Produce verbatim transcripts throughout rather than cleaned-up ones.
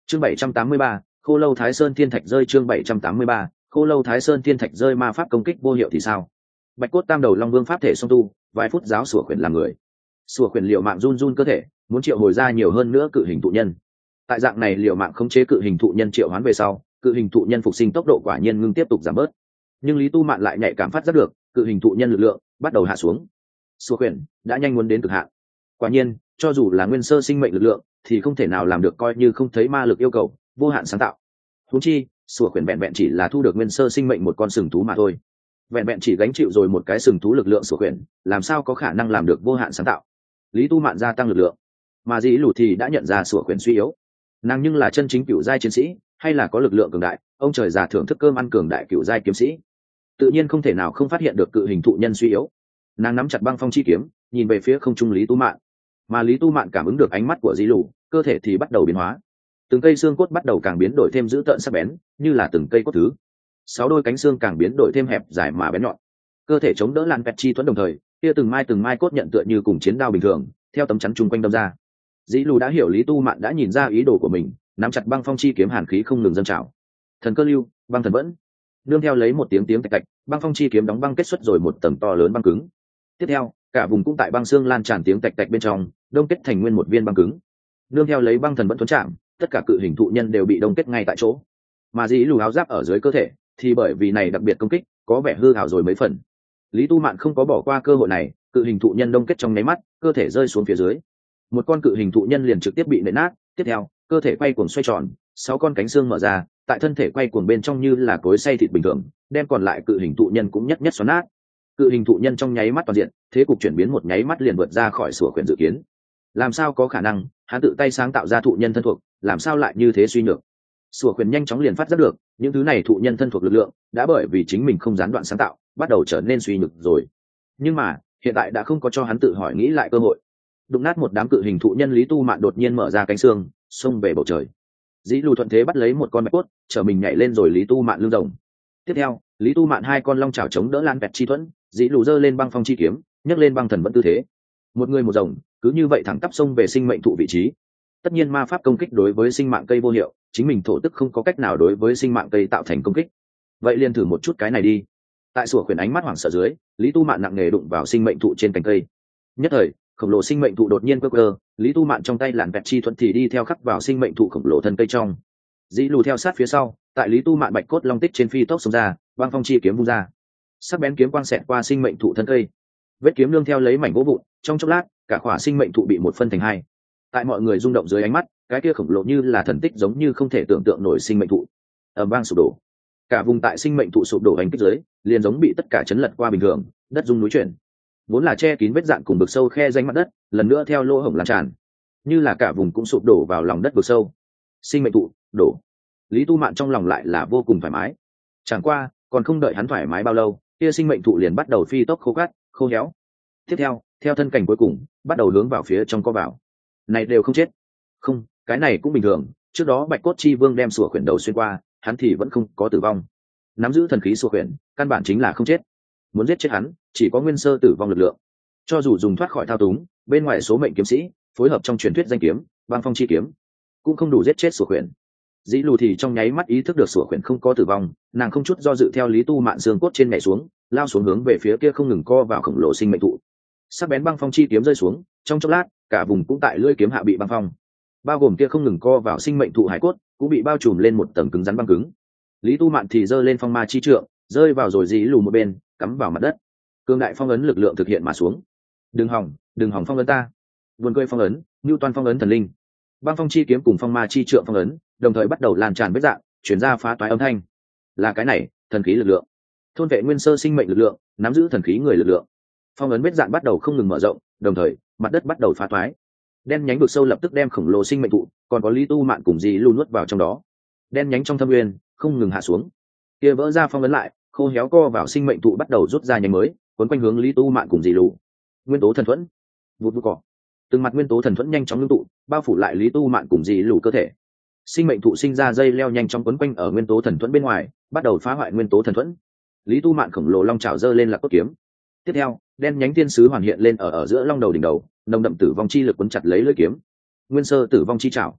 chương bảy trăm tám mươi ba, khô lâu thái sơn thiên thạch rơi. Chương bảy trăm tám mươi ba, khô lâu thái sơn thiên thạch rơi. Ma pháp công kích vô hiệu thì sao? Bạch cốt tam đầu long vương pháp thể song tu, vài phút giáo sủa khuyển làm người. Sủa khuyển liệu mạng run run cơ thể, muốn triệu hồi ra nhiều hơn nữa cự hình thụ nhân. Tại dạng này liệu mạng khống chế cự hình thụ nhân triệu hoán về sau, cự hình thụ nhân phục sinh tốc độ quả nhiên ngưng tiếp tục giảm bớt. Nhưng Lý Tu Mạn lại nhạy cảm phát giác được, cự hình thụ nhân lực lượng bắt đầu hạ xuống. Sủa khuyển đã nhanh muốn đến cực hạn. Quả nhiên, cho dù là nguyên sơ sinh mệnh lực lượng, thì không thể nào làm được coi như không thấy ma lực yêu cầu, vô hạn sáng tạo. Huống chi, sủa khuyển vẹn vẹn chỉ là thu được nguyên sơ sinh mệnh một con sừng thú mà thôi. Vẹn vẹn chỉ gánh chịu rồi một cái sừng thú lực lượng sủa khuyển, làm sao có khả năng làm được vô hạn sáng tạo? Lý Tu Mạn gia tăng lực lượng, mà Dĩ Lù thì đã nhận ra sủa khuyển suy yếu. Nàng nhưng là chân chính cựu giai chiến sĩ, hay là có lực lượng cường đại, ông trời già thưởng thức cơm ăn cường đại cựu giai kiếm sĩ, tự nhiên không thể nào không phát hiện được cự hình thụ nhân suy yếu. Nàng nắm chặt băng phong chi kiếm, nhìn về phía không trung Lý Tu Mạn, mà Lý Tu Mạn cảm ứng được ánh mắt của Dĩ Lù, cơ thể thì bắt đầu biến hóa. Từng cây xương cốt bắt đầu càng biến đổi thêm dữ tợn sắc bén, như là từng cây cốt thứ. Sáu đôi cánh xương càng biến đổi thêm hẹp dài mà bén nhọn. Cơ thể chống đỡ lan pẹt chi thuẫn đồng thời, kia từng mai từng mai cốt nhận tựa như cùng chiến đao bình thường, theo tấm chắn chung quanh đâm ra. Dĩ Lù đã hiểu Lý Tu Mạn đã nhìn ra ý đồ của mình, nắm chặt băng phong chi kiếm, hàn khí không ngừng dâng trào. Thần cơ lưu, băng thần vẫn. Nương theo lấy một tiếng tiếng tạch tạch, băng phong chi kiếm đóng băng kết xuất rồi một tầng to lớn băng cứng. Tiếp theo, cả vùng cũng tại băng xương lan tràn tiếng tạch tạch bên trong, đông kết thành nguyên một viên băng cứng. Nương theo lấy băng thần vẫn tuấn chạm, tất cả cự hình thụ nhân đều bị đông kết ngay tại chỗ. Mà Dĩ Lù áo giáp ở dưới cơ thể, thì bởi vì này đặc biệt công kích, có vẻ hư hào rồi mấy phần. Lý Tu Mạn không có bỏ qua cơ hội này, cự hình thụ nhân đông kết trong nháy mắt, cơ thể rơi xuống phía dưới. Một con cự hình thụ nhân liền trực tiếp bị nện nát, tiếp theo, cơ thể quay cuồng xoay tròn, sáu con cánh xương mở ra, tại thân thể quay cuồng bên trong như là cối xay thịt bình thường, đem còn lại cự hình thụ nhân cũng nhất nhất xoắn nát. Cự hình thụ nhân trong nháy mắt toàn diện, thế cục chuyển biến một nháy mắt liền vượt ra khỏi sủa khuyển dự kiến. Làm sao có khả năng, hắn tự tay sáng tạo ra thụ nhân thân thuộc, làm sao lại như thế suy nhược? Sủa khuyển nhanh chóng liền phát giác được, những thứ này thụ nhân thân thuộc lực lượng, đã bởi vì chính mình không gián đoạn sáng tạo, bắt đầu trở nên suy nhược rồi. Nhưng mà, hiện tại đã không có cho hắn tự hỏi nghĩ lại cơ hội. Đụng nát một đám cự hình thụ nhân, Lý Tu Mạn đột nhiên mở ra cánh xương, xông về bầu trời. Dĩ Lù thuận thế bắt lấy một con bạch cốt, chở mình nhảy lên rồi Lý Tu Mạn lưng rồng. Tiếp theo, Lý Tu Mạn hai con long chảo chống đỡ lan vẹt chi thuẫn, Dĩ Lù giơ lên băng phong chi kiếm, nhấc lên băng thần vẫn tư thế. Một người một rồng, cứ như vậy thẳng tắp xông về sinh mệnh thụ vị trí. Tất nhiên ma pháp công kích đối với sinh mạng cây vô hiệu, chính mình thổ tức không có cách nào đối với sinh mạng cây tạo thành công kích. Vậy liền thử một chút cái này đi. Tại sủa khuyển ánh mắt hoảng sợ dưới, Lý Tu Mạn nặng nề đụng vào sinh mệnh thụ trên cành cây. Nhất thời, khổng lồ sinh mệnh thụ đột nhiên quơ quơ, Lý Tu Mạn trong tay làn vẹt chi thuẫn thì đi theo khắc vào sinh mệnh thụ khổng lồ thân cây trong. Dĩ Lù theo sát phía sau, tại Lý Tu Mạn bạch cốt long tích trên phi tốc xông ra, băng phong chi kiếm vung ra. Sắc bén kiếm quang xẹt qua sinh mệnh thụ thân cây. Vết kiếm nương theo lấy mảnh gỗ vụn, trong chốc lát, cả khỏa sinh mệnh thụ bị một phân thành hai. Tại mọi người rung động dưới ánh mắt, cái kia khổng lồ như là thần tích giống như không thể tưởng tượng nổi sinh mệnh thụ, ầm vang sụp đổ. Cả vùng tại sinh mệnh thụ sụp đổ hành kích dưới, liền giống bị tất cả chấn lật qua bình thường, đất rung núi chuyển. Vốn là che kín vết dạn cùng vực sâu khe danh mặt đất, lần nữa theo lỗ hổng lan tràn, như là cả vùng cũng sụp đổ vào lòng đất vực sâu. Sinh mệnh thụ đổ. Lý Tu Mạn trong lòng lại là vô cùng thoải mái. Chẳng qua, còn không đợi hắn thoải mái bao lâu, kia sinh mệnh thụ liền bắt đầu phi tốc khô cát, khô héo. Tiếp theo, theo thân cảnh cuối cùng, bắt đầu hướng vào phía trong co vào. Này đều không chết. Không, cái này cũng bình thường, trước đó Bạch Cốt Chi Vương đem sủa khuyển đầu xuyên qua, hắn thì vẫn không có tử vong. Nắm giữ thần khí sủa khuyển, căn bản chính là không chết. Muốn giết chết hắn, chỉ có nguyên sơ tử vong lực lượng. Cho dù dùng thoát khỏi thao túng, bên ngoài số mệnh kiếm sĩ, phối hợp trong truyền thuyết danh kiếm, băng phong chi kiếm, cũng không đủ giết chết sủa khuyển. Dĩ Lù thì trong nháy mắt ý thức được sủa khuyển không có tử vong, nàng không chút do dự theo Lý Tu Mạn xương cốt trên nhảy xuống, lao xuống hướng về phía kia không ngừng co vào khổng lồ sinh mệnh thụ. Sắc bén băng phong chi kiếm rơi xuống, trong chốc lát, cả vùng cũng tại lưỡi kiếm hạ bị băng phong. Bao gồm kia không ngừng co vào sinh mệnh thụ hải cốt, cũng bị bao trùm lên một tầng cứng rắn băng cứng. Lý Tu Mạn thì giơ lên phong ma chi trượng, rơi vào rồi Dĩ Lù một bên, cắm vào mặt đất. Cương đại phong ấn lực lượng thực hiện mà xuống. Đừng hỏng, đừng hỏng phong ấn ta. Vườn cười phong ấn, Newton phong ấn thần linh. Băng phong chi kiếm cùng phong ma chi trượng phong ấn, đồng thời bắt đầu lan tràn vết dạng, chuyển ra phá toái âm thanh. Là cái này, thần khí lực lượng. Thôn vệ nguyên sơ sinh mệnh lực lượng, nắm giữ thần khí người lực lượng. Phong ấn vết dạng bắt đầu không ngừng mở rộng, đồng thời, mặt đất bắt đầu phá toái. Đen nhánh vực sâu lập tức đem khổng lồ sinh mệnh thụ, còn có Lý Tu Mạn cùng Dĩ Lù nuốt vào trong đó. Đen nhánh trong thâm nguyên, không ngừng hạ xuống. Kia vỡ ra phong ấn lại, khô héo co vào sinh mệnh thụ bắt đầu rút ra nhánh mới, quấn quanh hướng Lý Tu Mạn cùng Dĩ Lù. Nguyên tố thần thuẫn, vụt vụt cỏ. Từng mặt nguyên tố thần thuẫn nhanh chóng ngưng tụ, bao phủ lại Lý Tu Mạn cùng Dĩ Lù cơ thể. Sinh mệnh thụ sinh ra dây leo nhanh chóng quấn quanh ở nguyên tố thần thuẫn bên ngoài, bắt đầu phá hoại nguyên tố thần thuẫn. Lý Tu Mạn khổng lồ long chảo giơ lên là cốt kiếm. Tiếp theo, đen nhánh thiên sứ hoàn hiện lên ở ở giữa long đầu đỉnh đầu, nồng đậm tử vong chi lực quấn chặt lấy lưỡi kiếm. Nguyên sơ tử vong chi chảo.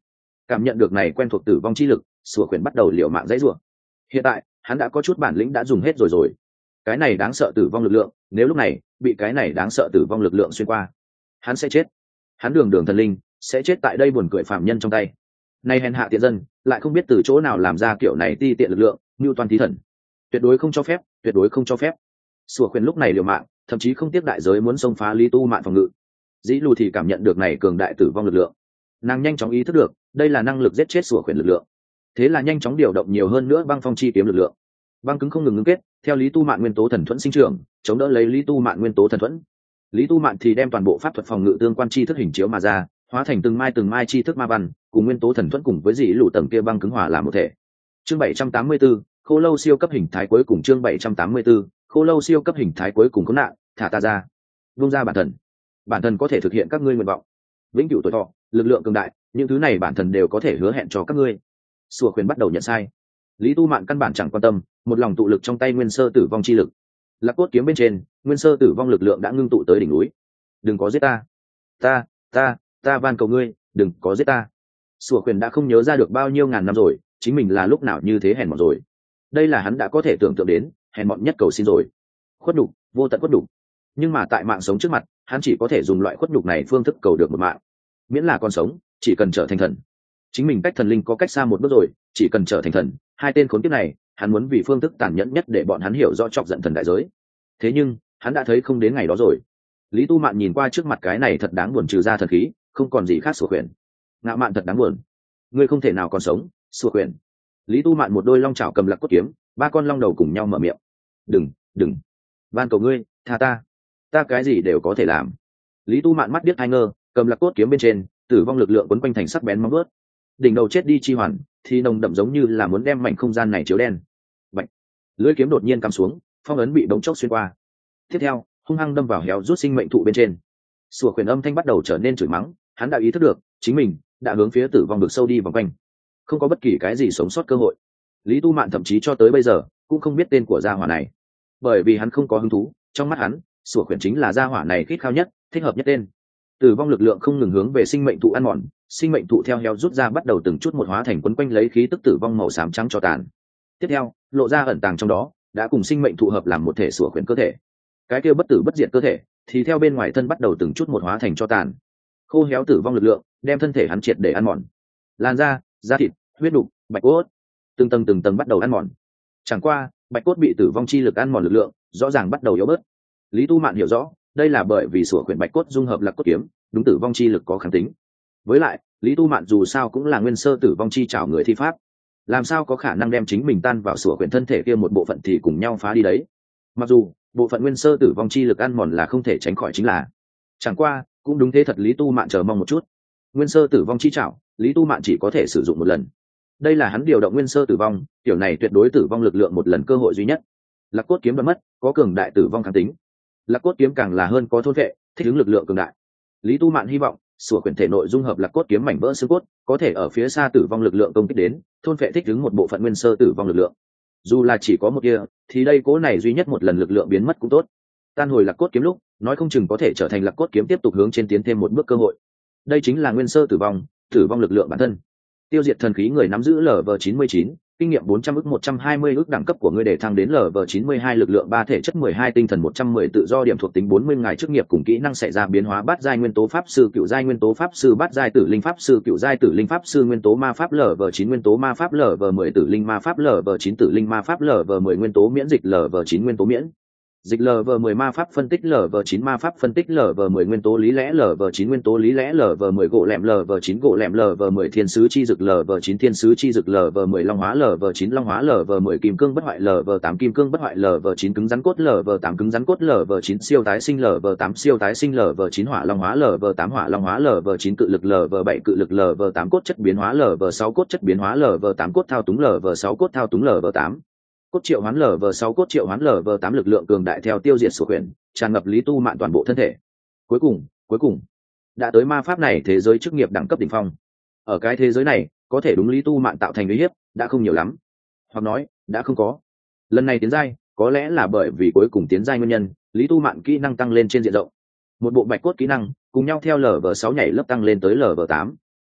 Cảm nhận được này quen thuộc tử vong chi lực, sủa khuyển bắt đầu liều mạng dãy rủa. Hiện tại hắn đã có chút bản lĩnh đã dùng hết rồi rồi. Cái này đáng sợ tử vong lực lượng, nếu lúc này bị cái này đáng sợ tử vong lực lượng xuyên qua, hắn sẽ chết. Hắn đường đường thần linh sẽ chết tại đây buồn cười phạm nhân trong tay. Nay hèn hạ tiện dân lại không biết từ chỗ nào làm ra kiểu này ti tiện lực lượng, như toàn thí thần. Tuyệt đối không cho phép, tuyệt đối không cho phép. Sủa khuyển lúc này liều mạng, thậm chí không tiếc đại giới muốn xông phá Lý Tu Mạn phòng ngự. Dĩ Lù thì cảm nhận được này cường đại tử vong lực lượng, nàng nhanh chóng ý thức được đây là năng lực giết chết sủa khuyển lực lượng, thế là nhanh chóng điều động nhiều hơn nữa băng phong chi kiếm lực lượng. Băng cứng không ngừng ngưng kết theo Lý Tu Mạn nguyên tố thần thuẫn sinh trưởng, chống đỡ lấy Lý Tu Mạn nguyên tố thần thuẫn. Lý Tu Mạn thì đem toàn bộ pháp thuật phòng ngự tương quan chi thức hình chiếu mà ra, hóa thành từng mai từng mai chi thức ma văn, cùng nguyên tố thần thuẫn cùng với Dĩ Lù tầng kia băng cứng hòa làm một thể. Chương bảy trăm tám mươi tư, Khô Lâu siêu cấp hình thái cuối cùng. Chương bảy trăm tám mươi tư, Khô Lâu siêu cấp hình thái cuối cùng. Có nạn, thả ta ra, buông ra bản thần. Bản thần có thể thực hiện các ngươi nguyện vọng, vĩnh cửu tuổi thọ, lực lượng cường đại, những thứ này bản thần đều có thể hứa hẹn cho các ngươi. Sủa khuyển bắt đầu nhận sai. Lý Tu Mạn căn bản chẳng quan tâm, một lòng tụ lực trong tay nguyên sơ tử vong chi lực. Lạc cốt kiếm bên trên, nguyên sơ tử vong lực lượng đã ngưng tụ tới đỉnh núi. Đừng có giết ta, ta, ta, ta van cầu ngươi, đừng có giết ta. Sủa khuyển đã không nhớ ra được bao nhiêu ngàn năm rồi, chính mình là lúc nào như thế hèn mọn rồi. Đây là hắn đã có thể tưởng tượng đến, hèn mọn nhất cầu xin rồi. Khuất nhục, vô tận khuất nhục. Nhưng mà tại mạng sống trước mặt, hắn chỉ có thể dùng loại khuất nhục này phương thức cầu được một mạng. Miễn là còn sống, chỉ cần trở thành thần. Chính mình cách thần linh có cách xa một bước rồi, chỉ cần trở thành thần, hai tên khốn kiếp này, hắn muốn vì phương thức tàn nhẫn nhất để bọn hắn hiểu rõ chọc giận thần đại giới. Thế nhưng, hắn đã thấy không đến ngày đó rồi. Lý Tu Mạn nhìn qua trước mặt cái này thật đáng buồn, trừ ra thần khí, không còn gì khác. Sủa khuyển, ngạo mạn thật đáng buồn. Ngươi không thể nào còn sống, Sủa khuyển. Lý Tu Mạn một đôi long chảo cầm Lạc cốt kiếm, ba con long đầu cùng nhau mở miệng. Đừng, đừng, van cầu ngươi, tha ta, ta cái gì đều có thể làm. Lý Tu Mạn mắt biết hai ngơ, cầm Lạc cốt kiếm bên trên, tử vong lực lượng quấn quanh thành sắc bén móng vuốt. Đỉnh đầu chết đi chi hoàn, thì nồng đậm giống như là muốn đem mảnh không gian này chiếu đen. Bạch, lưỡi kiếm đột nhiên cắm xuống, phong ấn bị bỗng chốc xuyên qua. Tiếp theo, hung hăng đâm vào héo rút sinh mệnh thụ bên trên. Sủa khuyển âm thanh bắt đầu trở nên chửi mắng, hắn đã ý thức được chính mình đã hướng phía tử vong vực sâu đi vòng quanh, không có bất kỳ cái gì sống sót cơ hội. Lý Tu Mạn thậm chí cho tới bây giờ cũng không biết tên của gia hỏa này, bởi vì hắn không có hứng thú. Trong mắt hắn, sủa khuyển chính là gia hỏa này khít khao nhất, thích hợp nhất tên. Tử vong lực lượng không ngừng hướng về sinh mệnh thụ ăn mòn, sinh mệnh thụ theo héo rút ra bắt đầu từng chút một hóa thành quấn quanh lấy khí tức tử vong màu xám trắng cho tàn. Tiếp theo, lộ ra ẩn tàng trong đó, đã cùng sinh mệnh thụ hợp làm một thể sủa khuyển cơ thể. Cái kia bất tử bất diệt cơ thể thì theo bên ngoài thân bắt đầu từng chút một hóa thành cho tàn. Khô héo tử vong lực lượng đem thân thể hắn triệt để ăn mòn. Làn da, da thịt, huyết đục, bạch cốt, từng tầng từng tầng bắt đầu ăn mòn. Chẳng qua, bạch cốt bị tử vong chi lực ăn mòn lực lượng rõ ràng bắt đầu yếu bớt. Lý Tu Mạn hiểu rõ, đây là bởi vì sủa khuyển bạch cốt dung hợp Lạc cốt kiếm, đúng tử vong chi lực có kháng tính. Với lại, Lý Tu Mạn dù sao cũng là nguyên sơ tử vong chi trảo người thi pháp, làm sao có khả năng đem chính mình tan vào sủa khuyển thân thể kia một bộ phận thì cùng nhau phá đi đấy. Mặc dù bộ phận nguyên sơ tử vong chi lực ăn mòn là không thể tránh khỏi, chính là chẳng qua cũng đúng thế thật. Lý Tu Mạn chờ mong một chút, nguyên sơ tử vong chi trảo Lý Tu Mạn chỉ có thể sử dụng một lần. Đây là hắn điều động nguyên sơ tử vong, kiểu này tuyệt đối tử vong lực lượng một lần cơ hội duy nhất. Lạc cốt kiếm đã mất, có cường đại tử vong kháng tính. Lạc cốt kiếm càng là hơn có thôn vệ, thích ứng lực lượng cường đại. Lý Tu Mạn hy vọng sủa khuyển thể nội dung hợp Lạc cốt kiếm mảnh vỡ xương cốt, có thể ở phía xa tử vong lực lượng công kích đến, thôn vệ thích ứng một bộ phận nguyên sơ tử vong lực lượng. Dù là chỉ có một kia, thì đây cố này duy nhất một lần lực lượng biến mất cũng tốt. Tan hồi Lạc cốt kiếm lúc, nói không chừng có thể trở thành Lạc cốt kiếm tiếp tục hướng trên tiến thêm một bước cơ hội. Đây chính là nguyên sơ tử vong, tử vong lực lượng bản thân. Tiêu diệt thần khí người nắm giữ L V chín mươi chín, kinh nghiệm bốn trăm ức một trăm hai mươi ức, đẳng cấp của ngươi để thăng đến L V chín mươi hai, lực lượng ba, thể chất mười hai, tinh thần một trăm mười, tự do điểm thuộc tính bốn mươi, ngày chức nghiệp cùng kỹ năng xảy ra biến hóa bát giai nguyên tố pháp sư, cựu giai nguyên tố pháp sư, bát giai tử linh pháp sư, cựu giai tử linh pháp sư, nguyên tố ma pháp L V chín, nguyên tố ma pháp L V mười, tử linh ma pháp L V chín, tử linh ma pháp L V mười, nguyên tố miễn dịch L V chín, nguyên tố miễn dịch L V mười, ma pháp phân tích L V chín, ma pháp phân tích L V mười, nguyên tố lý lẽ L V chín, nguyên tố lý lẽ L V mười, gỗ lẻm L V chín, gỗ lẻm L V mười, thiên sứ chi dực L V chín, thiên sứ chi dực L V mười, long hóa L V chín, long hóa L V mười, kim cương bất hoại L V tám, kim cương bất hoại L V chín, cứng rắn cốt L V tám, cứng rắn cốt L V chín, siêu tái sinh L V tám, siêu tái sinh L V chín, hỏa long hóa L V tám, hỏa long hóa L V chín, cự lực L V bảy, cự lực L V tám, cốt chất biến hóa L V sáu, cốt chất biến hóa L V tám, cốt thao túng L V sáu, cốt thao túng L V tám, cốt triệu hoán L V sáu, cốt triệu hoán L V tám, lực lượng cường đại theo tiêu diệt sủa khuyển tràn ngập Lý Tu Mạn toàn bộ thân thể. Cuối cùng, cuối cùng đã tới ma pháp này thế giới chức nghiệp đẳng cấp đỉnh phong. Ở cái thế giới này, có thể đúng Lý Tu Mạn tạo thành uy hiếp đã không nhiều lắm, hoặc nói đã không có. Lần này tiến giai, có lẽ là bởi vì cuối cùng tiến giai nguyên nhân, Lý Tu Mạn kỹ năng tăng lên trên diện rộng. Một bộ bạch cốt kỹ năng cùng nhau theo L V sáu nhảy lớp tăng lên tới L V tám.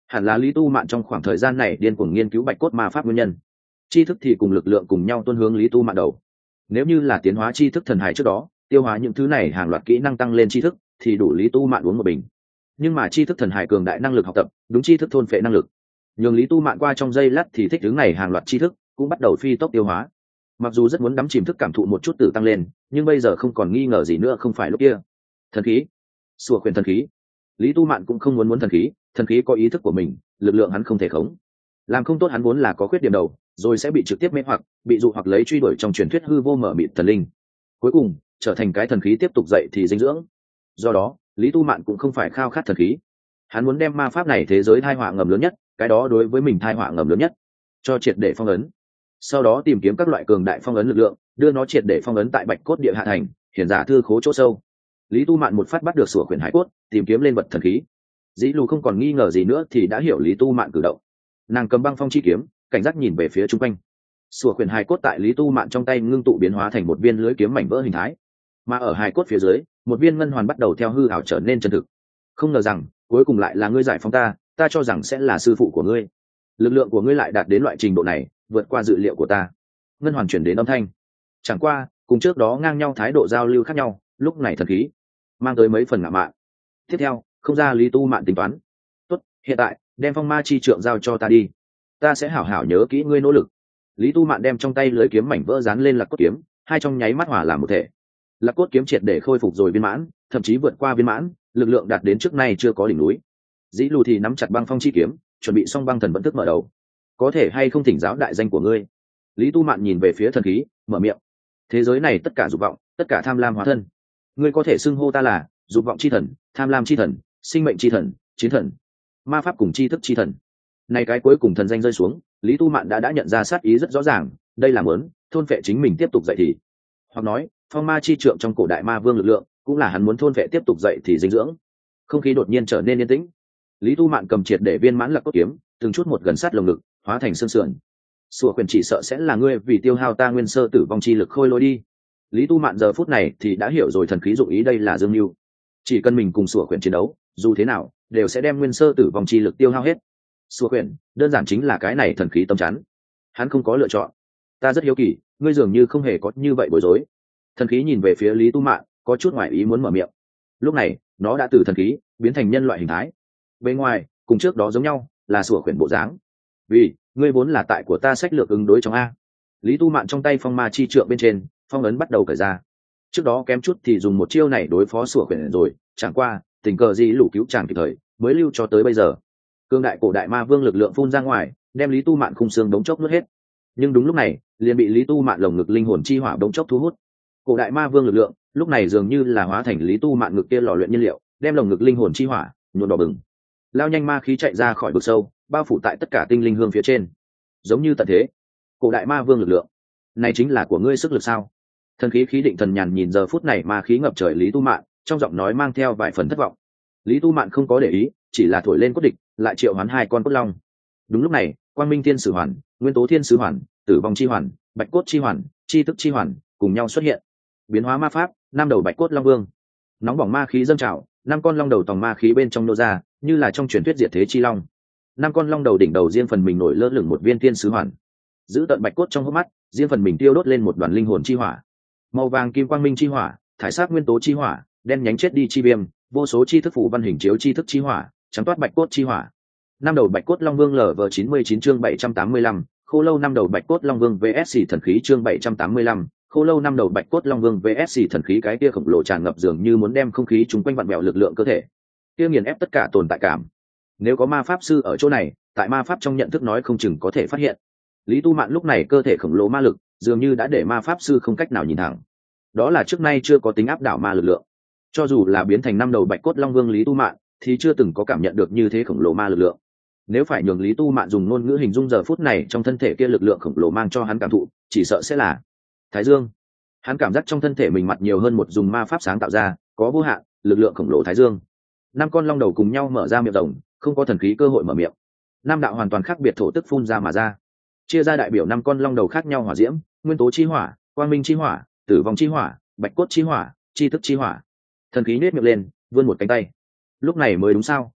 Hẳn là Lý Tu Mạn trong khoảng thời gian này điên cuồng nghiên cứu bạch cốt ma pháp nguyên nhân. Tri thức thì cùng lực lượng cùng nhau tuôn hướng Lý Tu Mạn đầu. Nếu như là tiến hóa tri thức thần hài trước đó, tiêu hóa những thứ này hàng loạt kỹ năng tăng lên tri thức thì đủ Lý Tu Mạn uống một bình. Nhưng mà tri thức thần hài cường đại năng lực học tập, đúng tri thức thôn phệ năng lực. Nhường Lý Tu Mạn qua trong giây lát thì thích ứng này hàng loạt tri thức cũng bắt đầu phi tốc tiêu hóa. Mặc dù rất muốn đắm chìm thức cảm thụ một chút tử tăng lên, nhưng bây giờ không còn nghi ngờ gì nữa, không phải lúc kia. Thần khí, xua khuyển thần khí. Lý Tu Mạn cũng không muốn muốn thần khí, thần khí có ý thức của mình, lực lượng hắn không thể khống. Làm không tốt hắn vốn là có khuyết điểm đầu, rồi sẽ bị trực tiếp mê hoặc, bị dụ hoặc lấy truy đuổi trong truyền thuyết hư vô mở mịt thần linh. Cuối cùng, trở thành cái thần khí tiếp tục dậy thì dinh dưỡng. Do đó, Lý Tu Mạn cũng không phải khao khát thần khí. Hắn muốn đem ma pháp này thế giới tai họa ngầm lớn nhất, cái đó đối với mình tai họa ngầm lớn nhất, cho triệt để phong ấn. Sau đó tìm kiếm các loại cường đại phong ấn lực lượng, đưa nó triệt để phong ấn tại Bạch Cốt Địa Hạ Thành, hiển giả thư khố chỗ sâu. Lý Tu Mạn một phát bắt được sủa khuyển hải cốt, tìm kiếm lên vật thần khí. Dĩ Lù không còn nghi ngờ gì nữa thì đã hiểu Lý Tu Mạn cử động. Nàng cầm băng phong chi kiếm, cảnh giác nhìn về phía chung quanh. Sủa khuyển hải cốt tại Lý Tu Mạn trong tay ngưng tụ biến hóa thành một viên lưới kiếm mảnh vỡ hình thái, mà ở hải cốt phía dưới, một viên ngân hoàn bắt đầu theo hư ảo trở nên chân thực. Không ngờ rằng, cuối cùng lại là ngươi giải phóng ta, ta cho rằng sẽ là sư phụ của ngươi. Lực lượng của ngươi lại đạt đến loại trình độ này, vượt qua dự liệu của ta. Ngân hoàn chuyển đến âm thanh. Chẳng qua, cùng trước đó ngang nhau thái độ giao lưu khác nhau, lúc này thần khí mang tới mấy phần ngạo mạn. Tiếp theo, không ra Lý Tu Mạn tính toán. Tốt, hiện tại, đem phong ma chi trượng giao cho ta đi. Ta sẽ hảo hảo nhớ kỹ ngươi nỗ lực. Lý Tu Mạn đem trong tay lưới kiếm mảnh vỡ dán lên lạc cốt kiếm, hai trong nháy mắt hòa làm một thể. Lạc cốt kiếm triệt để khôi phục rồi viên mãn, thậm chí vượt qua viên mãn, lực lượng đạt đến trước nay chưa có đỉnh núi. Dĩ Lù thì nắm chặt băng phong chi kiếm, chuẩn bị xong băng thần vẫn thức mở đầu. Có thể hay không thỉnh giáo đại danh của ngươi? Lý Tu Mạn nhìn về phía thần khí, mở miệng. Thế giới này tất cả dục vọng, tất cả tham lam hóa thân. Ngươi có thể xưng hô ta là dục vọng chi thần, tham lam chi thần, sinh mệnh chi thần, chiến thần, ma pháp cùng tri thức chi thần. Này cái cuối cùng thần danh rơi xuống, Lý Tu Mạn đã đã nhận ra sát ý rất rõ ràng, đây là muốn thôn phệ chính mình tiếp tục dậy thì. Hoặc nói, phong ma chi trượng trong cổ đại ma vương lực lượng, cũng là hắn muốn thôn phệ tiếp tục dậy thì dinh dưỡng. Không khí đột nhiên trở nên yên tĩnh. Lý Tu Mạn cầm triệt để viên mãn lạc cốt kiếm, từng chút một gần sát lồng ngực, hóa thành xương sườn. Sủa khuyển chỉ sợ sẽ là ngươi vì tiêu hao ta nguyên sơ tử vong chi lực khôi lỗi đi. Lý Tu Mạn giờ phút này thì đã hiểu rồi thần khí dụng ý đây là dương mưu. Chỉ cần mình cùng sủa khuyển chiến đấu, dù thế nào đều sẽ đem nguyên sơ tử vong chi lực tiêu hao hết. Sủa khuyển đơn giản chính là cái này thần khí tâm chắn. Hắn không có lựa chọn. Ta rất hiếu kỳ, ngươi dường như không hề có như vậy bối rối. Thần khí nhìn về phía Lý Tu Mạn, có chút ngoài ý muốn mở miệng. Lúc này, nó đã từ thần khí biến thành nhân loại hình thái. Bên ngoài, cùng trước đó giống nhau, là sủa khuyển bộ dáng. Vì ngươi vốn là tại của ta sách lược ứng đối trong a. Lý Tu Mạn trong tay phong ma chi trượng bên trên, phong ấn bắt đầu cởi ra. Trước đó kém chút thì dùng một chiêu này đối phó sủa khuyển rồi, chẳng qua tình cờ gì lũ cứu chàng kịp thời, mới lưu cho tới bây giờ. Cương đại cổ đại ma vương lực lượng phun ra ngoài, đem Lý Tu Mạn khung xương đống chốc nuốt hết. Nhưng đúng lúc này, liền bị Lý Tu Mạn lồng ngực linh hồn chi hỏa đống chốc thu hút. Cổ đại ma vương lực lượng, lúc này dường như là hóa thành Lý Tu Mạn ngực kia lò luyện nhiên liệu, đem lồng ngực linh hồn chi hỏa nhuộm đỏ bừng. Lao nhanh ma khí chạy ra khỏi vực sâu, bao phủ tại tất cả tinh linh hương phía trên. Giống như tận thế. Cổ đại ma vương lực lượng, này chính là của ngươi sức lực sao? Thần khí khí định thần nhàn nhìn giờ phút này ma khí ngập trời Lý Tu Mạn, trong giọng nói mang theo vài phần thất vọng. Lý Tu Mạn không có để ý, chỉ là thổi lên cốt địch, lại triệu hoán hai con cốt long. Đúng lúc này, Quang Minh Thiên Sử Hoàn, Nguyên Tố Thiên Sứ Hoàn, Tử Vong Chi Hoàn, Bạch Cốt Chi Hoàn, Chi Tức Chi Hoàn cùng nhau xuất hiện. Biến hóa ma pháp, năm đầu Bạch Cốt Long Vương. Nóng bỏng ma khí dâng trào, năm con long đầu tòng ma khí bên trong nô ra, như là trong truyền thuyết diệt thế chi long. Năm con long đầu đỉnh đầu riêng phần mình nổi lơ lửng một viên thiên sứ hoàn. Giữ tận bạch cốt trong hốc mắt, riêng phần mình tiêu đốt lên một đoàn linh hồn chi hỏa. Màu vàng kim quang minh chi hỏa, thải sát nguyên tố chi hỏa, đen nhánh chết đi chi viêm, vô số chi thức phủ văn hình chiếu chi thức chi hỏa, trắng toát bạch cốt chi hỏa. Năm đầu bạch cốt long vương lở vờ chín mươi chín chương bảy trăm tám mươi lăm, khô lâu năm đầu bạch cốt long vương vs thần khí chương bảy trăm tám mươi lăm, khô lâu năm đầu bạch cốt long vương vs thần khí cái kia khổng lồ tràn ngập dường như muốn đem không khí chúng quanh vặn vẹo lực lượng cơ thể, kia nghiền ép tất cả tồn tại cảm. Nếu có ma pháp sư ở chỗ này, tại ma pháp trong nhận thức nói không chừng có thể phát hiện. Lý Tu Mạn lúc này cơ thể khổng lồ ma lực, dường như đã để ma pháp sư không cách nào nhìn thẳng. Đó là trước nay chưa có tính áp đảo ma lực lượng. Cho dù là biến thành năm đầu bạch cốt long vương Lý Tu Mạn, thì chưa từng có cảm nhận được như thế khổng lồ ma lực lượng. Nếu phải nhường Lý Tu Mạn dùng ngôn ngữ hình dung giờ phút này trong thân thể kia lực lượng khổng lồ mang cho hắn cảm thụ, chỉ sợ sẽ là Thái Dương. Hắn cảm giác trong thân thể mình mặt nhiều hơn một dùng ma pháp sáng tạo ra, có vô hạn lực lượng khổng lồ Thái Dương. Năm con long đầu cùng nhau mở ra miệng rồng, không có thần khí cơ hội mở miệng. Năm đạo hoàn toàn khác biệt thổ tức phun ra mà ra, chia ra đại biểu năm con long đầu khác nhau hỏa diễm, nguyên tố chi hỏa, quang minh chi hỏa, tử vong chi hỏa, bạch cốt chi hỏa, chi thức chi hỏa. Thần khí nết miệng lên, vươn một cánh tay. Lúc này mới đúng sao?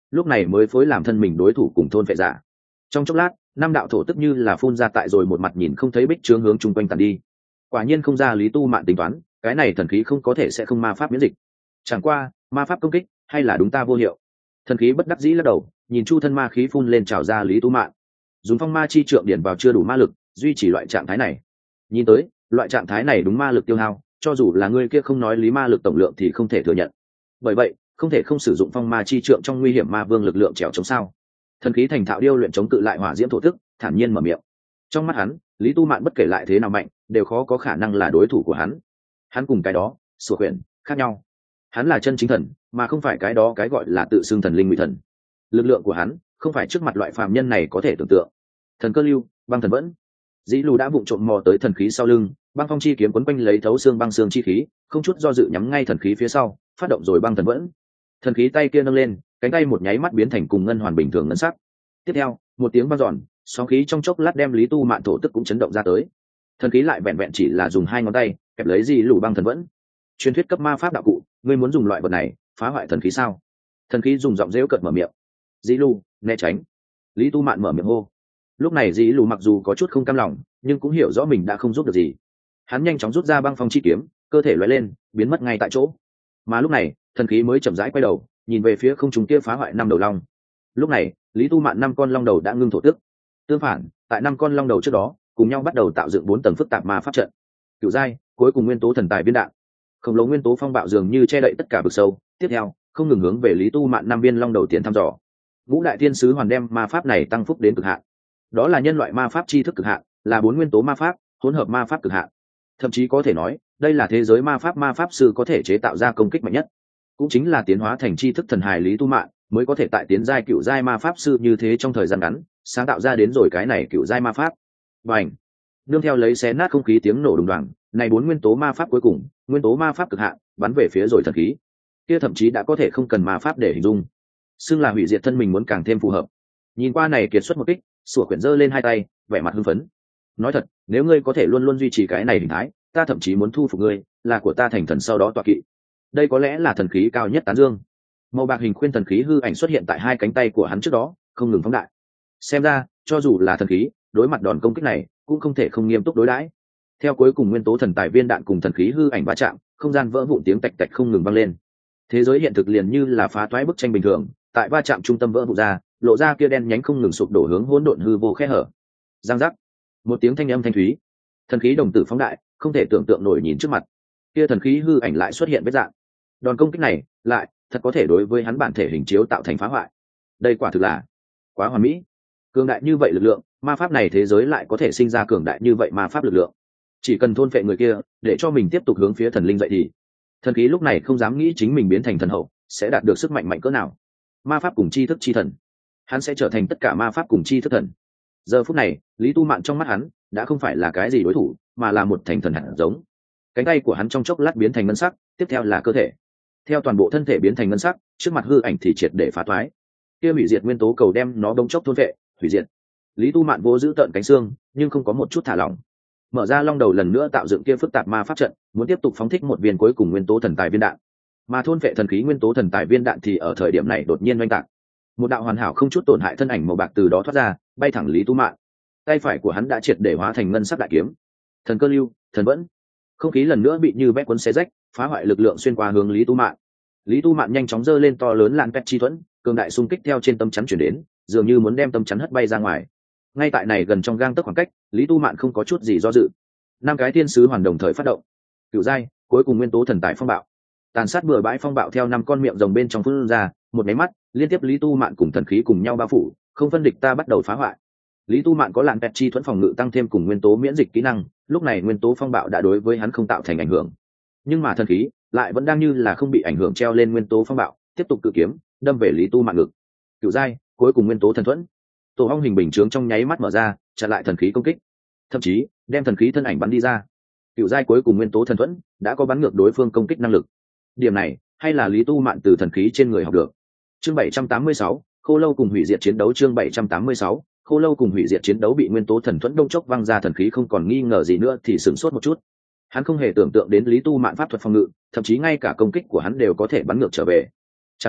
lúc này mới phối làm thân mình đối thủ cùng thôn vệ giả. Trong chốc lát năm đạo thổ tức như là phun ra tại rồi một mặt nhìn không thấy bích trướng hướng chung quanh tàn đi. Quả nhiên không ra Lý Tu Mạn tính toán, cái này thần khí không có thể sẽ không ma pháp miễn dịch. Chẳng qua ma pháp công kích hay là đúng ta vô hiệu. Thần khí bất đắc dĩ lắc đầu, nhìn chu thân ma khí phun lên trào ra Lý Tu Mạn, dùng phong ma chi trượng điển vào chưa đủ ma lực duy trì loại trạng thái này. Nhìn tới loại trạng thái này đúng ma lực tiêu hao, cho dù là người kia không nói lý ma lực tổng lượng thì không thể thừa nhận. Bởi vậy không thể không sử dụng phong ma chi trượng trong nguy hiểm ma vương lực lượng trèo chống sao. Thần khí thành thạo điêu luyện chống cự lại hỏa diễm thổ tức, thản nhiên mở miệng. Trong mắt hắn, Lý Tu Mạn bất kể lại thế nào mạnh đều khó có khả năng là đối thủ của hắn. Hắn cùng cái đó sủa quyển khác nhau, hắn là chân chính thần mà không phải cái đó cái gọi là tự xưng thần linh ngụy thần. Lực lượng của hắn không phải trước mặt loại phàm nhân này có thể tưởng tượng. Thần cơ lưu, băng thần vẫn. Dĩ Lù đã vụng trộm mò tới thần khí sau lưng, băng phong chi kiếm quấn quanh lấy thấu xương băng xương chi khí, không chút do dự nhắm ngay thần khí phía sau, phát động rồi băng thần vẫn. Thần khí tay kia nâng lên, cánh tay một nháy mắt biến thành cùng ngân hoàn bình thường ngân sắc. Tiếp theo một tiếng vang dọn, sóng khí trong chốc lát đem Lý Tu Mạn thổ tức cũng chấn động ra tới. Thần khí lại vẹn vẹn chỉ là dùng hai ngón tay kẹp lấy Dĩ Lù băng thần vẫn. Truyền thuyết cấp ma pháp đạo cụ, ngươi muốn dùng loại vật này phá hoại thần khí sao? Thần khí dùng giọng rêu cợt mở miệng. Dĩ Lù né tránh. Lý Tu Mạn mở miệng hô. Lúc này Dĩ Lù mặc dù có chút không cam lòng nhưng cũng hiểu rõ mình đã không giúp được gì. Hắn nhanh chóng rút ra băng phong chi kiếm, cơ thể lóe lên biến mất ngay tại chỗ. Mà lúc này thần khí mới chậm rãi quay đầu nhìn về phía không trung kia phá hoại năm đầu long. Lúc này Lý Tu Mạn năm con long đầu đã ngưng thổ tức. Tương phản tại năm con long đầu trước đó cùng nhau bắt đầu tạo dựng bốn tầng phức tạp ma pháp trận. Cửu giai cuối cùng nguyên tố thần tài viên đạn, khổng lồ nguyên tố phong bạo dường như che đậy tất cả vực sâu. Tiếp theo không ngừng hướng về Lý Tu Mạn năm viên long đầu tiến thăm dò. Ngũ đại thiên sứ hoàn đem ma pháp này tăng phúc đến cực hạn. Đó là nhân loại ma pháp tri thức cực hạn, là bốn nguyên tố ma pháp hỗn hợp ma pháp cực hạn. Thậm chí có thể nói đây là thế giới ma pháp ma pháp sư có thể chế tạo ra công kích mạnh nhất. Cũng chính là tiến hóa thành tri thức thần hài Lý Tu Mạn mới có thể tại tiến giai cựu giai ma pháp sư như thế trong thời gian ngắn sáng tạo ra đến rồi cái này cựu giai ma pháp. Và ảnh nương theo lấy xé nát không khí tiếng nổ đùng đoàng, này bốn nguyên tố ma pháp cuối cùng nguyên tố ma pháp cực hạn bắn về phía rồi thần khí kia, thậm chí đã có thể không cần ma pháp để hình dung, xưng là hủy diệt thân mình muốn càng thêm phù hợp. Nhìn qua này kiệt xuất một kích, sủa quyển giơ lên hai tay vẻ mặt hưng phấn. Nói thật, nếu ngươi có thể luôn luôn duy trì cái này hình thái, ta thậm chí muốn thu phục ngươi, là của ta thành thần sau đó tọa kỵ. Đây có lẽ là thần khí cao nhất tán dương. Màu bạc hình khuyên thần khí hư ảnh xuất hiện tại hai cánh tay của hắn trước đó, không ngừng phóng đại. Xem ra cho dù là thần khí đối mặt đòn công kích này cũng không thể không nghiêm túc đối đãi. Theo cuối cùng nguyên tố thần tài viên đạn cùng thần khí hư ảnh va chạm, không gian vỡ vụn tiếng tạch tạch không ngừng vang lên. Thế giới hiện thực liền như là phá toái bức tranh bình thường, tại va chạm trung tâm vỡ vụn ra, lộ ra kia đen nhánh không ngừng sụp đổ hướng hỗn độn hư vô khe hở. Giang giác, một tiếng thanh âm thanh thúy, thần khí đồng tử phóng đại, không thể tưởng tượng nổi nhìn trước mặt, kia thần khí hư ảnh lại xuất hiện vết dạng. Đòn công kích này lại thật có thể đối với hắn bản thể hình chiếu tạo thành phá hoại. Đây quả thực là quá hoàn mỹ. Cường đại như vậy lực lượng, ma pháp này thế giới lại có thể sinh ra cường đại như vậy ma pháp lực lượng. Chỉ cần thôn phệ người kia, để cho mình tiếp tục hướng phía thần linh dậy thì thần khí lúc này không dám nghĩ chính mình biến thành thần hậu sẽ đạt được sức mạnh mạnh cỡ nào. Ma pháp cùng tri thức chi thần, hắn sẽ trở thành tất cả ma pháp cùng tri thức thần. Giờ phút này Lý Tu Mạn trong mắt hắn đã không phải là cái gì đối thủ, mà là một thành thần hạt giống. Cánh tay của hắn trong chốc lát biến thành ngân sắc, tiếp theo là cơ thể, theo toàn bộ thân thể biến thành ngân sắc, trước mặt hư ảnh thì triệt để phá thoái. Kia hủy diệt nguyên tố cầu đem nó đống chốc thôn vệ hủy diệt. Lý Tu Mạn vô giữ tận cánh xương nhưng không có một chút thả lỏng, mở ra long đầu lần nữa tạo dựng kia phức tạp ma pháp trận, muốn tiếp tục phóng thích một viên cuối cùng nguyên tố thần tài viên đạn. Mà thôn vệ thần khí nguyên tố thần tài viên đạn thì ở thời điểm này đột nhiên oanh tạc, một đạo hoàn hảo không chút tổn hại thân ảnh màu bạc từ đó thoát ra, bay thẳng Lý Tu Mạn. Tay phải của hắn đã triệt để hóa thành ngân sắc đại kiếm. Thần cơ lưu, thần vẫn. Không khí lần nữa bị như bét cuốn xé rách, phá hoại lực lượng xuyên qua hướng Lý Tu Mạn. Lý Tu Mạn nhanh chóng giơ lên to lớn làn pet chi thuẫn, cường đại xung kích theo trên tấm chắn chuyển đến, dường như muốn đem tấm chắn hất bay ra ngoài. Ngay tại này gần trong gang tấc khoảng cách, Lý Tu Mạn không có chút gì do dự. Năm cái thiên sứ hoàn đồng thời phát động. Cửu giai, cuối cùng nguyên tố thần tài phong bạo. Tàn sát bừa bãi phong bạo theo năm con miệng rồng bên trong phun ra, một máy mắt, liên tiếp Lý Tu Mạn cùng thần khí cùng nhau bao phủ, không phân địch ta bắt đầu phá hoại. Lý Tu Mạn có làn pet chi thuẫn phòng ngự tăng thêm cùng nguyên tố miễn dịch kỹ năng, lúc này nguyên tố phong bạo đã đối với hắn không tạo thành ảnh hưởng. Nhưng mà thần khí lại vẫn đang như là không bị ảnh hưởng treo lên nguyên tố phong bạo, tiếp tục cự kiếm đâm về Lý Tu Mạn ngực. Cửu giai, cuối cùng nguyên tố thần thuẫn. Tổ ong hình bình chướng trong nháy mắt mở ra, chặn lại thần khí công kích, thậm chí đem thần khí thân ảnh bắn đi ra. Cửu giai cuối cùng nguyên tố thần thuẫn đã có bắn ngược đối phương công kích năng lực. Điểm này hay là Lý Tu Mạn từ thần khí trên người học được. Chương bảy trăm tám mươi sáu, Khô Lâu cùng hủy diệt chiến đấu. Chương bảy trăm tám mươi sáu, Khô Lâu cùng hủy diệt chiến đấu. Bị nguyên tố thần thuẫn đông chốc văng ra, thần khí không còn nghi ngờ gì nữa thì sửng sốt một chút. Hắn không hề tưởng tượng đến Lý Tu Mạn pháp thuật phòng ngự, thậm chí ngay cả công kích của hắn đều có thể bắn ngược trở về. Chẳng qua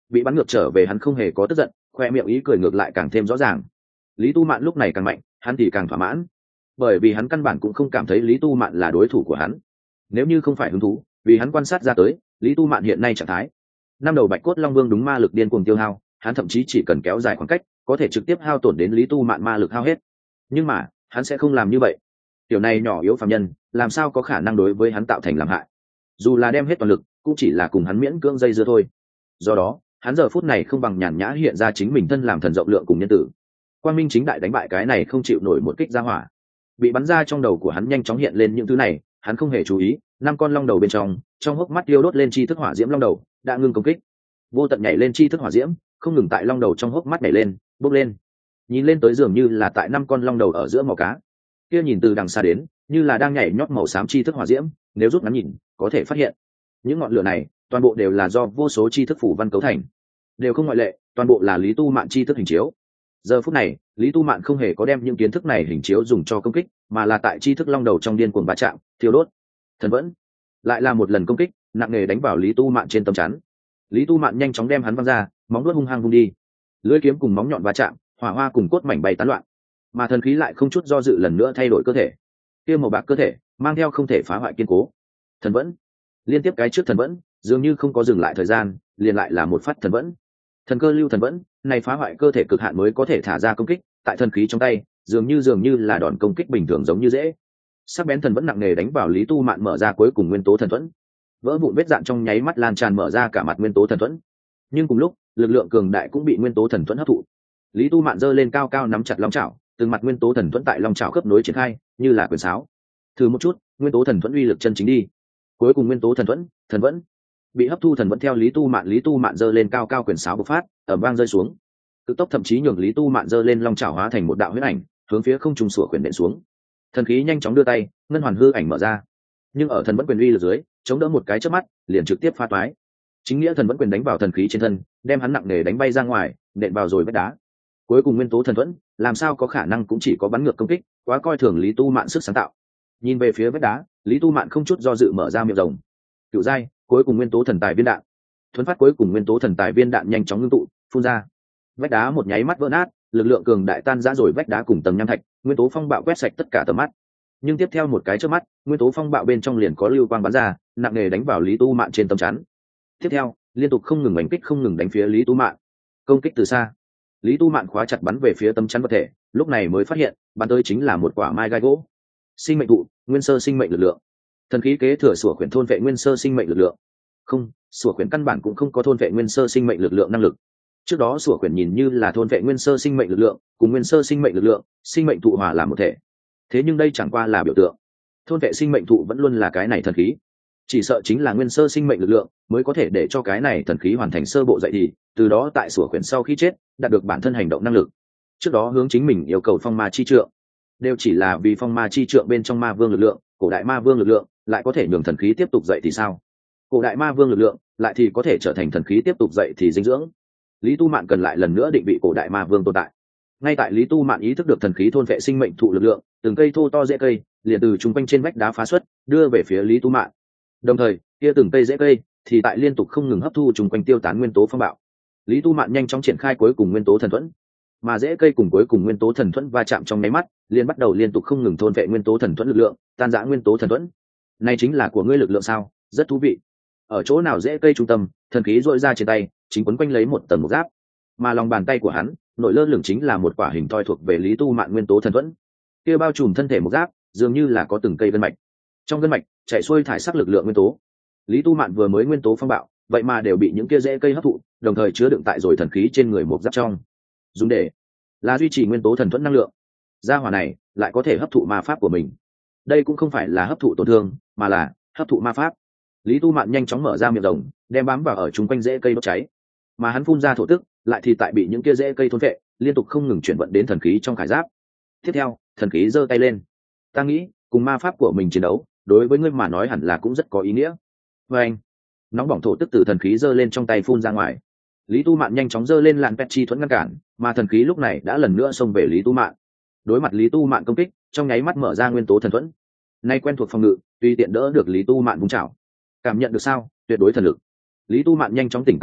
bị bắn ngược trở về hắn không hề có tức giận, khoe miệng ý cười ngược lại càng thêm rõ ràng. Lý Tu Mạn lúc này càng mạnh, hắn thì càng thỏa mãn, bởi vì hắn căn bản cũng không cảm thấy Lý Tu Mạn là đối thủ của hắn. Nếu như không phải hứng thú, vì hắn quan sát ra tới Lý Tu Mạn hiện nay trạng thái, năm đầu bạch cốt long vương đúng ma lực điên cuồng tiêu hao, hắn thậm chí chỉ cần kéo dài khoảng cách có thể trực tiếp hao tổn đến Lý Tu Mạn ma lực hao hết. Nhưng mà hắn sẽ không làm như vậy. Tiểu này nhỏ yếu phàm nhân làm sao có khả năng đối với hắn tạo thành làm hại, dù là đem hết toàn lực cũng chỉ là cùng hắn miễn cưỡng dây dưa thôi. Do đó hắn giờ phút này không bằng nhàn nhã hiện ra chính mình thân làm thần rộng lượng cùng nhân tử, quang minh chính đại đánh bại cái này không chịu nổi một kích ra hỏa. Bị bắn ra trong đầu của hắn nhanh chóng hiện lên những thứ này, hắn không hề chú ý năm con long đầu bên trong trong hốc mắt tiêu đốt lên chi thức hỏa diễm long đầu đã ngưng công kích, vô tận nhảy lên chi thức hỏa diễm không ngừng tại long đầu trong hốc mắt nhảy lên bốc lên, nhìn lên tới dường như là tại năm con long đầu ở giữa màu cá kia, nhìn từ đằng xa đến như là đang nhảy nhót màu xám chi thức hỏa diễm. Nếu rút ngắn nhìn có thể phát hiện những ngọn lửa này toàn bộ đều là do vô số chi thức phủ văn cấu thành, đều không ngoại lệ, toàn bộ là Lý Tu Mạn chi thức hình chiếu. Giờ phút này Lý Tu Mạn không hề có đem những kiến thức này hình chiếu dùng cho công kích, mà là tại chi thức long đầu trong điên cuồng va chạm thiêu đốt. Thần vẫn lại là một lần công kích nặng nề đánh vào Lý Tu Mạn trên tấm chắn. Lý Tu Mạn nhanh chóng đem hắn văng ra, móng đuốt hung hăng vung đi, lưỡi kiếm cùng móng nhọn va chạm, hỏa hoa cùng cốt mảnh bay tán loạn, mà thần khí lại không chút do dự lần nữa thay đổi cơ thể. Kia màu bạc cơ thể mang theo không thể phá hoại kiên cố. Thần vẫn liên tiếp cái trước thần vẫn dường như không có dừng lại thời gian, liền lại là một phát thần vẫn. Thần cơ lưu thần vẫn này phá hoại cơ thể cực hạn mới có thể thả ra công kích, tại thần khí trong tay dường như dường như là đòn công kích bình thường giống như dễ. Sắc bén thần vẫn nặng nề đánh vào Lý Tu Mạn mở ra cuối cùng nguyên tố thần thuẫn, vỡ vụn vết dạn trong nháy mắt lan tràn mở ra cả mặt nguyên tố thần thuẫn. Nhưng cùng lúc lực lượng cường đại cũng bị nguyên tố thần thuẫn hấp thụ. Lý Tu Mạn giơ lên cao cao nắm chặt long chảo, từng mặt nguyên tố thần thuẫn tại long chảo khớp nối triển khai như là quyền sáo. Thử một chút nguyên tố thần thuẫn uy lực chân chính đi. Cuối cùng nguyên tố thần thuẫn thần vẫn bị hấp thu, thần vẫn theo Lý Tu Mạn Lý Tu Mạn giơ lên cao cao quyền sáo bộc phát, ầm vang rơi xuống. Cực tốc thậm chí nhường Lý Tu Mạn giơ lên long chảo hóa thành một đạo huyết ảnh, hướng phía không trung sủa quyền nện xuống. Thần khí nhanh chóng đưa tay, ngân hoàn hư ảnh mở ra, nhưng ở thần vẫn quyền uy lực dưới chống đỡ một cái chớp mắt liền trực tiếp phá toái. Chính nghĩa thần vẫn quyền đánh vào thần khí trên thân, đem hắn nặng nề đánh bay ra ngoài, nện vào rồi vách đá. Cuối cùng nguyên tố thần thuẫn làm sao có khả năng cũng chỉ có bắn ngược công kích, quá coi thường Lý Tu Mạn sức sáng tạo. Nhìn về phía vách đá, Lý Tu Mạn không chút do dự mở ra miệng rồng. Cựu giai cuối cùng nguyên tố thần tài viên đạn, thuấn phát cuối cùng nguyên tố thần tài viên đạn nhanh chóng ngưng tụ phun ra. Vách đá một nháy mắt vỡ nát, lực lượng cường đại tan rã rồi vách đá cùng tầng nham thạch, nguyên tố phong bạo quét sạch tất cả tầm mắt. Nhưng tiếp theo một cái chớp mắt, nguyên tố phong bạo bên trong liền có lưu quang bắn ra, nặng nề đánh vào Lý Tu Mạn trên tấm chắn. Tiếp theo liên tục không ngừng đánh kích không ngừng đánh phía Lý Tu Mạn. Công kích từ xa, Lý Tu Mạn khóa chặt bắn về phía tấm chắn vật thể, lúc này mới phát hiện bắn tới chính là một quả mai gai gỗ. Sinh mệnh thụ, nguyên sơ sinh mệnh lực lượng. Thần khí kế thừa sủa khuyển thôn vệ nguyên sơ sinh mệnh lực lượng. Không, sủa khuyển căn bản cũng không có thôn vệ nguyên sơ sinh mệnh lực lượng năng lực. Trước đó sủa khuyển nhìn như là thôn vệ nguyên sơ sinh mệnh lực lượng cùng nguyên sơ sinh mệnh lực lượng, sinh mệnh thụ hòa làm một thể. Thế nhưng đây chẳng qua là biểu tượng, thôn vệ sinh mệnh thụ vẫn luôn là cái này thần khí. Chỉ sợ chính là nguyên sơ sinh mệnh lực lượng mới có thể để cho cái này thần khí hoàn thành sơ bộ dậy thì, từ đó tại sủa khuyển sau khi chết đạt được bản thân hành động năng lực. Trước đó hướng chính mình yêu cầu phong ma chi trượng, đều chỉ là vì phong ma chi trượng bên trong ma vương lực lượng, cổ đại ma vương lực lượng lại có thể nhường thần khí tiếp tục dậy thì sao? Cổ đại ma vương lực lượng lại thì có thể trở thành thần khí tiếp tục dậy thì dinh dưỡng. Lý Tu Mạn cần lại lần nữa định vị cổ đại ma vương tồn tại. Ngay tại Lý Tu Mạn ý thức được thần khí thôn vệ sinh mệnh thụ lực lượng, từng cây thô to rễ cây liền từ trung quanh trên vách đá phá xuất, đưa về phía Lý Tu Mạn. Đồng thời, kia từng cây rễ cây thì tại liên tục không ngừng hấp thu trung quanh tiêu tán nguyên tố phong bạo. Lý Tu Mạn nhanh chóng triển khai cuối cùng nguyên tố thần thuẫn, mà rễ cây cùng cuối cùng nguyên tố thần thuẫn va chạm trong nháy mắt, liền bắt đầu liên tục không ngừng thôn vệ nguyên tố thần thuẫn lực lượng, tan rã nguyên tố thần thuẫn. Này chính là của ngươi lực lượng sao? Rất thú vị. Ở chỗ nào rễ cây trung tâm, thần khí dội ra trên tay, chính quấn quanh lấy một tầng mộc giáp, mà lòng bàn tay của hắn nội lơ lửng chính là một quả hình thoi thuộc về Lý Tu Mạn nguyên tố thần thuẫn. Kia bao trùm thân thể mộc giáp dường như là có từng cây gân mạch, trong gân mạch chạy xuôi thải sắc lực lượng nguyên tố. Lý Tu Mạn vừa mới nguyên tố phong bạo, vậy mà đều bị những kia rễ cây hấp thụ, đồng thời chứa đựng tại rồi thần khí trên người mộc giáp trong, dùng để là duy trì nguyên tố thần thuẫn năng lượng. Gia hỏa này lại có thể hấp thụ ma pháp của mình, đây cũng không phải là hấp thụ tổn thương, mà là hấp thụ ma pháp. Lý Tu Mạn nhanh chóng mở ra miệng rồng, đem bám vào ở chung quanh rễ cây đốt cháy, mà hắn phun ra thổ tức lại thì tại bị những kia rễ cây thôn vệ, liên tục không ngừng chuyển vận đến thần khí trong khải giáp. Tiếp theo thần khí giơ tay lên, ta nghĩ cùng ma pháp của mình chiến đấu đối với ngươi mà nói hẳn là cũng rất có ý nghĩa. Và anh nóng bỏng thổ tức từ thần khí giơ lên trong tay phun ra ngoài. Lý Tu Mạn nhanh chóng giơ lên làn pet chi thuẫn ngăn cản, mà thần khí lúc này đã lần nữa xông về Lý Tu Mạn. Đối mặt Lý Tu Mạn công kích, trong nháy mắt mở ra nguyên tố thần thuẫn, nay quen thuộc phòng ngự, tùy tiện đỡ được Lý Tu Mạn vung chảo. Cảm nhận được sao? Tuyệt đối thần lực. Lý Tu Mạn nhanh chóng tỉnh táo lại,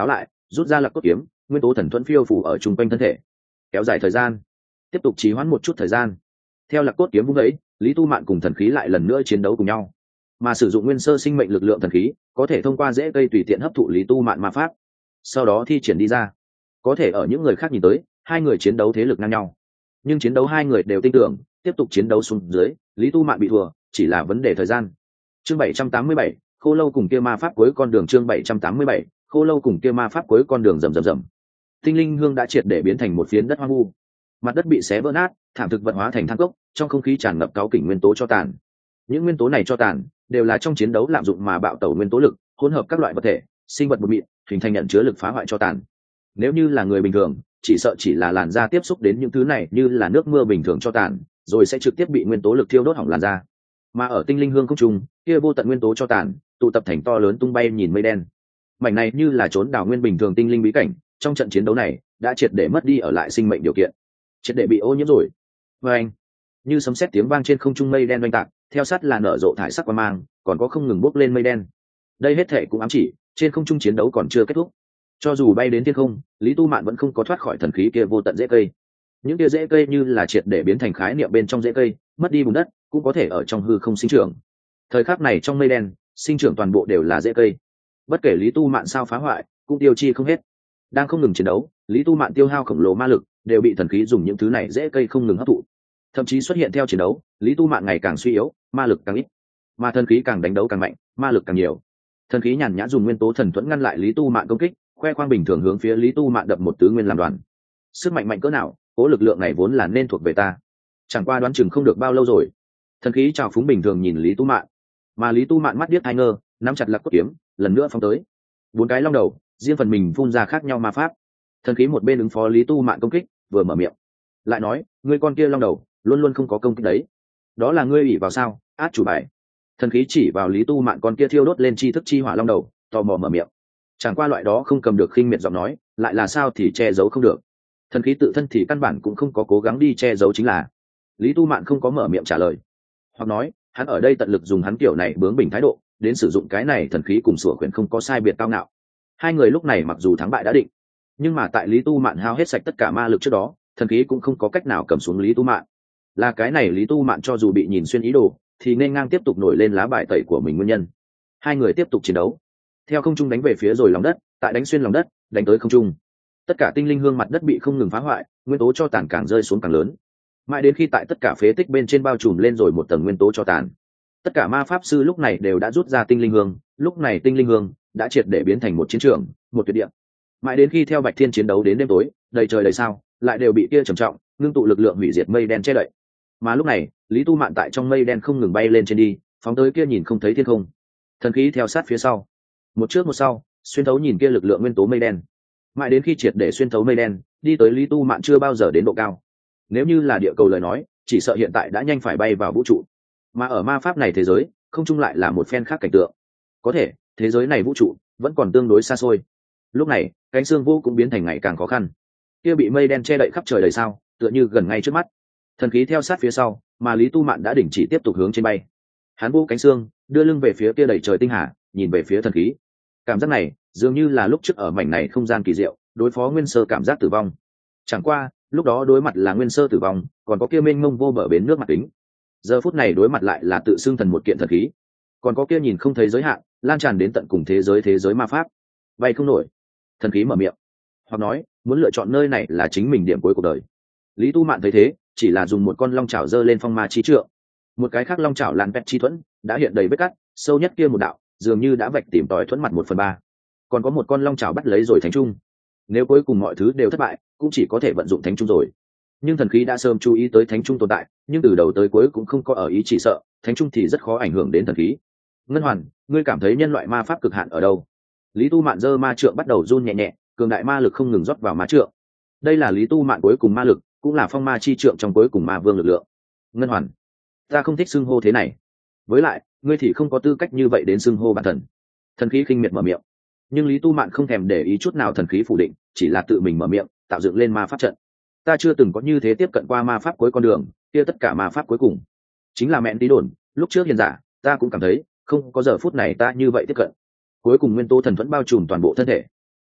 rút ra lạc cốt kiếm, nguyên tố thần thuẫn phiêu phủ ở chung quanh thân thể, kéo dài thời gian, tiếp tục trì hoãn một chút thời gian. Theo lạc cốt kiếm vung vẫy, Lý Tu Mạn cùng thần khí lại lần nữa chiến đấu cùng nhau, mà sử dụng nguyên sơ sinh mệnh lực lượng thần khí có thể thông qua rễ cây tùy tiện hấp thụ Lý Tu Mạn ma pháp, sau đó thi triển đi ra. Có thể ở những người khác nhìn tới, hai người chiến đấu thế lực ngang nhau, nhưng chiến đấu hai người đều tin tưởng, tiếp tục chiến đấu xuống dưới, Lý Tu Mạn bị thua chỉ là vấn đề thời gian. Chương bảy trăm tám mươi bảy, Khô Lâu cùng kia ma pháp cuối con đường. Chương bảy trăm tám mươi bảy, Khô Lâu cùng kia ma pháp cuối con đường. Rầm rầm rầm. Tinh linh hương đã triệt để biến thành một phiến đất hoang vu, mặt đất bị xé vỡ nát, thảm thực vật hóa thành than cốc, trong không khí tràn ngập cáu kỉnh nguyên tố cho tàn. Những nguyên tố này cho tàn đều là trong chiến đấu lạm dụng mà bạo tẩu nguyên tố lực, hỗn hợp các loại vật thể, sinh vật bột mịn, hình thành nhận chứa lực phá hoại cho tàn. Nếu như là người bình thường, chỉ sợ chỉ là làn da tiếp xúc đến những thứ này như là nước mưa bình thường cho tàn, rồi sẽ trực tiếp bị nguyên tố lực thiêu đốt hỏng làn da. Mà ở tinh linh hương không trung, kia vô tận nguyên tố cho tàn tụ tập thành to lớn tung bay nhìn mây đen. Mảnh này như là trốn đào nguyên bình thường tinh linh bí cảnh, trong trận chiến đấu này đã triệt để mất đi ở lại sinh mệnh điều kiện, triệt để bị ô nhiễm rồi. Và anh, như sấm sét tiếng vang trên không trung, mây đen oanh tạc, theo sát là nở rộ thải sắc quang mang, còn có không ngừng bốc lên mây đen. Đây hết thể cũng ám chỉ trên không trung chiến đấu còn chưa kết thúc. Cho dù bay đến thiên không, Lý Tu Mạn vẫn không có thoát khỏi thần khí kia vô tận rễ cây. Những kia rễ cây như là triệt để biến thành khái niệm bên trong rễ cây, mất đi bùn đất, cũng có thể ở trong hư không sinh trưởng. Thời khắc này trong mây đen, sinh trưởng toàn bộ đều là rễ cây. Bất kể Lý Tu Mạn sao phá hoại, cũng tiêu chi không hết. Đang không ngừng chiến đấu, Lý Tu Mạn tiêu hao khổng lồ ma lực, đều bị thần khí dùng những thứ này rễ cây không ngừng hấp thụ. Thậm chí xuất hiện theo chiến đấu, Lý Tu Mạn ngày càng suy yếu, ma lực càng ít, mà thần khí càng đánh đấu càng mạnh, ma lực càng nhiều. Thần khí nhàn nhã dùng nguyên tố thần thuẫn ngăn lại Lý Tu Mạn công kích, khoe khoang bình thường hướng phía Lý Tu Mạn đập một tứ nguyên làm đoàn. Sức mạnh mạnh cỡ nào, cố lực lượng này vốn là nên thuộc về ta. Chẳng qua đoán chừng không được bao lâu rồi. Thần khí trào phúng bình thường nhìn Lý Tu Mạn, mà Lý Tu Mạn mắt điếc hai ngơ, nắm chặt lạc cốt kiếm, lần nữa phóng tới. Bốn cái long đầu, riêng phần mình phun ra khác nhau ma pháp. Thần khí một bên ứng phó Lý Tu Mạn công kích, vừa mở miệng, lại nói, ngươi con kia long đầu, luôn luôn không có công kích đấy. Đó là ngươi ủy vào sao? Át chủ bài. Thần khí chỉ vào Lý Tu Mạn con kia thiêu đốt lên chi thức chi hỏa long đầu, tò mò mở miệng. Chẳng qua loại đó không cầm được khinh miệt giọng nói, lại là sao thì che giấu không được. Thần khí tự thân thì căn bản cũng không có cố gắng đi che giấu chính là. Lý Tu Mạn không có mở miệng trả lời, hoặc nói hắn ở đây tận lực dùng hắn kiểu này bướng bỉnh thái độ đến sử dụng cái này thần khí cùng sủa khuyển không có sai biệt cao ngạo. Hai người lúc này mặc dù thắng bại đã định, nhưng mà tại Lý Tu Mạn hao hết sạch tất cả ma lực trước đó, thần khí cũng không có cách nào cầm xuống Lý Tu Mạn. Là cái này Lý Tu Mạn cho dù bị nhìn xuyên ý đồ, thì nên ngang tiếp tục nổi lên lá bài tẩy của mình nguyên nhân. Hai người tiếp tục chiến đấu, theo không trung đánh về phía rồi lòng đất, tại đánh xuyên lòng đất, đánh tới không trung. Tất cả tinh linh hương mặt đất bị không ngừng phá hoại, nguyên tố cho tàn càng rơi xuống càng lớn, mãi đến khi tại tất cả phế tích bên trên bao trùm lên rồi một tầng nguyên tố cho tàn. Tất cả ma pháp sư lúc này đều đã rút ra tinh linh hương, lúc này tinh linh hương đã triệt để biến thành một chiến trường, một tuyệt địa. Mãi đến khi theo Bạch Thiên chiến đấu đến đêm tối, đầy trời đầy sao, lại đều bị kia trầm trọng, ngưng tụ lực lượng hủy diệt mây đen che đậy. Mà lúc này, Lý Tu Mạn tại trong mây đen không ngừng bay lên trên đi, phóng tới kia nhìn không thấy thiên không. Thần khí theo sát phía sau, một trước một sau, xuyên thấu nhìn kia lực lượng nguyên tố mây đen. Mãi đến khi triệt để xuyên thấu mây đen, đi tới Lý Tu Mạn chưa bao giờ đến độ cao. Nếu như là địa cầu lời nói, chỉ sợ hiện tại đã nhanh phải bay vào vũ trụ. Mà ở ma pháp này thế giới, không chung lại là một phen khác cảnh tượng. Có thể, thế giới này vũ trụ vẫn còn tương đối xa xôi. Lúc này, cánh xương vũ cũng biến thành ngày càng khó khăn. Kia bị mây đen che đậy khắp trời đầy sao, tựa như gần ngay trước mắt. Thần khí theo sát phía sau, mà Lý Tu Mạn đã đình chỉ tiếp tục hướng trên bay. Hắn vũ cánh xương, đưa lưng về phía kia đầy trời tinh hà, nhìn về phía thần khí. Cảm giác này, dường như là lúc trước ở mảnh này không gian kỳ diệu, đối phó nguyên sơ cảm giác tử vong. Chẳng qua, lúc đó đối mặt là nguyên sơ tử vong, còn có kia mênh mông vô bờ bến nước mặt kính. Giờ phút này đối mặt lại là tự xưng thần một kiện thần khí, còn có kia nhìn không thấy giới hạn, lan tràn đến tận cùng thế giới thế giới ma pháp. Bay không nổi. Thần khí mở miệng, hoặc nói, muốn lựa chọn nơi này là chính mình điểm cuối cuộc đời. Lý Tu Mạn thấy thế, chỉ là dùng một con long chảo giơ lên phong ma chi trượng. Một cái khác long chảo lan pet chi thuẫn, đã hiện đầy vết cắt, sâu nhất kia một đạo, dường như đã vạch tìm tòi thuẫn mặt một phần ba. Còn có một con long chảo bắt lấy rồi thánh trung. Nếu cuối cùng mọi thứ đều thất bại, cũng chỉ có thể vận dụng thánh trung rồi. Nhưng thần khí đã sớm chú ý tới thánh trung tồn tại, nhưng từ đầu tới cuối cũng không có ở ý chỉ sợ, thánh trung thì rất khó ảnh hưởng đến thần khí. Ngân Hoàn, ngươi cảm thấy nhân loại ma pháp cực hạn ở đâu? Lý Tu Mạn giơ ma trượng bắt đầu run nhẹ nhẹ, cường đại ma lực không ngừng rót vào ma trượng. Đây là Lý Tu Mạn cuối cùng ma lực, cũng là phong ma chi trượng trong cuối cùng ma vương lực lượng. Ngân Hoàn, ta không thích xưng hô thế này. Với lại, ngươi thì không có tư cách như vậy đến xưng hô bản thần. Thần khí khinh miệt mở miệng. Nhưng Lý Tu Mạn không thèm để ý chút nào thần khí phủ định, chỉ là tự mình mở miệng, tạo dựng lên ma pháp trận. Ta chưa từng có như thế tiếp cận qua ma pháp cuối con đường, kia tất cả ma pháp cuối cùng chính là mẹn tí đồn. Lúc trước hiền giả, ta cũng cảm thấy không có giờ phút này ta như vậy tiếp cận. Cuối cùng nguyên tố thần thuẫn bao trùm toàn bộ thân thể,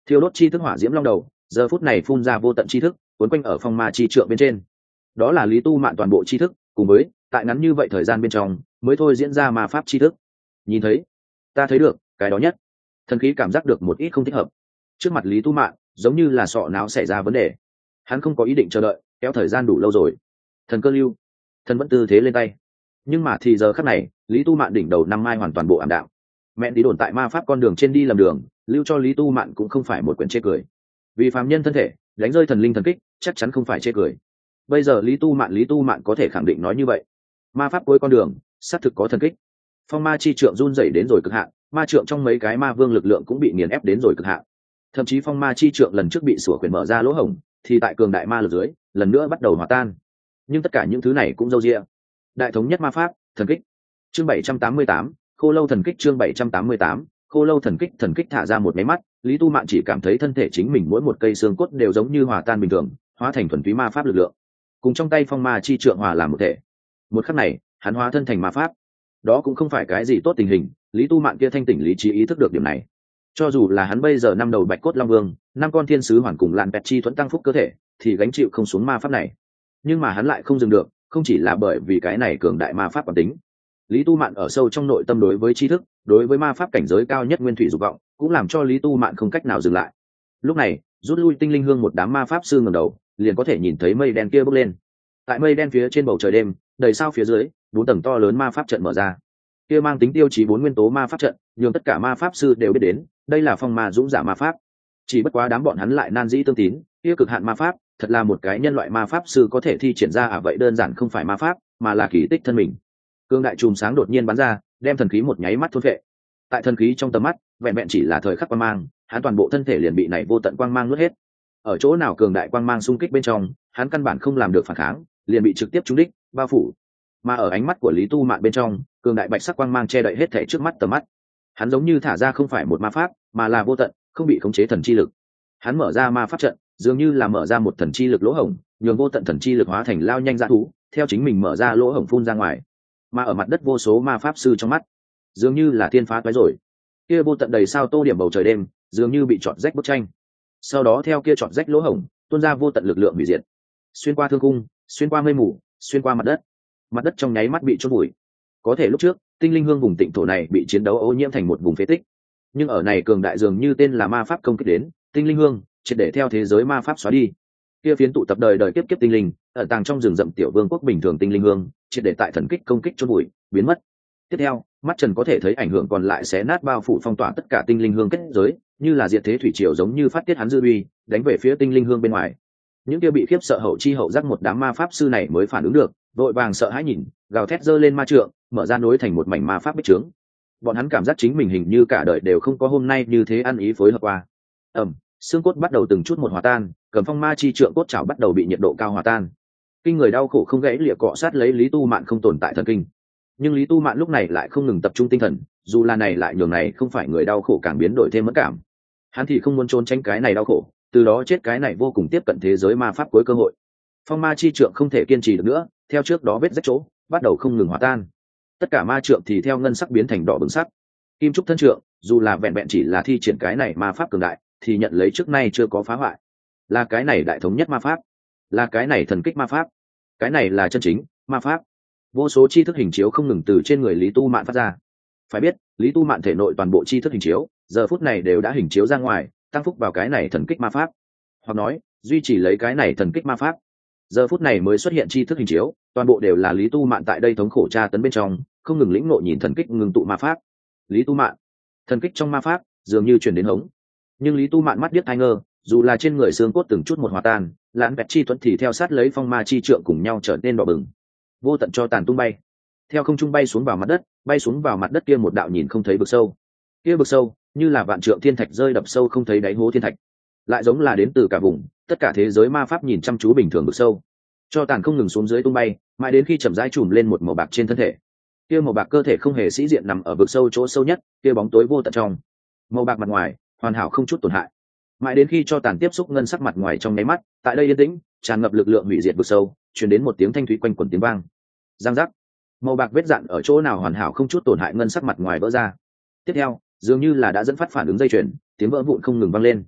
thiêu đốt chi thức hỏa diễm long đầu giờ phút này phun ra vô tận chi thức cuốn quanh ở phong ma chi trượng bên trên. Đó là Lý Tu Mạn toàn bộ chi thức, cùng với tại ngắn như vậy thời gian bên trong mới thôi diễn ra ma pháp chi thức. Nhìn thấy, ta thấy được cái đó nhất. Thần khí cảm giác được một ít không thích hợp. Trước mặt Lý Tu Mạn giống như là sọ não xảy ra vấn đề. Hắn không có ý định chờ đợi, kéo thời gian đủ lâu rồi. Thần cơ lưu, thần vẫn tư thế lên tay. Nhưng mà thì giờ khắc này, Lý Tu Mạn đỉnh đầu năm mai hoàn toàn bộ ảm đạm. Mẹ đi đồn tại ma pháp con đường trên đi làm đường, lưu cho Lý Tu Mạn cũng không phải một quyển chê cười. Vì phàm nhân thân thể đánh rơi thần linh thần kích chắc chắn không phải chê cười. Bây giờ Lý Tu Mạn Lý Tu Mạn có thể khẳng định nói như vậy. Ma pháp cuối con đường xác thực có thần kích. Phong ma chi trượng run rẩy đến rồi cực hạn, ma trượng trong mấy cái ma vương lực lượng cũng bị nghiền ép đến rồi cực hạn. Thậm chí phong ma chi trượng lần trước bị sủa quyền mở ra lỗ hổng, thì tại cường đại ma lực dưới lần nữa bắt đầu hòa tan. Nhưng tất cả những thứ này cũng dâu dịa. Đại thống nhất ma pháp thần kích chương bảy trăm tám mươi tám, khô lâu thần kích chương bảy trăm tám mươi tám, khô lâu thần kích thần kích thả ra một máy mắt, Lý Tu Mạn chỉ cảm thấy thân thể chính mình mỗi một cây xương cốt đều giống như hòa tan bình thường, hóa thành thuần túy ma pháp lực lượng, cùng trong tay phong ma chi trượng hòa làm một thể. Một khắc này, hắn hóa thân thành ma pháp. Đó cũng không phải cái gì tốt tình hình, Lý Tu Mạn kia thanh tỉnh lý trí ý thức được điểm này. Cho dù là hắn bây giờ năm đầu bạch cốt long vương, năm con thiên sứ hoàn cùng lạn bẹt chi thuẫn tăng phúc cơ thể, thì gánh chịu không xuống ma pháp này. Nhưng mà hắn lại không dừng được, không chỉ là bởi vì cái này cường đại ma pháp bản tính. Lý Tu Mạn ở sâu trong nội tâm đối với tri thức, đối với ma pháp cảnh giới cao nhất nguyên thủy dục vọng, cũng làm cho Lý Tu Mạn không cách nào dừng lại. Lúc này, rút lui tinh linh hương một đám ma pháp sư ngẩng đầu, liền có thể nhìn thấy mây đen kia bốc lên. Tại mây đen phía trên bầu trời đêm, đầy sao phía dưới, bốn tầng to lớn ma pháp trận mở ra. Kia mang tính tiêu chí bốn nguyên tố ma pháp trận, nhưng tất cả ma pháp sư đều biết đến, đây là phong ma dũng giả ma pháp. Chỉ bất quá đám bọn hắn lại nan dĩ tương tín, kia cực hạn ma pháp, thật là một cái nhân loại ma pháp sư có thể thi triển ra à vậy đơn giản không phải ma pháp, mà là kỳ tích thân mình. Cương đại chùm sáng đột nhiên bắn ra, đem thần khí một nháy mắt thôn phệ. Tại thần khí trong tầm mắt, vẹn vẹn chỉ là thời khắc quang mang, hắn toàn bộ thân thể liền bị này vô tận quang mang nuốt hết. Ở chỗ nào cường đại quang mang xung kích bên trong, hắn căn bản không làm được phản kháng, liền bị trực tiếp trúng đích, bao phủ. Mà ở ánh mắt của Lý Tu Mạn bên trong, cường đại bạch sắc quang mang che đậy hết thảy trước mắt tầm mắt. Hắn giống như thả ra không phải một ma pháp, mà là vô tận, không bị khống chế thần chi lực. Hắn mở ra ma pháp trận, dường như là mở ra một thần chi lực lỗ hổng, nhường vô tận thần chi lực hóa thành lao nhanh dã thú, theo chính mình mở ra lỗ hổng phun ra ngoài. Mà ở mặt đất vô số ma pháp sư trong mắt, dường như là thiên phá toái rồi. Kia vô tận đầy sao tô điểm bầu trời đêm, dường như bị chọt rách bức tranh. Sau đó theo kia chọt rách lỗ hổng, tuôn ra vô tận lực lượng hủy diệt. Xuyên qua thương cung, xuyên qua mây mù, xuyên qua mặt đất. Mặt đất trong nháy mắt bị chôn bụi. Có thể lúc trước, tinh linh hương vùng tịnh thổ này bị chiến đấu ô nhiễm thành một vùng phế tích. Nhưng ở này cường đại dường như tên là ma pháp công kích đến, tinh linh hương triệt để theo thế giới ma pháp xóa đi. Kia phiến tụ tập đời đời kiếp kiếp tinh linh, ở tàng trong rừng rậm tiểu vương quốc bình thường tinh linh hương, triệt để tại thần kích công kích chôn bụi, biến mất. Tiếp theo, mắt trần có thể thấy ảnh hưởng còn lại xé nát bao phủ phong tỏa tất cả tinh linh hương kết giới, như là diệt thế thủy triều giống như phát tiết hắn dư uy, đánh về phía tinh linh hương bên ngoài. Những kia bị khiếp sợ hậu chi hậu giác một đám ma pháp sư này mới phản ứng được, vội vàng sợ hãi nhìn, gào thét giơ lên ma trượng, mở ra nối thành một mảnh ma pháp bích trướng. Bọn hắn cảm giác chính mình hình như cả đời đều không có hôm nay như thế ăn ý phối hợp qua. Ầm, xương cốt bắt đầu từng chút một hòa tan, cầm phong ma chi trượng cốt chảo bắt đầu bị nhiệt độ cao hòa tan. Kinh người đau khổ không gãy lịa cọ sát lấy Lý Tu Mạn không tồn tại thần kinh. Nhưng Lý Tu Mạn lúc này lại không ngừng tập trung tinh thần, dù là này lại nhường này không phải người đau khổ càng biến đổi thêm mất cảm. Hắn thì không muốn trốn tránh cái này đau khổ, từ đó chết cái này vô cùng tiếp cận thế giới ma pháp cuối cơ hội. Phong ma chi trượng không thể kiên trì được nữa, theo trước đó vết rách chỗ, bắt đầu không ngừng hòa tan. Tất cả ma trượng thì theo ngân sắc biến thành đỏ bừng sắc. Kim trúc thân trượng, dù là vẹn vẹn chỉ là thi triển cái này ma pháp cường đại, thì nhận lấy trước nay chưa có phá hoại. Là cái này đại thống nhất ma pháp, là cái này thần kích ma pháp, cái này là chân chính ma pháp. Vô số tri thức hình chiếu không ngừng từ trên người Lý Tu Mạn phát ra. Phải biết, Lý Tu Mạn thể nội toàn bộ tri thức hình chiếu, giờ phút này đều đã hình chiếu ra ngoài, tăng phúc vào cái này thần kích ma pháp, hoặc nói duy trì lấy cái này thần kích ma pháp. Giờ phút này mới xuất hiện tri thức hình chiếu, toàn bộ đều là Lý Tu Mạn tại đây thống khổ tra tấn bên trong, không ngừng lĩnh ngộ nhìn thần kích ngừng tụ ma pháp. Lý Tu Mạn, thần kích trong ma pháp dường như truyền đến hống. Nhưng Lý Tu Mạn mắt điếc tai ngơ, dù là trên người xương cốt từng chút một hòa tan, lãn bẹt chi thuẫn thì theo sát lấy phong ma chi trượng cùng nhau trở nên đỏ bừng. Vô tận cho tàn tung bay, theo không trung bay xuống vào mặt đất, bay xuống vào mặt đất kia một đạo nhìn không thấy vực sâu. Kia vực sâu như là vạn trượng thiên thạch rơi đập sâu không thấy đáy hố thiên thạch, lại giống là đến từ cả vùng tất cả thế giới ma pháp nhìn chăm chú bình thường vực sâu. Cho tàn không ngừng xuống dưới tung bay, mãi đến khi chậm rãi trùm lên một màu bạc trên thân thể. Kia màu bạc cơ thể không hề sĩ diện nằm ở vực sâu chỗ sâu nhất, kia bóng tối vô tận trong. Màu bạc mặt ngoài hoàn hảo không chút tổn hại, mãi đến khi cho tàn tiếp xúc ngân sắc mặt ngoài trong nháy mắt, tại đây yên tĩnh, tràn ngập lực lượng hủy diệt vực sâu, truyền đến một tiếng thanh thúy quanh quẩn tiếng vang. Giang giác, màu bạc vết dạn ở chỗ nào hoàn hảo không chút tổn hại ngân sắc mặt ngoài vỡ ra. Tiếp theo, dường như là đã dẫn phát phản ứng dây chuyền, tiếng vỡ vụn không ngừng vang lên.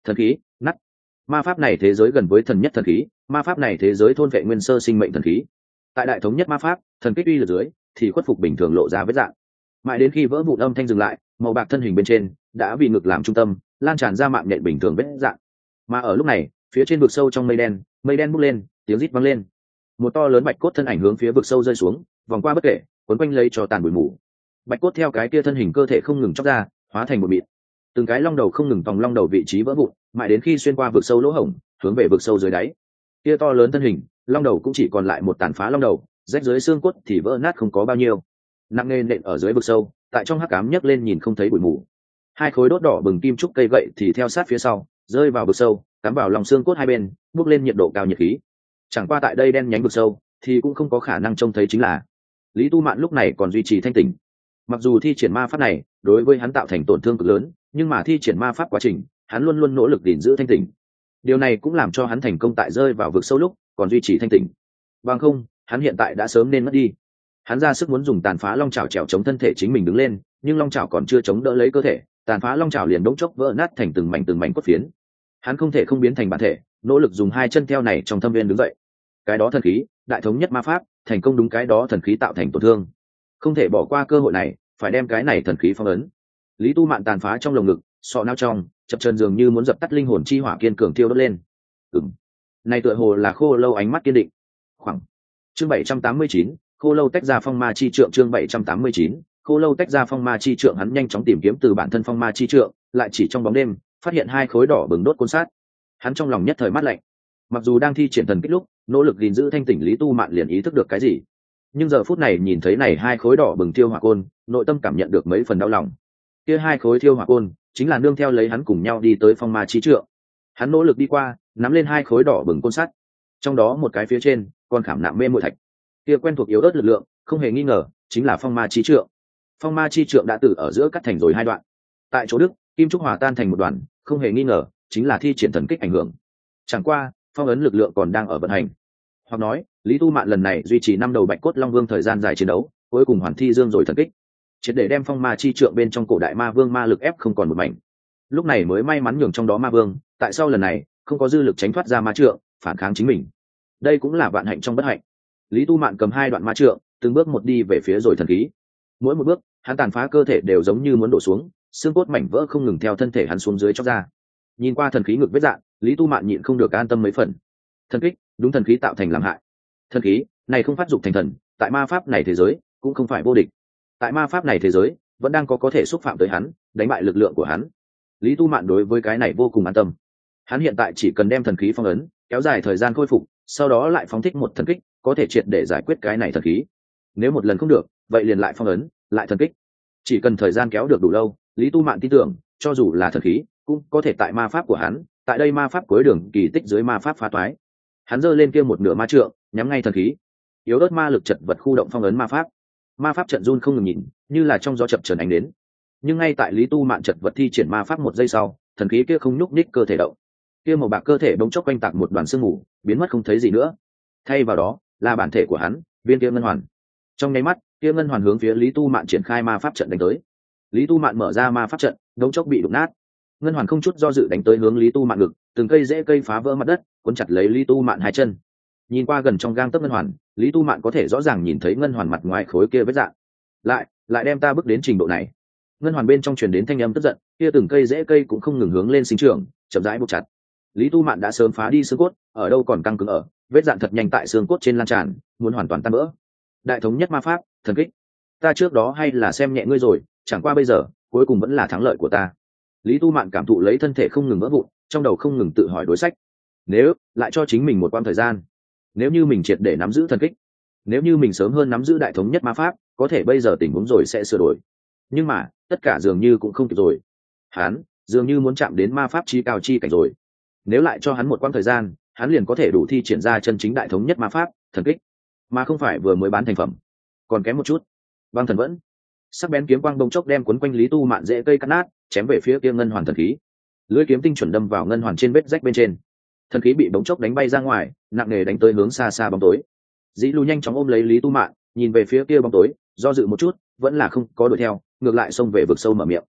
Thần khí nắt. Ma pháp này thế giới gần với thần nhất thần khí, ma pháp này thế giới thôn vệ nguyên sơ sinh mệnh thần khí. Tại đại thống nhất ma pháp thần kích uy lực dưới thì khuất phục bình thường lộ ra vết dạng, mãi đến khi vỡ vụn âm thanh dừng lại, màu bạc thân hình bên trên đã vì ngực làm trung tâm lan tràn ra mạng nhện bình thường vết dạng. Mà ở lúc này phía trên vực sâu trong mây đen, mây đen bốc lên, tiếng rít vang lên, một to lớn bạch cốt thân ảnh hướng phía vực sâu rơi xuống, vòng qua bất kể quấn quanh lấy cho tàn bụi mù. Bạch cốt theo cái kia thân hình cơ thể không ngừng chóc ra, hóa thành một mịn, từng cái long đầu không ngừng vòng long đầu vị trí vỡ vụn, mãi đến khi xuyên qua vực sâu lỗ hổng hướng về vực sâu dưới đáy. Kia to lớn thân hình, long đầu cũng chỉ còn lại một tàn phá long đầu, rách dưới xương cốt thì vỡ nát không có bao nhiêu, nặng nề nện ở dưới vực sâu, tại trong hắc ám nhấc lên nhìn không thấy bụi mù. Hai khối đốt đỏ bừng kim trúc cây gậy thì theo sát phía sau, rơi vào vực sâu, cắm vào lòng xương cốt hai bên, bốc lên nhiệt độ cao nhiệt khí. Chẳng qua tại đây đen nhánh vực sâu thì cũng không có khả năng trông thấy chính là Lý Tu Mạn lúc này còn duy trì thanh tỉnh. Mặc dù thi triển ma pháp này đối với hắn tạo thành tổn thương cực lớn, nhưng mà thi triển ma pháp quá trình hắn luôn luôn nỗ lực gìn giữ thanh tỉnh. Điều này cũng làm cho hắn thành công tại rơi vào vực sâu lúc còn duy trì thanh tỉnh. Bằng không hắn hiện tại đã sớm nên mất đi. Hắn ra sức muốn dùng tàn phá long chảo trèo chống thân thể chính mình đứng lên, nhưng long chảo còn chưa chống đỡ lấy cơ thể, tàn phá long chảo liền đống chốc vỡ nát thành từng mảnh từng mảnh cốt phiến. Hắn không thể không biến thành bản thể, nỗ lực dùng hai chân theo này trong thâm viên đứng dậy. Cái đó thần khí đại thống nhất ma pháp thành công đúng cái đó thần khí tạo thành tổn thương, không thể bỏ qua cơ hội này, phải đem cái này thần khí phong ấn. Lý Tu Mạn tàn phá trong lồng ngực, sọ não trong chập chờn dường như muốn dập tắt linh hồn chi hỏa kiên cường thiêu đốt lên. Ừm, này tựa hồ là khô lâu ánh mắt kiên định. Khoảng chương bảy trăm tám mươi chín, khô lâu tách ra phong ma chi trượng. Chương bảy trăm tám mươi chín, khô lâu tách ra phong ma chi trượng. Hắn nhanh chóng tìm kiếm từ bản thân phong ma chi trượng, lại chỉ trong bóng đêm phát hiện hai khối đỏ bừng đốt côn sát. Hắn trong lòng nhất thời mát lạnh. Mặc dù đang thi triển thần kích lúc nỗ lực gìn giữ thanh tỉnh, Lý Tu Mạn liền ý thức được cái gì, nhưng giờ phút này nhìn thấy này hai khối đỏ bừng thiêu hỏa côn, nội tâm cảm nhận được mấy phần đau lòng. Kia hai khối thiêu hỏa côn chính là nương theo lấy hắn cùng nhau đi tới phong ma chi trượng. Hắn nỗ lực đi qua, nắm lên hai khối đỏ bừng côn sắt, trong đó một cái phía trên còn khảm nạm mê muội thạch. Kia quen thuộc yếu ớt lực lượng, không hề nghi ngờ chính là phong ma chi trượng. Phong ma chi trượng đã từ ở giữa cắt thành rồi hai đoạn, tại chỗ đức kim trúc hòa tan thành một đoàn, không hề nghi ngờ chính là thi triển thần kích ảnh hưởng. Chẳng qua phong ấn lực lượng còn đang ở vận hành, hoặc nói Lý Tu Mạn lần này duy trì năm đầu bạch cốt long vương thời gian dài chiến đấu, cuối cùng hoàn thi dương rồi thần kích, triệt để đem phong ma chi trượng bên trong cổ đại ma vương ma lực ép không còn một mảnh. Lúc này mới may mắn nhường trong đó ma vương tại sao lần này không có dư lực tránh thoát ra ma trượng, phản kháng chính mình. Đây cũng là vạn hạnh trong bất hạnh. Lý Tu Mạn cầm hai đoạn ma trượng, từng bước một đi về phía rồi thần khí. Mỗi một bước hắn tàn phá cơ thể đều giống như muốn đổ xuống, xương cốt mảnh vỡ không ngừng theo thân thể hắn xuống dưới chóc ra. Nhìn qua thần khí ngực vết dạn, Lý Tu Mạn nhịn không được an tâm mấy phần. Thần kích đúng thần khí tạo thành làm hại. Thần khí này không phát dụng thành thần, tại ma pháp này thế giới cũng không phải vô địch. Tại ma pháp này thế giới vẫn đang có có thể xúc phạm tới hắn, đánh bại lực lượng của hắn. Lý Tu Mạn đối với cái này vô cùng an tâm. Hắn hiện tại chỉ cần đem thần khí phong ấn, kéo dài thời gian khôi phục, sau đó lại phóng thích một thần kích, có thể triệt để giải quyết cái này thần khí. Nếu một lần không được, vậy liền lại phong ấn, lại thần kích. Chỉ cần thời gian kéo được đủ lâu, Lý Tu Mạn tin tưởng, cho dù là thần khí, cũng có thể tại ma pháp của hắn, tại đây ma pháp cuối đường kỳ tích dưới ma pháp phá toái. Hắn giơ lên kia một nửa ma trượng, nhắm ngay thần khí. Yếu ớt ma lực chật vật khu động phong ấn ma pháp. Ma pháp trận run không ngừng nhìn, như là trong gió chập chờn ánh đến. Nhưng ngay tại Lý Tu Mạn chật vật thi triển ma pháp một giây sau, thần khí kia không nhúc nhích cơ thể động. Kia màu bạc cơ thể bỗng chốc quanh tạc một đoàn sương mù, biến mất không thấy gì nữa. Thay vào đó là bản thể của hắn, viên kia ngân hoàn. Trong nháy mắt, kia ngân hoàn hướng phía Lý Tu Mạn triển khai ma pháp trận đánh tới. Lý Tu Mạn mở ra ma pháp trận, bỗng chốc bị đụng nát. Ngân hoàn không chút do dự đánh tới hướng Lý Tu Mạn ngực, từng cây rễ cây phá vỡ mặt đất, cuốn chặt lấy Lý Tu Mạn hai chân. Nhìn qua gần trong gang tấc ngân hoàn, Lý Tu Mạn có thể rõ ràng nhìn thấy ngân hoàn mặt ngoài khối kia vết rạn. Lại, lại đem ta bước đến trình độ này. Ngân hoàn bên trong truyền đến thanh âm tức giận, kia từng cây rễ cây cũng không ngừng hướng lên sinh trưởng, chậm rãi buộc chặt. Lý Tu Mạn đã sớm phá đi xương cốt, ở đâu còn căng cứng ở, vết rạn thật nhanh tại xương cốt trên lan tràn, muốn hoàn toàn tan vỡ. Đại thống nhất ma pháp, thần kích. Ta trước đó hay là xem nhẹ ngươi rồi, chẳng qua bây giờ, cuối cùng vẫn là thắng lợi của ta. Lý Tu Mạn cảm thụ lấy thân thể không ngừng vỡ vụn, trong đầu không ngừng tự hỏi đối sách. Nếu lại cho chính mình một quãng thời gian, nếu như mình triệt để nắm giữ thần kích, nếu như mình sớm hơn nắm giữ đại thống nhất ma pháp, có thể bây giờ tình huống rồi sẽ sửa đổi. Nhưng mà tất cả dường như cũng không kịp rồi. Hắn dường như muốn chạm đến ma pháp chi cao chi cảnh rồi. Nếu lại cho hắn một quãng thời gian, hắn liền có thể đủ thi triển ra chân chính đại thống nhất ma pháp, thần kích, mà không phải vừa mới bán thành phẩm. Còn kém một chút. Băng thần vẫn. Sắc bén kiếm quang bông chốc đem cuốn quanh Lý Tu Mạn rễ cây cắt nát, chém về phía kia ngân hoàn thần khí. Lưỡi kiếm tinh chuẩn đâm vào ngân hoàn trên vết rách bên trên. Thần khí bị bỗng chốc đánh bay ra ngoài, nặng nề đánh tới hướng xa xa bóng tối. Dĩ Lu nhanh chóng ôm lấy Lý Tu Mạn, nhìn về phía kia bóng tối, do dự một chút, vẫn là không có đuổi theo, ngược lại xông về vực sâu mở miệng.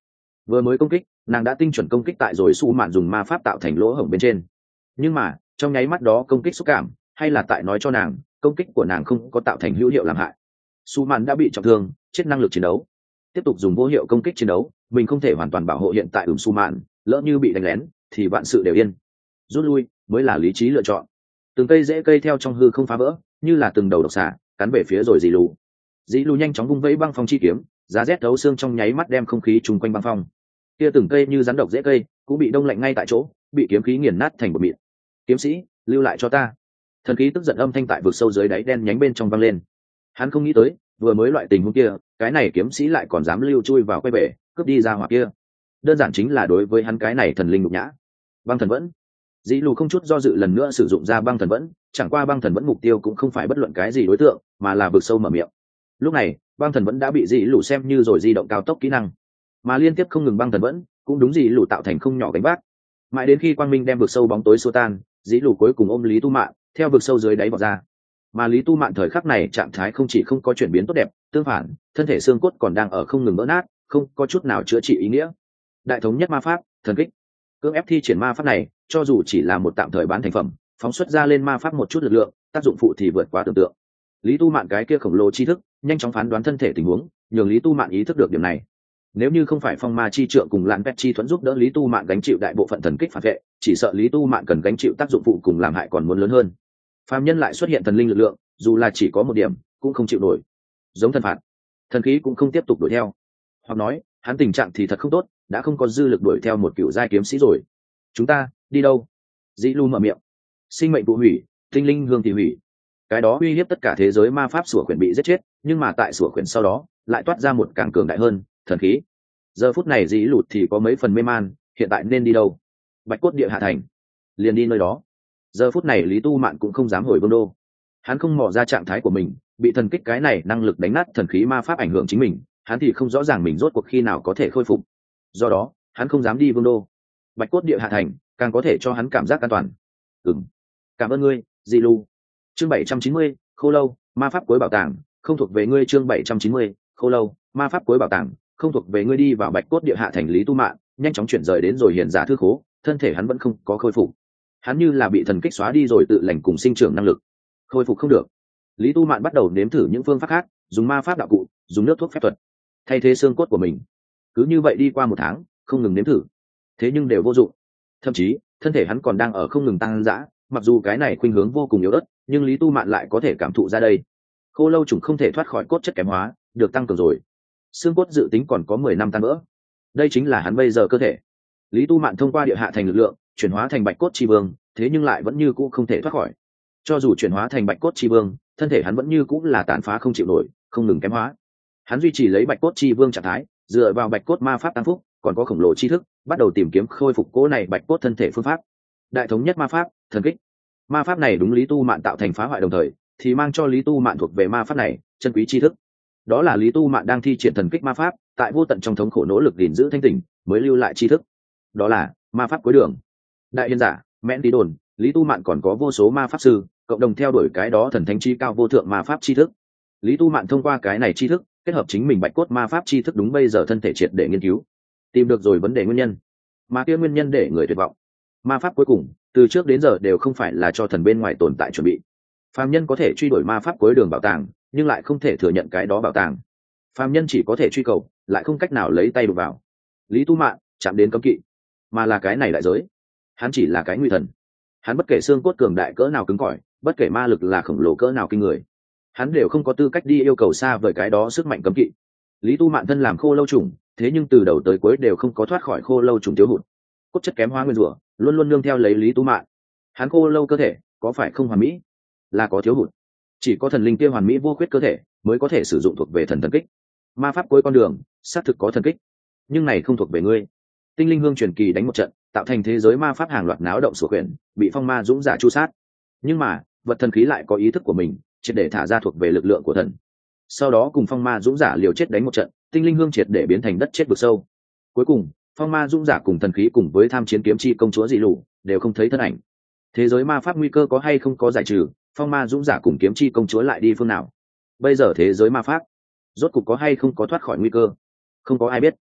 Vừa mới công kích, nàng đã tinh chuẩn công kích tại rồi su mạn dùng ma pháp tạo thành lỗ hổng bên trên, nhưng mà trong nháy mắt đó công kích xúc cảm hay là tại nói cho nàng công kích của nàng không có tạo thành hữu hiệu làm hại. Su mạn đã bị trọng thương, chết năng lực chiến đấu, tiếp tục dùng vô hiệu công kích chiến đấu, mình không thể hoàn toàn bảo hộ hiện tại ửng su mạn, lỡ như bị đánh lén thì vạn sự đều yên. Rút lui mới là lý trí lựa chọn. Từng cây rễ cây theo trong hư không phá vỡ, như là từng đầu độc xà cắn về phía rồi dì lù. Dì lù nhanh chóng vung vẫy băng phong chi kiếm, giá rét thấu xương trong nháy mắt đem không khí chung quanh băng phong. Kia từng cây như rắn độc rễ cây cũng bị đông lạnh ngay tại chỗ, bị kiếm khí nghiền nát thành bột mịn. Kiếm sĩ, lưu lại cho ta. Thần khí tức giận âm thanh tại vực sâu dưới đáy đen nhánh bên trong vang lên. Hắn không nghĩ tới, vừa mới loại tình huống kia, cái này kiếm sĩ lại còn dám lưu chui vào quay bể, cướp đi ra hỏa kia. Đơn giản chính là đối với hắn cái này thần linh nhục nhã. Băng thần vẫn. Dĩ lù không chút do dự lần nữa sử dụng ra băng thần vẫn, chẳng qua băng thần vẫn mục tiêu cũng không phải bất luận cái gì đối tượng, mà là vực sâu mở miệng. Lúc này, băng thần vẫn đã bị dĩ lù xem như rồi di động cao tốc kỹ năng, mà liên tiếp không ngừng băng thần vẫn, cũng đúng dĩ lù tạo thành không nhỏ gánh vác. Mãi đến khi quang minh đem vực sâu bóng tối xua tan, dĩ lù cuối cùng ôm Lý Tu Mạn, theo vực sâu dưới đáy vọt ra. Mà Lý Tu Mạn thời khắc này trạng thái không chỉ không có chuyển biến tốt đẹp, tương phản, thân thể xương cốt còn đang ở không ngừng vỡ nát, không có chút nào chữa trị ý nghĩa. Đại thống nhất ma pháp, thần kích. Cưỡng ép thi triển ma pháp này, cho dù chỉ là một tạm thời bán thành phẩm, phóng xuất ra lên ma pháp một chút lực lượng, tác dụng phụ thì vượt quá tưởng tượng. Lý Tu Mạn cái kia khổng lồ tri thức, nhanh chóng phán đoán thân thể tình huống, nhường Lý Tu Mạn ý thức được điểm này. Nếu như không phải phong ma chi trượng cùng lạn pet chi thuẫn giúp đỡ Lý Tu Mạn gánh chịu đại bộ phận thần kích phản vệ, chỉ sợ Lý Tu Mạn cần gánh chịu tác dụng phụ cùng làm hại còn muốn lớn hơn. Phàm nhân lại xuất hiện thần linh lực lượng, dù là chỉ có một điểm, cũng không chịu nổi. Giống thần phạt, thần khí cũng không tiếp tục đuổi theo. Hoặc nói, hắn tình trạng thì thật không tốt, đã không có dư lực đuổi theo một cựu giai kiếm sĩ rồi. Chúng ta đi đâu? Dĩ Lu mở miệng. Sinh mệnh vụ hủy, tinh linh hương thì hủy. Cái đó uy hiếp tất cả thế giới ma pháp sủa khuyển bị giết chết, nhưng mà tại sủa khuyển sau đó, lại toát ra một càng cường đại hơn, thần khí. Giờ phút này Dĩ Lụt thì có mấy phần mê man, hiện tại nên đi đâu? Bạch cốt địa hạ thành, liền đi nơi đó. Giờ phút này Lý Tu Mạn cũng không dám hồi vương đô. Hắn không mò ra trạng thái của mình, bị thần kích cái này năng lực đánh nát thần khí ma pháp ảnh hưởng chính mình, hắn thì không rõ ràng mình rốt cuộc khi nào có thể khôi phục. Do đó, hắn không dám đi vương đô. Bạch cốt địa hạ thành càng có thể cho hắn cảm giác an toàn. Ừm, cảm ơn ngươi, Dĩ Lu. Chương bảy trăm chín mươi, Khô lâu, ma pháp cuối bảo tàng, không thuộc về ngươi. Chương bảy trăm chín mươi, Khô lâu, ma pháp cuối bảo tàng, không thuộc về ngươi. Đi vào Bạch cốt địa hạ thành, Lý Tu Mạn nhanh chóng chuyển rời đến rồi hiền giả thư khố, thân thể hắn vẫn không có khôi phục. Hắn như là bị thần kích xóa đi rồi tự lành cùng sinh trưởng năng lực, khôi phục không được. Lý Tu Mạn bắt đầu nếm thử những phương pháp khác, dùng ma pháp đạo cụ, dùng nước thuốc phép thuật thay thế xương cốt của mình. Cứ như vậy đi qua một tháng, không ngừng nếm thử, thế nhưng đều vô dụng. Thậm chí thân thể hắn còn đang ở không ngừng tăng dã, mặc dù cái này khuynh hướng vô cùng yếu ớt, nhưng Lý Tu Mạn lại có thể cảm thụ ra đây. Khô lâu trùng không thể thoát khỏi cốt chất kém hóa, được tăng cường rồi. Xương cốt dự tính còn có mười năm tan vỡ. Đây chính là hắn bây giờ cơ thể. Lý Tu Mạn thông qua địa hạ thành lực lượng chuyển hóa thành Bạch cốt chi vương, thế nhưng lại vẫn như cũ không thể thoát khỏi. Cho dù chuyển hóa thành Bạch cốt chi vương, thân thể hắn vẫn như cũ là tàn phá không chịu nổi, không ngừng kém hóa. Hắn duy trì lấy Bạch cốt chi vương trạng thái, dựa vào Bạch cốt ma pháp tăng phúc, còn có khổng lồ tri thức, bắt đầu tìm kiếm khôi phục cố này Bạch cốt thân thể phương pháp. Đại thống nhất ma pháp, thần kích. Ma pháp này đúng Lý Tu Mạn tạo thành phá hoại đồng thời, thì mang cho Lý Tu Mạn thuộc về ma pháp này chân quý tri thức. Đó là Lý Tu Mạn đang thi triển thần kích ma pháp, tại vô tận trong thống khổ nỗ lực gìn giữ thanh tỉnh, mới lưu lại tri thức. Đó là ma pháp cuối đường. Đại hiền giả, mẽn tí đồn, Lý Tu Mạn còn có vô số ma pháp sư cộng đồng theo đuổi cái đó thần thánh chi cao vô thượng ma pháp tri thức. Lý Tu Mạn thông qua cái này tri thức, kết hợp chính mình Bạch cốt ma pháp tri thức đúng bây giờ thân thể triệt để nghiên cứu, tìm được rồi vấn đề nguyên nhân, mà kia nguyên nhân để người tuyệt vọng. Ma pháp cuối cùng từ trước đến giờ đều không phải là cho thần bên ngoài tồn tại chuẩn bị. Phàm nhân có thể truy đuổi ma pháp cuối đường bảo tàng, nhưng lại không thể thừa nhận cái đó bảo tàng. Phàm nhân chỉ có thể truy cầu, lại không cách nào lấy tay đụng vào. Lý Tu Mạn chạm đến cấm kỵ, mà là cái này đại giới. Hắn chỉ là cái nguy thần. Hắn bất kể xương cốt cường đại cỡ nào cứng cỏi, bất kể ma lực là khổng lồ cỡ nào kinh người, hắn đều không có tư cách đi yêu cầu xa vời cái đó sức mạnh cấm kỵ. Lý Tu Mạn thân làm khô lâu trùng, thế nhưng từ đầu tới cuối đều không có thoát khỏi khô lâu trùng thiếu hụt. Cốt chất kém hóa nguyên rủa luôn luôn nương theo lấy Lý Tu Mạn. Hắn khô lâu cơ thể có phải không hoàn mỹ, là có thiếu hụt. Chỉ có thần linh kia hoàn mỹ vô khuyết cơ thể mới có thể sử dụng thuộc về thần thần kích. Ma pháp cuối con đường xác thực có thần kích, nhưng này không thuộc về ngươi. Tinh linh hương truyền kỳ đánh một trận, tạo thành thế giới ma pháp hàng loạt náo động sủa quyển, bị phong ma dũng giả chu sát. Nhưng mà vật thần khí lại có ý thức của mình, triệt để thả ra thuộc về lực lượng của thần. Sau đó cùng phong ma dũng giả liều chết đánh một trận, tinh linh hương triệt để biến thành đất chết vực sâu. Cuối cùng phong ma dũng giả cùng thần khí cùng với tham chiến kiếm chi công chúa dị lù đều không thấy thân ảnh. Thế giới ma pháp nguy cơ có hay không có giải trừ, phong ma dũng giả cùng kiếm chi công chúa lại đi phương nào? Bây giờ thế giới ma pháp rốt cục có hay không có thoát khỏi nguy cơ, không có ai biết.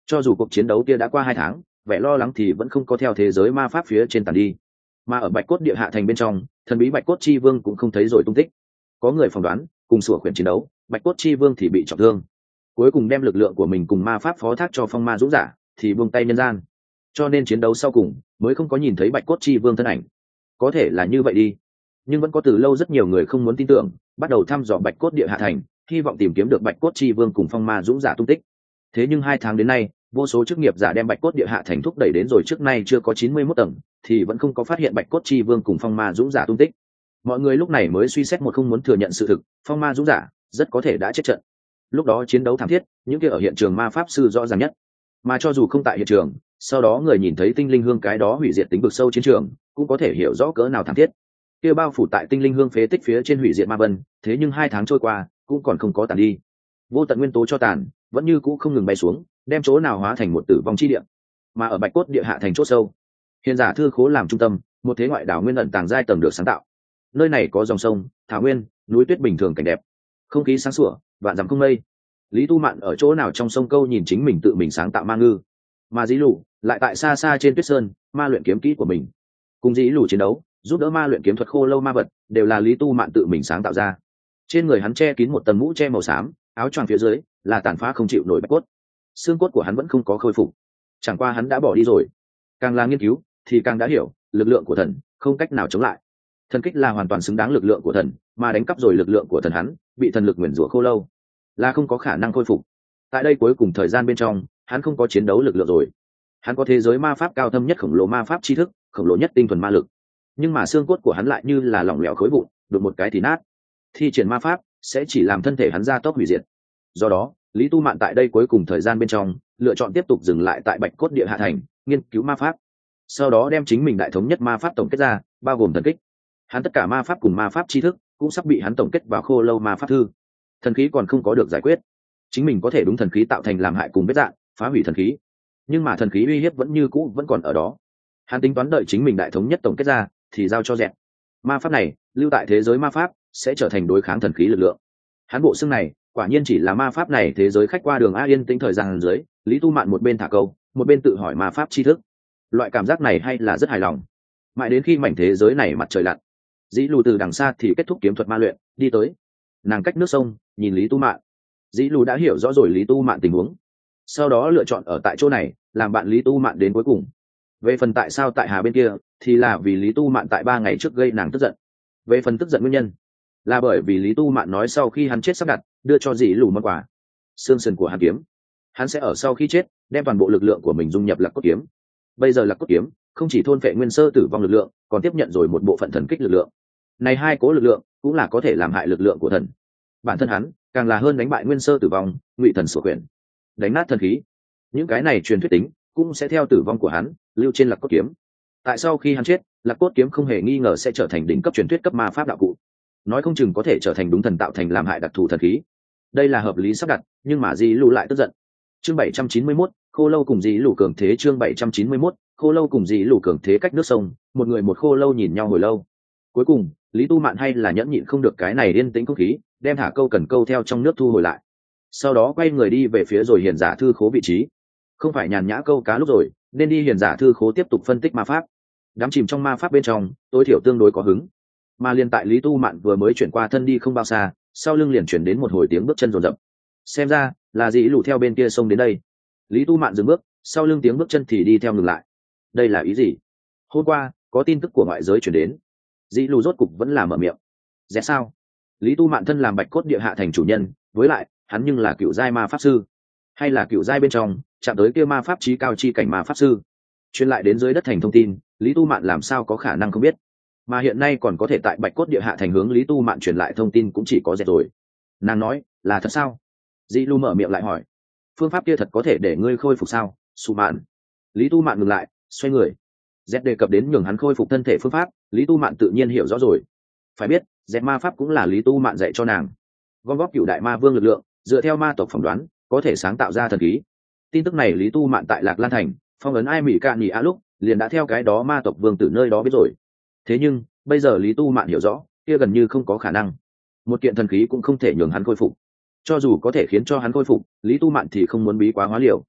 Cho dù cuộc chiến đấu kia đã qua hai tháng, vẻ lo lắng thì vẫn không có theo thế giới ma pháp phía trên tàn đi. Mà ở Bạch Cốt Địa Hạ Thành bên trong, thần bí Bạch Cốt Chi Vương cũng không thấy rồi tung tích. Có người phỏng đoán, cùng sủa khuyển chiến đấu, Bạch Cốt Chi Vương thì bị trọng thương, cuối cùng đem lực lượng của mình cùng ma pháp phó thác cho Phong Ma Dũng Giả, thì buông tay nhân gian. Cho nên chiến đấu sau cùng mới không có nhìn thấy Bạch Cốt Chi Vương thân ảnh. Có thể là như vậy đi, nhưng vẫn có từ lâu rất nhiều người không muốn tin tưởng, bắt đầu thăm dò Bạch Cốt Địa Hạ Thành, hy vọng tìm kiếm được Bạch Cốt Chi Vương cùng Phong Ma Dũng Giả tung tích. Thế nhưng hai tháng đến nay, vô số chức nghiệp giả đem Bạch Cốt Địa Hạ Thành thúc đẩy đến rồi trước nay chưa có chín mươi mốt tầng, thì vẫn không có phát hiện Bạch Cốt Chi Vương cùng Phong Ma Dũng Giả tung tích. Mọi người lúc này mới suy xét một không muốn thừa nhận sự thực, Phong Ma Dũng Giả rất có thể đã chết trận. Lúc đó chiến đấu thảm thiết, những kia ở hiện trường ma pháp sư rõ ràng nhất. Mà cho dù không tại hiện trường, sau đó người nhìn thấy tinh linh hương cái đó hủy diệt tính vực sâu chiến trường, cũng có thể hiểu rõ cỡ nào thảm thiết. Kia bao phủ tại tinh linh hương phế tích phía trên hủy diệt ma vân, thế nhưng hai tháng trôi qua, cũng còn không có tàn đi. Vô tận nguyên tố cho tàn, vẫn như cũ không ngừng bay xuống, đem chỗ nào hóa thành một tử vong chi địa. Mà ở Bạch Cốt Địa Hạ Thành chỗ sâu, hiền giả thư khố làm trung tâm, một thế ngoại đảo nguyên ẩn tàng giai tầng được sáng tạo. Nơi này có dòng sông, thảo nguyên, núi tuyết bình thường cảnh đẹp, không khí sáng sủa, vạn dặm không mây. Lý Tu Mạn ở chỗ nào trong sông câu nhìn chính mình tự mình sáng tạo ma ngư, mà Dĩ Lù lại tại xa xa trên tuyết sơn ma luyện kiếm kỹ của mình. Cùng Dĩ Lù chiến đấu, giúp đỡ ma luyện kiếm thuật khô lâu ma vật, đều là Lý Tu Mạn tự mình sáng tạo ra. Trên người hắn che kín một tầng mũ che màu xám, áo choàng phía dưới là tàn phá không chịu nổi bạch cốt. Xương cốt của hắn vẫn không có khôi phục, chẳng qua hắn đã bỏ đi rồi. Càng là nghiên cứu thì càng đã hiểu, lực lượng của thần không cách nào chống lại. Thần kích là hoàn toàn xứng đáng lực lượng của thần, mà đánh cắp rồi lực lượng của thần hắn, bị thần lực nguyền rủa khô lâu, là không có khả năng khôi phục. Tại đây cuối cùng thời gian bên trong, hắn không có chiến đấu lực lượng rồi. Hắn có thế giới ma pháp cao thâm nhất khổng lồ ma pháp tri thức, khổng lồ nhất tinh thuần ma lực, nhưng mà xương cốt của hắn lại như là lỏng lẻo khối vụn, đụng một cái thì nát. Thi triển ma pháp sẽ chỉ làm thân thể hắn gia tốc hủy diệt. Do đó, Lý Tu Mạn tại đây cuối cùng thời gian bên trong, lựa chọn tiếp tục dừng lại tại Bạch Cốt Địa Hạ Thành, nghiên cứu ma pháp. Sau đó đem chính mình đại thống nhất ma pháp tổng kết ra, bao gồm thần kích. Hắn tất cả ma pháp cùng ma pháp tri thức cũng sắp bị hắn tổng kết vào khô lâu ma pháp thư. Thần khí còn không có được giải quyết, chính mình có thể đúng thần khí tạo thành làm hại cùng vết dạn, phá hủy thần khí, nhưng mà thần khí uy hiếp vẫn như cũ vẫn còn ở đó. Hắn tính toán đợi chính mình đại thống nhất tổng kết ra thì giao cho dẹt. Ma pháp này lưu tại thế giới ma pháp sẽ trở thành đối kháng thần khí lực lượng. Hắn bộ xương này quả nhiên chỉ là ma pháp này thế giới khách qua đường a yên tĩnh thời gian dưới, Lý Tu Mạn một bên thả câu, một bên tự hỏi ma pháp tri thức. Loại cảm giác này hay là rất hài lòng. Mãi đến khi mảnh thế giới này mặt trời lặn, Dĩ Lù từ đằng xa thì kết thúc kiếm thuật ma luyện, đi tới. Nàng cách nước sông nhìn Lý Tu Mạn. Dĩ Lù đã hiểu rõ rồi Lý Tu Mạn tình huống, sau đó lựa chọn ở tại chỗ này làm bạn Lý Tu Mạn đến cuối cùng. Về phần tại sao tại hà bên kia, thì là vì Lý Tu Mạn tại ba ngày trước gây nàng tức giận. Về phần tức giận nguyên nhân, là bởi vì Lý Tu Mạn nói sau khi hắn chết sắp đặt đưa cho Dĩ Lù món quà, xương sườn của hắn kiếm. Hắn sẽ ở sau khi chết đem toàn bộ lực lượng của mình dung nhập Lạc Cốt kiếm. Bây giờ Lạc Cốt kiếm không chỉ thôn phệ nguyên sơ tử vong lực lượng, còn tiếp nhận rồi một bộ phận thần kích lực lượng. Này hai cố lực lượng cũng là có thể làm hại lực lượng của thần. Bản thân hắn càng là hơn đánh bại nguyên sơ tử vong, ngụy thần sổ quyền, đánh nát thần khí. Những cái này truyền thuyết tính cũng sẽ theo tử vong của hắn lưu trên Lạc Cốt kiếm. Tại sau khi hắn chết, Lạc Cốt kiếm không hề nghi ngờ sẽ trở thành đỉnh cấp truyền thuyết cấp ma pháp đạo cụ, nói không chừng có thể trở thành đúng thần tạo thành làm hại đặc thù thần khí. Đây là hợp lý sắp đặt, nhưng mà Dĩ Lù lại tức giận. Chương bảy trăm chín mươi mốt, khô lâu cùng Dĩ Lù cường thế. Chương bảy trăm chín mươi mốt, khô lâu cùng Dĩ Lù cường thế. Cách nước sông, một người một khô lâu nhìn nhau hồi lâu. Cuối cùng, Lý Tu Mạn hay là nhẫn nhịn không được cái này yên tĩnh không khí, đem thả câu cần câu theo trong nước thu hồi lại. Sau đó quay người đi về phía rồi hiền giả thư khố vị trí. Không phải nhàn nhã câu cá lúc rồi, nên đi hiền giả thư khố tiếp tục phân tích ma pháp. Đắm chìm trong ma pháp bên trong, tối thiểu tương đối có hứng. Mà liền tại Lý Tu Mạn vừa mới chuyển qua thân đi không bao xa, sau lưng liền chuyển đến một hồi tiếng bước chân rồn rập. Xem ra là Dĩ Lù theo bên kia sông đến đây. Lý Tu Mạn dừng bước, sau lưng tiếng bước chân thì đi theo ngừng lại. Đây là ý gì? Hôm qua có tin tức của ngoại giới chuyển đến. Dĩ Lù rốt cục vẫn là mở miệng. Dễ sao? Lý Tu Mạn thân làm Bạch Cốt Địa Hạ Thành chủ nhân, với lại hắn nhưng là cựu giai ma pháp sư, hay là cựu giai bên trong chạm tới kia ma pháp trí cao chi cảnh ma pháp sư, truyền lại đến dưới đất thành thông tin, Lý Tu Mạn làm sao có khả năng không biết. Mà hiện nay còn có thể tại Bạch Cốt Địa Hạ Thành hướng Lý Tu Mạn truyền lại thông tin cũng chỉ có dẹt rồi. Nàng nói là thật sao? Dĩ Lù mở miệng lại hỏi. Phương pháp kia thật có thể để ngươi khôi phục sao, Su Mạn? Lý Tu Mạn ngừng lại, xoay người. Dẹt đề cập đến nhường hắn khôi phục thân thể phương pháp, Lý Tu Mạn tự nhiên hiểu rõ rồi. Phải biết, dẹt ma pháp cũng là Lý Tu Mạn dạy cho nàng. Gom góp cựu đại ma vương lực lượng, dựa theo ma tộc phỏng đoán, có thể sáng tạo ra thần khí. Tin tức này Lý Tu Mạn tại Lạc Lan Thành phong ấn ai mỹ cạn nhì a lúc liền đã theo cái đó ma tộc vương tử nơi đó biết rồi. Thế nhưng bây giờ Lý Tu Mạn hiểu rõ, kia gần như không có khả năng. Một kiện thần khí cũng không thể nhường hắn khôi phục. Cho dù có thể khiến cho hắn khôi phục, Lý Tu Mạn thì không muốn bí quá hóa liều.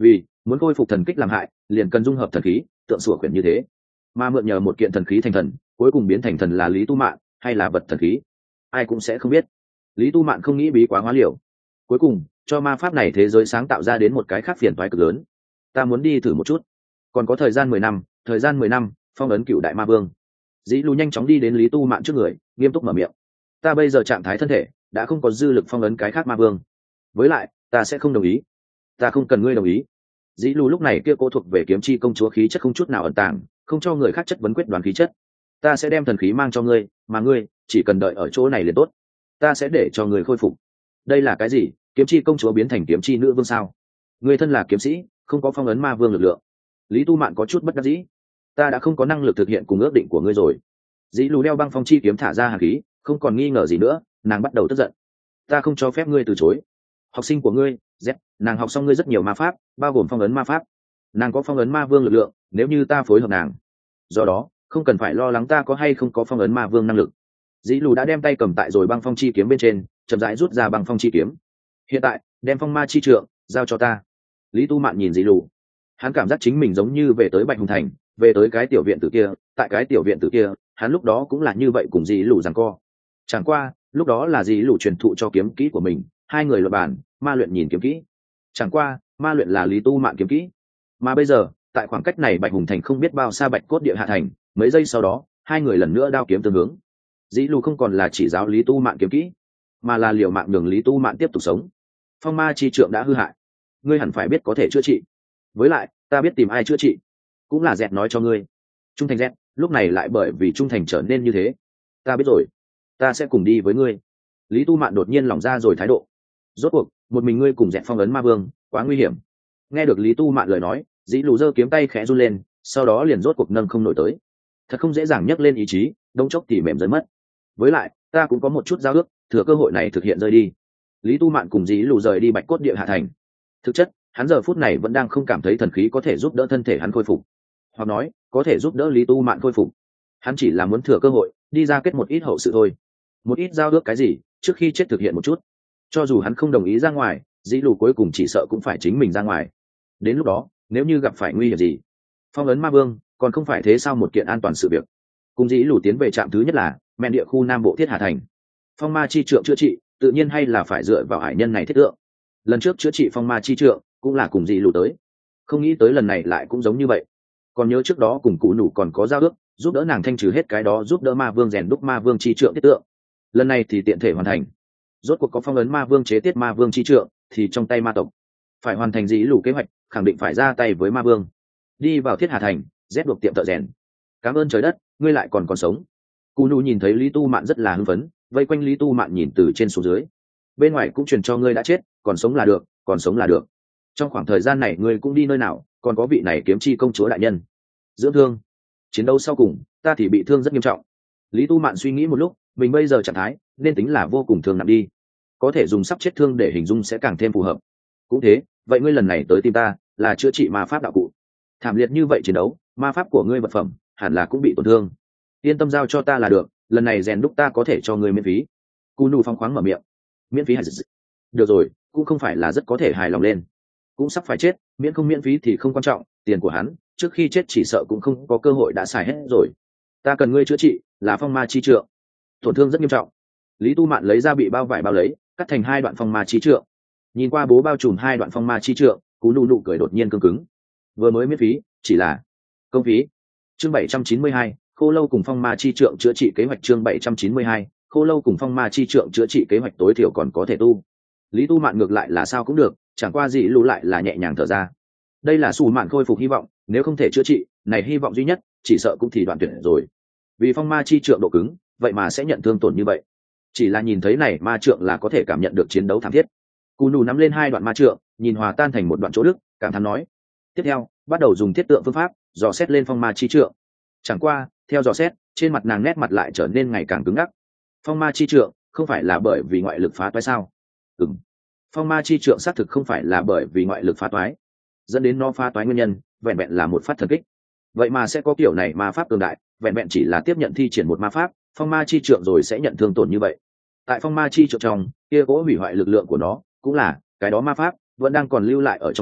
vì muốn khôi phục thần kích làm hại liền cần dung hợp thần khí tượng sủa quyển như thế, mà mượn nhờ một kiện thần khí thành thần cuối cùng biến thành thần là Lý Tu Mạn hay là vật thần khí ai cũng sẽ không biết. Lý Tu Mạn không nghĩ bí quá hóa liều, cuối cùng cho ma pháp này thế giới sáng tạo ra đến một cái khác phiền toái cực lớn. Ta muốn đi thử một chút, còn có thời gian mười năm, thời gian mười năm phong ấn cựu đại ma vương. Dĩ Lù nhanh chóng đi đến Lý Tu Mạn trước người nghiêm túc mở miệng, ta bây giờ trạng thái thân thể đã không có dư lực phong ấn cái khác ma vương, với lại ta sẽ không đồng ý. Ta không cần ngươi đồng ý. Dĩ Lù lúc này kia cô thuộc về kiếm chi công chúa khí chất không chút nào ẩn tàng, không cho người khác chất vấn quyết đoán khí chất. Ta sẽ đem thần khí mang cho ngươi, mà ngươi chỉ cần đợi ở chỗ này liền tốt. Ta sẽ để cho người khôi phục. Đây là cái gì? Kiếm chi công chúa biến thành kiếm chi nữ vương sao? Ngươi thân là kiếm sĩ, không có phong ấn ma vương lực lượng. Lý Tu Mạn có chút bất đắc dĩ. Ta đã không có năng lực thực hiện cùng ước định của ngươi rồi. Dĩ Lù đeo băng phong chi kiếm thả ra hàn khí, không còn nghi ngờ gì nữa, nàng bắt đầu tức giận. Ta không cho phép ngươi từ chối. Học sinh của ngươi, Z, nàng học xong ngươi rất nhiều ma pháp, bao gồm phong ấn ma pháp. Nàng có phong ấn ma vương lực lượng, nếu như ta phối hợp nàng, do đó không cần phải lo lắng ta có hay không có phong ấn ma vương năng lực. Dĩ Lù đã đem tay cầm tại rồi băng phong chi kiếm bên trên, chậm rãi rút ra băng phong chi kiếm. Hiện tại đem phong ma chi trượng giao cho ta. Lý Tu Mạn nhìn Dĩ Lù, hắn cảm giác chính mình giống như về tới Bạch Hùng Thành, về tới cái tiểu viện tử kia. Tại cái tiểu viện tử kia hắn lúc đó cũng là như vậy cùng Dĩ Lù giằng co, chẳng qua lúc đó là Dĩ Lù truyền thụ cho kiếm kỹ của mình, hai người luận bàn, ma luyện nhìn kiếm kỹ. Chẳng qua ma luyện là Lý Tu Mạn kiếm kỹ, mà bây giờ tại khoảng cách này Bạch Hùng Thành không biết bao xa Bạch Cốt Địa hạ thành, mấy giây sau đó hai người lần nữa đao kiếm tương hướng. Dĩ Lù không còn là chỉ giáo Lý Tu Mạn kiếm kỹ, mà là liều mạng nhường Lý Tu Mạn tiếp tục sống. Phong ma chi trượng đã hư hại, ngươi hẳn phải biết có thể chữa trị, với lại ta biết tìm ai chữa trị, cũng là Dẹt nói cho ngươi. Trung thành Dẹt lúc này lại bởi vì trung thành trở nên như thế. Ta biết rồi, ta sẽ cùng đi với ngươi. Lý Tu Mạn đột nhiên lòng ra rồi thái độ. Rốt cuộc một mình ngươi cùng Dẹt phong ấn ma vương quá nguy hiểm. Nghe được Lý Tu Mạn lời nói, Dĩ Lù giơ kiếm tay khẽ run lên, sau đó liền rốt cuộc nâng không nổi tới. Thật không dễ dàng nhấc lên ý chí, đông chốc thì mềm rơi mất. Với lại ta cũng có một chút giao ước, thừa cơ hội này thực hiện rơi đi. Lý Tu Mạn cùng Dĩ Lù rời đi Bạch Cốt Địa hạ thành. Thực chất hắn giờ phút này vẫn đang không cảm thấy thần khí có thể giúp đỡ thân thể hắn khôi phục, hoặc nói có thể giúp đỡ Lý Tu Mạn khôi phục. Hắn chỉ là muốn thừa cơ hội đi ra kết một ít hậu sự thôi, một ít giao ước cái gì trước khi chết thực hiện một chút. Cho dù hắn không đồng ý ra ngoài, Dĩ Lù cuối cùng chỉ sợ cũng phải chính mình ra ngoài. Đến lúc đó nếu như gặp phải nguy hiểm gì, phong ấn ma vương còn không phải thế sao một kiện an toàn sự việc. Cùng Dĩ Lù tiến về trạm thứ nhất là men địa khu Nam Bộ Thiết Hà thành. Phong ma chi trượng chữa trị tự nhiên hay là phải dựa vào hải nhân này thiết tượng. Lần trước chữa trị phong ma chi trượng cũng là cùng Dĩ Lù tới, không nghĩ tới lần này lại cũng giống như vậy. Còn nhớ trước đó cùng cụ nủ còn có giao ước giúp đỡ nàng thanh trừ hết cái đó giúp đỡ ma vương rèn đúc ma vương chi trượng thiết tượng, lần này thì tiện thể hoàn thành. Rốt cuộc có phong ấn ma vương chế tiết ma vương chi trượng thì trong tay ma tộc, phải hoàn thành Dĩ Lù kế hoạch, khẳng định phải ra tay với ma vương. Đi vào Thiết Hà thành, rét buộc tiệm thợ rèn. Cảm ơn trời đất, ngươi lại còn còn sống. Cù nụ nhìn thấy Lý Tu Mạn rất là hưng phấn, vây quanh Lý Tu Mạn nhìn từ trên xuống dưới. Bên ngoài cũng truyền cho ngươi đã chết, còn sống là được, còn sống là được. Trong khoảng thời gian này ngươi cũng đi nơi nào, còn có vị này kiếm chi công chúa đại nhân dưỡng thương. Chiến đấu sau cùng ta thì bị thương rất nghiêm trọng. Lý Tu Mạn suy nghĩ một lúc, mình bây giờ trạng thái nên tính là vô cùng thương nặng đi, có thể dùng sắp chết thương để hình dung sẽ càng thêm phù hợp. Cũng thế, vậy ngươi lần này tới tìm ta là chữa trị ma pháp đạo cụ. Thảm liệt như vậy chiến đấu, ma pháp của ngươi vật phẩm hẳn là cũng bị tổn thương. Yên tâm giao cho ta là được, lần này rèn đúc ta có thể cho ngươi miễn phí. Cù nụ phong khoáng mở miệng. Miễn phí hả? Được rồi, cũng không phải là rất có thể hài lòng lên. Cũng sắp phải chết, miễn không miễn phí thì không quan trọng, tiền của hắn trước khi chết chỉ sợ cũng không có cơ hội đã xài hết rồi. Ta cần ngươi chữa trị là phong ma chi trượng, tổn thương rất nghiêm trọng. Lý Tu Mạn lấy ra bị bao vải bao lấy, cắt thành hai đoạn phong ma chi trượng. Nhìn qua bố bao trùm hai đoạn phong ma chi trượng, Cú nụ nụ cười đột nhiên cứng cứng. Vừa mới miễn phí chỉ là công phí. Chương bảy trăm chín mươi hai, Khô Lâu cùng phong ma chi trượng chữa trị kế hoạch. Chương bảy trăm chín mươi hai, Khô Lâu cùng phong ma chi trượng chữa trị kế hoạch tối thiểu còn có thể tu. Lý Tu Mạn ngược lại là sao cũng được, chẳng qua Dĩ Lù lại là nhẹ nhàng thở ra. Đây là Sủ Mạn khôi phục hy vọng, nếu không thể chữa trị, này hy vọng duy nhất, chỉ sợ cũng thì đoạn tuyệt rồi. Vì phong ma chi trượng độ cứng, vậy mà sẽ nhận thương tổn như vậy. Chỉ là nhìn thấy này ma trượng là có thể cảm nhận được chiến đấu thảm thiết. Cù nù nắm lên hai đoạn ma trượng, nhìn hòa tan thành một đoạn chỗ đức, cảm thán nói: tiếp theo bắt đầu dùng thiết tượng phương pháp dò xét lên phong ma chi trượng. Chẳng qua theo dò xét, trên mặt nàng nét mặt lại trở nên ngày càng cứng ngắc. Phong ma chi trượng không phải là bởi vì ngoại lực phá toái sao? Ừm, phong ma chi trượng xác thực không phải là bởi vì ngoại lực phá toái, dẫn đến nó phá toái nguyên nhân vẹn vẹn là một phát thần kích. Vậy mà sẽ có kiểu này ma pháp cường đại, vẹn vẹn chỉ là tiếp nhận thi triển một ma pháp, phong ma chi trượng rồi sẽ nhận thương tổn như vậy. Tại phong ma chi trượng trong kia cố hủy hoại lực lượng của nó, cũng là cái đó ma pháp vẫn đang còn lưu lại ở trong đó,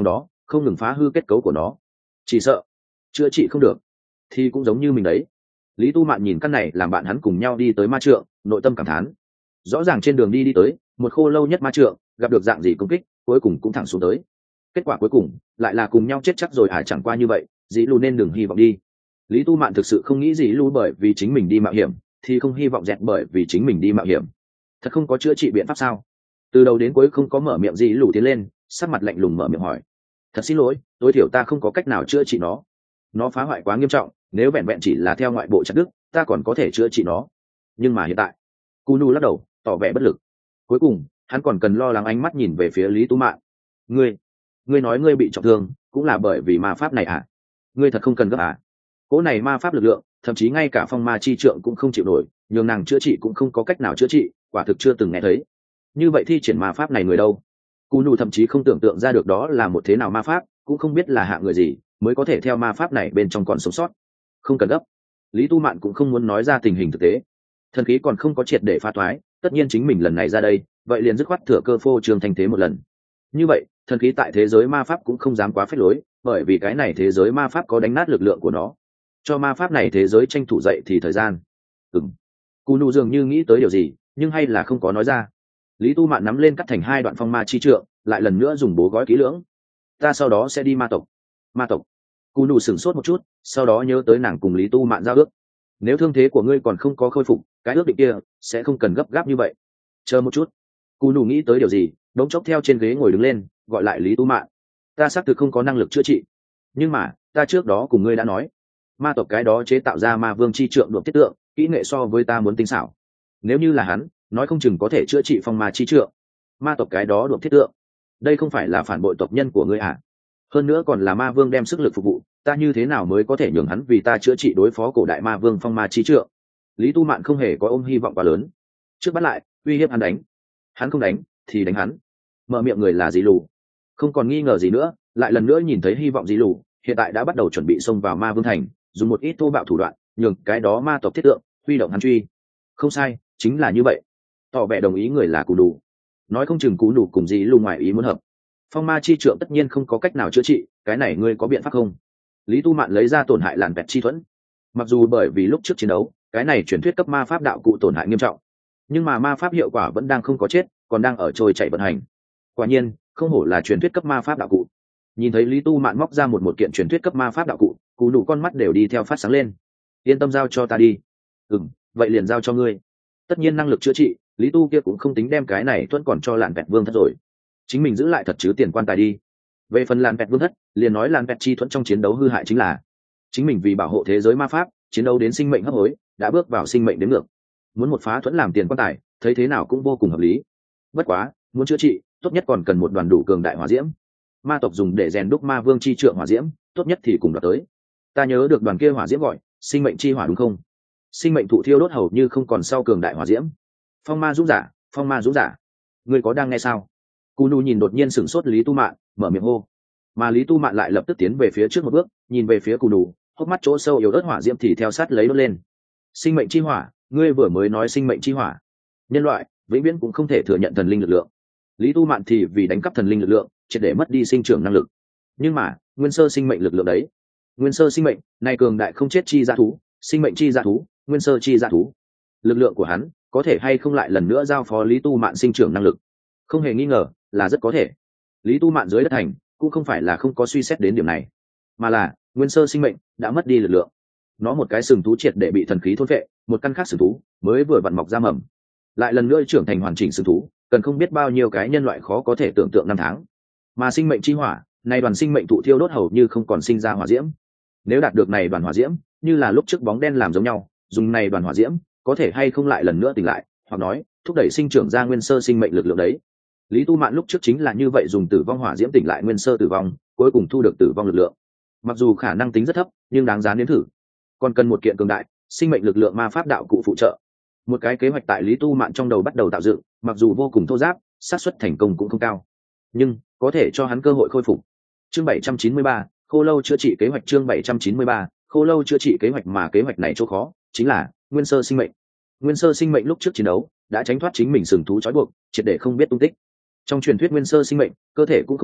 không ngừng phá hư kết cấu của nó. Chỉ sợ chữa trị không được thì cũng giống như mình đấy. Lý Tu Mạn nhìn căn này làm bạn hắn cùng nhau đi tới ma trượng, nội tâm cảm thán. Rõ ràng trên đường đi đi tới một khô lâu nhất ma trượng, gặp được dạng gì công kích cuối cùng cũng thẳng xuống tới. Kết quả cuối cùng lại là cùng nhau chết chắc rồi à, chẳng qua như vậy dĩ lù nên đừng hy vọng đi. Lý Tu Mạn thực sự không nghĩ dĩ lù bởi vì chính mình đi mạo hiểm thì không hy vọng dẹt bởi vì chính mình đi mạo hiểm. Thật không có chữa trị biện pháp sao? Từ đầu đến cuối không có mở miệng dĩ lù tiến lên, sắc mặt lạnh lùng mở miệng hỏi. Thật xin lỗi, tối thiểu ta không có cách nào chữa trị nó. Nó phá hoại quá nghiêm trọng, nếu vẹn vẹn chỉ là theo ngoại bộ chặt đứt, ta còn có thể chữa trị nó. Nhưng mà hiện tại, Cunu lắc đầu, tỏ vẻ bất lực. Cuối cùng, hắn còn cần lo lắng ánh mắt nhìn về phía Lý Tu Mạn. Ngươi, ngươi nói ngươi bị trọng thương, cũng là bởi vì ma pháp này à? Ngươi thật không cần gấp à? Cỗ này ma pháp lực lượng, thậm chí ngay cả phong ma chi trượng cũng không chịu nổi, nhường nàng chữa trị cũng không có cách nào chữa trị, quả thực chưa từng nghe thấy. Như vậy thi triển ma pháp này người đâu? Cunu thậm chí không tưởng tượng ra được đó là một thế nào ma pháp, cũng không biết là hạng người gì mới có thể theo ma pháp này bên trong còn sống sót. Không cần gấp. Lý Tu Mạn cũng không muốn nói ra tình hình thực tế. Thần khí còn không có triệt để phá toái, tất nhiên chính mình lần này ra đây, vậy liền dứt khoát thừa cơ phô trương thành thế một lần. Như vậy, thần khí tại thế giới ma pháp cũng không dám quá phép lối, bởi vì cái này thế giới ma pháp có đánh nát lực lượng của nó. Cho ma pháp này thế giới tranh thủ dậy thì thời gian. Ừm. Cunu dường như nghĩ tới điều gì, nhưng hay là không có nói ra. Lý Tu Mạn nắm lên cắt thành hai đoạn phong ma chi trượng, lại lần nữa dùng bố gói kỹ lưỡng. Ta sau đó sẽ đi ma tộc. Ma tộc. Cunu sửng sốt một chút, sau đó nhớ tới nàng cùng Lý Tu Mạn giao ước. Nếu thương thế của ngươi còn không có khôi phục, cái ước định kia sẽ không cần gấp gáp như vậy. Chờ một chút. Cunu nghĩ tới điều gì, đống chốc theo trên ghế ngồi đứng lên, gọi lại Lý Tu Mạn. Ta xác thực không có năng lực chữa trị, nhưng mà ta trước đó cùng ngươi đã nói, ma tộc cái đó chế tạo ra ma vương chi trượng được tiết tượng, kỹ nghệ so với ta muốn tinh xảo. Nếu như là hắn, nói không chừng có thể chữa trị phong ma chi trượng. Ma tộc cái đó được thiết tượng, đây không phải là phản bội tộc nhân của ngươi à? Hơn nữa còn là ma vương đem sức lực phục vụ, ta như thế nào mới có thể nhường hắn vì ta chữa trị đối phó cổ đại ma vương phong ma chi trượng? Lý Tu Mạn không hề có ôm hy vọng quá lớn. Trước bắt lại, uy hiếp hắn đánh, hắn không đánh thì đánh hắn. Mở miệng người là Dĩ Lù, không còn nghi ngờ gì nữa, lại lần nữa nhìn thấy hy vọng Dĩ Lù hiện tại đã bắt đầu chuẩn bị xông vào ma vương thành, dùng một ít thô bạo thủ đoạn nhường cái đó ma tộc thiết tượng huy động hắn truy. Không sai, chính là như vậy. Tỏ vẻ đồng ý người là Cù Đủ. Nói không chừng Cù Đủ cùng Dĩ Lù ngoài ý muốn hợp. Phong ma chi trượng tất nhiên không có cách nào chữa trị, cái này ngươi có biện pháp không? Lý Tu Mạn lấy ra tổn hại làn vẹt chi thuẫn. Mặc dù bởi vì lúc trước chiến đấu, cái này truyền thuyết cấp ma pháp đạo cụ tổn hại nghiêm trọng, nhưng mà ma pháp hiệu quả vẫn đang không có chết, còn đang ở trôi chạy vận hành. Quả nhiên, không hổ là truyền thuyết cấp ma pháp đạo cụ. Nhìn thấy Lý Tu Mạn móc ra một một kiện truyền thuyết cấp ma pháp đạo cụ, Cù Đủ con mắt đều đi theo phát sáng lên. Yên tâm giao cho ta đi. Ừm, vậy liền giao cho ngươi. Tất nhiên năng lực chữa trị, Lý Tu kia cũng không tính đem cái này thuẫn còn cho làn vẹt vương thất rồi. Chính mình giữ lại thật chứ tiền quan tài đi. Về phần làn vẹt vương thất, liền nói làn vẹt chi thuẫn trong chiến đấu hư hại chính là chính mình vì bảo hộ thế giới ma pháp, chiến đấu đến sinh mệnh hấp hối, đã bước vào sinh mệnh đến ngược. Muốn một phá thuẫn làm tiền quan tài, thấy thế nào cũng vô cùng hợp lý. Bất quá, muốn chữa trị, tốt nhất còn cần một đoàn đủ cường đại hỏa diễm. Ma tộc dùng để rèn đúc ma vương chi trượng hỏa diễm, tốt nhất thì cùng đoạt tới. Ta nhớ được đoàn kia hỏa diễm gọi sinh mệnh chi hỏa đúng không? Sinh mệnh thụ thiêu đốt hầu như không còn sau cường đại hỏa diễm. Phong ma dũng giả, phong ma dũng giả, ngươi có đang nghe sao? Cù Nù nhìn đột nhiên sửng sốt Lý Tu Mạn, mở miệng hô. Mà Lý Tu Mạn lại lập tức tiến về phía trước một bước, nhìn về phía Cù Nù, hốc mắt chỗ sâu yếu ớt hỏa diễm thì theo sát lấy đốt lên. Sinh mệnh chi hỏa, ngươi vừa mới nói sinh mệnh chi hỏa. Nhân loại vĩnh viễn cũng không thể thừa nhận thần linh lực lượng. Lý Tu Mạn thì vì đánh cắp thần linh lực lượng, triệt để mất đi sinh trưởng năng lực. Nhưng mà, nguyên sơ sinh mệnh lực lượng đấy, nguyên sơ sinh mệnh này cường đại không chết chi dã thú, sinh mệnh chi dã thú, nguyên sơ chi dã thú. Lực lượng của hắn có thể hay không lại lần nữa giao phó Lý Tu Mạn sinh trưởng năng lực? Không hề nghi ngờ là rất có thể. Lý Tu Mạn dưới đất thành cũng không phải là không có suy xét đến điểm này, mà là nguyên sơ sinh mệnh đã mất đi lực lượng. Nó một cái sừng thú triệt để bị thần khí thôn phệ, một căn khác sừng thú mới vừa vặn mọc ra mầm, lại lần nữa trưởng thành hoàn chỉnh sừng thú, cần không biết bao nhiêu cái nhân loại khó có thể tưởng tượng năm tháng. Mà sinh mệnh chi hỏa, này đoàn sinh mệnh thụ thiêu đốt hầu như không còn sinh ra hỏa diễm. Nếu đạt được này đoàn hỏa diễm, như là lúc trước bóng đen làm giống nhau, dùng này đoàn hỏa diễm, có thể hay không lại lần nữa tỉnh lại, hoặc nói, thúc đẩy sinh trưởng ra nguyên sơ sinh mệnh lực lượng đấy. Lý Tu Mạn lúc trước chính là như vậy, dùng tử vong hỏa diễm tỉnh lại nguyên sơ tử vong, cuối cùng thu được tử vong lực lượng. Mặc dù khả năng tính rất thấp, nhưng đáng giá nếm thử. Còn cần một kiện cường đại, sinh mệnh lực lượng ma pháp đạo cụ phụ trợ. Một cái kế hoạch tại Lý Tu Mạn trong đầu bắt đầu tạo dựng, mặc dù vô cùng thô ráp, xác suất thành công cũng không cao, nhưng có thể cho hắn cơ hội khôi phục. Chương bảy trăm chín mươi ba, Khô lâu chữa trị kế hoạch. Chương bảy trăm chín mươi ba, Khô lâu chữa trị kế hoạch. Mà kế hoạch này chỗ khó chính là nguyên sơ sinh mệnh. Nguyên sơ sinh mệnh lúc trước chiến đấu đã tránh thoát chính mình sừng thú trói buộc, triệt để không biết tung tích. Trong truyền thuyết nguyên sơ sinh mệnh cơ thể cũng không lớn,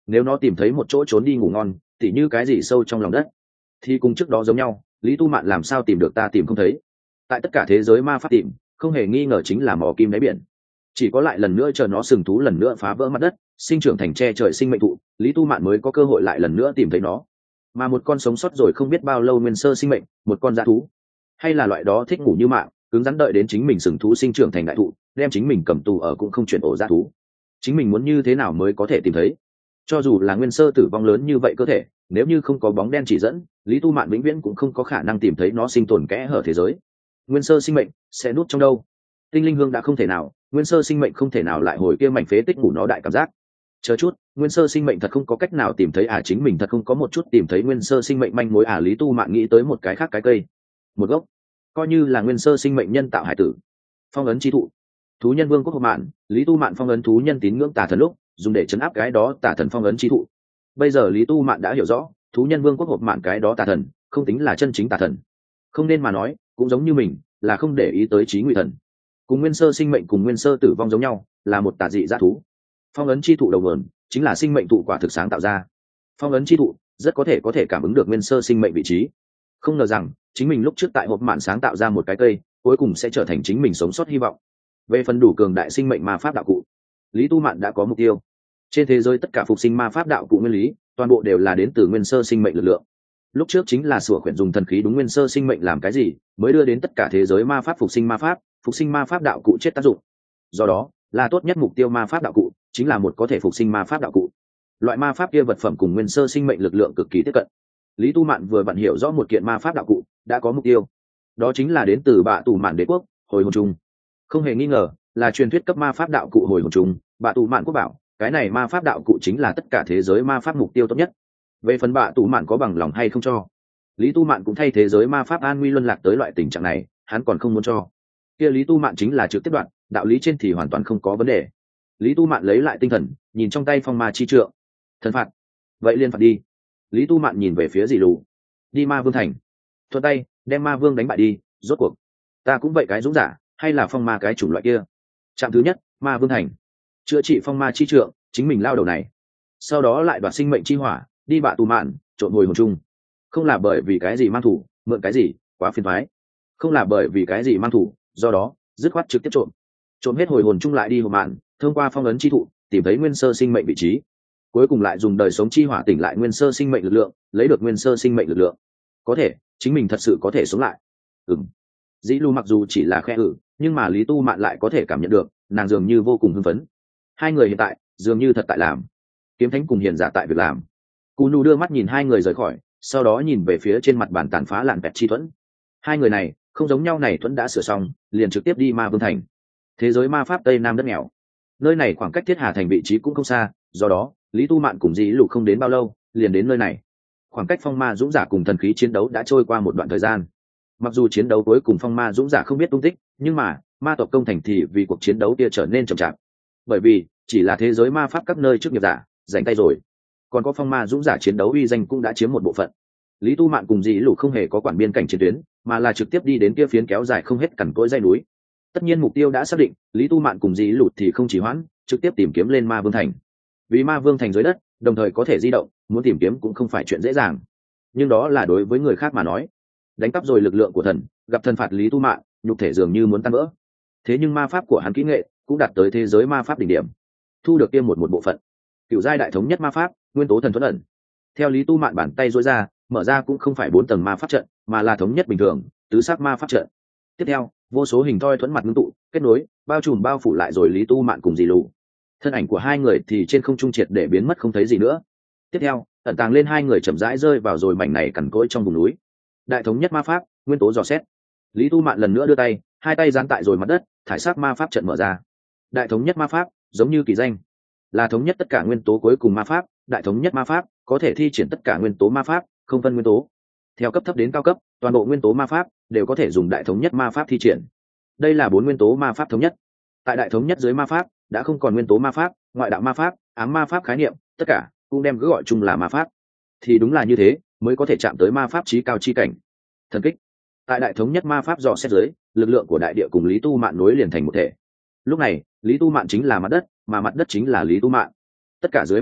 nếu nó tìm thấy một chỗ trốn đi ngủ ngon tỉ như cái gì sâu trong lòng đất thì cùng trước đó giống nhau, Lý Tu Mạn làm sao tìm được ta tìm không thấy. Tại tất cả thế giới ma pháp tìm không hề nghi ngờ chính là mỏ kim đáy biển, chỉ có lại lần nữa chờ nó sừng thú lần nữa phá vỡ mặt đất sinh trưởng thành tre trời sinh mệnh thụ, Lý Tu Mạn mới có cơ hội lại lần nữa tìm thấy nó. Mà một con sống sót rồi không biết bao lâu nguyên sơ sinh mệnh, một con dã thú, hay là loại đó thích ngủ như mạng cứng rắn đợi đến chính mình sừng thú sinh trưởng thành đại thụ đem chính mình cầm tù ở cũng không chuyển ổ dã thú, chính mình muốn như thế nào mới có thể tìm thấy. Cho dù là nguyên sơ tử vong lớn như vậy cơ thể, nếu như không có bóng đen chỉ dẫn, Lý Tu Mạn vĩnh viễn cũng không có khả năng tìm thấy nó sinh tồn kẽ hở thế giới. Nguyên sơ sinh mệnh sẽ nút trong đâu? Tinh linh hương đã không thể nào, nguyên sơ sinh mệnh không thể nào lại hồi kia mảnh phế tích ngủ nó đại cảm giác. Chờ chút, nguyên sơ sinh mệnh thật không có cách nào tìm thấy à? Chính mình thật không có một chút tìm thấy nguyên sơ sinh mệnh manh mối à? Lý Tu Mạn nghĩ tới một cái khác cái cây, một gốc, coi như là nguyên sơ sinh mệnh nhân tạo hải tử. Phong ấn chi thụ. Thú nhân vương quốc Hộp Mạn, Lý Tu Mạn phong ấn thú nhân tín ngưỡng tà thần lúc dùng để chấn áp cái đó tà thần phong ấn chi thụ. Bây giờ Lý Tu Mạn đã hiểu rõ, thú nhân vương quốc Hộp Mạn cái đó tà thần không tính là chân chính tà thần, không nên mà nói cũng giống như mình là không để ý tới trí ngụy thần, cùng nguyên sơ sinh mệnh cùng nguyên sơ tử vong giống nhau, là một tà dị dã thú. Phong ấn chi thụ đầu nguồn chính là sinh mệnh thụ quả thực sáng tạo ra. Phong ấn chi thụ rất có thể có thể cảm ứng được nguyên sơ sinh mệnh vị trí. Không ngờ rằng chính mình lúc trước tại Hộp Mạn sáng tạo ra một cái cây, cuối cùng sẽ trở thành chính mình sống sót hy vọng. Về phần đủ cường đại sinh mệnh ma pháp đạo cụ, Lý Tu Mạn đã có mục tiêu. Trên thế giới tất cả phục sinh ma pháp đạo cụ nguyên lý toàn bộ đều là đến từ nguyên sơ sinh mệnh lực lượng. Lúc trước chính là sủa khuyển dùng thần khí đúng nguyên sơ sinh mệnh làm cái gì mới đưa đến tất cả thế giới ma pháp phục sinh ma pháp phục sinh ma pháp đạo cụ chết tác dụng. Do đó là tốt nhất mục tiêu ma pháp đạo cụ chính là một có thể phục sinh ma pháp đạo cụ. Loại ma pháp kia vật phẩm cùng nguyên sơ sinh mệnh lực lượng cực kỳ tiếp cận. Lý Tu Mạn vừa vặn hiểu rõ một kiện ma pháp đạo cụ đã có mục tiêu, đó chính là đến từ Bạ Tù Mạn đế quốc hồi hồn trùng. Không hề nghi ngờ là truyền thuyết cấp ma pháp đạo cụ hồi hồn trùng. Bạ Tù Mạn quốc bảo cái này ma pháp đạo cụ chính là tất cả thế giới ma pháp mục tiêu tốt nhất. Về phần Bạ Tù Mạn có bằng lòng hay không cho, Lý Tu Mạn cũng thay thế giới ma pháp an nguy luân lạc tới loại tình trạng này, hắn còn không muốn cho kia Lý Tu Mạn chính là trực tiếp đoạn, đạo lý trên thì hoàn toàn không có vấn đề. Lý Tu Mạn lấy lại tinh thần, nhìn trong tay phong ma chi trượng. Thần phạt, vậy liên phạt đi. Lý Tu Mạn nhìn về phía Dì Lù. Đi Ma Vương thành, thuận tay đem Ma Vương đánh bại đi. Rốt cuộc ta cũng vậy cái dũng giả, hay là phong ma cái chủng loại kia. Trạm thứ nhất, Ma Vương thành, chữa trị phong ma chi trượng, chính mình lao đầu này. Sau đó lại đoạt sinh mệnh chi hỏa, đi Bạ Tù Mạn trộn hồi hồn chung. Không là bởi vì cái gì mang thủ, mượn cái gì, quá phiền toái. Không là bởi vì cái gì mang thủ, do đó dứt khoát trực tiếp trộm. Trộm hết hồi hồn chung lại đi Hộp Mạn, thông qua phong ấn chi thụ tìm thấy nguyên sơ sinh mệnh vị trí, cuối cùng lại dùng đời sống chi hỏa tỉnh lại nguyên sơ sinh mệnh lực lượng, lấy được nguyên sơ sinh mệnh lực lượng. Có thể chính mình thật sự có thể sống lại. Ừm. Dĩ Lu mặc dù chỉ là khe ử, nhưng mà Lý Tu Mạn lại có thể cảm nhận được nàng dường như vô cùng hưng phấn. Hai người hiện tại dường như thật tại làm kiếm thánh cùng hiền giả tại việc làm. Cú Nu đưa mắt nhìn hai người rời khỏi, sau đó nhìn về phía trên mặt bàn tàn phá lạn vẹt chi thuẫn. Hai người này không giống nhau, này thuẫn đã sửa xong liền trực tiếp đi Ma Vương thành, thế giới ma pháp tây nam đất nghèo. Nơi này khoảng cách Thiết Hà thành vị trí cũng không xa, do đó Lý Tu Mạn cùng Dĩ Lục không đến bao lâu liền đến nơi này. Khoảng cách phong ma dũng giả cùng thần khí chiến đấu đã trôi qua một đoạn thời gian. Mặc dù chiến đấu cuối cùng phong ma dũng giả không biết tung tích, nhưng mà ma tộc công thành thì vì cuộc chiến đấu kia trở nên chậm chạp, bởi vì chỉ là thế giới ma pháp các nơi trước nghiệp giả giành tay rồi, còn có phong ma dũng giả chiến đấu uy danh cũng đã chiếm một bộ phận. Lý Tu Mạn cùng Dĩ Lục không hề có quản biên cảnh chiến tuyến, mà là trực tiếp đi đến kia phiến kéo dài không hết cằn cỗi dãy núi. Tất nhiên mục tiêu đã xác định, Lý Tu Mạn cùng Dĩ Lục thì không chỉ hoãn, trực tiếp tìm kiếm lên Ma Vương thành. Vì Ma Vương thành dưới đất, đồng thời có thể di động, muốn tìm kiếm cũng không phải chuyện dễ dàng. Nhưng đó là đối với người khác mà nói. Đánh cắp rồi lực lượng của thần, gặp thần phạt Lý Tu Mạn, nhục thể dường như muốn tan vỡ. Thế nhưng ma pháp của hắn kỹ nghệ cũng đạt tới thế giới ma pháp đỉnh điểm, thu được kia một một bộ phận cựu giai đại thống nhất ma pháp nguyên tố thần thuẫn ẩn. Theo Lý Tu Mạn bàn tay duỗi ra, mở ra cũng không phải bốn tầng ma pháp trận, mà là thống nhất bình thường tứ sắc ma pháp trận. Tiếp theo vô số hình thoi thuẫn mặt ngưng tụ kết nối bao trùm bao phủ lại rồi Lý Tu Mạn cùng Dì Lù. Thân ảnh của hai người thì trên không trung triệt để biến mất không thấy gì nữa. Tiếp theo ẩn tàng lên hai người chậm rãi rơi vào rồi mảnh này cằn cỗi trong vùng núi. Đại thống nhất ma pháp nguyên tố dò xét. Lý Tu Mạn lần nữa đưa tay, hai tay dán tại rồi mặt đất, thải sắc ma pháp trận mở ra. Đại thống nhất ma pháp giống như kỳ danh, là thống nhất tất cả nguyên tố cuối cùng ma pháp. Đại thống nhất ma pháp có thể thi triển tất cả nguyên tố ma pháp, không phân nguyên tố. Theo cấp thấp đến cao cấp, toàn bộ nguyên tố ma pháp đều có thể dùng đại thống nhất ma pháp thi triển. Đây là bốn nguyên tố ma pháp thống nhất. Tại đại thống nhất dưới ma pháp đã không còn nguyên tố ma pháp, ngoại đạo ma pháp, ám ma pháp khái niệm, tất cả cũng đem cứ gọi chung là ma pháp. Thì đúng là như thế mới có thể chạm tới ma pháp chí cao chi cảnh. Thần kích. Tại đại thống nhất ma pháp dò xét dưới, lực lượng của đại địa cùng Lý Tu Mạn nối liền thành một thể. Lúc này Lý Tu Mạn chính là mặt đất, mà mặt đất chính là Lý Tu Mạn. Tất cả dưới mặt đất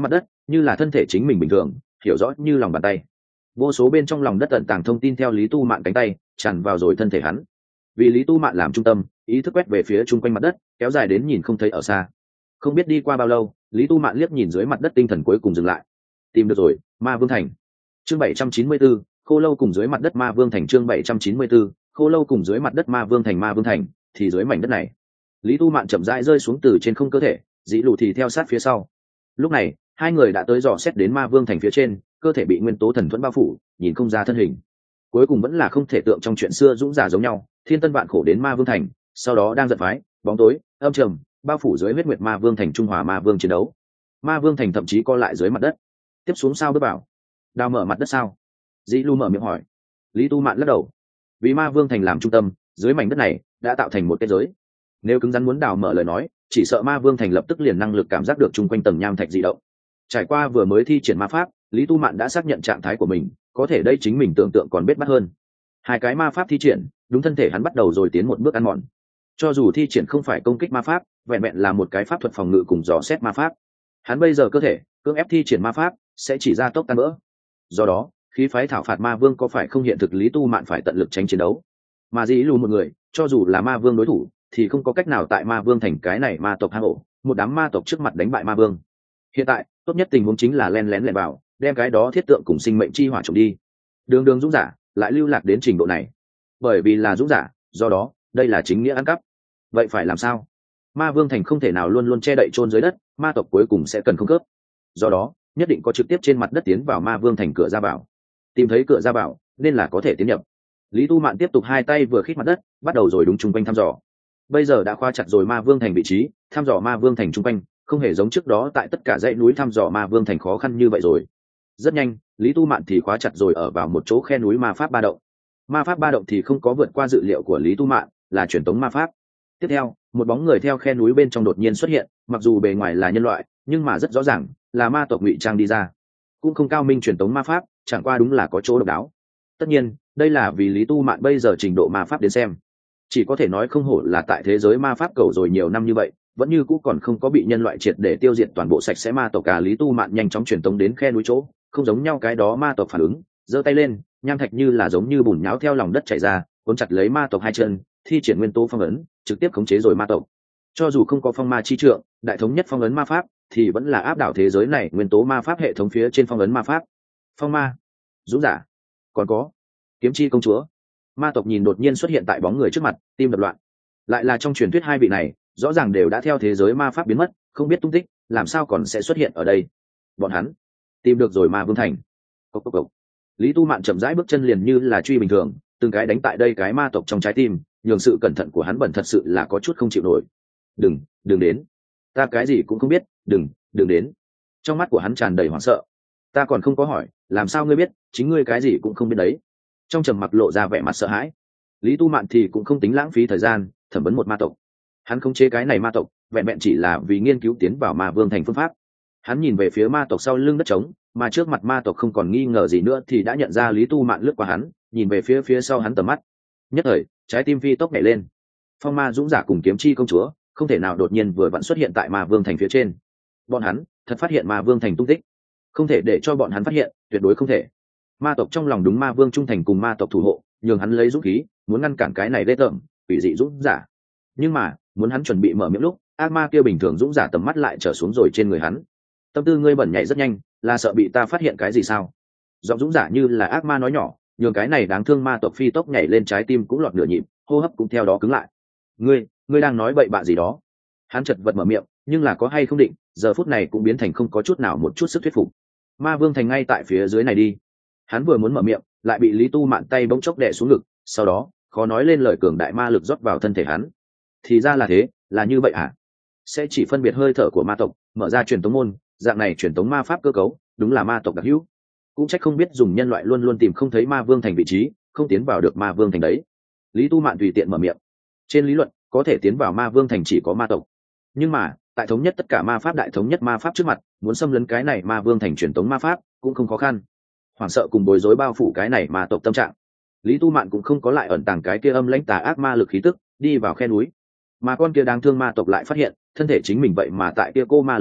như là thân thể chính mình bình thường, hiểu rõ như lòng bàn tay. Vô số bên trong lòng đất tận tàng thông tin theo Lý Tu Mạn cánh tay tràn vào rồi thân thể hắn. Vì Lý Tu Mạn làm trung tâm, ý thức quét về phía chung quanh mặt đất, kéo dài đến nhìn không thấy ở xa. Không biết đi qua bao lâu, Lý Tu Mạn liếc nhìn dưới mặt đất, tinh thần cuối cùng dừng lại. Tìm được rồi, Ma Vương Thành. Chương bảy trăm chín mươi tư, Khô Lâu cùng dưới mặt đất Ma Vương Thành. Chương bảy trăm chín mươi tư, Khô Lâu cùng dưới mặt đất Ma Vương Thành. Ma Vương Thành thì dưới mảnh đất này. Lý Tu Mạn chậm rãi rơi xuống từ trên không cơ thể, Dĩ Lù thì theo sát phía sau. Lúc này, hai người đã tới dò xét đến Ma Vương Thành phía trên, cơ thể bị nguyên tố thần thuẫn bao phủ, nhìn không ra thân hình. Cuối cùng vẫn là không thể tượng trong chuyện xưa dũng giả giống nhau, thiên tân vạn khổ đến Ma Vương Thành, sau đó đang giận phái, bóng tối, âm trầm, bao phủ dưới huyết nguyệt Ma Vương Thành, trung hòa Ma Vương chiến đấu. Ma Vương Thành thậm chí co lại dưới mặt đất. Tiếp xuống sao bước vào? Đào mở mặt đất sao? Dĩ Lu mở miệng hỏi. Lý Tu Mạn lắc đầu. Vì Ma Vương Thành làm trung tâm, dưới mảnh đất này đã tạo thành một kết giới. Nếu cứng rắn muốn đào mở lời nói, chỉ sợ Ma Vương Thành lập tức liền năng lực cảm giác được chung quanh tầng nham thạch dị động. Trải qua vừa mới thi triển ma pháp, Lý Tu Mạn đã xác nhận trạng thái của mình, có thể đây chính mình tưởng tượng còn bết bắt hơn. Hai cái ma pháp thi triển, đúng thân thể hắn bắt đầu rồi tiến một bước ăn mòn. Cho dù thi triển không phải công kích ma pháp, vẹn vẹn là một cái pháp thuật phòng ngự cùng dò xét ma pháp, hắn bây giờ cơ thể cưỡng ép thi triển ma pháp sẽ chỉ ra tốc tan vỡ. Do đó, khí phái thảo phạt Ma Vương có phải không hiện thực, Lý Tu Mạn phải tận lực tránh chiến đấu. Mà Dĩ Lù một người, cho dù là Ma Vương đối thủ, thì không có cách nào tại Ma Vương Thành cái này ma tộc hang ổ, một đám ma tộc trước mặt đánh bại Ma Vương. Hiện tại, tốt nhất tình huống chính là len lén lẻn vào, đem cái đó thiết tượng cùng sinh mệnh chi hỏa trộm đi. Đường đường dũng giả lại lưu lạc đến trình độ này, bởi vì là dũng giả, do đó đây là chính nghĩa ăn cắp. Vậy phải làm sao? Ma Vương Thành không thể nào luôn luôn che đậy chôn dưới đất, ma tộc cuối cùng sẽ cần không cướp. Do đó, nhất định có trực tiếp trên mặt đất tiến vào Ma Vương Thành cửa ra vào. Tìm thấy cửa ra vào, nên là có thể tiến nhập. Lý Tu Mạn tiếp tục hai tay vừa khít mặt đất, bắt đầu rồi đúng chung quanh thăm dò. Bây giờ đã khóa chặt rồi Ma Vương Thành vị trí, thăm dò Ma Vương Thành chung quanh, không hề giống trước đó tại tất cả dãy núi thăm dò Ma Vương Thành khó khăn như vậy rồi. Rất nhanh, Lý Tu Mạn thì khóa chặt rồi ở vào một chỗ khe núi ma pháp ba động. Ma pháp ba động thì không có vượt qua dự liệu của Lý Tu Mạn, là truyền tống ma pháp. Tiếp theo, một bóng người theo khe núi bên trong đột nhiên xuất hiện, mặc dù bề ngoài là nhân loại, nhưng mà rất rõ ràng là ma tộc ngụy trang đi ra. Cũng không cao minh truyền tống ma pháp, chẳng qua đúng là có chỗ độc đáo. Tất nhiên, đây là vì Lý Tu Mạn bây giờ trình độ ma pháp đến xem, chỉ có thể nói không hổ là tại thế giới ma pháp cầu rồi nhiều năm như vậy, vẫn như cũ còn không có bị nhân loại triệt để tiêu diệt toàn bộ sạch sẽ ma tộc. Cả Lý Tu Mạn nhanh chóng truyền tống đến khe núi chỗ, không giống nhau cái đó ma tộc phản ứng, giơ tay lên, nham thạch như là giống như bùn nhão theo lòng đất chảy ra, cuốn chặt lấy ma tộc hai chân, thi triển nguyên tố phong ấn, trực tiếp khống chế rồi ma tộc. Cho dù không có phong ma chi trượng, đại thống nhất phong ấn ma pháp, thì vẫn là áp đảo thế giới này nguyên tố ma pháp hệ thống phía trên phong ấn ma pháp. Phong ma, dũng giả, còn có kiếm chi công chúa. Ma tộc nhìn đột nhiên xuất hiện tại bóng người trước mặt, tim đập loạn. Lại là trong truyền thuyết hai vị này, rõ ràng đều đã theo thế giới ma pháp biến mất, không biết tung tích, làm sao còn sẽ xuất hiện ở đây? Bọn hắn tìm được rồi Ma Vương Thành. Cốc cốc cốc. Lý Tu Mạn chậm rãi bước chân liền như là truy bình thường, từng cái đánh tại đây cái ma tộc trong trái tim, nhường sự cẩn thận của hắn bẩn thật sự là có chút không chịu nổi. Đừng, đừng đến. Ta cái gì cũng không biết, đừng, đừng đến. Trong mắt của hắn tràn đầy hoảng sợ. Ta còn không có hỏi, làm sao ngươi biết, chính ngươi cái gì cũng không biết đấy. Trong trầm mặc lộ ra vẻ mặt sợ hãi. Lý Tu Mạn thì cũng không tính lãng phí thời gian, thẩm vấn một ma tộc. Hắn không chế cái này ma tộc, vẹn vẹn chỉ là vì nghiên cứu tiến vào Ma Vương Thành phương pháp. Hắn nhìn về phía ma tộc sau lưng đất trống, mà trước mặt ma tộc không còn nghi ngờ gì nữa thì đã nhận ra Lý Tu Mạn lướt qua hắn, nhìn về phía phía sau hắn tầm mắt. Nhất thời, trái tim phi tốc nhảy lên. Phong ma dũng giả cùng kiếm chi công chúa, không thể nào đột nhiên vừa vặn xuất hiện tại Ma Vương Thành phía trên. Bọn hắn thật phát hiện Ma Vương Thành tung tích, không thể để cho bọn hắn phát hiện, tuyệt đối không thể. Ma tộc trong lòng đúng Ma Vương trung thành cùng ma tộc thủ hộ, nhường hắn lấy dũng khí, muốn ngăn cản cái này lê tởm, quỷ dị dũng giả. Nhưng mà, muốn hắn chuẩn bị mở miệng lúc, ác ma kia bình thường dũng giả tầm mắt lại trở xuống rồi trên người hắn. Tâm tư ngươi bẩn nhảy rất nhanh, là sợ bị ta phát hiện cái gì sao? Giọng dũng giả như là ác ma nói nhỏ, nhường cái này đáng thương ma tộc phi tốc nhảy lên, trái tim cũng lọt nửa nhịp, hô hấp cũng theo đó cứng lại. Ngươi, ngươi đang nói bậy bạ gì đó? Hắn chật vật mở miệng, nhưng là có hay không định, giờ phút này cũng biến thành không có chút nào một chút sức thuyết phục. Ma Vương Thành ngay tại phía dưới này đi. Hắn vừa muốn mở miệng, lại bị Lý Tu Mạn tay bỗng chốc đè xuống ngực, sau đó, khó nói lên lời cường đại ma lực rót vào thân thể hắn. Thì ra là thế, là như vậy à? Sẽ chỉ phân biệt hơi thở của ma tộc, mở ra truyền tống môn, dạng này truyền tống ma pháp cơ cấu, đúng là ma tộc đặc hữu. Cũng trách không biết dùng nhân loại luôn luôn tìm không thấy Ma Vương Thành vị trí, không tiến vào được Ma Vương Thành đấy. Lý Tu Mạn tùy tiện mở miệng. Trên lý luận, có thể tiến vào Ma Vương Thành chỉ có ma tộc. Nhưng mà, tại thống nhất tất cả ma pháp đại thống nhất ma pháp trước mặt, muốn xâm lấn cái này Ma Vương Thành truyền tống ma pháp, cũng không khó khăn. Hoảng sợ cùng bối rối bao phủ cái này ma tộc tâm trạng. Lý Tu Mạn cũng không có lại ẩn tàng cái kia âm lãnh tà ác ma lực khí tức, đi vào khe núi. Mà con kia đáng thương ma tộc lại phát hiện, thân thể chính mình vậy mà tại kia cô ma lực dưới,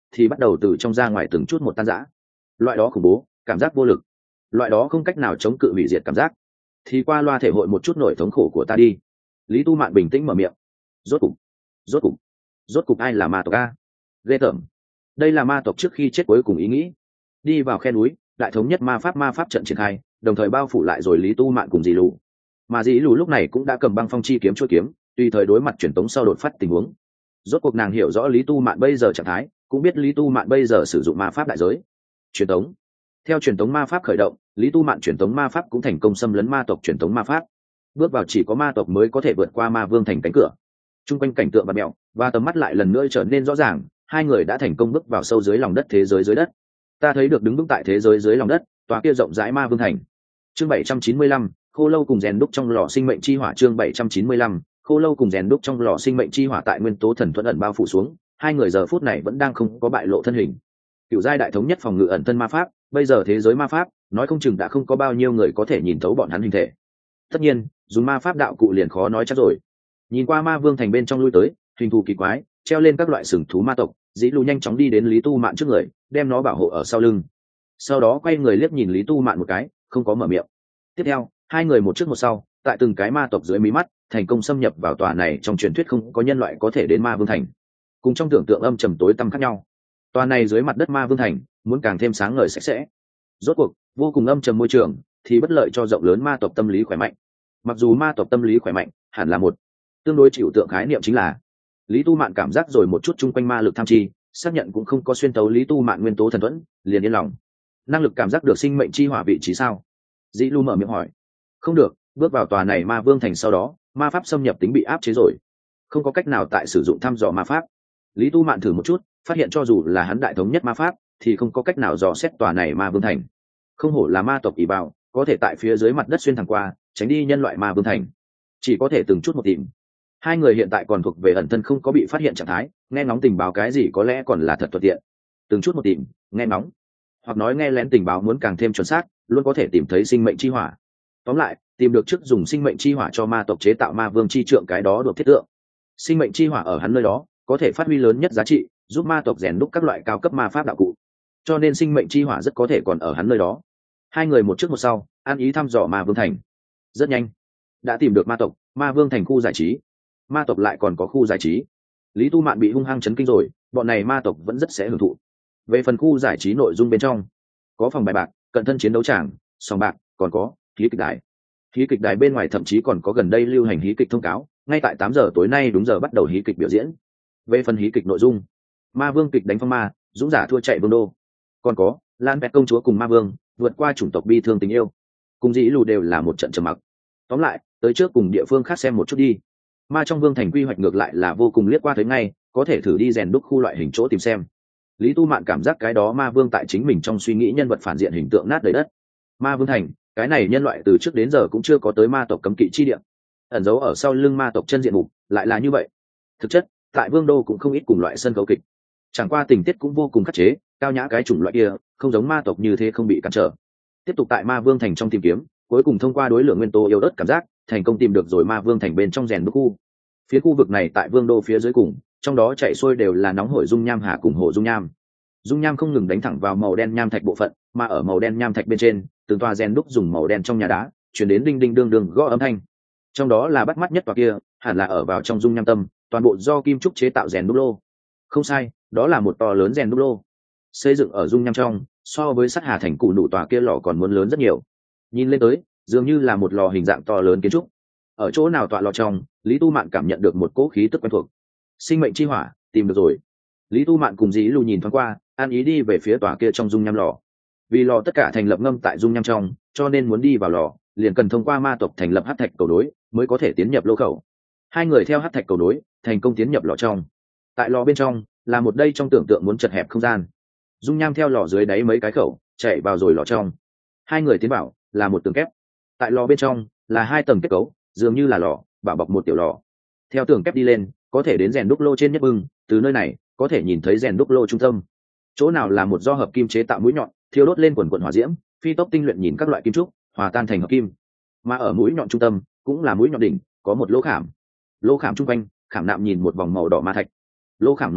thì bắt đầu từ trong ra ngoài từng chút một tan rã. Loại đó khủng bố, cảm giác vô lực, loại đó không cách nào chống cự hủy diệt cảm giác, thì qua loa thể hội một chút nỗi thống khổ của ta đi. Lý Tu Mạn bình tĩnh mở miệng. Rốt cục, rốt cục, rốt cục ai là ma tộc a? Ghê tởm. Đây là ma tộc trước khi chết cuối cùng ý nghĩ. Đi vào khe núi, đại thống nhất ma pháp ma pháp trận triển khai, đồng thời bao phủ lại rồi Lý Tu Mạn cùng Dĩ Lù. Mà Dĩ Lù lúc này cũng đã cầm băng phong chi kiếm chuôi kiếm, tùy thời đối mặt truyền tống sau đột phát tình huống. Rốt cuộc nàng hiểu rõ Lý Tu Mạn bây giờ trạng thái, cũng biết Lý Tu Mạn bây giờ sử dụng ma pháp đại giới. Truyền tống. Theo truyền tống ma pháp khởi động, Lý Tu Mạn truyền tống ma pháp cũng thành công xâm lấn ma tộc truyền tống ma pháp. Bước vào chỉ có ma tộc mới có thể vượt qua ma vương thành cánh cửa. Trung quanh cảnh tượng bạt mèo, và tầm mắt lại lần nữa trở nên rõ ràng, hai người đã thành công bước vào sâu dưới lòng đất thế giới dưới đất. Ta thấy được đứng vững tại thế giới dưới lòng đất, tòa kia rộng rãi ma vương thành. Chương bảy trăm chín mươi lăm, Khô Lâu cùng rèn đúc trong lò sinh mệnh chi hỏa. Chương bảy trăm chín mươi lăm, Khô Lâu cùng rèn đúc trong lò sinh mệnh chi hỏa. Tại nguyên tố thần thuẫn ẩn bao phủ xuống, hai người giờ phút này vẫn đang không có bại lộ thân hình. Cựu giai đại thống nhất phòng ngự ẩn thân ma pháp, bây giờ thế giới ma pháp, nói không chừng đã không có bao nhiêu người có thể nhìn thấu bọn hắn hình thể. Tất nhiên, dùng ma pháp đạo cụ liền khó nói chắc rồi. Nhìn qua ma vương thành bên trong lui tới, hình thù kỳ quái, treo lên các loại sừng thú ma tộc, Dĩ Lù nhanh chóng đi đến Lý Tu Mạn trước người, đem nó bảo hộ ở sau lưng. Sau đó quay người liếc nhìn Lý Tu Mạn một cái, không có mở miệng. Tiếp theo, hai người một trước một sau, tại từng cái ma tộc dưới mí mắt, thành công xâm nhập vào tòa này trong truyền thuyết không có nhân loại có thể đến ma vương thành. Cùng trong tưởng tượng âm trầm tối tăm khác nhau. Tòa này dưới mặt đất ma vương thành, muốn càng thêm sáng ngời sạch sẽ. Rốt cuộc, vô cùng âm trầm môi trường, thì bất lợi cho rộng lớn ma tộc tâm lý khỏe mạnh. Mặc dù ma tộc tâm lý khỏe mạnh, hẳn là một tương đối chịu tượng khái niệm chính là Lý Tu Mạn cảm giác rồi một chút chung quanh ma lực tham chi, xác nhận cũng không có xuyên tấu Lý Tu Mạn nguyên tố thần thuẫn, liền yên lòng. Năng lực cảm giác được sinh mệnh chi hỏa vị trí sao? Dĩ Lu mở miệng hỏi. Không được, bước vào tòa này ma vương thành sau đó, ma pháp xâm nhập tính bị áp chế rồi, không có cách nào tại sử dụng thăm dò ma pháp. Lý Tu Mạn thử một chút, phát hiện cho dù là hắn đại thống nhất ma pháp, thì không có cách nào dò xét tòa này ma vương thành. Không hổ là ma tộc ỷ bảo, có thể tại phía dưới mặt đất xuyên thẳng qua, tránh đi nhân loại ma vương thành. Chỉ có thể từng chút một tìm. Hai người hiện tại còn thuộc về ẩn thân không có bị phát hiện trạng thái, nghe ngóng tình báo cái gì có lẽ còn là thật thuận tiện. Từng chút một tìm, nghe ngóng, hoặc nói nghe lén tình báo muốn càng thêm chuẩn xác, luôn có thể tìm thấy sinh mệnh chi hỏa. Tóm lại, tìm được trước dùng sinh mệnh chi hỏa cho ma tộc chế tạo ma vương chi trượng cái đó được thiết tượng. Sinh mệnh chi hỏa ở hắn nơi đó, có thể phát huy lớn nhất giá trị, giúp ma tộc rèn đúc các loại cao cấp ma pháp đạo cụ. Cho nên sinh mệnh chi hỏa rất có thể còn ở hắn nơi đó. Hai người một trước một sau, an ý thăm dò ma vương thành. Rất nhanh, đã tìm được ma tộc, ma vương thành khu giải trí. Ma tộc lại còn có khu giải trí. Lý Tu Mạn bị hung hăng chấn kinh rồi, bọn này ma tộc vẫn rất sẽ hưởng thụ. Về phần khu giải trí nội dung bên trong, có phòng bài bạc, cận thân chiến đấu tràng, sòng bạc, còn có hí kịch đài. Hí kịch đài bên ngoài thậm chí còn có gần đây lưu hành hí kịch thông cáo, ngay tại tám giờ tối nay đúng giờ bắt đầu hí kịch biểu diễn. Về phần hí kịch nội dung, ma vương kịch đánh phong ma, dũng giả thua chạy vương đô, còn có Lan Pet công chúa cùng ma vương vượt qua chủng tộc bi thương tình yêu, cùng Dĩ Lù đều là một trận trầm mặc. Tóm lại, tới trước cùng địa phương khác xem một chút đi. Ma trong vương thành quy hoạch ngược lại là vô cùng liếc qua thấy ngay, có thể thử đi rèn đúc khu loại hình chỗ tìm xem. Lý Tu Mạn cảm giác cái đó ma vương tại chính mình trong suy nghĩ nhân vật phản diện hình tượng nát đầy đất. Ma vương thành, cái này nhân loại từ trước đến giờ cũng chưa có tới ma tộc cấm kỵ chi địa, ẩn giấu ở sau lưng ma tộc chân diện mục lại là như vậy. Thực chất, tại vương đô cũng không ít cùng loại sân khấu kịch, chẳng qua tình tiết cũng vô cùng khắc chế, cao nhã cái chủng loại kia, không giống ma tộc như thế không bị cản trở. Tiếp tục tại ma vương thành trong tìm kiếm, cuối cùng thông qua đối lượng nguyên tố yếu ớt cảm giác, thành công tìm được rồi ma vương thành bên trong rèn đúc khu. Phía khu vực này tại vương đô phía dưới cùng, trong đó chạy xuôi đều là nóng hổi dung nham hà cùng hồ dung nham. Dung nham không ngừng đánh thẳng vào màu đen nham thạch bộ phận, mà ở màu đen nham thạch bên trên, từng tòa rèn đúc dùng màu đen trong nhà đá, chuyển đến đinh đinh đương đương gõ âm thanh. Trong đó là bắt mắt nhất tòa kia, hẳn là ở vào trong dung nham tâm, toàn bộ do kim trúc chế tạo rèn đúc lô. Không sai, đó là một to lớn rèn đúc lô, xây dựng ở dung nham trong, so với sắt hà thành cụ nụ tòa kia lò còn muốn lớn rất nhiều. Nhìn lên tới, dường như là một lò hình dạng to lớn kiến trúc. Ở chỗ nào tọa lò trong, Lý Tu Mạn cảm nhận được một cỗ khí tức quen thuộc. Sinh mệnh chi hỏa, tìm được rồi. Lý Tu Mạn cùng Dĩ Lù nhìn thoáng qua, an ý đi về phía tòa kia trong dung nham lò. Vì lò tất cả thành lập ngâm tại dung nham trong, cho nên muốn đi vào lò, liền cần thông qua ma tộc thành lập hắc thạch cầu đối, mới có thể tiến nhập lô khẩu. Hai người theo hắc thạch cầu đối, thành công tiến nhập lò trong. Tại lò bên trong, là một đây trong tưởng tượng muốn chật hẹp không gian. Dung nham theo lò dưới đáy mấy cái khẩu, chạy vào rồi lò trong. Hai người tiến vào, là một tường kép. Tại lò bên trong, là hai tầng kết cấu, dường như là lò, bảo bọc một tiểu lò. Theo tường kép đi lên, có thể đến rèn đúc lô trên nhất bưng, từ nơi này, có thể nhìn thấy rèn đúc lô trung tâm. Chỗ nào là một do hợp kim chế tạo mũi nhọn, thiêu đốt lên quần quần hỏa diễm, phi tốc tinh luyện nhìn các loại kim trúc, hòa tan thành hợp kim. Mà ở mũi nhọn trung tâm, cũng là mũi nhọn đỉnh, có một lỗ khảm. Lỗ khảm trung quanh, khảm nạm nhìn một vòng màu đỏ ma thạch. Lỗ khảm nội bộ,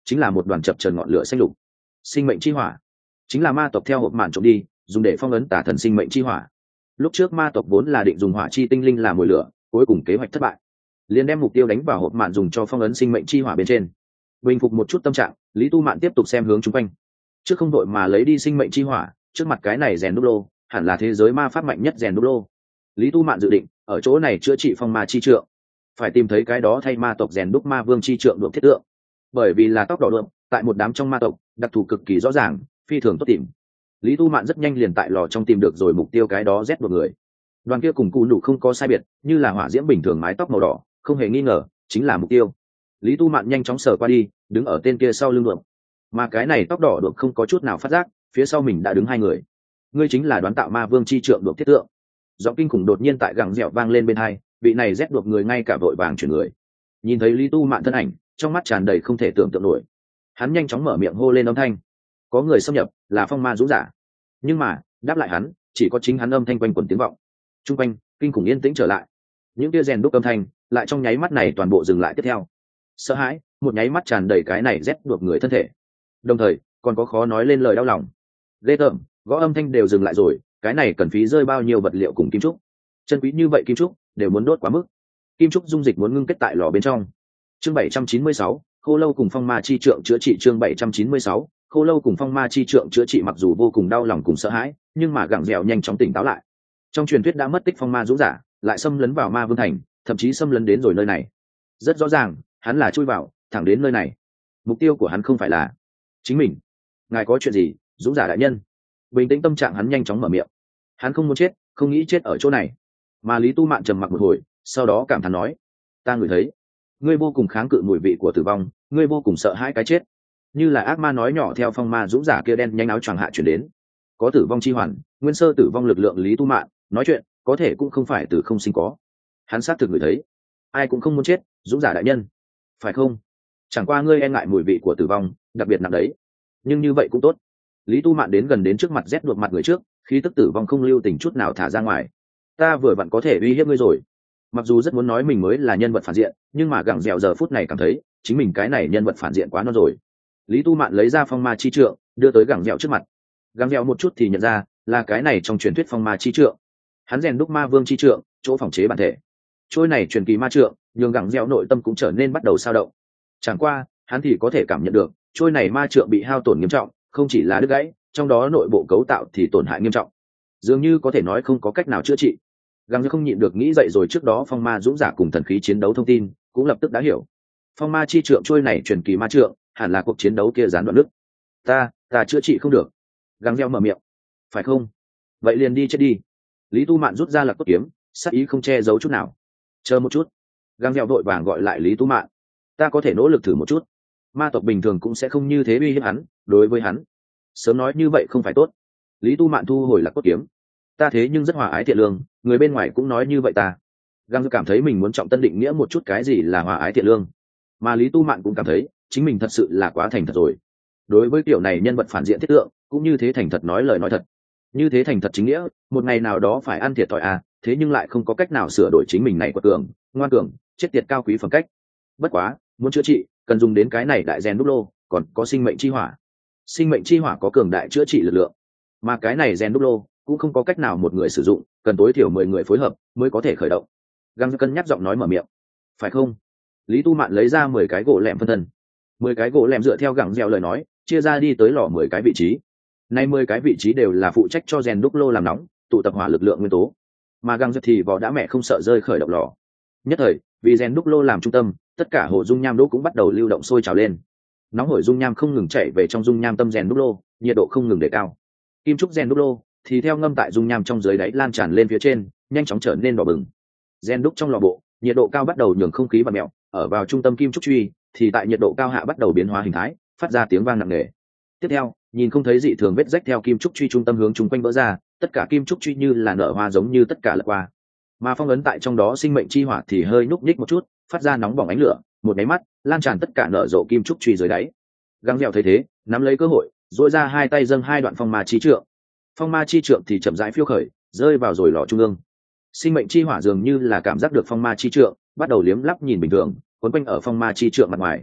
chính là một đoàn chập trần ngọn lửa xanh lục. Sinh mệnh chi hỏa chính là ma tộc theo hộp mạn trộm đi, dùng để phong ấn tà thần sinh mệnh chi hỏa. Lúc trước ma tộc vốn là định dùng hỏa chi tinh linh làm mồi lửa, cuối cùng kế hoạch thất bại, liền đem mục tiêu đánh vào hộp mạn dùng cho phong ấn sinh mệnh chi hỏa bên trên. Bình phục một chút tâm trạng, Lý Tu Mạn tiếp tục xem hướng chung quanh. Trước không đội mà lấy đi sinh mệnh chi hỏa, trước mặt cái này rèn đúc lô hẳn là thế giới ma pháp mạnh nhất rèn đúc lô. Lý Tu Mạn dự định ở chỗ này chữa trị phong ma chi trượng, phải tìm thấy cái đó thay ma tộc rèn đúc ma vương chi trượng được thiết tượng, bởi vì là tóc đỏ đượm, tại một đám trong ma tộc đặc thù cực kỳ rõ ràng, phi thường tốt tìm. Lý Tu Mạn rất nhanh liền tại lò trong tìm được rồi mục tiêu cái đó rét một người. Đoàn kia cùng cụ nụ không có sai biệt, như là hỏa diễm bình thường, mái tóc màu đỏ, không hề nghi ngờ chính là mục tiêu. Lý Tu Mạn nhanh chóng sờ qua đi, đứng ở tên kia sau lưng đượm, mà cái này tóc đỏ đượm không có chút nào phát giác, phía sau mình đã đứng hai người. Ngươi chính là đoán tạo ma vương chi trượng đượm thiết tượng. Giọng kinh khủng đột nhiên tại gẳng dẻo vang lên bên hai, vị này rét đuộc người ngay cả vội vàng chuyển người. Nhìn thấy Lý Tu Mạn thân ảnh, trong mắt tràn đầy không thể tưởng tượng nổi. Hắn nhanh chóng mở miệng hô lên âm thanh. Có người xâm nhập, là phong ma dũng giả. Nhưng mà, đáp lại hắn, chỉ có chính hắn âm thanh quanh quẩn tiếng vọng. Trung quanh, kinh khủng yên tĩnh trở lại. Những tia rèn đúc âm thanh, lại trong nháy mắt này toàn bộ dừng lại tiếp theo. Sợ hãi, một nháy mắt tràn đầy cái này rét đuộc người thân thể. Đồng thời, còn có khó nói lên lời đau lòng. Ghê tởm, gõ âm thanh đều dừng lại rồi, cái này cần phí rơi bao nhiêu vật liệu cùng kim trúc. Chân quý như vậy kim trúc, đều muốn đốt quá mức. Kim trúc dung dịch muốn ngưng kết tại lò bên trong. Chương bảy trăm chín mươi sáu, Khô Lâu cùng Phong Ma chi trượng chữa trị. Chương bảy trăm chín mươi sáu, Khô Lâu cùng Phong Ma chi trượng chữa trị. Mặc dù vô cùng đau lòng cùng sợ hãi, nhưng mà gặng dẻo nhanh chóng tỉnh táo lại. Trong truyền thuyết đã mất tích phong ma dũng giả, lại xâm lấn vào ma vương thành, thậm chí xâm lấn đến rồi nơi này. Rất rõ ràng, hắn là chui vào, thẳng đến nơi này. Mục tiêu của hắn không phải là chính mình. Ngài có chuyện gì, dũng giả đại nhân? Bình tĩnh tâm trạng hắn nhanh chóng mở miệng. Hắn không muốn chết, không nghĩ chết ở chỗ này. Mà Lý Tu Mạn trầm mặc một hồi, sau đó cảm thán nói: ta ngửi thấy, ngươi vô cùng kháng cự mùi vị của tử vong, ngươi vô cùng sợ hãi cái chết. Như là ác ma nói nhỏ theo phong ma dũng giả kia đen nhanh áo choàng hạ chuyển đến. Có tử vong chi hoàn, nguyên sơ tử vong lực lượng. Lý Tu Mạn nói chuyện, có thể cũng không phải từ không sinh có. Hắn xác thực ngửi thấy. Ai cũng không muốn chết, dũng giả đại nhân, phải không? Chẳng qua ngươi e ngại mùi vị của tử vong, đặc biệt nặng đấy. Nhưng như vậy cũng tốt. Lý Tu Mạn đến gần đến trước mặt rét đuột mặt người trước, khí tức tử vong không lưu tình chút nào thả ra ngoài. Ta vừa vặn có thể uy hiếp ngươi rồi. Mặc dù rất muốn nói mình mới là nhân vật phản diện, nhưng mà gặng dẻo giờ phút này cảm thấy chính mình cái này nhân vật phản diện quá non rồi. Lý Tu Mạn lấy ra phong ma chi trượng, đưa tới gặng dẻo trước mặt. Gặng dẻo một chút thì nhận ra là cái này trong truyền thuyết phong ma chi trượng. Hắn rèn đúc ma vương chi trượng, chỗ phòng chế bản thể. Trôi này truyền kỳ ma trượng, nhường gặng dẻo nội tâm cũng trở nên bắt đầu sao động. Chẳng qua, hắn thì có thể cảm nhận được, trôi này ma trượng bị hao tổn nghiêm trọng, không chỉ là đứt gãy, trong đó nội bộ cấu tạo thì tổn hại nghiêm trọng, dường như có thể nói không có cách nào chữa trị. Găng như không nhịn được nghĩ dậy rồi trước đó phong ma dũng giả cùng thần khí chiến đấu thông tin, cũng lập tức đã hiểu. Phong ma chi trượng trôi này truyền kỳ ma trượng, hẳn là cuộc chiến đấu kia gián đoạn nước. Ta, ta chữa trị không được. Găng gieo mở miệng. Phải không? Vậy liền đi chết đi. Lý Tu Mạn rút ra lạc cốt kiếm, sắc ý không che giấu chút nào. Chờ một chút. Găng gieo vội vàng gọi lại Lý Tu Mạn. Ta có thể nỗ lực thử một chút. Ma tộc bình thường cũng sẽ không như thế uy hiếp hắn, đối với hắn sớm nói như vậy không phải tốt. Lý Tu Mạn thu hồi lạc cốt kiếm. Ta thế nhưng rất hòa ái thiện lương, người bên ngoài cũng nói như vậy ta. Găng cảm thấy mình muốn trọng tân định nghĩa một chút cái gì là hòa ái thiện lương, mà Lý Tu Mạn cũng cảm thấy chính mình thật sự là quá thành thật rồi. Đối với kiểu này nhân vật phản diện thiết tượng, cũng như thế thành thật nói lời nói thật, như thế thành thật chính nghĩa, một ngày nào đó phải ăn thiệt thòi à, thế nhưng lại không có cách nào sửa đổi chính mình này của cường, ngoan cường, chết tiệt cao quý phẩm cách. Bất quá, muốn chữa trị, cần dùng đến cái này đại rèn đúc lô, còn có sinh mệnh chi hỏa. Sinh mệnh chi hỏa có cường đại chữa trị lực lượng, mà cái này rèn đúc lô cũng không có cách nào một người sử dụng, cần tối thiểu mười người phối hợp mới có thể khởi động. Găng cân nhắc giọng nói mở miệng. Phải không? Lý Tu Mạn lấy ra mười cái gỗ lẻm phân thân. Mười cái gỗ lẻm dựa theo gẳng dẻo lời nói, chia ra đi tới lò mười cái vị trí. Nay mười cái vị trí đều là phụ trách cho rèn đúc lô làm nóng, tụ tập hỏa lực lượng nguyên tố. Mà găng thì vỏ đã mẹ không sợ rơi khởi động lò. Nhất thời, vì rèn đúc lô làm trung tâm, tất cả hồ dung nham đỗ cũng bắt đầu lưu động sôi trào lên. Nóng hổi dung nham không ngừng chảy về trong dung nham tâm rèn đúc lô, nhiệt độ không ngừng đề cao. Kim trúc rèn đúc lô thì theo ngâm tại dung nham trong dưới đáy lan tràn lên phía trên, nhanh chóng trở nên đỏ bừng. Rèn đúc trong lò bộ, nhiệt độ cao bắt đầu nhường không khí bặm mèo, ở vào trung tâm kim trúc truy thì tại nhiệt độ cao hạ bắt đầu biến hóa hình thái, phát ra tiếng vang nặng nề. Tiếp theo, nhìn không thấy dị thường vết rách theo kim trúc truy trung tâm hướng chung quanh vỡ ra, tất cả kim trúc truy như là nở hoa giống như tất cả lật qua. Mà phong ấn tại trong đó sinh mệnh chi hỏa thì hơi nhúc nhích một chút, phát ra nóng bỏng ánh lửa, một cái mắt lan tràn tất cả nở rộ kim trúc truy dưới đáy. Găng dẻo thấy thế, nắm lấy cơ hội, duỗi ra hai tay dâng hai đoạn phong ma chi trượng. Phong ma chi trượng thì chậm rãi phiêu khởi, rơi vào rồi lò trung ương. Sinh mệnh chi hỏa dường như là cảm giác được phong ma chi trượng, bắt đầu liếm lắp nhìn bình thường, quấn quanh ở phong ma chi trượng mặt ngoài.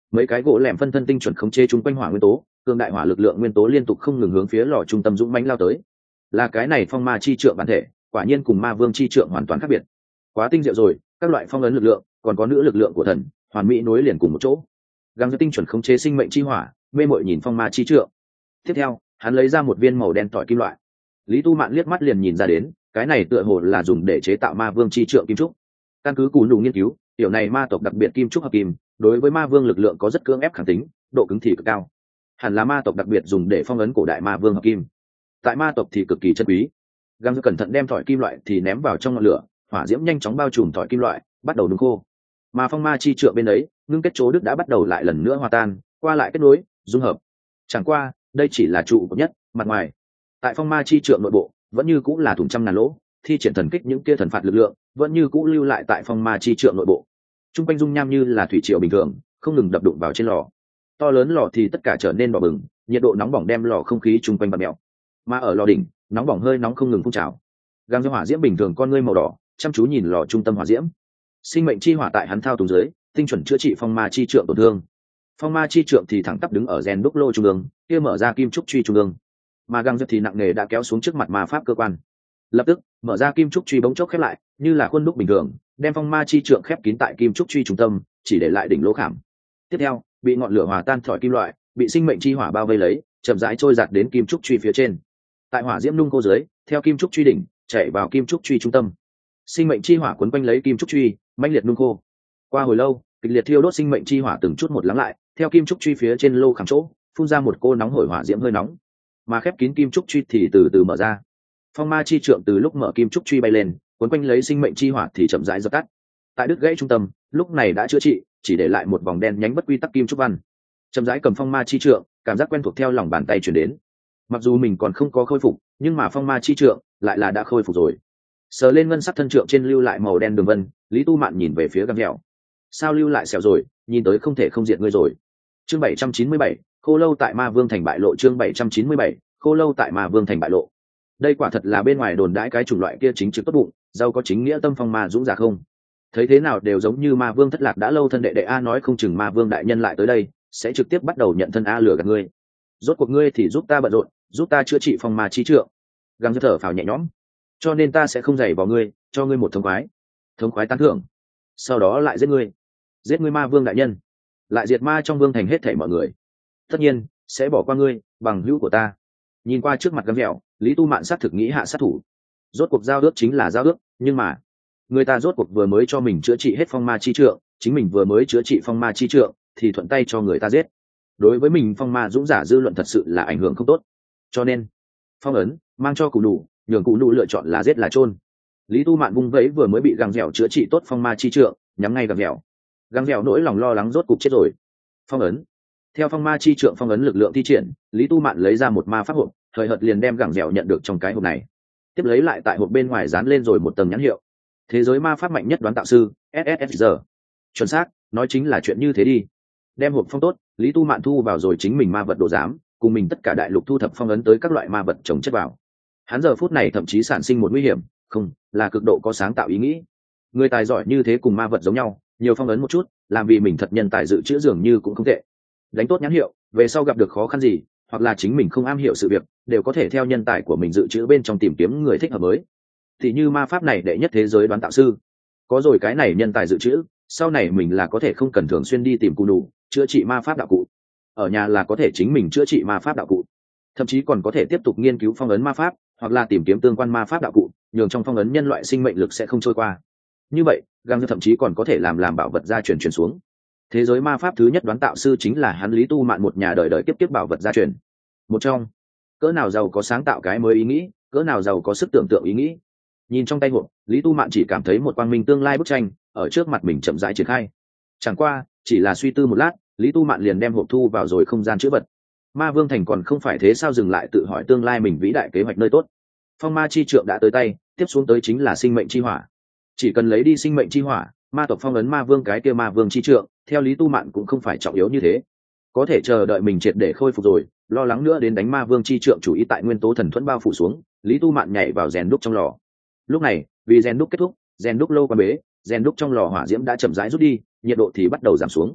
mấy cái gỗ lẻm phân thân tinh chuẩn khống chế chung quanh hỏa nguyên tố, cường đại hỏa lực lượng nguyên tố liên tục không ngừng hướng phía lò trung tâm dũng mãnh lao tới. Là cái này phong ma chi trượng bản thể, quả nhiên cùng ma vương chi trượng hoàn toàn khác biệt. Quá tinh diệu rồi, các loại phong ấn lực lượng, còn có nữ lực lượng của thần, hoàn mỹ nối liền cùng một chỗ. Găng tinh chuẩn khống chế sinh mệnh chi hỏa, mê mội nhìn phong ma chi trượng. Tiếp theo, hắn lấy ra một viên màu đen tỏi kim loại. Lý Tu Mạn liếc mắt liền nhìn ra đến, cái này tựa hồ là dùng để chế tạo ma vương chi trượng kim trúc. Căn cứ cù nụ nghiên cứu, tiểu này ma tộc đặc biệt kim trúc hợp kim, đối với ma vương lực lượng có rất cưỡng ép kháng tính, độ cứng thì cực cao. Hẳn là ma tộc đặc biệt dùng để phong ấn cổ đại ma vương hợp kim. Tại ma tộc thì cực kỳ chân quý. Găng cẩn thận đem tỏi kim loại thì ném vào trong ngọn lửa, hỏa diễm nhanh chóng bao trùm tỏi kim loại, bắt đầu nung khô. Mà phong ma chi trượng bên ấy, ngưng kết chỗ đức đã bắt đầu lại lần nữa hòa tan, qua lại kết nối, dung hợp. Chẳng qua, đây chỉ là trụ cột nhất, mặt ngoài. Tại phong ma chi trượng nội bộ, vẫn như cũng là thủng trăm ngàn lỗ, thi triển thần kích những kia thần phạt lực lượng, vẫn như cũ lưu lại tại phong ma chi trượng nội bộ. Trung quanh dung nham như là thủy triều bình thường, không ngừng đập đụng vào trên lò. To lớn lò thì tất cả trở nên đỏ bừng, nhiệt độ nóng bỏng đem lò không khí trung quanh bặm mèo. Mà ở lò đỉnh, nóng bỏng hơi nóng không ngừng phun trào. Găng do hỏa diễm bình thường con ngươi màu đỏ, chăm chú nhìn lò trung tâm hỏa diễm. Sinh mệnh chi hỏa tại hắn thao túng dưới, tinh chuẩn chữa trị phong ma chi trượng tổn thương. Phong ma chi trượng thì thẳng tắp đứng ở gen đúc lô trung ương, kia mở ra kim trúc truy trung ương. Mà găng giật thì nặng nề đã kéo xuống trước mặt ma pháp cơ quan. Lập tức, mở ra kim trúc truy bỗng chốc khép lại, như là khuôn đúc bình thường, đem phong ma chi trượng khép kín tại kim trúc truy trung tâm, chỉ để lại đỉnh lỗ khảm. Tiếp theo, bị ngọn lửa hòa tan thỏi kim loại, bị sinh mệnh chi hỏa bao vây lấy, chậm rãi trôi giạt đến kim trúc truy phía trên. Tại hỏa diễm nung khô dưới, theo kim trúc truy đỉnh, chạy vào kim trúc truy trung tâm. Sinh mệnh chi hỏa quấn quanh lấy kim trúc truy, mãnh liệt nung khô. Qua hồi lâu, kịch liệt thiêu đốt sinh mệnh chi hỏa từng chút một lắng lại, theo kim trúc truy phía trên lô khảm chỗ, phun ra một cô nóng hổi hỏa diễm hơi nóng, mà khép kín kim trúc truy thì từ từ mở ra. Phong ma chi trượng từ lúc mở kim trúc truy bay lên, quấn quanh lấy sinh mệnh chi hỏa thì chậm rãi dập tắt. Tại đứt gãy trung tâm, lúc này đã chữa trị, chỉ để lại một vòng đen nhánh bất quy tắc kim trúc văn. Chậm rãi cầm phong ma chi trượng, cảm giác quen thuộc theo lòng bàn tay truyền đến. Mặc dù mình còn không có khôi phục, nhưng mà phong ma chi trượng lại là đã khôi phục rồi. Sờ lên ngân sắc thân trượng trên lưu lại màu đen đường vân, Lý Tu Mạn nhìn về phía Găng Dẻo. Sao lưu lại sẹo rồi, nhìn tới không thể không diệt ngươi rồi. Chương bảy trăm chín mươi bảy, Khô lâu tại Ma Vương thành bại lộ. Chương bảy trăm chín mươi bảy, Khô lâu tại Ma Vương thành bại lộ. Đây quả thật là bên ngoài đồn đãi cái chủng loại kia chính trực tốt bụng, giàu có chính nghĩa tâm phong ma dũng giả không. Thấy thế nào đều giống như Ma Vương thất lạc đã lâu thân đệ đệ a, nói không chừng Ma Vương đại nhân lại tới đây, sẽ trực tiếp bắt đầu nhận thân a lừa gạt ngươi. Rốt cuộc ngươi thì giúp ta bận rộn, giúp ta chữa trị phong ma chi trượng. Găng thở phào nhẹ nhõm. Cho nên ta sẽ không giày vào ngươi, cho ngươi một thống khoái. Thống khoái tán thưởng. Sau đó lại giết ngươi. Giết ngươi Ma Vương đại nhân. Lại diệt ma trong vương thành hết thảy mọi người. Tất nhiên, sẽ bỏ qua ngươi, bằng hữu của ta. Nhìn qua trước mặt Găng Dẻo, Lý Tu Mạn sát thực nghĩ hạ sát thủ. Rốt cuộc giao ước chính là giao ước, nhưng mà người ta rốt cuộc vừa mới cho mình chữa trị hết phong ma chi trượng, chính mình vừa mới chữa trị phong ma chi trượng thì thuận tay cho người ta giết. Đối với mình phong ma dũng giả dư luận thật sự là ảnh hưởng không tốt. Cho nên phong ấn mang cho cụ nụ, nhường cụ nụ lựa chọn là giết là chôn. Lý Tu Mạn vung vẫy vừa mới bị Găng Dẻo chữa trị tốt phong ma chi trượng, nhắm ngay Găng Dẻo. Găng Dẻo nỗi lòng lo lắng rốt cục chết rồi. Phong ấn. Theo phong ma chi trượng phong ấn lực lượng thi triển, Lý Tu Mạn lấy ra một ma pháp hộp, thời hợt liền đem Găng Dẻo nhận được trong cái hộp này. Tiếp lấy lại tại hộp bên ngoài dán lên rồi một tầng nhãn hiệu. Thế giới ma pháp mạnh nhất đoán tạo sư, ét ét ét giờ. Chuẩn xác, nói chính là chuyện như thế đi. Đem hộp phong tốt, Lý Tu Mạn thu vào rồi chính mình ma vật đồ giám, cùng mình tất cả đại lục thu thập phong ấn tới các loại ma vật trồng chất vào. Hắn giờ phút này thậm chí sản sinh một nguy hiểm, không, là cực độ có sáng tạo ý nghĩ. Người tài giỏi như thế cùng ma vật giống nhau, nhiều phong ấn một chút, làm vì mình thật nhân tài dự trữ dường như cũng không tệ. Đánh tốt nhãn hiệu, về sau gặp được khó khăn gì, hoặc là chính mình không am hiểu sự việc, đều có thể theo nhân tài của mình dự trữ bên trong tìm kiếm người thích hợp mới. Thì như ma pháp này đệ nhất thế giới đoán tạo sư, có rồi cái này nhân tài dự trữ, sau này mình là có thể không cần thường xuyên đi tìm cụ nụ chữa trị ma pháp đạo cụ, ở nhà là có thể chính mình chữa trị ma pháp đạo cụ, thậm chí còn có thể tiếp tục nghiên cứu phong ấn ma pháp, hoặc là tìm kiếm tương quan ma pháp đạo cụ, nhường trong phong ấn nhân loại sinh mệnh lực sẽ không trôi qua. Như vậy Găng thậm chí còn có thể làm làm bảo vật gia truyền truyền xuống. Thế giới ma pháp thứ nhất đoán tạo sư chính là hắn Lý Tu Mạn, một nhà đời đời tiếp tiếp bảo vật gia truyền. Một trong cỡ nào giàu có sáng tạo cái mới ý nghĩ, cỡ nào giàu có sức tưởng tượng ý nghĩ. Nhìn trong tay hộp, Lý Tu Mạn chỉ cảm thấy một quang minh tương lai bức tranh ở trước mặt mình chậm rãi triển khai. Chẳng qua chỉ là suy tư một lát, Lý Tu Mạn liền đem hộp thu vào rồi không gian chữ vật. Ma Vương thành còn không phải thế sao, dừng lại tự hỏi tương lai mình vĩ đại kế hoạch nơi tốt. Phong ma chi trượng đã tới tay, tiếp xuống tới chính là sinh mệnh chi hỏa. Chỉ cần lấy đi sinh mệnh chi hỏa, ma tộc phong ấn ma vương cái kia ma vương chi trượng, theo Lý Tu Mạn cũng không phải trọng yếu như thế. Có thể chờ đợi mình triệt để khôi phục rồi, lo lắng nữa đến đánh ma vương chi trượng chủ ý tại nguyên tố thần thuẫn bao phủ xuống, Lý Tu Mạn nhảy vào rèn đúc trong lò. Lúc này, vì rèn đúc kết thúc, rèn đúc lâu quan bế, rèn đúc trong lò hỏa diễm đã chậm rãi rút đi, nhiệt độ thì bắt đầu giảm xuống.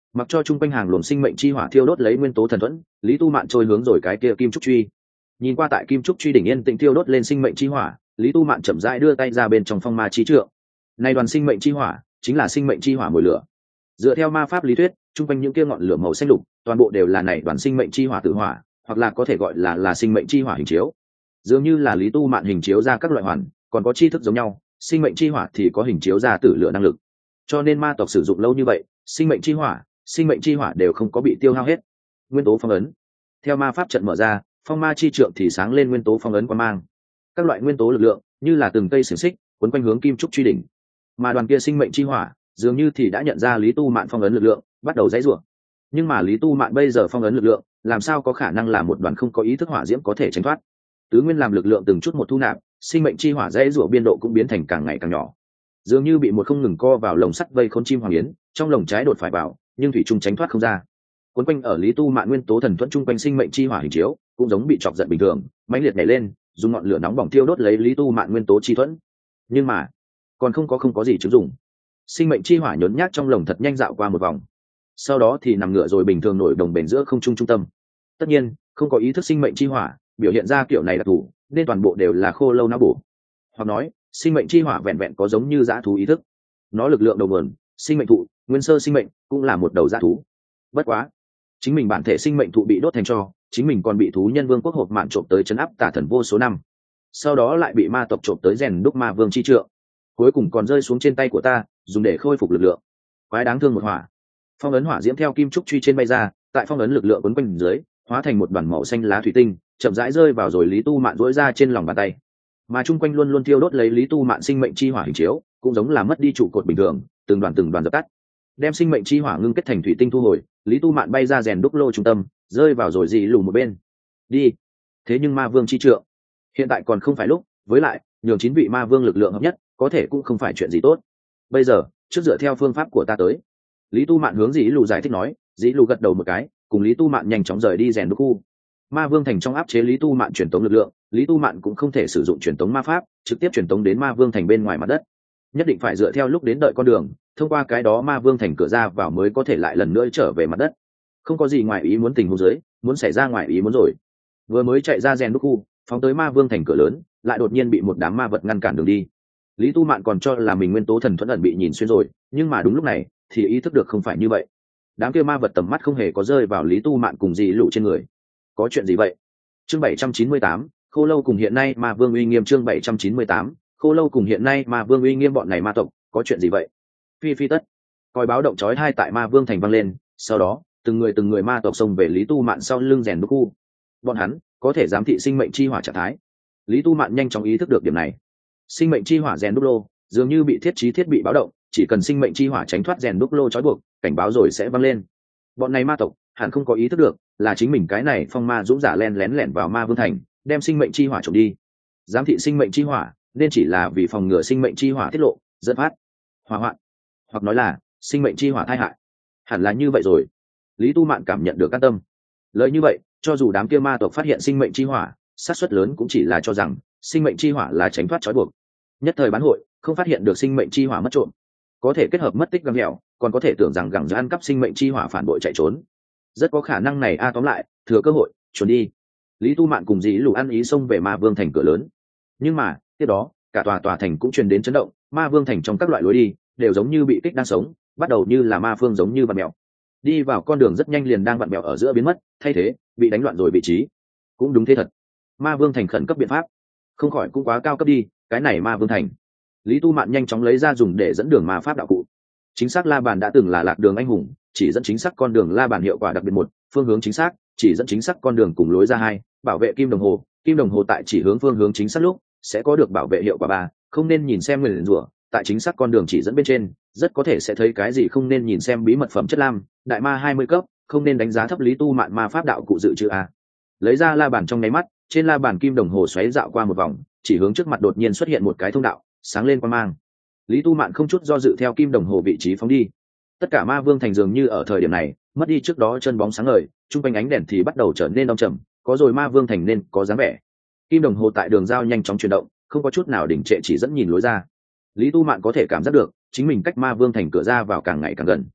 mặc cho chung quanh hàng luồng sinh mệnh chi hỏa thiêu đốt lấy nguyên tố thần thuẫn, lý tu mạn trôi hướng rồi cái kia kim trúc truy. Nhìn qua tại kim trúc truy đỉnh yên tĩnh thiêu đốt lên sinh mệnh chi hỏa, lý tu mạn chậm rãi đưa tay ra bên trong phong ma chi trượng. Này đoàn sinh mệnh chi hỏa chính là sinh mệnh chi hỏa mồi lửa. Dựa theo ma pháp lý thuyết, chung quanh những kia ngọn lửa màu xanh lục toàn bộ đều là này đoàn sinh mệnh chi hỏa tự hỏa, hoặc là có thể gọi là là sinh mệnh chi hỏa hình chiếu. Dường như là lý tu mạn hình chiếu ra các loại hoàn, còn có chi thức giống nhau, sinh mệnh chi hỏa thì có hình chiếu ra tử lửa năng lực. Cho nên ma tộc sử dụng lâu như vậy, sinh mệnh chi hỏa sinh mệnh chi hỏa đều không có bị tiêu hao hết. Nguyên tố phong ấn. Theo ma pháp trận mở ra, phong ma chi trượng thì sáng lên nguyên tố phong ấn quang mang. Các loại nguyên tố lực lượng như là từng cây xiềng xích quấn quanh hướng kim trúc truy đỉnh. Mà đoàn kia sinh mệnh chi hỏa dường như thì đã nhận ra lý tu mạn phong ấn lực lượng, bắt đầu dãy rủa. Nhưng mà lý tu mạn bây giờ phong ấn lực lượng làm sao có khả năng là một đoàn không có ý thức hỏa diễm có thể tránh thoát. Tứ nguyên làm lực lượng từng chút một thu nạp, sinh mệnh chi hỏa dãy rủa biên độ cũng biến thành càng ngày càng nhỏ, dường như bị một không ngừng co vào lồng sắt vây khốn chim hoàng yến, trong lồng trái đột phải vào nhưng thủy trung tránh thoát không ra. Cuốn quanh ở lý tu mạn nguyên tố thần thuẫn chung quanh sinh mệnh chi hỏa hình chiếu cũng giống bị chọc giận bình thường, mãnh liệt nhảy lên, dùng ngọn lửa nóng bỏng thiêu đốt lấy lý tu mạn nguyên tố chi thuẫn. Nhưng mà còn không có không có gì chứng dụng. Sinh mệnh chi hỏa nhốn nhác trong lồng thật nhanh dạo qua một vòng, sau đó thì nằm ngửa rồi bình thường nổi đồng bền giữa không trung trung tâm. Tất nhiên không có ý thức sinh mệnh chi hỏa biểu hiện ra kiểu này đặc thù, nên toàn bộ đều là khô lâu não bổ. Hoặc nói sinh mệnh chi hỏa vẹn vẹn có giống như dã thú ý thức. Nó lực lượng đầu nguồn sinh mệnh thụ nguyên sơ sinh mệnh cũng là một đầu dã thú. Bất quá chính mình bản thể sinh mệnh thụ bị đốt thành tro, chính mình còn bị thú nhân vương quốc hộp mạn trộm tới chấn áp tà thần vô số năm, sau đó lại bị ma tộc trộm tới rèn đúc ma vương chi trượng, cuối cùng còn rơi xuống trên tay của ta dùng để khôi phục lực lượng. Quái đáng thương một hỏa. Phong ấn hỏa diễm theo kim trúc truy trên bay ra, tại phong ấn lực lượng quấn quanh dưới hóa thành một đoàn màu xanh lá thủy tinh, chậm rãi rơi vào rồi lý tu mạn rỗi ra trên lòng bàn tay. Mà chung quanh luôn luôn thiêu đốt lấy lý tu mạn sinh mệnh chi hỏa hình chiếu cũng giống là mất đi trụ cột bình thường, từng đoàn từng đoàn dập tắt. Đem sinh mệnh chi hỏa ngưng kết thành thủy tinh thu hồi, lý tu mạn bay ra rèn đúc lô trung tâm, rơi vào rồi dị lù một bên. Đi. Thế nhưng ma vương chi trượng hiện tại còn không phải lúc, với lại nhường chín vị ma vương lực lượng hợp nhất có thể cũng không phải chuyện gì tốt. Bây giờ trước dựa theo phương pháp của ta tới. Lý tu mạn hướng dĩ lù giải thích nói. Dĩ lù gật đầu một cái, cùng lý tu mạn nhanh chóng rời đi rèn đúc khu. Ma vương thành trong áp chế lý tu mạn truyền tống lực lượng, lý tu mạn cũng không thể sử dụng truyền tống ma pháp trực tiếp truyền tống đến ma vương thành bên ngoài mặt đất, nhất định phải dựa theo lúc đến đợi con đường, thông qua cái đó ma vương thành cửa ra vào mới có thể lại lần nữa trở về mặt đất. Không có gì ngoài ý muốn tình huống dưới, muốn xảy ra ngoài ý muốn rồi. Vừa mới chạy ra rèn đúc khu, phóng tới ma vương thành cửa lớn, lại đột nhiên bị một đám ma vật ngăn cản đường đi. Lý tu mạn còn cho là mình nguyên tố thần thuẫn ẩn bị nhìn xuyên rồi, nhưng mà đúng lúc này thì ý thức được không phải như vậy. Đám kia ma vật tầm mắt không hề có rơi vào lý tu mạn cùng dị lụ trên người. Có chuyện gì vậy? Chương bảy trăm chín mươi tám, khô lâu cùng hiện nay ma vương uy nghiêm. Chương bảy trăm chín mươi tám, khô lâu cùng hiện nay ma vương uy nghiêm. Bọn này ma tộc có chuyện gì vậy? Phi phi tất. Còi báo động chói tai tại ma vương thành vang lên, sau đó từng người từng người ma tộc xông về lý tu mạn sau lưng rèn đúc khu. Bọn hắn có thể giám thị sinh mệnh chi hỏa trạng thái. Lý tu mạn nhanh chóng ý thức được điểm này. Sinh mệnh chi hỏa rèn đúc lô dường như bị thiết trí thiết bị báo động, chỉ cần sinh mệnh chi hỏa tránh thoát rèn đúc lô trói buộc, cảnh báo rồi sẽ vang lên. Bọn này ma tộc hẳn không có ý thức được là chính mình cái này phong ma dũng giả len lén lẻn vào ma vương thành, đem sinh mệnh chi hỏa trộm đi. Giám thị sinh mệnh chi hỏa nên chỉ là vì phòng ngừa sinh mệnh chi hỏa tiết lộ dẫn phát hỏa hoạn, hoặc nói là sinh mệnh chi hỏa tai hại. Hẳn là như vậy rồi. Lý tu mạn cảm nhận được an tâm. Lời như vậy, cho dù đám kia ma tộc phát hiện sinh mệnh chi hỏa, xác suất lớn cũng chỉ là cho rằng sinh mệnh chi hỏa là tránh thoát trói buộc. Nhất thời bán hội không phát hiện được sinh mệnh chi hỏa mất trộm, có thể kết hợp mất tích găng hẻo, còn có thể tưởng rằng gẳng ăn cắp sinh mệnh chi hỏa phản bội chạy trốn. Rất có khả năng này a tóm lại thừa cơ hội trốn đi. Lý tu mạn cùng dĩ lù ăn ý xông về ma vương thành cửa lớn, nhưng mà tiếp đó cả tòa tòa thành cũng truyền đến chấn động. Ma vương thành trong các loại lối đi đều giống như bị kích đang sống, bắt đầu như là ma phương giống như vặn mèo, đi vào con đường rất nhanh liền đang vặn mèo ở giữa biến mất, thay thế bị đánh loạn rồi vị trí. Cũng đúng thế thật, ma vương thành khẩn cấp biện pháp không khỏi cũng quá cao cấp đi. Cái này ma vương thành, Lý tu mạn nhanh chóng lấy ra dùng để dẫn đường ma pháp đạo cụ. Chính xác la bàn đã từng là lạc đường anh hùng, chỉ dẫn chính xác con đường la bàn hiệu quả đặc biệt một, phương hướng chính xác, chỉ dẫn chính xác con đường cùng lối ra hai, bảo vệ kim đồng hồ, kim đồng hồ tại chỉ hướng phương hướng chính xác lúc sẽ có được bảo vệ hiệu quả ba, không nên nhìn xem người rủa, tại chính xác con đường chỉ dẫn bên trên rất có thể sẽ thấy cái gì không nên nhìn xem bí mật phẩm chất lam, đại ma hai mươi cấp, không nên đánh giá thấp Lý tu mạn ma pháp đạo cụ dự trữ a. Lấy ra la bàn trong nháy mắt, trên la bàn kim đồng hồ xoáy dạo qua một vòng, chỉ hướng trước mặt đột nhiên xuất hiện một cái thông đạo, sáng lên quang mang. Lý tu mạn không chút do dự theo kim đồng hồ vị trí phóng đi. Tất cả ma vương thành dường như ở thời điểm này mất đi trước đó chân bóng sáng ngời, trung quanh ánh đèn thì bắt đầu trở nên đông trầm, có rồi ma vương thành nên có dáng vẻ. Kim đồng hồ tại đường giao nhanh chóng chuyển động, không có chút nào đình trệ, chỉ dẫn nhìn lối ra. Lý tu mạn có thể cảm giác được chính mình cách ma vương thành cửa ra vào càng ngày càng gần.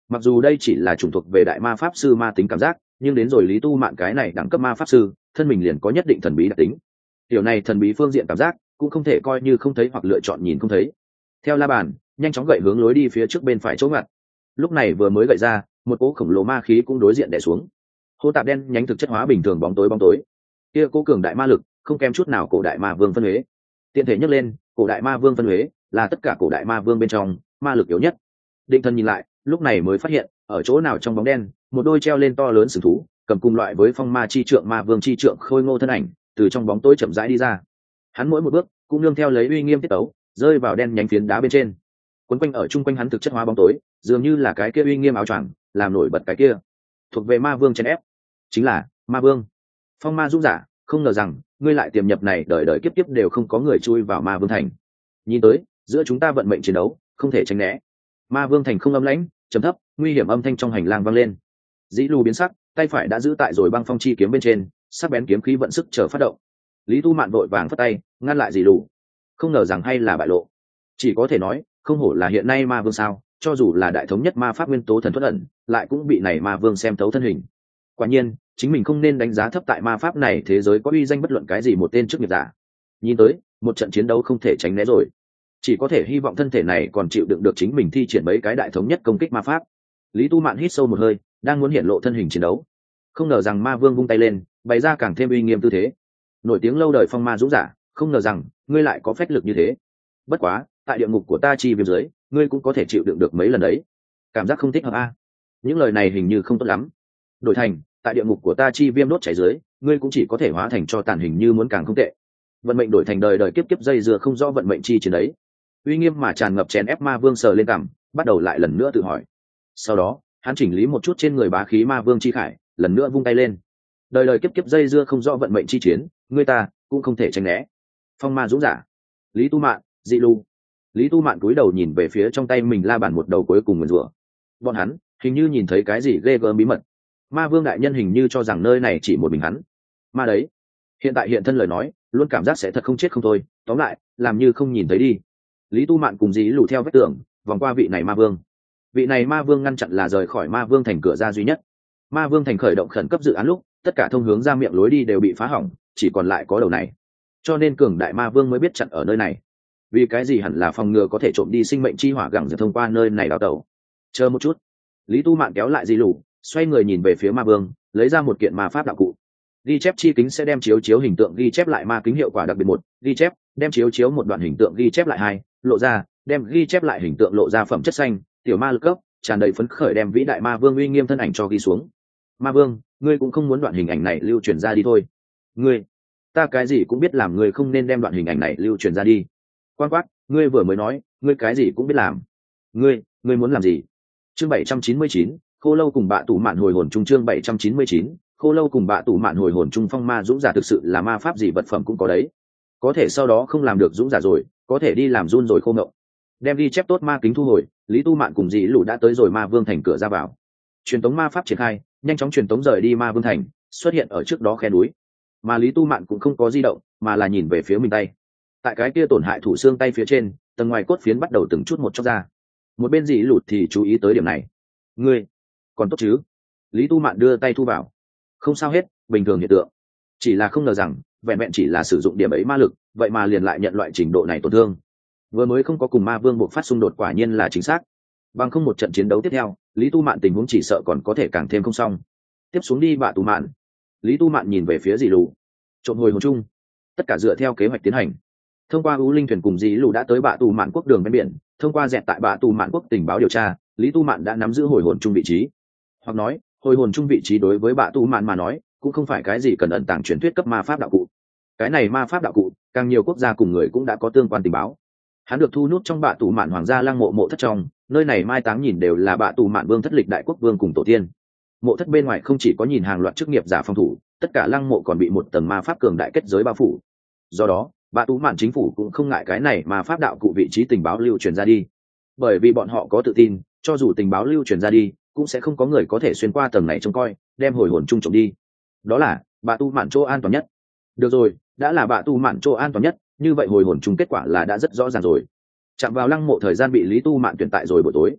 mặc dù đây chỉ là chủng thuộc về đại ma pháp sư ma tính cảm giác, nhưng đến rồi Lý Tu Mạn cái này đẳng cấp ma pháp sư, thân mình liền có nhất định thần bí đặc tính. Điều này thần bí phương diện cảm giác cũng không thể coi như không thấy hoặc lựa chọn nhìn không thấy. Theo la bàn, nhanh chóng gậy hướng lối đi phía trước bên phải chỗ ngặt. Lúc này vừa mới gậy ra, một cỗ khổng lồ ma khí cũng đối diện đè xuống. Hô tạp đen nhánh thực chất hóa bình thường bóng tối bóng tối. Kia cỗ cường đại ma lực, không kém chút nào cổ đại ma vương phân huế. Tiện thể nhắc lên, cổ đại ma vương phân huế là tất cả cổ đại ma vương bên trong ma lực yếu nhất. Định thần nhìn lại, lúc này mới phát hiện, ở chỗ nào trong bóng đen, một đôi treo lên to lớn sừng thú, cầm cùng loại với phong ma chi trượng ma vương chi trượng khôi ngô thân ảnh, từ trong bóng tối chậm rãi đi ra. Hắn mỗi một bước cũng nương theo lấy uy nghiêm tiết tấu, rơi vào đen nhánh phiến đá bên trên. Quấn quanh ở chung quanh hắn thực chất hóa bóng tối, dường như là cái kia uy nghiêm áo choàng, làm nổi bật cái kia thuộc về ma vương chèn ép, chính là ma vương. Phong ma dũng giả, không ngờ rằng ngươi lại tiềm nhập này đời đời kiếp kiếp đều không có người chui vào ma vương thành. Nhìn tới, giữa chúng ta vận mệnh chiến đấu, không thể tránh né. Ma vương thành không âm lãnh, trầm thấp, nguy hiểm âm thanh trong hành lang vang lên. Dĩ Lù biến sắc, tay phải đã giữ tại rồi băng phong chi kiếm bên trên, sắc bén kiếm khí vận sức chờ phát động. Lý Tu Mạn vội vàng phất tay ngăn lại Dĩ Lù. Không ngờ rằng hay là bại lộ, chỉ có thể nói không hổ là hiện nay ma vương sao, cho dù là đại thống nhất ma pháp nguyên tố thần thoát ẩn, lại cũng bị này ma vương xem thấu thân hình. Quả nhiên, chính mình không nên đánh giá thấp tại ma pháp này thế giới có uy danh bất luận cái gì một tên chức nghiệp giả. Nhìn tới, một trận chiến đấu không thể tránh né rồi. Chỉ có thể hy vọng thân thể này còn chịu đựng được chính mình thi triển mấy cái đại thống nhất công kích ma pháp. Lý Tu Mạn hít sâu một hơi, đang muốn hiện lộ thân hình chiến đấu. Không ngờ rằng ma vương vung tay lên, bày ra càng thêm uy nghiêm tư thế. Nổi tiếng lâu đời phong ma dũng giả, không ngờ rằng ngươi lại có phách lực như thế. Bất quá, tại địa ngục của ta chi viêm dưới, ngươi cũng có thể chịu đựng được mấy lần đấy. Cảm giác không thích hợp a. Những lời này hình như không tốt lắm. Đổi thành, tại địa ngục của ta chi viêm đốt cháy dưới, ngươi cũng chỉ có thể hóa thành cho tàn hình như muốn càng không tệ. Vận mệnh đổi thành đời đời kiếp kiếp dây dưa không rõ vận mệnh chi chiến đấy. Uy nghiêm mà tràn ngập chèn ép ma vương sờ lên cằm, bắt đầu lại lần nữa tự hỏi. Sau đó, hắn chỉnh lý một chút trên người bá khí ma vương chi khải, lần nữa vung tay lên. Đời đời kiếp kiếp dây dưa không rõ vận mệnh chi chiến, ngươi ta cũng không thể tránh né. Phong ma dũng giả, Lý Tu Mạn, Dị Lu. Lý Tu Mạn cúi đầu nhìn về phía trong tay mình la bàn một đầu cuối cùng nguyền rủa. Bọn hắn hình như nhìn thấy cái gì ghê gớm bí mật. Ma vương đại nhân hình như cho rằng nơi này chỉ một mình hắn. Ma đấy, hiện tại hiện thân lời nói, luôn cảm giác sẽ thật không chết không thôi. Tóm lại, làm như không nhìn thấy đi. Lý Tu Mạn cùng Dĩ Lù theo vết tường, vòng qua vị này ma vương. Vị này ma vương ngăn chặn là rời khỏi ma vương thành cửa ra duy nhất. Ma vương thành khởi động khẩn cấp dự án lúc, tất cả thông hướng ra miệng lối đi đều bị phá hỏng, chỉ còn lại có đầu này. Cho nên cường đại ma vương mới biết chặn ở nơi này. Vì cái gì hẳn là phòng ngừa có thể trộm đi sinh mệnh chi hỏa gẳng giật thông qua nơi này đào tẩu. Chờ một chút. Lý Tu Mạn kéo lại Dĩ Lù, xoay người nhìn về phía ma vương, lấy ra một kiện ma pháp đạo cụ. Ghi chép chi kính sẽ đem chiếu chiếu hình tượng ghi chép lại ma kính hiệu quả đặc biệt một, ghi chép, đem chiếu chiếu một đoạn hình tượng ghi chép lại hai, lộ ra, đem ghi chép lại hình tượng lộ ra phẩm chất xanh, tiểu ma lực cấp, tràn đầy phấn khởi đem vĩ đại ma vương uy nghiêm thân ảnh cho ghi xuống. Ma vương, ngươi cũng không muốn đoạn hình ảnh này lưu truyền ra đi thôi. Ngươi, ta cái gì cũng biết làm, ngươi không nên đem đoạn hình ảnh này lưu truyền ra đi. Quan quát, ngươi vừa mới nói, ngươi cái gì cũng biết làm. Ngươi, ngươi muốn làm gì? Chương bảy trăm chín mươi chín, Khô Lâu cùng Bạ Tủ Mạn hồi hồn chung. Chương bảy trăm chín mươi chín, Khô Lâu cùng Bạ Tủ Mạn hồi hồn chung. Phong ma dũng giả thực sự là ma pháp gì vật phẩm cũng có đấy. Có thể sau đó không làm được dũng giả rồi, có thể đi làm run rồi khô ngậu. Đem ghi chép tốt ma kính thu hồi, Lý Tu Mạn cùng Dĩ Lù đã tới rồi ma vương thành cửa ra vào. Truyền tống ma pháp triển khai, nhanh chóng truyền tống rời đi ma vương thành, xuất hiện ở trước đó khe núi. Mà Lý Tu Mạn cũng không có di động, mà là nhìn về phía mình tay. Tại cái kia tổn hại thủ xương tay phía trên, tầng ngoài cốt phiến bắt đầu từng chút một chóc ra. Một bên Dĩ Lù thì chú ý tới điểm này. Ngươi, còn tốt chứ? Lý Tu Mạn đưa tay thu vào. Không sao hết, bình thường hiện tượng. Chỉ là không ngờ rằng, vẹn vẹn chỉ là sử dụng điểm ấy ma lực, vậy mà liền lại nhận loại trình độ này tổn thương. Vừa mới không có cùng ma vương buộc phát xung đột quả nhiên là chính xác. Bằng không một trận chiến đấu tiếp theo, Lý Tu Mạn tình huống chỉ sợ còn có thể càng thêm không xong. Tiếp xuống đi Bạ Tủ Mạn. Lý Tu Mạn nhìn về phía Dĩ Lù. Trộm hồi hồn chung. Tất cả dựa theo kế hoạch tiến hành. Thông qua U Linh thuyền cùng Dĩ Lù đã tới Bạ Tủ Mạn quốc đường ven biển, thông qua dẹt tại Bạ Tủ Mạn quốc tình báo điều tra, Lý Tu Mạn đã nắm giữ hồi hồn chung vị trí. Hoặc nói, hồi hồn chung vị trí đối với Bạ Tủ Mạn mà nói, cũng không phải cái gì cần ẩn tàng truyền thuyết cấp ma pháp đạo cụ. Cái này ma pháp đạo cụ, càng nhiều quốc gia cùng người cũng đã có tương quan tình báo. Hắn được thu nút trong Bạ Tủ Mạn hoàng gia lăng mộ mộ thất trong, nơi này mai táng nhìn đều là Bạ Tủ Mạn vương thất lịch đại quốc vương cùng tổ tiên. Mộ thất bên ngoài không chỉ có nhìn hàng loạt chức nghiệp giả phòng thủ, tất cả lăng mộ còn bị một tầng ma pháp cường đại kết giới bao phủ. Do đó, Bạ Tủ Mạn chính phủ cũng không ngại cái này ma pháp đạo cụ vị trí tình báo lưu truyền ra đi. Bởi vì bọn họ có tự tin, cho dù tình báo lưu truyền ra đi, cũng sẽ không có người có thể xuyên qua tầng này trông coi, đem hồi hồn chung trộm đi. Đó là Bạ Tủ Mạn chỗ an toàn nhất. Được rồi, đã là Bạ Tủ Mạn chỗ an toàn nhất, như vậy hồi hồn chung kết quả là đã rất rõ ràng rồi. Chạm vào lăng mộ thời gian bị Lý Tu Mạn tuyển tại rồi buổi tối.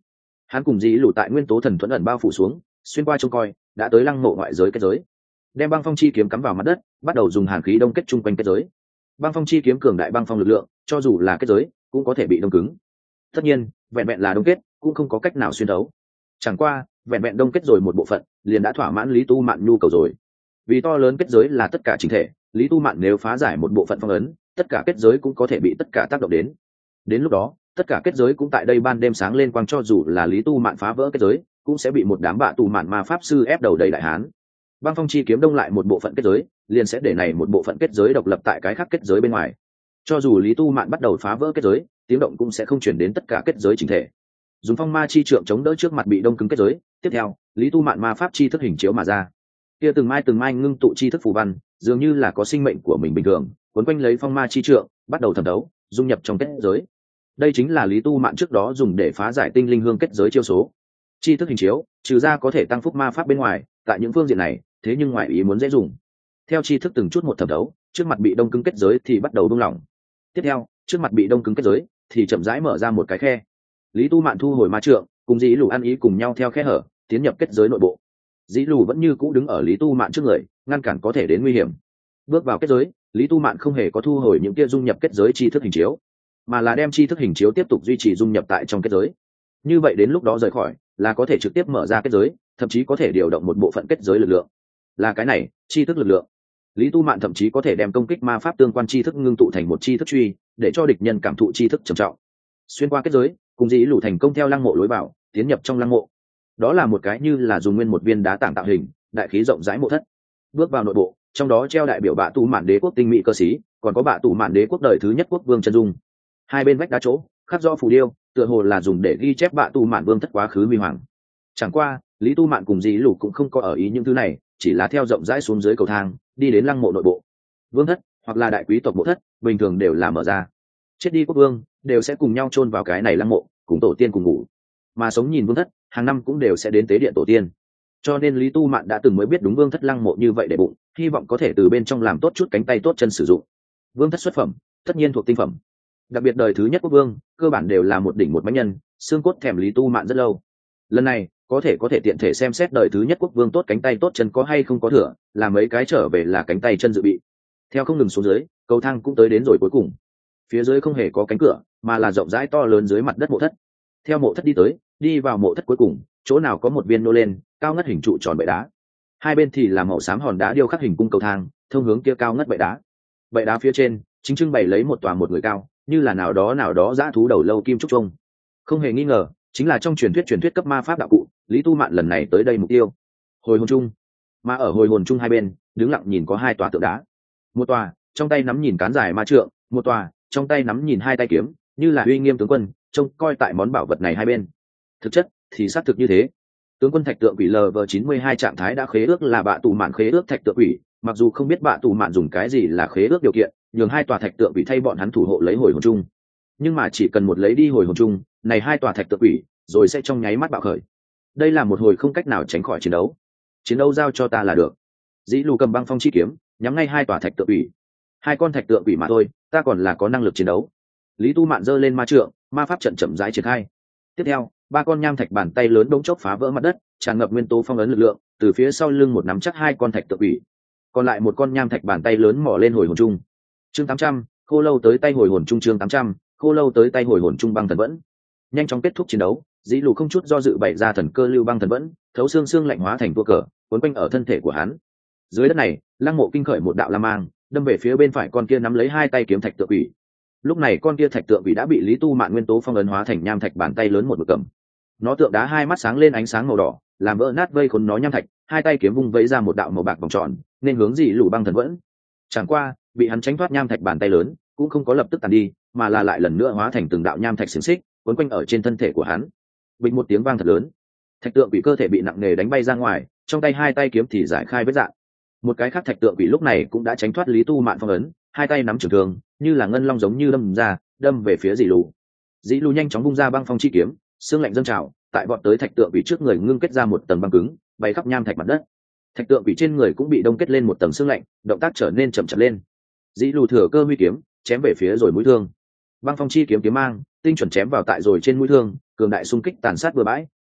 Hắn cùng dĩ lù tại nguyên tố thần thuẫn ẩn bao phủ xuống, xuyên qua trông coi, đã tới lăng mộ ngoại giới kết giới, đem băng phong chi kiếm cắm vào mặt đất, bắt đầu dùng hàn khí đông kết chung quanh kết giới. Băng phong chi kiếm cường đại băng phong lực lượng, cho dù là kết giới cũng có thể bị đông cứng. Tất nhiên, vẹn vẹn là đông kết cũng không có cách nào xuyên thấu. Chẳng qua, vẹn vẹn đông kết rồi một bộ phận, liền đã thỏa mãn Lý Tu Mạn nhu cầu rồi. Vì to lớn kết giới là tất cả chính thể, Lý Tu Mạn nếu phá giải một bộ phận phong ấn, tất cả kết giới cũng có thể bị tất cả tác động đến. Đến lúc đó, tất cả kết giới cũng tại đây ban đêm sáng lên quang, cho dù là Lý Tu Mạn phá vỡ kết giới, cũng sẽ bị một đám bạ tù mạn ma pháp sư ép đầu đầy đại hán. Băng phong chi kiếm đông lại một bộ phận kết giới, liền sẽ để này một bộ phận kết giới độc lập tại cái khác kết giới bên ngoài. Cho dù Lý Tu Mạn bắt đầu phá vỡ kết giới, tiếng động cũng sẽ không truyền đến tất cả kết giới chỉnh thể. Dùng phong ma chi trượng chống đỡ trước mặt bị đông cứng kết giới, tiếp theo, Lý Tu Mạn ma pháp chi thức hình chiếu mà ra. Kia từng mai từng mai ngưng tụ chi thức phù văn, dường như là có sinh mệnh của mình bình thường, cuốn quanh lấy phong ma chi trượng, bắt đầu thẩm thấu, dung nhập trong kết giới. Đây chính là Lý Tu Mạn trước đó dùng để phá giải tinh linh hương kết giới chiêu số. Chi thức hình chiếu, trừ ra có thể tăng phúc ma pháp bên ngoài, tại những phương diện này, thế nhưng ngoại ý muốn dễ dùng. Theo chi thức từng chút một thẩm thấu, trước mặt bị đông cứng kết giới thì bắt đầu buông lỏng. Tiếp theo, trước mặt bị đông cứng kết giới thì chậm rãi mở ra một cái khe. Lý Tu Mạn thu hồi ma trượng, cùng Dĩ Lù ăn ý cùng nhau theo khe hở, tiến nhập kết giới nội bộ. Dĩ Lù vẫn như cũ đứng ở Lý Tu Mạn trước người, ngăn cản có thể đến nguy hiểm. Bước vào kết giới, Lý Tu Mạn không hề có thu hồi những kia dung nhập kết giới chi thức hình chiếu, mà là đem chi thức hình chiếu tiếp tục duy trì dung nhập tại trong kết giới. Như vậy đến lúc đó rời khỏi, là có thể trực tiếp mở ra kết giới, thậm chí có thể điều động một bộ phận kết giới lực lượng. Là cái này, chi thức lực lượng. Lý Tu Mạn thậm chí có thể đem công kích ma pháp tương quan chi thức ngưng tụ thành một chi thức truy, để cho địch nhân cảm thụ chi thức trầm trọng. Xuyên qua kết giới, cùng Dĩ Lù thành công theo lăng mộ lối vào, tiến nhập trong lăng mộ. Đó là một cái như là dùng nguyên một viên đá tảng tạo hình, đại khí rộng rãi mộ thất. Bước vào nội bộ, trong đó treo đại biểu bạ tù mạn đế quốc tinh mỹ cơ sĩ, còn có bạ tù mạn đế quốc đời thứ nhất quốc vương chân dung. Hai bên vách đá chỗ khắc rõ phù điêu, tựa hồ là dùng để ghi chép bạ tù mạn vương thất quá khứ huy hoàng. Chẳng qua, Lý Tu Mạn cùng Dĩ Lù cũng không có ở ý những thứ này, chỉ là theo rộng rãi xuống dưới cầu thang, đi đến lăng mộ nội bộ. Vương thất hoặc là đại quý tộc mộ thất, bình thường đều là mở ra. Chết đi quốc vương đều sẽ cùng nhau chôn vào cái này lăng mộ, cùng tổ tiên cùng ngủ. Mà sống nhìn vương thất, hàng năm cũng đều sẽ đến tế điện tổ tiên. Cho nên Lý Tu Mạn đã từng mới biết đúng vương thất lăng mộ như vậy để bụng, hy vọng có thể từ bên trong làm tốt chút cánh tay tốt chân sử dụng. Vương thất xuất phẩm, tất nhiên thuộc tinh phẩm. Đặc biệt đời thứ nhất quốc vương, cơ bản đều là một đỉnh một mãnh nhân, xương cốt thèm Lý Tu Mạn rất lâu. Lần này, có thể có thể tiện thể xem xét đời thứ nhất quốc vương tốt cánh tay tốt chân có hay không có thừa, là mấy cái trở về là cánh tay chân dự bị. Theo không ngừng xuống dưới, cầu thang cũng tới đến rồi cuối cùng. Phía dưới không hề có cánh cửa, mà là rộng rãi to lớn dưới mặt đất mộ thất. Theo mộ thất đi tới, đi vào mộ thất cuối cùng, chỗ nào có một viên nô lên, cao ngất hình trụ tròn bệ đá. Hai bên thì là màu xám hòn đá điêu khắc hình cung cầu thang, thông hướng kia cao ngất bệ đá. Bệ đá phía trên, chính trưng bày lấy một tòa một người cao, như là nào đó nào đó dã thú đầu lâu kim trúc trung. Không hề nghi ngờ, chính là trong truyền thuyết truyền thuyết cấp ma pháp đạo cụ, Lý Tu Mạn lần này tới đây mục tiêu. Hồi hồn chung. Mà ở hồi hồn chung hai bên, đứng lặng nhìn có hai tòa tượng đá. Một tòa, trong tay nắm nhìn cán dài ma trượng, một tòa, trong tay nắm nhìn hai tay kiếm, như là uy nghiêm tướng quân, trông coi tại món bảo vật này hai bên. Thực chất thì xác thực như thế. Tướng quân thạch tượng quỷ L V chín mươi hai trạng thái đã khế ước là bạ tù mạn khế ước thạch tượng quỷ, mặc dù không biết bạ tù mạn dùng cái gì là khế ước điều kiện, nhường hai tòa thạch tượng quỷ thay bọn hắn thủ hộ lấy hồi hồn chung. Nhưng mà chỉ cần một lấy đi hồi hồn chung, này hai tòa thạch tượng quỷ rồi sẽ trong nháy mắt bạo khởi. Đây là một hồi không cách nào tránh khỏi chiến đấu. Chiến đấu giao cho ta là được. Dĩ Lù cầm băng phong chi kiếm, nhắm ngay hai tòa thạch tượng quỷ. Hai con thạch tượng quỷ mà thôi, ta còn là có năng lực chiến đấu. Lý Tu Mạn giơ lên ma trượng, ma pháp trận chậm rãi triển khai. Tiếp theo, ba con nham thạch bàn tay lớn bỗng chốc phá vỡ mặt đất, tràn ngập nguyên tố phong ấn lực lượng, từ phía sau lưng một nắm chắc hai con thạch tượng quỷ. Còn lại một con nham thạch bàn tay lớn mò lên hồi hồn chung. Chương tám trăm, khô lâu tới tay hồi hồn chung chương tám trăm, khô lâu tới tay hồi hồn chung băng thần vẫn. Nhanh chóng kết thúc chiến đấu, Dĩ Lù không chút do dự bày ra thần cơ lưu băng thần vẫn, thấu xương xương lạnh hóa thành tua cờ, cuốn quanh ở thân thể của hắn. Dưới đất này, lăng mộ kinh khởi một đạo lam mang, đâm về phía bên phải con kia nắm lấy hai tay kiếm thạch tượng quỷ. Lúc này con kia thạch tượng quỷ đã bị Lý Tu Mạn nguyên tố phong ấn hóa thành nham thạch bàn tay lớn một mực cầm. Nó tượng đá hai mắt sáng lên ánh sáng màu đỏ, làm vỡ nát vây khốn nó nham thạch, hai tay kiếm vung vẫy ra một đạo màu bạc vòng tròn, nên hướng Dĩ Lù băng thần vẫn. Chẳng qua, bị hắn tránh thoát nham thạch bàn tay lớn, cũng không có lập tức tàn đi, mà là lại lần nữa hóa thành từng đạo nham thạch xiềng xích, quấn quanh ở trên thân thể của hắn. Bình một tiếng vang thật lớn, thạch tượng quỷ cơ thể bị nặng nề đánh bay ra ngoài, trong tay hai tay kiếm thì giải khai vết dạn. Một cái khác thạch tượng quỷ lúc này cũng đã tránh thoát Lý Tu Mạn phong ấn, hai tay nắm trường thương, như là ngân long giống như đâm ra, đâm về phía Dĩ Lù. Dĩ Lù nhanh chóng vung ra băng phong chi kiếm, xương lạnh dâng trào, tại bọn tới thạch tượng quỷ trước người ngưng kết ra một tầng băng cứng, bay khắp nham thạch mặt đất. Thạch tượng quỷ trên người cũng bị đông kết lên một tầng xương lạnh, động tác trở nên chậm chạp lên. Dĩ Lù thừa cơ huy kiếm, chém về phía rồi mũi thương. Băng phong chi kiếm kiếm mang, tinh chuẩn chém vào tại rồi trên mũi thương, cường đại xung kích tàn sát bừa bãi,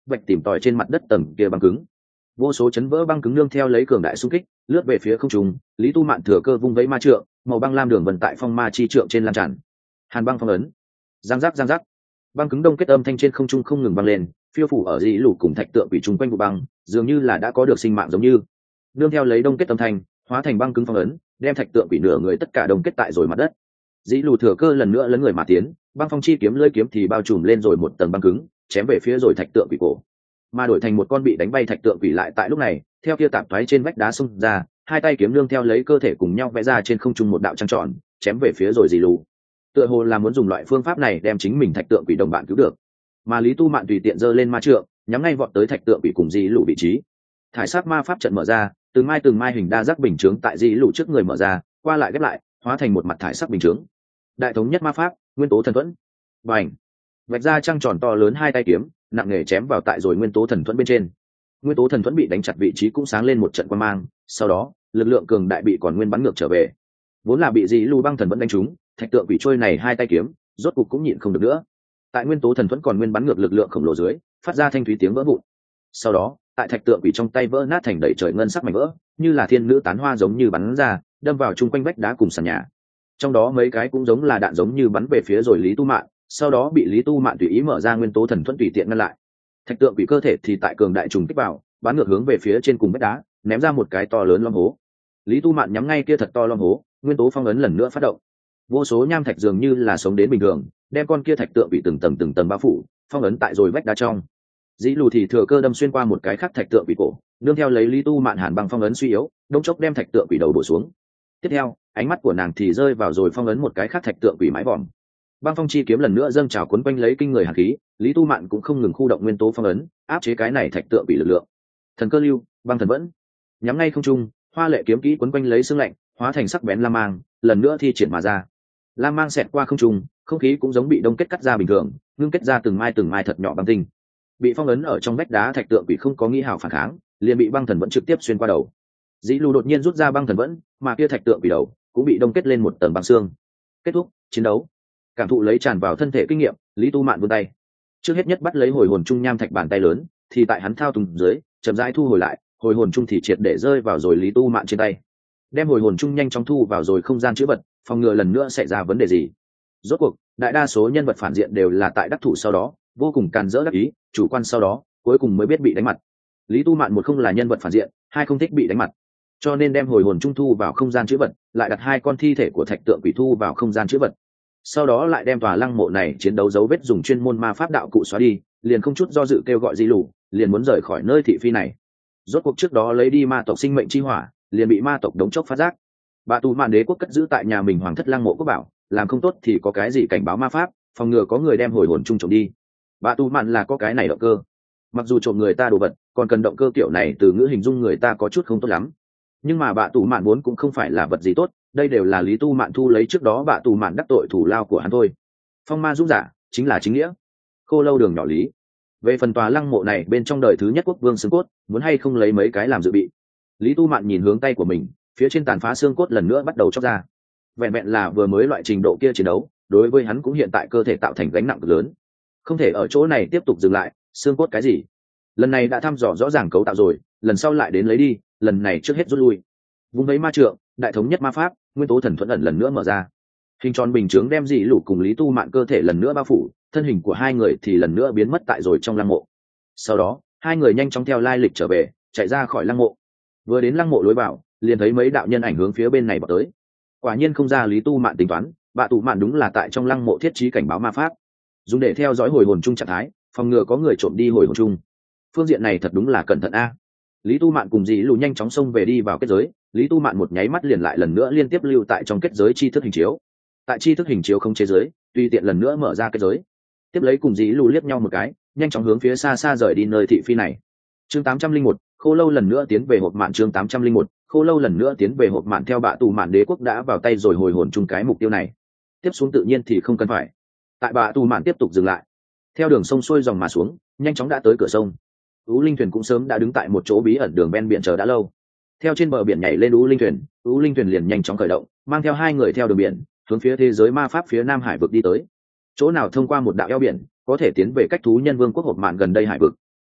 vạch tìm tòi trên mặt đất tầng kia băng cứng. Vô số chấn vỡ băng cứng nương theo lấy cường đại xung kích lướt về phía không trung. Lý Tu Mạn thừa cơ vung vẫy ma trượng, màu băng lam đường vần tại phong ma chi trượng trên lan tràn. Hàn băng phong ấn, giang giác giang giác, băng cứng đông kết âm thanh trên không trung không ngừng băng lên, phiêu phủ ở dĩ lũ cùng thạch tượng quỷ trung quanh vụ băng, dường như là đã có được sinh mạng giống như. Nương theo lấy đông kết âm thanh, hóa thành băng cứng phong ấn, đem thạch tượng quỷ nửa người tất cả đông kết tại rồi mặt đất. Dĩ lũ thừa cơ lần nữa lấn người mà tiến, băng phong chi kiếm lưỡi kiếm thì bao trùm lên rồi một tầng băng cứng, chém về phía rồi thạch tượng quỷ cổ, mà đổi thành một con bị đánh bay thạch tượng quỷ lại tại lúc này theo kia tạp thoái trên vách đá xông ra, hai tay kiếm nương theo lấy cơ thể cùng nhau vẽ ra trên không trung một đạo trăng tròn, chém về phía rồi dì lù, tựa hồ là muốn dùng loại phương pháp này đem chính mình thạch tượng quỷ đồng bạn cứu được. Mà Lý Tu Mạn tùy tiện giơ lên ma trượng, nhắm ngay vọt tới thạch tượng quỷ cùng dì lù vị trí. Thải sắc ma pháp trận mở ra, từng mai từng mai hình đa giác bình chướng tại dì lù trước người mở ra, qua lại ghép lại, hóa thành một mặt thải sắc bình chướng. Đại thống nhất ma pháp, nguyên tố thần thuẫn. Bành! Vạch ra trăng tròn to lớn hai tay kiếm, nặng nề chém vào tại rồi nguyên tố thần thuẫn bên trên. Nguyên tố thần thuẫn bị đánh chặt vị trí cũng sáng lên một trận quang mang, sau đó lực lượng cường đại bị còn nguyên bắn ngược trở về. Vốn là bị dì lù băng thần vẫn đánh trúng, thạch tượng quỷ trôi này hai tay kiếm rốt cục cũng nhịn không được nữa. Tại nguyên tố thần thuẫn còn nguyên bắn ngược lực lượng khổng lồ dưới, phát ra thanh thúy tiếng vỡ vụn. Sau đó tại thạch tượng quỷ trong tay vỡ nát thành đầy trời ngân sắc mảnh vỡ, như là thiên nữ tán hoa giống như bắn ra, đâm vào chung quanh vách đá cùng sàn nhà. Trong đó mấy cái cũng giống là đạn giống như bắn về phía rồi Lý Tu Mạn, sau đó bị Lý Tu Mạn tùy ý mở ra nguyên tố thần thuẫn tùy tiện ngăn lại. Thạch tượng quỷ cơ thể thì tại cường đại trùng kích vào, bắn ngược hướng về phía trên cùng vách đá, ném ra một cái to lớn lom hố. Lý Tu Mạn nhắm ngay kia thật to lom hố, nguyên tố phong ấn lần nữa phát động. Vô số nham thạch dường như là sống đến bình thường, đem con kia thạch tượng bị từng tầng từng tầng bao phủ, phong ấn tại rồi vách đá trong. Dĩ Lù thì thừa cơ đâm xuyên qua một cái khác thạch tượng bị cổ, nương theo lấy Lý Tu Mạn hàn băng phong ấn suy yếu, đông chốc đem thạch tượng quỷ đầu bổ xuống. Tiếp theo, ánh mắt của nàng thì rơi vào rồi phong ấn một cái khác thạch tượng quỷ mái vòm. Băng phong chi kiếm lần nữa dâng trào cuốn quanh lấy kinh người hàn khí, Lý Tu Mạn cũng không ngừng khu động nguyên tố phong ấn, áp chế cái này thạch tượng quỷ lực lượng. Thần cơ lưu, băng thần vẫn, nhắm ngay không trung, hoa lệ kiếm kỹ cuốn quanh lấy xương lạnh, hóa thành sắc bén lam mang, lần nữa thi triển mà ra. Lam mang xẹt qua không trung, không khí cũng giống bị đông kết cắt ra bình thường, ngưng kết ra từng mai từng mai thật nhỏ băng tinh. Bị phong ấn ở trong vách đá thạch tượng quỷ không có nghĩ hào phản kháng, liền bị băng thần vẫn trực tiếp xuyên qua đầu. Dĩ Lù đột nhiên rút ra băng thần vẫn, mà kia thạch tượng quỷ đầu cũng bị đông kết lên một tầng băng xương. Kết thúc chiến đấu. Cảm thụ lấy tràn vào thân thể kinh nghiệm, Lý Tu Mạn vươn tay, trước hết nhất bắt lấy hồi hồn trung nham thạch bàn tay lớn, thì tại hắn thao túng dưới chậm rãi thu hồi lại, hồi hồn trung thì triệt để rơi vào rồi Lý Tu Mạn trên tay. Đem hồi hồn trung nhanh chóng thu vào rồi không gian chữ vật, phòng ngừa lần nữa xảy ra vấn đề gì. Rốt cuộc đại đa số nhân vật phản diện đều là tại đắc thủ sau đó vô cùng càn rỡ đắc ý, chủ quan sau đó cuối cùng mới biết bị đánh mặt. Lý Tu Mạn một không là nhân vật phản diện, hai không thích bị đánh mặt, cho nên đem hồi hồn trung thu vào không gian chữ vật, lại đặt hai con thi thể của thạch tượng quỷ thu vào không gian chữ vật. Sau đó lại đem tòa lăng mộ này chiến đấu dấu vết dùng chuyên môn ma pháp đạo cụ xóa đi, liền không chút do dự kêu gọi Dĩ Lù, liền muốn rời khỏi nơi thị phi này. Rốt cuộc trước đó lấy đi ma tộc sinh mệnh chi hỏa, liền bị ma tộc đống chốc phát giác. Bạ Tù Mạn đế quốc cất giữ tại nhà mình hoàng thất lăng mộ quốc bảo, làm không tốt thì có cái gì cảnh báo ma pháp, phòng ngừa có người đem hồi hồn chung trộm đi. Bạ Tù Mạn là có cái này động cơ. Mặc dù trộm người ta đồ vật, còn cần động cơ kiểu này từ ngữ hình dung người ta có chút không tốt lắm. Nhưng mà Bạ Tù Mạn muốn cũng không phải là vật gì tốt, đây đều là Lý Tu Mạn thu lấy trước đó Bạ Tù Mạn đắc tội thủ lao của hắn thôi. Phong ma giúp giả chính là chính nghĩa. Khô lâu đường nhỏ lý. Về phần tòa lăng mộ này bên trong đời thứ nhất quốc vương xương cốt, muốn hay không lấy mấy cái làm dự bị. Lý Tu Mạn nhìn hướng tay của mình, phía trên tàn phá xương cốt lần nữa bắt đầu chóc ra. Vẹn vẹn là vừa mới loại trình độ kia chiến đấu, đối với hắn cũng hiện tại cơ thể tạo thành gánh nặng cực lớn. Không thể ở chỗ này tiếp tục dừng lại, xương cốt cái gì? Lần này đã thăm dò rõ ràng cấu tạo rồi, lần sau lại đến lấy đi, lần này trước hết rút lui. Vùng ấy ma trượng, đại thống nhất ma pháp, nguyên tố thần thuẫn ẩn lần nữa mở ra. Hình tròn bình chướng đem Dĩ Lù cùng Lý Tu Mạn cơ thể lần nữa bao phủ, thân hình của hai người thì lần nữa biến mất tại rồi trong lăng mộ. Sau đó, hai người nhanh chóng theo lai lịch trở về, chạy ra khỏi lăng mộ. Vừa đến lăng mộ lối vào, liền thấy mấy đạo nhân ảnh hướng phía bên này vào tới. Quả nhiên không ra Lý Tu Mạn tính toán, Bạ Tù Mạn đúng là tại trong lăng mộ thiết trí cảnh báo ma pháp, dùng để theo dõi hồi hồn chung trạng thái, phòng ngừa có người trộm đi hồi hồn chung. Phương diện này thật đúng là cẩn thận a. Lý Tu Mạn cùng Dĩ Lù nhanh chóng xông về đi vào kết giới, Lý Tu Mạn một nháy mắt liền lại lần nữa liên tiếp lưu tại trong kết giới chi thức hình chiếu. Tại chi thức hình chiếu không chế giới, tùy tiện lần nữa mở ra kết giới. Tiếp lấy cùng Dĩ Lù liếc nhau một cái, nhanh chóng hướng phía xa xa rời đi nơi thị phi này. Chương tám trăm linh một, Khô Lâu lần nữa tiến về hộp mạn. Chương tám trăm linh một, Khô Lâu lần nữa tiến về hộp mạn. Theo Bạ Tù Mạn đế quốc đã vào tay rồi hồi hồn chung cái mục tiêu này. Tiếp xuống tự nhiên thì không cần phải. Tại Bạ Tù Mạn tiếp tục dừng lại, theo đường sông xuôi dòng mà xuống, nhanh chóng đã tới cửa sông. Ú Linh thuyền cũng sớm đã đứng tại một chỗ bí ẩn đường ven biển chờ đã lâu. Theo trên bờ biển nhảy lên Ú Linh thuyền, Ú Linh thuyền liền nhanh chóng khởi động, mang theo hai người theo đường biển, hướng phía thế giới ma pháp phía Nam Hải vực đi tới. Chỗ nào thông qua một đạo eo biển, có thể tiến về cách thú nhân vương quốc hộp mạn gần đây hải vực.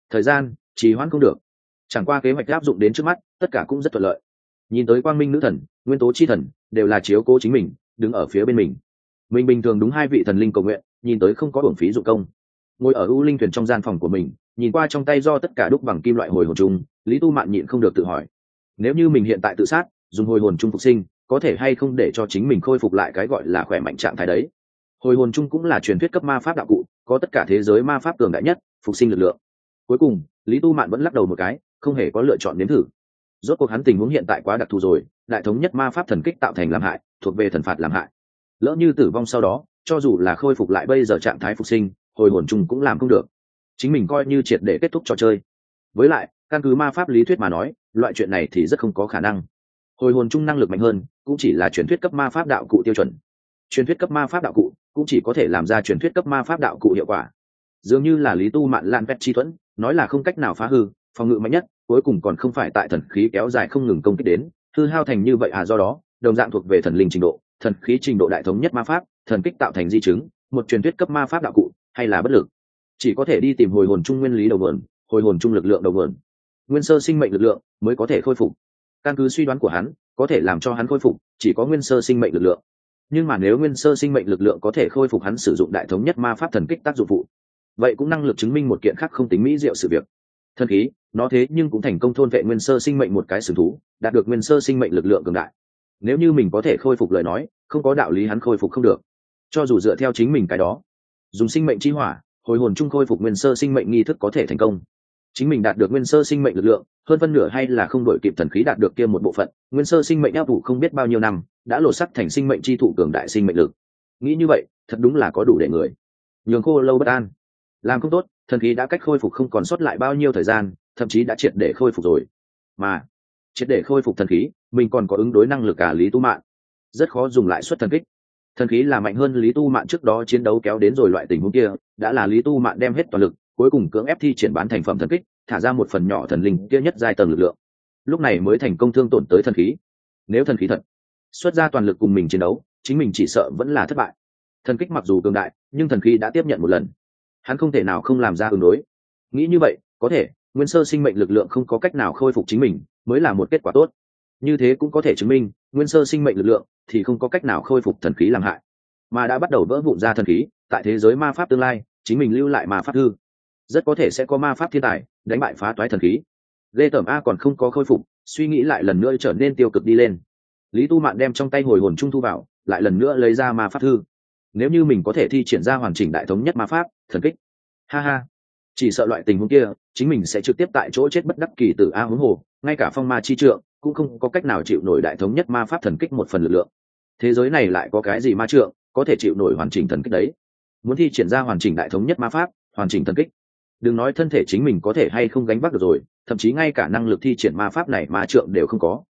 thời gian trì hoãn không được. Chẳng qua kế hoạch áp dụng đến trước mắt, tất cả cũng rất thuận lợi. Nhìn tới quang minh nữ thần, nguyên tố chi thần đều là chiếu cố chính mình, đứng ở phía bên mình. Mình bình thường đúng hai vị thần linh cầu nguyện, nhìn tới không có uổng phí dụng công. Ngồi ở u linh thuyền trong gian phòng của mình, nhìn qua trong tay do tất cả đúc bằng kim loại hồi hồn chung, Lý Tu Mạn nhịn không được tự hỏi, nếu như mình hiện tại tự sát, dùng hồi hồn chung phục sinh, có thể hay không để cho chính mình khôi phục lại cái gọi là khỏe mạnh trạng thái đấy. Hồi hồn chung cũng là truyền thuyết cấp ma pháp đạo cụ, có tất cả thế giới ma pháp cường đại nhất, phục sinh lực lượng. Cuối cùng, Lý Tu Mạn vẫn lắc đầu một cái, không hề có lựa chọn nếm thử. Rốt cuộc hắn tình huống hiện tại quá đặc thù rồi, đại thống nhất ma pháp thần kích tạo thành làm hại, thuộc về thần phạt làm hại. Lỡ như tử vong sau đó, cho dù là khôi phục lại bây giờ trạng thái phục sinh, hồi hồn chung cũng làm không được. Chính mình coi như triệt để kết thúc trò chơi. Với lại, căn cứ ma pháp lý thuyết mà nói, loại chuyện này thì rất không có khả năng. Hồi hồn chung năng lực mạnh hơn, cũng chỉ là truyền thuyết cấp ma pháp đạo cụ tiêu chuẩn. Truyền thuyết cấp ma pháp đạo cụ cũng chỉ có thể làm ra truyền thuyết cấp ma pháp đạo cụ hiệu quả. Dường như là Lý Tu Mạn lan vét chi thuẫn, nói là không cách nào phá hư, phòng ngự mạnh nhất, cuối cùng còn không phải tại thần khí kéo dài không ngừng công kích đến, hư hao thành như vậy à, do đó, đồng dạng thuộc về thần linh trình độ, thần khí trình độ đại thống nhất ma pháp, thần kích tạo thành di chứng, một truyền thuyết cấp ma pháp đạo cụ, hay là bất lực. Chỉ có thể đi tìm hồi hồn chung nguyên lý đầu nguồn, hồi hồn chung lực lượng đầu nguồn. Nguyên sơ sinh mệnh lực lượng mới có thể khôi phục. Căn cứ suy đoán của hắn, có thể làm cho hắn khôi phục chỉ có nguyên sơ sinh mệnh lực lượng. Nhưng mà nếu nguyên sơ sinh mệnh lực lượng có thể khôi phục hắn sử dụng đại thống nhất ma pháp thần kích tác dụng phụ, vậy cũng năng lực chứng minh một kiện khác không tính mỹ diệu sự việc. Thần khí, nó thế nhưng cũng thành công thôn vệ nguyên sơ sinh mệnh một cái sử thú, đạt được nguyên sơ sinh mệnh lực lượng cường đại. Nếu như mình có thể khôi phục lời nói, không có đạo lý hắn khôi phục không được. Cho dù dựa theo chính mình cái đó, dùng sinh mệnh chi hỏa, hồi hồn chung khôi phục nguyên sơ sinh mệnh nghi thức có thể thành công. Chính mình đạt được nguyên sơ sinh mệnh lực lượng, hơn phân nửa hay là không đổi kịp thần khí đạt được kia một bộ phận, nguyên sơ sinh mệnh áp thủ không biết bao nhiêu năm, đã lột sắc thành sinh mệnh chi thụ cường đại sinh mệnh lực. Nghĩ như vậy, thật đúng là có đủ để người nhường khô lâu bất an. Làm không tốt, thần khí đã cách khôi phục không còn sót lại bao nhiêu thời gian, thậm chí đã triệt để khôi phục rồi. Mà triệt để khôi phục thần khí, mình còn có ứng đối năng lực cả Lý Tu Mạn, rất khó dùng lại xuất thần kích. Thần khí là mạnh hơn Lý Tu Mạn trước đó chiến đấu kéo đến rồi loại tình huống kia, đã là Lý Tu Mạn đem hết toàn lực, cuối cùng cưỡng ép thi triển bán thành phẩm thần kích, thả ra một phần nhỏ thần linh kia nhất giai tầng lực lượng, lúc này mới thành công thương tổn tới thần khí. Nếu thần khí thật xuất ra toàn lực cùng mình chiến đấu, chính mình chỉ sợ vẫn là thất bại. Thần kích mặc dù cường đại, nhưng thần khí đã tiếp nhận một lần, hắn không thể nào không làm ra ứng đối. Nghĩ như vậy, có thể nguyên sơ sinh mệnh lực lượng không có cách nào khôi phục chính mình, mới là một kết quả tốt. Như thế cũng có thể chứng minh nguyên sơ sinh mệnh lực lượng thì không có cách nào khôi phục thần khí làm hại, mà đã bắt đầu vỡ vụn ra thần khí. Tại thế giới ma pháp tương lai, chính mình lưu lại ma pháp thư, rất có thể sẽ có ma pháp thiên tài đánh bại phá toái thần khí. Lê tởm a còn không có khôi phục, suy nghĩ lại lần nữa trở nên tiêu cực đi lên. Lý Tu Mạn đem trong tay hồi hồn chung thu vào, lại lần nữa lấy ra ma pháp thư. Nếu như mình có thể thi triển ra hoàn chỉnh đại thống nhất ma pháp thần kích, ha ha, chỉ sợ loại tình huống kia chính mình sẽ trực tiếp tại chỗ chết bất đắc kỳ tử a. Huống hồ ngay cả phong ma chi trượng cũng không có cách nào chịu nổi đại thống nhất ma pháp thần kích một phần lực lượng. Thế giới này lại có cái gì ma trượng có thể chịu nổi hoàn chỉnh thần kích đấy? Muốn thi triển ra hoàn chỉnh đại thống nhất ma pháp hoàn chỉnh thần kích, đừng nói thân thể chính mình có thể hay không gánh vác được rồi, thậm chí ngay cả năng lực thi triển ma pháp này ma trượng đều không có.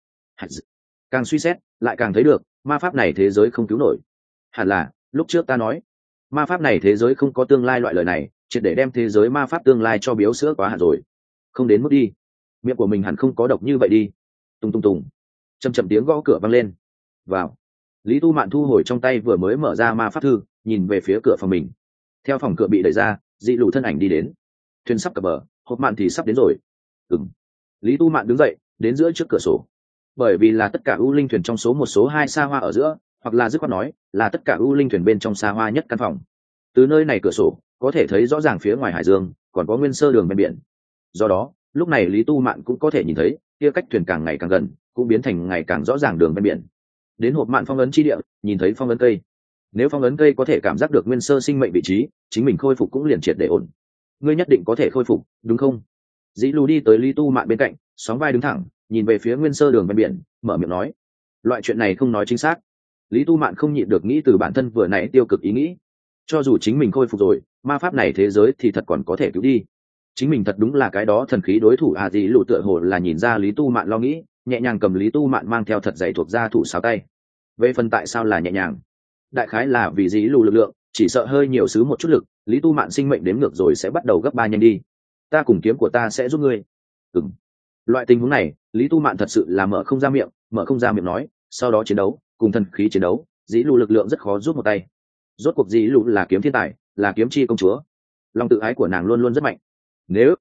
Càng suy xét lại càng thấy được ma pháp này thế giới không cứu nổi. Hẳn là lúc trước ta nói ma pháp này thế giới không có tương lai loại lời này, triệt để đem thế giới ma pháp tương lai cho biếu sữa quá hạn rồi. Không đến mức đi, miệng của mình hẳn không có độc như vậy đi. Tung tung tùng, chầm chậm tiếng gõ cửa vang lên. Vào. Lý Tu Mạn thu hồi trong tay vừa mới mở ra ma pháp thư, nhìn về phía cửa phòng mình. Theo phòng cửa bị đẩy ra, dị lù thân ảnh đi đến. Thuyền sắp cập bờ, hộp mạn thì sắp đến rồi. Ừm. Lý Tu Mạn đứng dậy, đến giữa trước cửa sổ. Bởi vì là tất cả ưu linh thuyền trong số một số hai xa hoa ở giữa, hoặc là dứt khoát nói là tất cả ưu linh thuyền bên trong xa hoa nhất căn phòng. Từ nơi này cửa sổ có thể thấy rõ ràng phía ngoài hải dương, còn có nguyên sơ đường bên biển. Do đó, lúc này Lý Tu Mạn cũng có thể nhìn thấy, kia cách thuyền càng ngày càng gần, cũng biến thành ngày càng rõ ràng đường bên biển. Đến hộp mạn phong ấn chi địa, nhìn thấy phong ấn cây. Nếu phong ấn cây có thể cảm giác được nguyên sơ sinh mệnh vị trí, chính mình khôi phục cũng liền triệt để ổn. Ngươi nhất định có thể khôi phục, đúng không? Dĩ Lù đi tới Lý Tu Mạn bên cạnh, sóng vai đứng thẳng, nhìn về phía nguyên sơ đường bên biển, mở miệng nói: loại chuyện này không nói chính xác. Lý Tu Mạn không nhịn được nghĩ từ bản thân vừa nãy tiêu cực ý nghĩ. Cho dù chính mình khôi phục rồi, ma pháp này thế giới thì thật còn có thể cứu đi. Chính mình thật đúng là cái đó thần khí đối thủ à? Dĩ Lù tựa hồ là nhìn ra Lý Tu Mạn lo nghĩ, nhẹ nhàng cầm Lý Tu Mạn mang theo thật dày thuộc ra thủ sáo tay. Về phần tại sao là nhẹ nhàng, đại khái là vì Dĩ Lù lực lượng chỉ sợ hơi nhiều xứ một chút lực, Lý Tu Mạn sinh mệnh đếm ngược rồi sẽ bắt đầu gấp ba nhanh đi. Ta cùng kiếm của ta sẽ giúp ngươi. Ừm. Loại tình huống này, Lý Tu Mạn thật sự là mở không ra miệng, mở không ra miệng nói, sau đó chiến đấu, cùng thần khí chiến đấu, Dĩ Lù lực lượng rất khó giúp một tay. Rốt cuộc Dĩ Lù là kiếm thiên tài, là kiếm chi công chúa, lòng tự ái của nàng luôn luôn rất mạnh. Nếu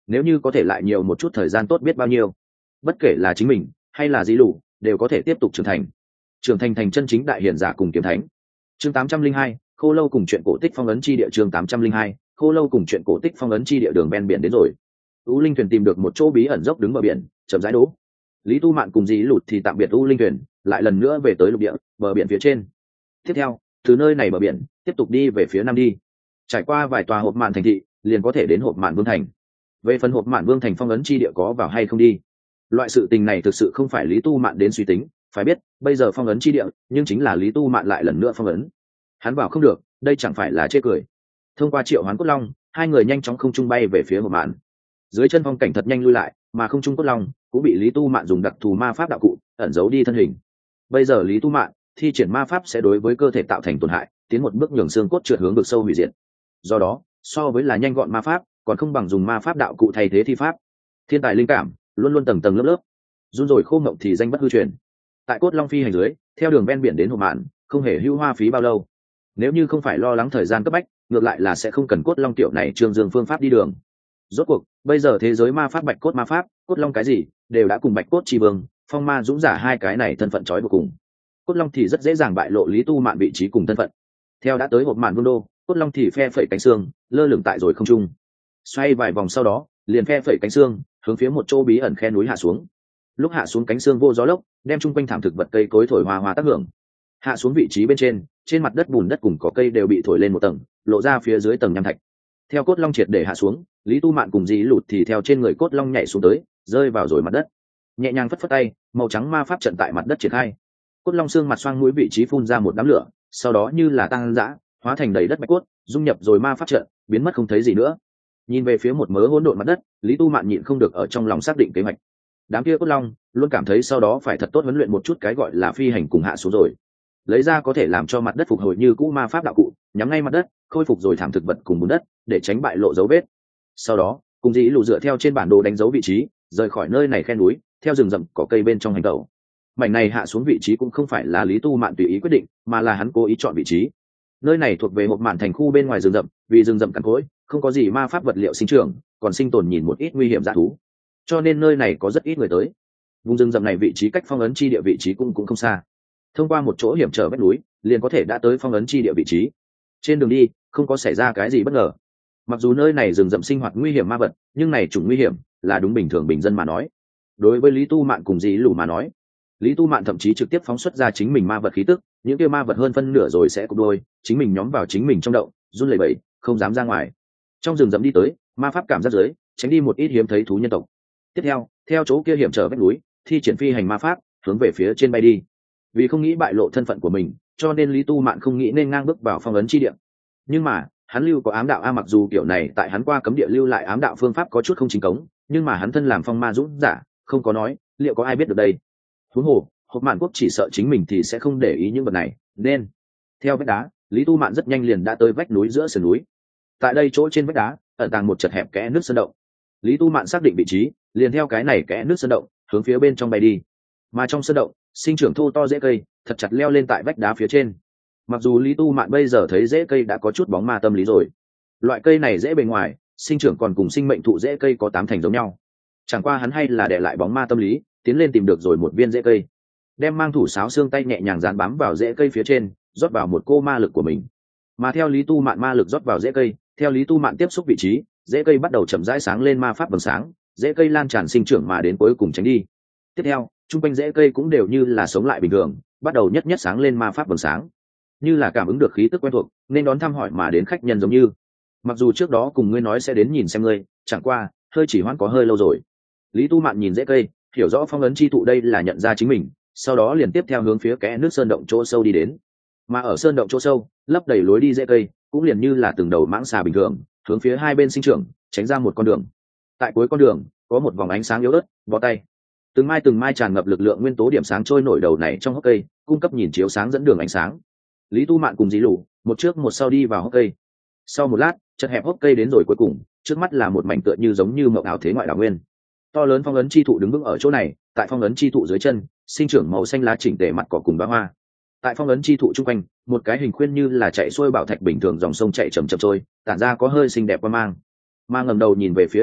nếu như có thể lại nhiều một chút thời gian tốt biết bao nhiêu. Bất kể là chính mình hay là dĩ lũ đều có thể tiếp tục trưởng thành trưởng thành thành chân chính đại hiền giả cùng kiếm thánh. Chương tám trăm linh hai, khô lâu cùng chuyện cổ tích phong ấn chi địa. Chương tám trăm linh hai, khô lâu cùng chuyện cổ tích phong ấn chi địa. Đường ven biển đến rồi. U linh thuyền tìm được một chỗ bí ẩn dốc đứng bờ biển, chậm rãi đỗ. Lý Tu Mạn cùng Dĩ Lụt thì tạm biệt U linh thuyền, lại lần nữa về tới lục địa, bờ biển phía trên. Tiếp theo, từ nơi này bờ biển, tiếp tục đi về phía nam đi. Trải qua vài tòa hộp mạn thành thị, liền có thể đến hộp mạn vương thành. Về phần hộp mạn vương thành phong ấn chi địa có vào hay không đi, loại sự tình này thực sự không phải Lý Tu Mạn đến suy tính. Phải biết, bây giờ phong ấn chi địa, nhưng chính là Lý Tu Mạn lại lần nữa phong ấn. Hắn bảo không được, đây chẳng phải là chê cười. Thông qua triệu hoán cốt long, hai người nhanh chóng không trung bay về phía hộp mạn. Dưới chân phong cảnh thật nhanh lui lại, mà không trung cốt long cũng bị Lý Tu Mạn dùng đặc thù ma pháp đạo cụ ẩn giấu đi thân hình. Bây giờ Lý Tu Mạn thi triển ma pháp sẽ đối với cơ thể tạo thành tổn hại, tiến một bước nhường xương cốt trượt hướng vực sâu hủy diệt. Do đó, so với là nhanh gọn ma pháp, còn không bằng dùng ma pháp đạo cụ thay thế thi pháp. Thiên tài linh cảm luôn luôn tầng tầng lớp lớp, run rồi khô ngộng thì danh bất hư truyền. Tại cốt long phi hành dưới, theo đường ven biển đến hộp mạn, không hề hưu hoa phí bao lâu. Nếu như không phải lo lắng thời gian cấp bách, ngược lại là sẽ không cần cốt long tiểu này trương dương phương pháp đi đường. Rốt cuộc bây giờ thế giới ma pháp bạch cốt ma pháp, cốt long cái gì đều đã cùng bạch cốt tri vương, phong ma dũng giả hai cái này thân phận trói buộc cùng. Cốt long thì rất dễ dàng bại lộ Lý Tu Mạn vị trí cùng thân phận. Theo đã tới hộp mạn vương đô, cốt long thì phe phẩy cánh xương lơ lửng tại rồi không trung, xoay vài vòng sau đó liền phe phẩy cánh xương hướng phía một chỗ bí ẩn khe núi hạ xuống. Lúc hạ xuống cánh xương vô gió lốc, đem chung quanh thảm thực vật cây cối thổi hoa hoa tác hưởng. Hạ xuống vị trí bên trên, trên mặt đất bùn đất cùng cỏ cây đều bị thổi lên một tầng, lộ ra phía dưới tầng nham thạch. Theo cốt long triệt để hạ xuống, Lý Tu Mạn cùng Dĩ Lụt thì theo trên người cốt long nhảy xuống tới, rơi vào rồi mặt đất. Nhẹ nhàng phất phất tay, màu trắng ma pháp trận tại mặt đất triển khai. Cốt long xương mặt xoang mũi vị trí phun ra một đám lửa, sau đó như là tăng dã, hóa thành đầy đất bạch cốt, dung nhập rồi ma pháp trận, biến mất không thấy gì nữa. Nhìn về phía một mớ hỗn độn mặt đất, Lý Tu Mạn nhịn không được ở trong lòng xác định kế hoạch. Đám kia cốt long luôn cảm thấy sau đó phải thật tốt huấn luyện một chút cái gọi là phi hành cùng hạ xuống rồi, lấy ra có thể làm cho mặt đất phục hồi như cũ ma pháp đạo cụ, nhắm ngay mặt đất, khôi phục rồi thảm thực vật cùng bùn đất, để tránh bại lộ dấu vết. Sau đó, cùng Dĩ Lụ dựa theo trên bản đồ đánh dấu vị trí, rời khỏi nơi này khe núi, theo rừng rậm cỏ cây bên trong hành tẩu. Mảnh này hạ xuống vị trí cũng không phải là Lý Tu Mạn tùy ý quyết định, mà là hắn cố ý chọn vị trí. Nơi này thuộc về hộp mạn thành khu bên ngoài rừng rậm, vì rừng rậm cằn cỗi, không có gì ma pháp vật liệu sinh trưởng, còn sinh tồn nhìn một ít nguy hiểm dã thú, cho nên nơi này có rất ít người tới. Vùng rừng rậm này vị trí cách phong ấn chi địa vị trí cũng cũng không xa. Thông qua một chỗ hiểm trở vách núi, liền có thể đã tới phong ấn chi địa vị trí. Trên đường đi, không có xảy ra cái gì bất ngờ. Mặc dù nơi này rừng rậm sinh hoạt nguy hiểm ma vật, nhưng này chủng nguy hiểm là đúng bình thường bình dân mà nói. Đối với Lý Tu Mạn cùng Dĩ Lù mà nói, Lý Tu Mạn thậm chí trực tiếp phóng xuất ra chính mình ma vật khí tức, những kia ma vật hơn phân nửa rồi sẽ cục đôi, chính mình nhóm vào chính mình trong động, run lẩy bẩy, không dám ra ngoài. Trong rừng rậm đi tới, ma pháp cảm giác dưới, tránh đi một ít hiếm thấy thú nhân tộc. Tiếp theo, theo chỗ kia hiểm trở vách núi, thi triển phi hành ma pháp, hướng về phía trên bay đi. Vì không nghĩ bại lộ thân phận của mình, cho nên Lý Tu Mạn không nghĩ nên ngang bước vào phong ấn chi địa. Nhưng mà, hắn lưu có ám đạo a, mặc dù kiểu này tại hắn qua cấm địa lưu lại ám đạo phương pháp có chút không chính cống, nhưng mà hắn thân làm phong ma dũng giả, không có nói, liệu có ai biết được đây? Huống hồ, hộp mạn quốc chỉ sợ chính mình thì sẽ không để ý những vật này, nên theo vách đá, Lý Tu Mạn rất nhanh liền đã tới vách núi giữa sườn núi. Tại đây chỗ trên vách đá, ẩn tàng một chật hẹp kẽ nước sơn động. Lý Tu Mạn xác định vị trí, liền theo cái này kẽ nước sơn động, hướng phía bên trong bay đi. Mà trong sơn động, sinh trưởng thô to rễ cây, thật chặt leo lên tại vách đá phía trên. Mặc dù Lý Tu Mạn bây giờ thấy rễ cây đã có chút bóng ma tâm lý rồi, loại cây này rễ bề ngoài, sinh trưởng còn cùng sinh mệnh thụ rễ cây có tám thành giống nhau. Chẳng qua hắn hay là để lại bóng ma tâm lý, tiến lên tìm được rồi một viên rễ cây, đem mang thủ sáo xương tay nhẹ nhàng dán bám vào rễ cây phía trên, rót vào một cô ma lực của mình. Mà theo Lý Tu Mạn ma lực rót vào rễ cây, theo Lý Tu Mạn tiếp xúc vị trí, rễ cây bắt đầu chậm rãi sáng lên ma pháp vầng sáng, rễ cây lan tràn sinh trưởng mà đến cuối cùng tránh đi. Tiếp theo, trung quanh rễ cây cũng đều như là sống lại bình thường, bắt đầu nhất nhất sáng lên ma pháp vầng sáng, như là cảm ứng được khí tức quen thuộc, nên đón thăm hỏi mà đến khách nhân giống như. Mặc dù trước đó cùng ngươi nói sẽ đến nhìn xem ngươi, chẳng qua hơi chỉ hoãn có hơi lâu rồi. Lý Tu Mạn nhìn rễ cây, hiểu rõ phong ấn chi thụ đây là nhận ra chính mình, sau đó liền tiếp theo hướng phía kẽ nước sơn động chỗ sâu đi đến. Mà ở sơn động chỗ sâu, lấp đầy lối đi rễ cây, cũng liền như là từng đầu mãng xà bình thường, hướng phía hai bên sinh trưởng, tránh ra một con đường. Tại cuối con đường, có một vòng ánh sáng yếu ớt, bó tay. Từng mai từng mai tràn ngập lực lượng nguyên tố điểm sáng trôi nổi đầu này trong hốc cây, cung cấp nhìn chiếu sáng dẫn đường ánh sáng. Lý Tu Mạn cùng Dĩ Lù, một trước một sau đi vào hốc cây. Sau một lát, chật hẹp hốc cây đến rồi cuối cùng, trước mắt là một mảnh tựa như giống như mộng ảo thế ngoại đảo nguyên. To lớn phong ấn chi thụ đứng vững ở chỗ này, tại phong ấn chi thụ dưới chân, sinh trưởng màu xanh lá chỉnh tề mặt cỏ cùng bá hoa. Tại phong ấn chi thụ trung quanh, một cái hình khuyên như là chạy xuôi bảo thạch bình thường dòng sông chạy chậm chậm trôi, tản ra có hơi xinh đẹp qua mang. Mà ngẩng đầu nhìn về phía đỉnh đầu,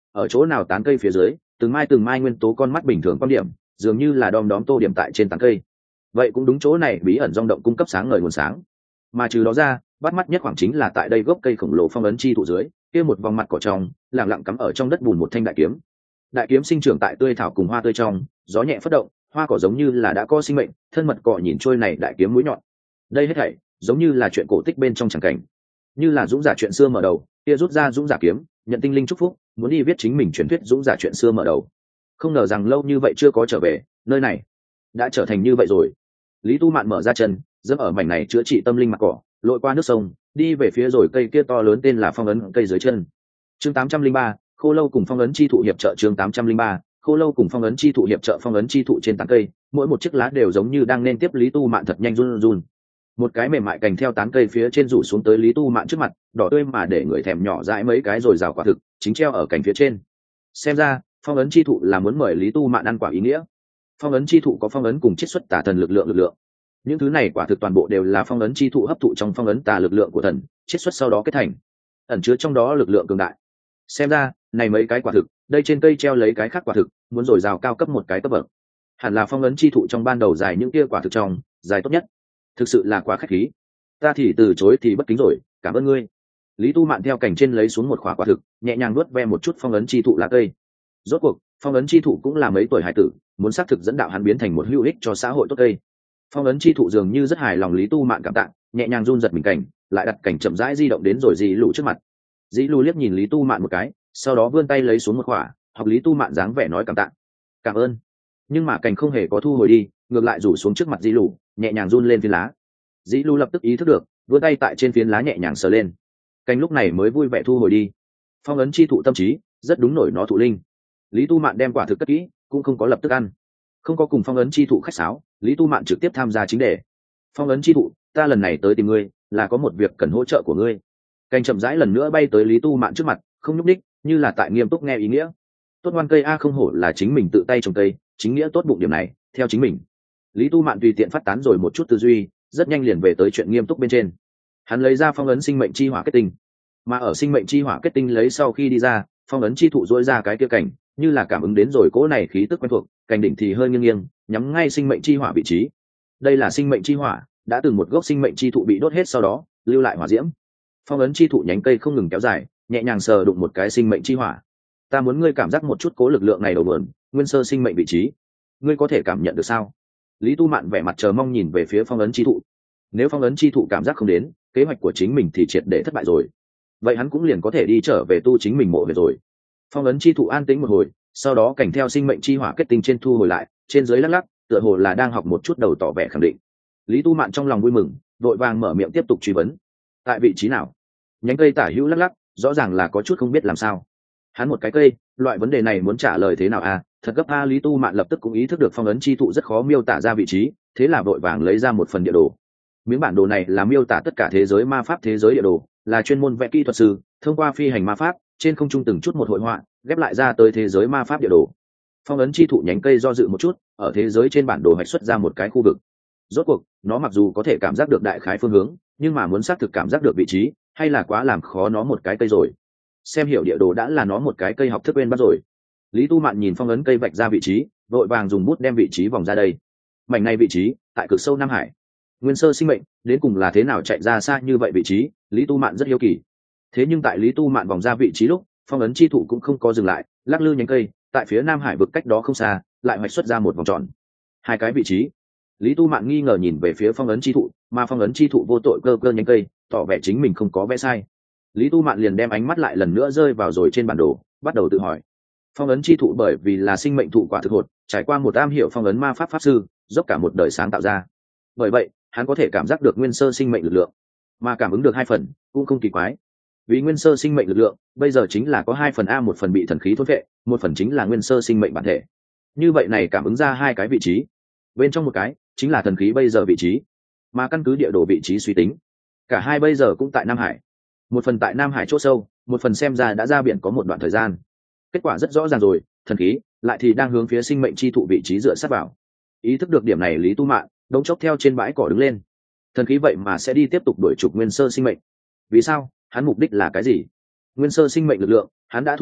ở chỗ nào tán cây phía dưới từng mai từng mai nguyên tố con mắt bình thường quan điểm dường như là đom đóm tô điểm tại trên tán cây. Vậy cũng đúng, chỗ này bí ẩn rong động cung cấp sáng ngời nguồn sáng. Mà trừ đó ra, bắt mắt nhất khoảng chính là tại đây gốc cây khổng lồ phong ấn chi thụ dưới kia một vòng mặt cỏ trong lẳng lặng cắm ở trong đất bùn một thanh đại kiếm. Đại kiếm sinh trưởng tại tươi thảo cùng hoa tươi trong, gió nhẹ phất động, hoa cỏ giống như là đã có sinh mệnh, thân mật cỏ nhìn trôi này đại kiếm mũi nhọn. Đây hết thảy giống như là chuyện cổ tích bên trong chẳng cảnh, như là dũng giả chuyện xưa mở đầu, kia rút ra dũng giả kiếm, nhận tinh linh chúc phúc, muốn đi viết chính mình truyền thuyết dũng giả chuyện xưa mở đầu. Không ngờ rằng lâu như vậy chưa có trở về, nơi này đã trở thành như vậy rồi. Lý Tu Mạn mở ra chân, dẫm ở mảnh này chữa trị tâm linh mặt cỏ, lội qua nước sông, đi về phía rồi cây kia to lớn tên là phong ấn cây dưới chân. Chương tám trăm linh ba, Khô Lâu cùng phong ấn chi thụ hiệp trợ. Chương tám trăm linh ba, Khô Lâu cùng phong ấn chi thụ hiệp trợ. Phong ấn chi thụ trên tán cây, mỗi một chiếc lá đều giống như đang nên tiếp Lý Tu Mạn thật nhanh run run. Một cái mềm mại cành theo tán cây phía trên rủ xuống tới Lý Tu Mạn trước mặt, đỏ tươi mà để người thèm nhỏ dãi mấy cái rồi rào quả thực, chính treo ở cành phía trên. Xem ra, phong ấn chi thụ là muốn mời Lý Tu Mạn ăn quả ý nghĩa. Phong ấn chi thụ có phong ấn cùng chiết xuất tà thần lực lượng lực lượng. Những thứ này quả thực toàn bộ đều là phong ấn chi thụ hấp thụ trong phong ấn tà lực lượng của thần, chiết xuất sau đó kết thành, ẩn chứa trong đó lực lượng cường đại. Xem ra, này mấy cái quả thực, đây trên cây treo lấy cái khác quả thực, muốn rồi rào cao cấp một cái cấp bậc. Hẳn là phong ấn chi thụ trong ban đầu dài những kia quả thực trong, dài tốt nhất. Thực sự là quá khách khí. Ta thì từ chối thì bất kính rồi, cảm ơn ngươi. Lý Tu Mạn theo cành trên lấy xuống một quả quả thực, nhẹ nhàng nuốt ve một chút phong ấn chi thụ lá cây. Rốt cuộc, phong ấn chi thụ cũng là mấy tuổi hải tử, muốn xác thực dẫn đạo hắn biến thành một hữu ích cho xã hội tốt cây. Phong ấn chi thụ dường như rất hài lòng Lý Tu Mạn cảm tạ, nhẹ nhàng run giật mình cảnh, lại đặt cảnh chậm rãi di động đến rồi dì lù trước mặt. Dì lù liếc nhìn Lý Tu Mạn một cái, sau đó vươn tay lấy xuống một quả, học Lý Tu Mạn dáng vẻ nói cảm tạ. Cảm ơn. Nhưng mà cảnh không hề có thu hồi đi, ngược lại rủ xuống trước mặt dì lù, nhẹ nhàng run lên phiến lá. Dì lù lập tức ý thức được, vươn tay tại trên phiến lá nhẹ nhàng sờ lên. Cảnh lúc này mới vui vẻ thu hồi đi. Phong ấn chi thụ tâm trí, rất đúng nổi nó thụ linh. Lý Tu Mạn đem quả thực cất kỹ, cũng không có lập tức ăn. Không có cùng phong ấn chi thụ khách sáo, Lý Tu Mạn trực tiếp tham gia chính đề. Phong ấn chi thụ, ta lần này tới tìm ngươi là có một việc cần hỗ trợ của ngươi. Cành chậm rãi lần nữa bay tới Lý Tu Mạn trước mặt, không nhúc đích, như là tại nghiêm túc nghe ý nghĩa. Tốt ngoan cây a, không hổ là chính mình tự tay trồng cây, chính nghĩa tốt bụng điểm này, theo chính mình. Lý Tu Mạn tùy tiện phát tán rồi một chút tư duy, rất nhanh liền về tới chuyện nghiêm túc bên trên. Hắn lấy ra phong ấn sinh mệnh chi hỏa kết tinh, mà ở sinh mệnh chi hỏa kết tinh lấy sau khi đi ra, phong ấn chi thụ dỗi ra cái kia cảnh, như là cảm ứng đến rồi cỗ này khí tức quen thuộc, cành đỉnh thì hơi nghiêng nghiêng, nhắm ngay sinh mệnh chi hỏa vị trí. Đây là sinh mệnh chi hỏa, đã từng một gốc sinh mệnh chi thụ bị đốt hết sau đó lưu lại hỏa diễm. Phong ấn chi thụ nhánh cây không ngừng kéo dài, nhẹ nhàng sờ đụng một cái sinh mệnh chi hỏa. Ta muốn ngươi cảm giác một chút cố lực lượng này đầu nguồn, nguyên sơ sinh mệnh vị trí, ngươi có thể cảm nhận được sao? Lý Tu Mạn vẻ mặt chờ mong nhìn về phía phong ấn chi thụ. Nếu phong ấn chi thụ cảm giác không đến, kế hoạch của chính mình thì triệt để thất bại rồi. Vậy hắn cũng liền có thể đi trở về tu chính mình mộ về rồi. Phong ấn chi thụ an tĩnh một hồi, sau đó cảnh theo sinh mệnh chi hỏa kết tinh trên thu hồi lại, trên dưới lắc lắc, tựa hồ là đang học một chút đầu tỏ vẻ khẳng định. Lý Tu Mạn trong lòng vui mừng, vội vàng mở miệng tiếp tục truy vấn. Tại vị trí nào? Nhánh cây tả hữu lắc lắc, rõ ràng là có chút không biết làm sao. Hắn một cái cây, loại vấn đề này muốn trả lời thế nào à? Thật gấp a. Lý Tu Mạn lập tức cũng ý thức được phong ấn chi thụ rất khó miêu tả ra vị trí, thế là vội vàng lấy ra một phần địa đồ. Miếng bản đồ này là miêu tả tất cả thế giới ma pháp thế giới địa đồ, là chuyên môn vẽ kỹ thuật sư thông qua phi hành ma pháp trên không trung từng chút một hội họa ghép lại ra tới thế giới ma pháp địa đồ. Phong ấn chi thụ nhánh cây do dự một chút, ở thế giới trên bản đồ hạch xuất ra một cái khu vực. Rốt cuộc nó mặc dù có thể cảm giác được đại khái phương hướng, nhưng mà muốn xác thực cảm giác được vị trí hay là quá làm khó nó một cái cây rồi. Xem hiểu địa đồ đã là nó một cái cây học thức bên bắt rồi. Lý Tu Mạn nhìn phong ấn cây vạch ra vị trí, vội vàng dùng bút đem vị trí vòng ra đây. Mảnh này vị trí tại cực sâu Nam Hải. Nguyên sơ sinh mệnh đến cùng là thế nào chạy ra xa như vậy vị trí, Lý Tu Mạn rất hiếu kỳ. Thế nhưng tại Lý Tu Mạn vòng ra vị trí lúc, phong ấn chi thụ cũng không có dừng lại, lắc lư nhánh cây tại phía Nam Hải vực cách đó không xa lại hoạch xuất ra một vòng tròn. Hai cái vị trí. Lý Tu Mạn nghi ngờ nhìn về phía phong ấn chi thụ, mà phong ấn chi thụ vô tội cơ cơ nhánh cây, tỏ vẻ chính mình không có vẽ sai. Lý Tu Mạn liền đem ánh mắt lại lần nữa rơi vào rồi trên bản đồ, bắt đầu tự hỏi. Phong ấn chi thụ bởi vì là sinh mệnh thụ quả thực hột, trải qua một am hiểu phong ấn ma pháp pháp sư, dốc cả một đời sáng tạo ra. Bởi vậy, hắn có thể cảm giác được nguyên sơ sinh mệnh lực lượng, mà cảm ứng được hai phần cũng không kỳ quái. Vì nguyên sơ sinh mệnh lực lượng bây giờ chính là có hai phần a, một phần bị thần khí thôn vệ, một phần chính là nguyên sơ sinh mệnh bản thể. Như vậy này cảm ứng ra hai cái vị trí, bên trong một cái chính là thần khí bây giờ vị trí, mà căn cứ địa đồ vị trí suy tính, cả hai bây giờ cũng tại Nam Hải. Một phần tại Nam Hải chỗ sâu, một phần xem ra đã ra biển có một đoạn thời gian. Kết quả rất rõ ràng rồi, thần khí lại thì đang hướng phía sinh mệnh chi thụ vị trí dựa sát vào. Ý thức được điểm này, Lý Tu Mạn đống chốc theo trên bãi cỏ đứng lên. Thần khí vậy mà sẽ đi tiếp tục đuổi trục nguyên sơ sinh mệnh. Vì sao? Hắn mục đích là cái gì? Nguyên sơ sinh mệnh lực lượng hắn đã thu được,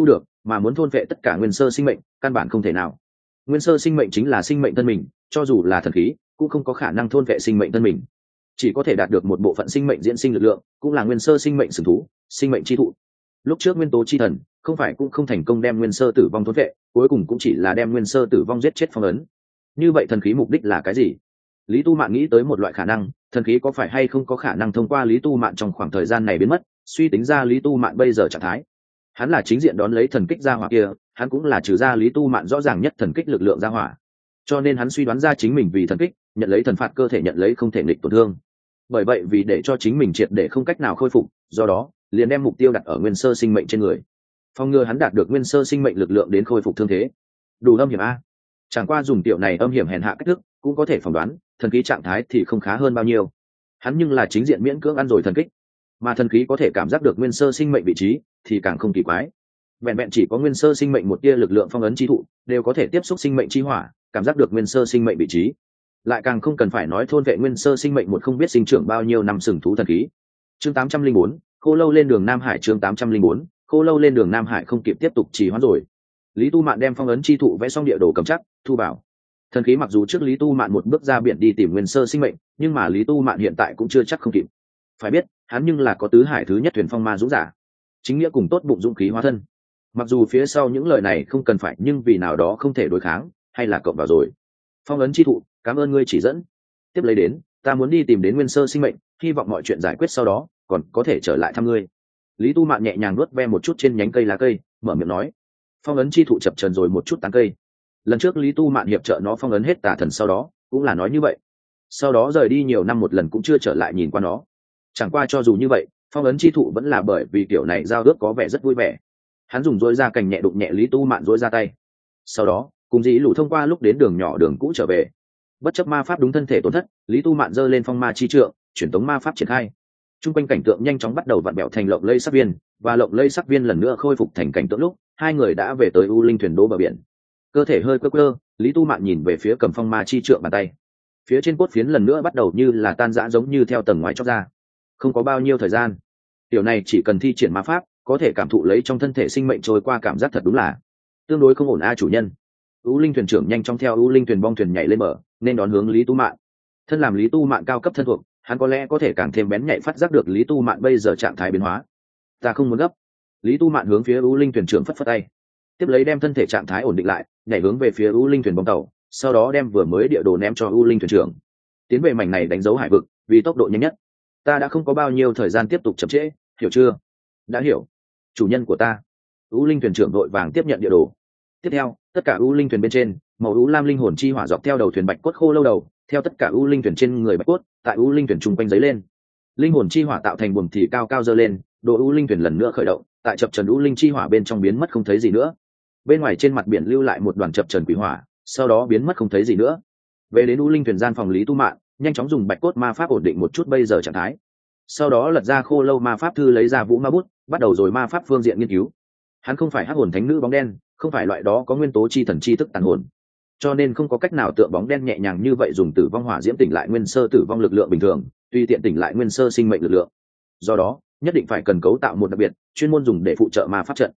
mà muốn thôn vệ tất cả nguyên sơ sinh mệnh căn bản không thể nào. Nguyên sơ sinh mệnh chính là sinh mệnh thân mình, cho dù là thần khí cũng không có khả năng thôn vệ sinh mệnh thân mình, chỉ có thể đạt được một bộ phận sinh mệnh diễn sinh lực lượng, cũng là nguyên sơ sinh mệnh sừng thú, sinh mệnh chi thụ. Lúc trước nguyên tố chi thần không phải cũng không thành công đem nguyên sơ tử vong thôn vệ, cuối cùng cũng chỉ là đem nguyên sơ tử vong giết chết phong ấn. Như vậy thần khí mục đích là cái gì? Lý Tu Mạn nghĩ tới một loại khả năng, thần khí có phải hay không có khả năng thông qua Lý Tu Mạn trong khoảng thời gian này biến mất, suy tính ra Lý Tu Mạn bây giờ trạng thái. Hắn là chính diện đón lấy thần kích ra hỏa kia, hắn cũng là trừ ra Lý Tu Mạn rõ ràng nhất thần kích lực lượng ra hỏa, cho nên hắn suy đoán ra chính mình vì thần kích nhận lấy thần phạt cơ thể nhận lấy không thể nghịch tổn thương. Bởi vậy vì để cho chính mình triệt để không cách nào khôi phục, do đó liền đem mục tiêu đặt ở nguyên sơ sinh mệnh trên người, phòng ngừa hắn đạt được nguyên sơ sinh mệnh lực lượng đến khôi phục thương thế. Đủ âm hiểm a. Chẳng qua dùng tiểu này âm hiểm hèn hạ cách thức cũng có thể phỏng đoán thần khí trạng thái thì không khá hơn bao nhiêu. Hắn nhưng là chính diện miễn cưỡng ăn rồi thần kích, mà thần khí có thể cảm giác được nguyên sơ sinh mệnh vị trí thì càng không kỳ quái. Vẹn vẹn chỉ có nguyên sơ sinh mệnh một tia lực lượng phong ấn chi thụ đều có thể tiếp xúc sinh mệnh chi hỏa, cảm giác được nguyên sơ sinh mệnh vị trí, lại càng không cần phải nói thôn vệ nguyên sơ sinh mệnh một không biết sinh trưởng bao nhiêu năm sừng thú thần khí. Chương tám trăm linh bốn, Khô Lâu lên đường Nam Hải. Chương tám trăm linh bốn, Khô Lâu lên đường Nam Hải. Không kịp tiếp tục trì hoãn rồi, Lý Tu Mạn đem phong ấn chi thụ vẽ xong địa đồ cầm chắc thu bảo. Thần khí mặc dù trước Lý Tu Mạn một bước ra biển đi tìm nguyên sơ sinh mệnh, nhưng mà Lý Tu Mạn hiện tại cũng chưa chắc không kịp. Phải biết hắn nhưng là có tứ hải thứ nhất thuyền phong ma dũng giả, chính nghĩa cùng tốt bụng dũng khí hóa thân. Mặc dù phía sau những lời này không cần phải, nhưng vì nào đó không thể đối kháng, hay là cộng vào rồi. Phong ấn chi thụ, cảm ơn ngươi chỉ dẫn. Tiếp lấy đến, ta muốn đi tìm đến nguyên sơ sinh mệnh, hy vọng mọi chuyện giải quyết sau đó còn có thể trở lại thăm ngươi. Lý Tu Mạn nhẹ nhàng nuốt ve một chút trên nhánh cây lá cây, mở miệng nói. Phong ấn chi thụ chập chờn rồi một chút tán cây. Lần trước Lý Tu Mạn hiệp trợ nó phong ấn hết tà thần sau đó cũng là nói như vậy, sau đó rời đi nhiều năm một lần cũng chưa trở lại nhìn qua nó. Chẳng qua cho dù như vậy, phong ấn chi thụ vẫn là bởi vì kiểu này giao ước có vẻ rất vui vẻ. Hắn dùng dối ra cành nhẹ đụng nhẹ Lý Tu Mạn dối ra tay, sau đó cùng dĩ lũ thông qua lúc đến đường nhỏ đường cũ trở về. Bất chấp ma pháp đúng thân thể tổn thất, Lý Tu Mạn giơ lên phong ma chi trượng, truyền tống ma pháp triển khai. Trung quanh cảnh tượng nhanh chóng bắt đầu vặn bẹo thành lộng lây sắc viên, và lộng lây sắc viên lần nữa khôi phục thành cảnh tượng lúc hai người đã về tới U Linh thuyền đỗ bờ biển. Cơ thể hơi quơ quơ, Lý Tu Mạn nhìn về phía cầm phong ma chi trượng bàn tay, phía trên cốt phiến lần nữa bắt đầu như là tan rã, giống như theo tầng ngoài chóc ra. Không có bao nhiêu thời gian, điều này chỉ cần thi triển ma pháp có thể cảm thụ lấy trong thân thể sinh mệnh trôi qua, cảm giác thật đúng là tương đối không ổn a chủ nhân. U Linh thuyền trưởng nhanh chóng theo U Linh thuyền bong thuyền nhảy lên bờ, nên đón hướng Lý Tu Mạn. Thân làm Lý Tu Mạn cao cấp thân thuộc, hắn có lẽ có thể càng thêm bén nhạy phát giác được Lý Tu Mạn bây giờ trạng thái biến hóa. Ta không muốn gấp. Lý Tu Mạn hướng phía U Linh thuyền trưởng phất phất tay, tiếp lấy đem thân thể trạng thái ổn định lại, nhảy hướng về phía U Linh thuyền bong tàu, sau đó đem vừa mới địa đồ ném cho U Linh thuyền trưởng. Tiến về mảnh này đánh dấu hải vực, vì tốc độ nhanh nhất. Ta đã không có bao nhiêu thời gian tiếp tục chậm trễ, hiểu chưa? Đã hiểu, chủ nhân của ta. U Linh thuyền trưởng vội vàng tiếp nhận địa đồ. Tiếp theo, tất cả U Linh thuyền bên trên, màu u lam linh hồn chi hỏa dọc theo đầu thuyền bạch cốt khô lâu đầu, theo tất cả U Linh thuyền trên người bạch cốt, tại U Linh thuyền trung quanh giấy lên. Linh hồn chi hỏa tạo thành buồm thì cao cao dơ lên, đồ U Linh thuyền lần nữa khởi động, tại chập trần U Linh chi hỏa bên trong biến mất không thấy gì nữa. Bên ngoài trên mặt biển lưu lại một đoàn chập trần quỷ hỏa, sau đó biến mất không thấy gì nữa. Về đến U Linh thuyền gian phòng Lý Tu Mạn, nhanh chóng dùng bạch cốt ma pháp ổn định một chút bây giờ trạng thái. Sau đó lật ra khô lâu ma pháp thư, lấy ra vũ ma bút, bắt đầu rồi ma pháp phương diện nghiên cứu. Hắn không phải hắc hồn thánh nữ bóng đen, không phải loại đó có nguyên tố chi thần chi thức tàn hồn, cho nên không có cách nào tượng bóng đen nhẹ nhàng như vậy dùng tử vong hỏa diễm tỉnh lại nguyên sơ tử vong lực lượng bình thường, tùy tiện tỉnh lại nguyên sơ sinh mệnh lực lượng. Do đó nhất định phải cần cấu tạo một đặc biệt chuyên môn dùng để phụ trợ ma pháp trận.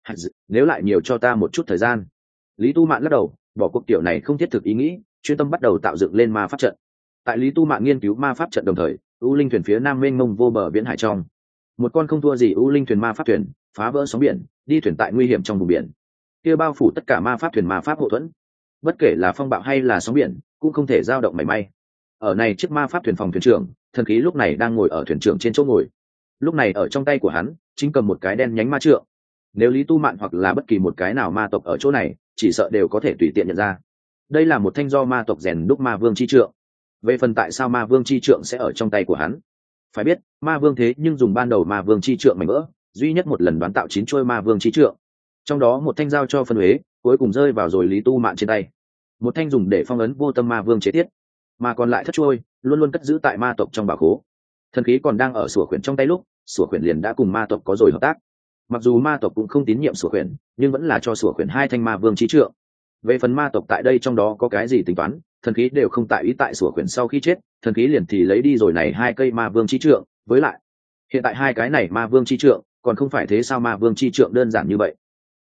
Nếu lại nhiều cho ta một chút thời gian. Lý Tu Mạn lắc đầu, bỏ cuộc tiểu này không thiết thực ý nghĩ, chuyên tâm bắt đầu tạo dựng lên ma pháp trận. Tại Lý Tu Mạn nghiên cứu ma pháp trận đồng thời, U Linh thuyền phía nam mênh mông vô bờ viễn hải trong, một con không thua gì U Linh thuyền ma pháp thuyền phá vỡ sóng biển, đi thuyền tại nguy hiểm trong vùng biển kia, bao phủ tất cả ma pháp thuyền ma pháp hộ thuẫn, bất kể là phong bạo hay là sóng biển cũng không thể dao động mảy may. Ở này chiếc ma pháp thuyền phòng thuyền trưởng thần khí lúc này đang ngồi ở thuyền trưởng trên chỗ ngồi, lúc này ở trong tay của hắn chính cầm một cái đen nhánh ma trượng. Nếu Lý Tu Mạn hoặc là bất kỳ một cái nào ma tộc ở chỗ này chỉ sợ đều có thể tùy tiện nhận ra, đây là một thanh do ma tộc rèn đúc ma vương chi trượng. Về phần tại sao ma vương chi trượng sẽ ở trong tay của hắn, phải biết ma vương thế nhưng dùng ban đầu ma vương chi trượng mảnh vỡ duy nhất một lần đoán tạo chín chuôi ma vương chi trượng, trong đó một thanh giao cho phân huế, cuối cùng rơi vào rồi Lý Tu Mạn trên tay, một thanh dùng để phong ấn vô tâm ma vương chế tiết, mà còn lại thất chuôi luôn luôn cất giữ tại ma tộc trong bảo khố. Thần khí còn đang ở sủa khuyển trong tay lúc, sủa khuyển liền đã cùng ma tộc có rồi hợp tác. Mặc dù ma tộc cũng không tín nhiệm sủa khuyển, nhưng vẫn là cho sủa khuyển hai thanh ma vương chí trượng. Về phần ma tộc tại đây trong đó có cái gì tính toán, thần khí đều không tại ý. Tại sủa khuyển sau khi chết, thần khí liền thì lấy đi rồi này hai cây ma vương chí trượng. Với lại hiện tại hai cái này ma vương chí trượng còn không phải thế sao ma vương chí trượng đơn giản như vậy.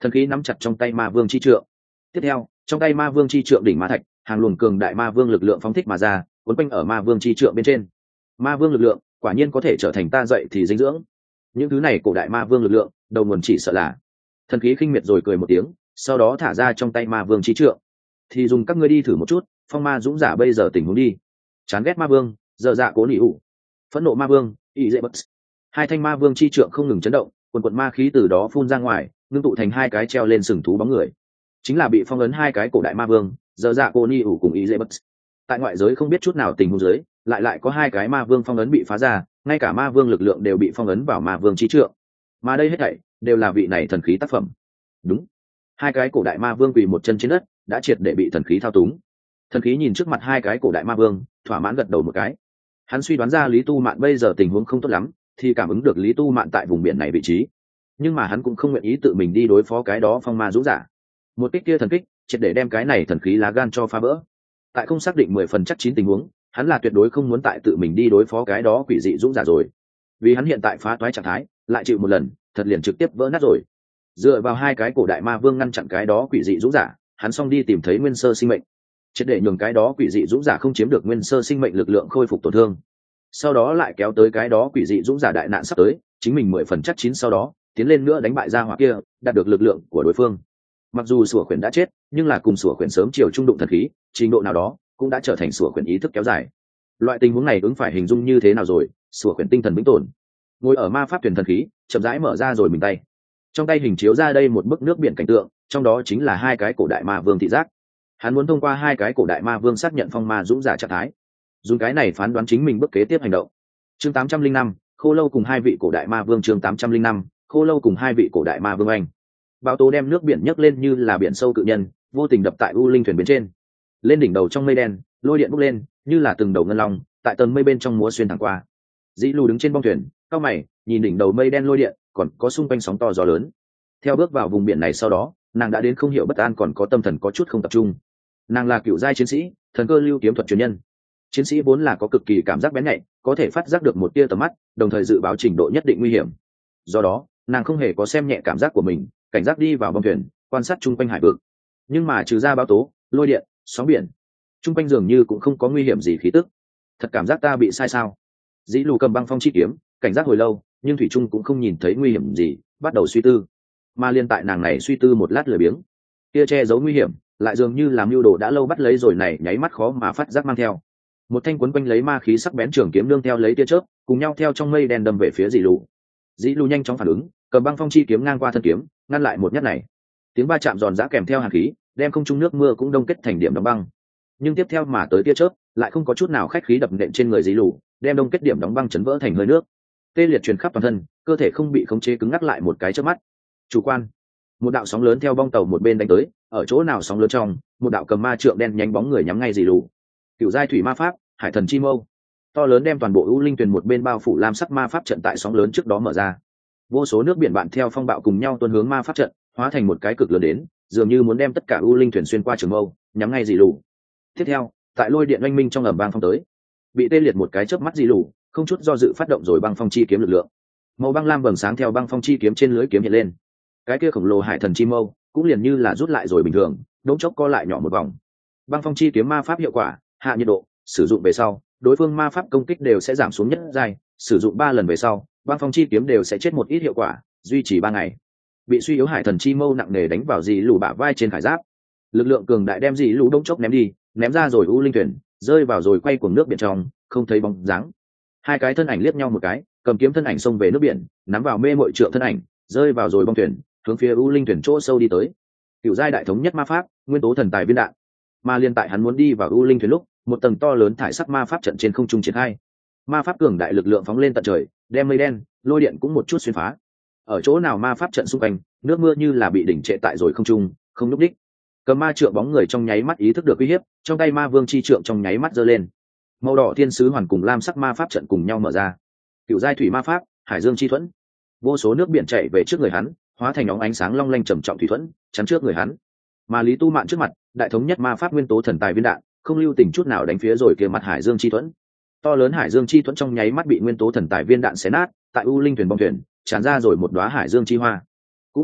thần khí nắm chặt trong tay ma vương chi trượng. Tiếp theo, trong tay ma vương chi trượng đỉnh ma thạch, hàng luồng cường đại ma vương lực lượng phóng thích mà ra, cuốn quanh ở ma vương chi trượng bên trên. Ma vương lực lượng quả nhiên có thể trở thành ta dậy thì dinh dưỡng. Những thứ này cổ đại ma vương lực lượng, đầu nguồn chỉ sợ là. Thần khí khinh miệt rồi cười một tiếng, sau đó thả ra trong tay ma vương chi trượng. Thì dùng các ngươi đi thử một chút, phong ma dũng giả bây giờ tình huống đi. Chán ghét ma vương, giờ dạ cố nỉ ủ. Phẫn nộ ma vương, ý dễ bất. Hai thanh ma vương chi trượng không ngừng chấn động, quần quần ma khí từ đó phun ra ngoài, ngưng tụ thành hai cái treo lên sừng thú bóng người. Chính là bị phong ấn hai cái cổ đại ma vương, giờ dạ cô ni ủ cùng ý dễ bất. Tại ngoại giới không biết chút nào tình huống dưới, lại lại có hai cái ma vương phong ấn bị phá ra, ngay cả ma vương lực lượng đều bị phong ấn vào ma vương chi trượng. Mà đây hết thảy đều là vị này thần khí tác phẩm. Đúng, hai cái cổ đại ma vương quỳ một chân trên đất, đã triệt để bị thần khí thao túng. Thần khí nhìn trước mặt hai cái cổ đại ma vương, thỏa mãn gật đầu một cái. Hắn suy đoán ra Lý Tu Mạn bây giờ tình huống không tốt lắm, thì cảm ứng được Lý Tu Mạn tại vùng biển này vị trí, nhưng mà hắn cũng không nguyện ý tự mình đi đối phó cái đó phong ma dũng giả. Một kích kia thần kích triệt để đem cái này thần khí lá gan cho phá vỡ. Tại không xác định mười phần chắc chín tình huống, hắn là tuyệt đối không muốn tại tự mình đi đối phó cái đó quỷ dị dũng giả rồi, vì hắn hiện tại phá toái trạng thái lại chịu một lần thật liền trực tiếp vỡ nát rồi. Dựa vào hai cái cổ đại ma vương ngăn chặn cái đó quỷ dị dũng giả, hắn xong đi tìm thấy nguyên sơ sinh mệnh, triệt để nhường cái đó quỷ dị dũng giả không chiếm được nguyên sơ sinh mệnh lực lượng khôi phục tổn thương. Sau đó lại kéo tới cái đó quỷ dị dũng giả đại nạn sắp tới, chính mình mười phần chắc chín sau đó tiến lên nữa đánh bại gia hỏa kia, đạt được lực lượng của đối phương. Mặc dù sủa khuyển đã chết, nhưng là cùng sủa khuyển sớm chiều trung đụng thần khí, trình độ nào đó cũng đã trở thành sủa khuyển ý thức kéo dài. Loại tình huống này ứng phải hình dung như thế nào rồi? Sủa khuyển tinh thần vĩnh tồn, ngồi ở ma pháp thuyền thần khí, chậm rãi mở ra rồi mình tay. Trong tay hình chiếu ra đây một bức nước biển cảnh tượng, trong đó chính là hai cái cổ đại ma vương thị giác. Hắn muốn thông qua hai cái cổ đại ma vương xác nhận phong ma dũng giả trạng thái, dùng cái này phán đoán chính mình bước kế tiếp hành động. Chương tám trăm linh năm, Khô Lâu cùng hai vị cổ đại ma vương. Chương tám trăm linh năm, Khô Lâu cùng hai vị cổ đại ma vương. Anh bão tố đem nước biển nhấc lên như là biển sâu cự nhân, vô tình đập tại u linh thuyền bên trên. Lên đỉnh đầu trong mây đen, lôi điện bốc lên như là từng đầu ngân long, tại tầng mây bên trong múa xuyên thẳng qua. Dĩ Lù đứng trên bong thuyền, cao mày nhìn đỉnh đầu mây đen lôi điện, còn có xung quanh sóng to gió lớn. Theo bước vào vùng biển này sau đó, nàng đã đến không hiểu bất an, còn có tâm thần có chút không tập trung. Nàng là cựu giai chiến sĩ, thần cơ lưu kiếm thuật truyền nhân. Chiến sĩ vốn là có cực kỳ cảm giác bén nhạy, có thể phát giác được một tia tầm mắt, đồng thời dự báo trình độ nhất định nguy hiểm. Do đó, nàng không hề có xem nhẹ cảm giác của mình, cảnh giác đi vào bong thuyền, quan sát chung quanh hải vực. Nhưng mà trừ ra bão tố, lôi điện, sóng biển, chung quanh dường như cũng không có nguy hiểm gì khí tức. Thật cảm giác ta bị sai sao? Dĩ Lù cầm băng phong chi kiếm, cảnh giác hồi lâu, nhưng thủy trung cũng không nhìn thấy nguy hiểm gì, bắt đầu suy tư. Mà liên tại nàng này suy tư một lát lười biếng, kia che giấu nguy hiểm, lại dường như làm mưu đồ đã lâu bắt lấy rồi này nháy mắt khó mà phát giác mang theo. Một thanh quấn quanh lấy ma khí sắc bén trường kiếm nương theo lấy tia chớp, cùng nhau theo trong mây đen đâm về phía Dĩ Lù. Dĩ Lù nhanh chóng phản ứng, cầm băng phong chi kiếm ngang qua thân kiếm, ngăn lại một nhát này. Tiếng va chạm giòn giã kèm theo hàn khí, đem không trung nước mưa cũng đông kết thành điểm đóng băng. Nhưng tiếp theo mà tới tia chớp, lại không có chút nào khách khí đập nện trên người Dĩ Lù, đem đông kết điểm đóng băng chấn vỡ thành hơi nước. Tê liệt truyền khắp toàn thân, cơ thể không bị khống chế cứng ngắc lại một cái chớp mắt. Chủ quan. Một đạo sóng lớn theo bong tàu một bên đánh tới, ở chỗ nào sóng lớn trong, một đạo cầm ma trượng đen nhánh bóng người nhắm ngay Dĩ Lù. Cựu giai thủy ma pháp, hải thần chi mâu. To lớn đem toàn bộ u linh thuyền một bên bao phủ lam sắc ma pháp trận tại sóng lớn trước đó mở ra. Vô số nước biển bạn theo phong bạo cùng nhau tuôn hướng ma pháp trận, hóa thành một cái cực lớn đến, dường như muốn đem tất cả u linh thuyền xuyên qua trường mâu, nhắm ngay Dĩ Lù. Tiếp theo, tại lôi điện oanh minh trong ầm vang phong tới, bị tê liệt một cái chớp mắt Dĩ Lù, không chút do dự phát động rồi băng phong chi kiếm lực lượng. Màu băng lam vầng sáng theo băng phong chi kiếm trên lưới kiếm hiện lên. Cái kia khổng lồ hải thần chi mâu cũng liền như là rút lại rồi bình thường, đống chốc co lại nhỏ một vòng. Băng phong chi kiếm ma pháp hiệu quả, hạ nhiệt độ, sử dụng về sau, đối phương ma pháp công kích đều sẽ giảm xuống nhất giai, sử dụng ba lần về sau, băng phong chi kiếm đều sẽ chết một ít hiệu quả, duy trì ba ngày. Bị suy yếu hải thần chi mâu nặng nề đánh vào Dĩ Lù bả vai trên khải giáp. Lực lượng cường đại đem Dĩ Lù đống chốc ném đi, ném ra rồi u linh thuyền, rơi vào rồi quay cuồng nước biển trong, không thấy bóng dáng. Hai cái thân ảnh liếc nhau một cái, cầm kiếm thân ảnh xông về nước biển, nắm vào mê mội trượng thân ảnh, rơi vào rồi bong thuyền, hướng phía u linh thuyền chỗ sâu đi tới. Cựu giai đại thống nhất ma pháp, nguyên tố thần tài viên đạn. Mà liên tại hắn muốn đi vào u linh thuyền lúc, một tầng to lớn thải sắc ma pháp trận trên không trung triển khai. Ma pháp cường đại lực lượng phóng lên tận trời, đem mây đen, lôi điện cũng một chút xuyên phá. Ở chỗ nào ma pháp trận xung quanh, nước mưa như là bị đỉnh trệ tại rồi không trung, không nhúc đích. Cầm ma trượng bóng người trong nháy mắt ý thức được uy hiếp, trong tay ma vương chi trượng trong nháy mắt giơ lên. Màu đỏ thiên sứ hoàn cùng lam sắc ma pháp trận cùng nhau mở ra. Cựu giai thủy ma pháp, hải dương chi thuẫn. Vô số nước biển chảy về trước người hắn, hóa thành óng ánh sáng long lanh trầm trọng thủy thuẫn, chắn trước người hắn. Mà Lý Tu Mạn trước mặt, đại thống nhất ma pháp nguyên tố thần tài viên đạn, không lưu tình chút nào đánh phía rồi kia mặt hải dương chi thuẫn. To lớn hải dương chi thuẫn trong nháy mắt bị nguyên tố thần tài viên đạn xé nát, tại u linh thuyền bong thuyền, tràn ra rồi một đóa hải dương chi hoa. Cũng liền,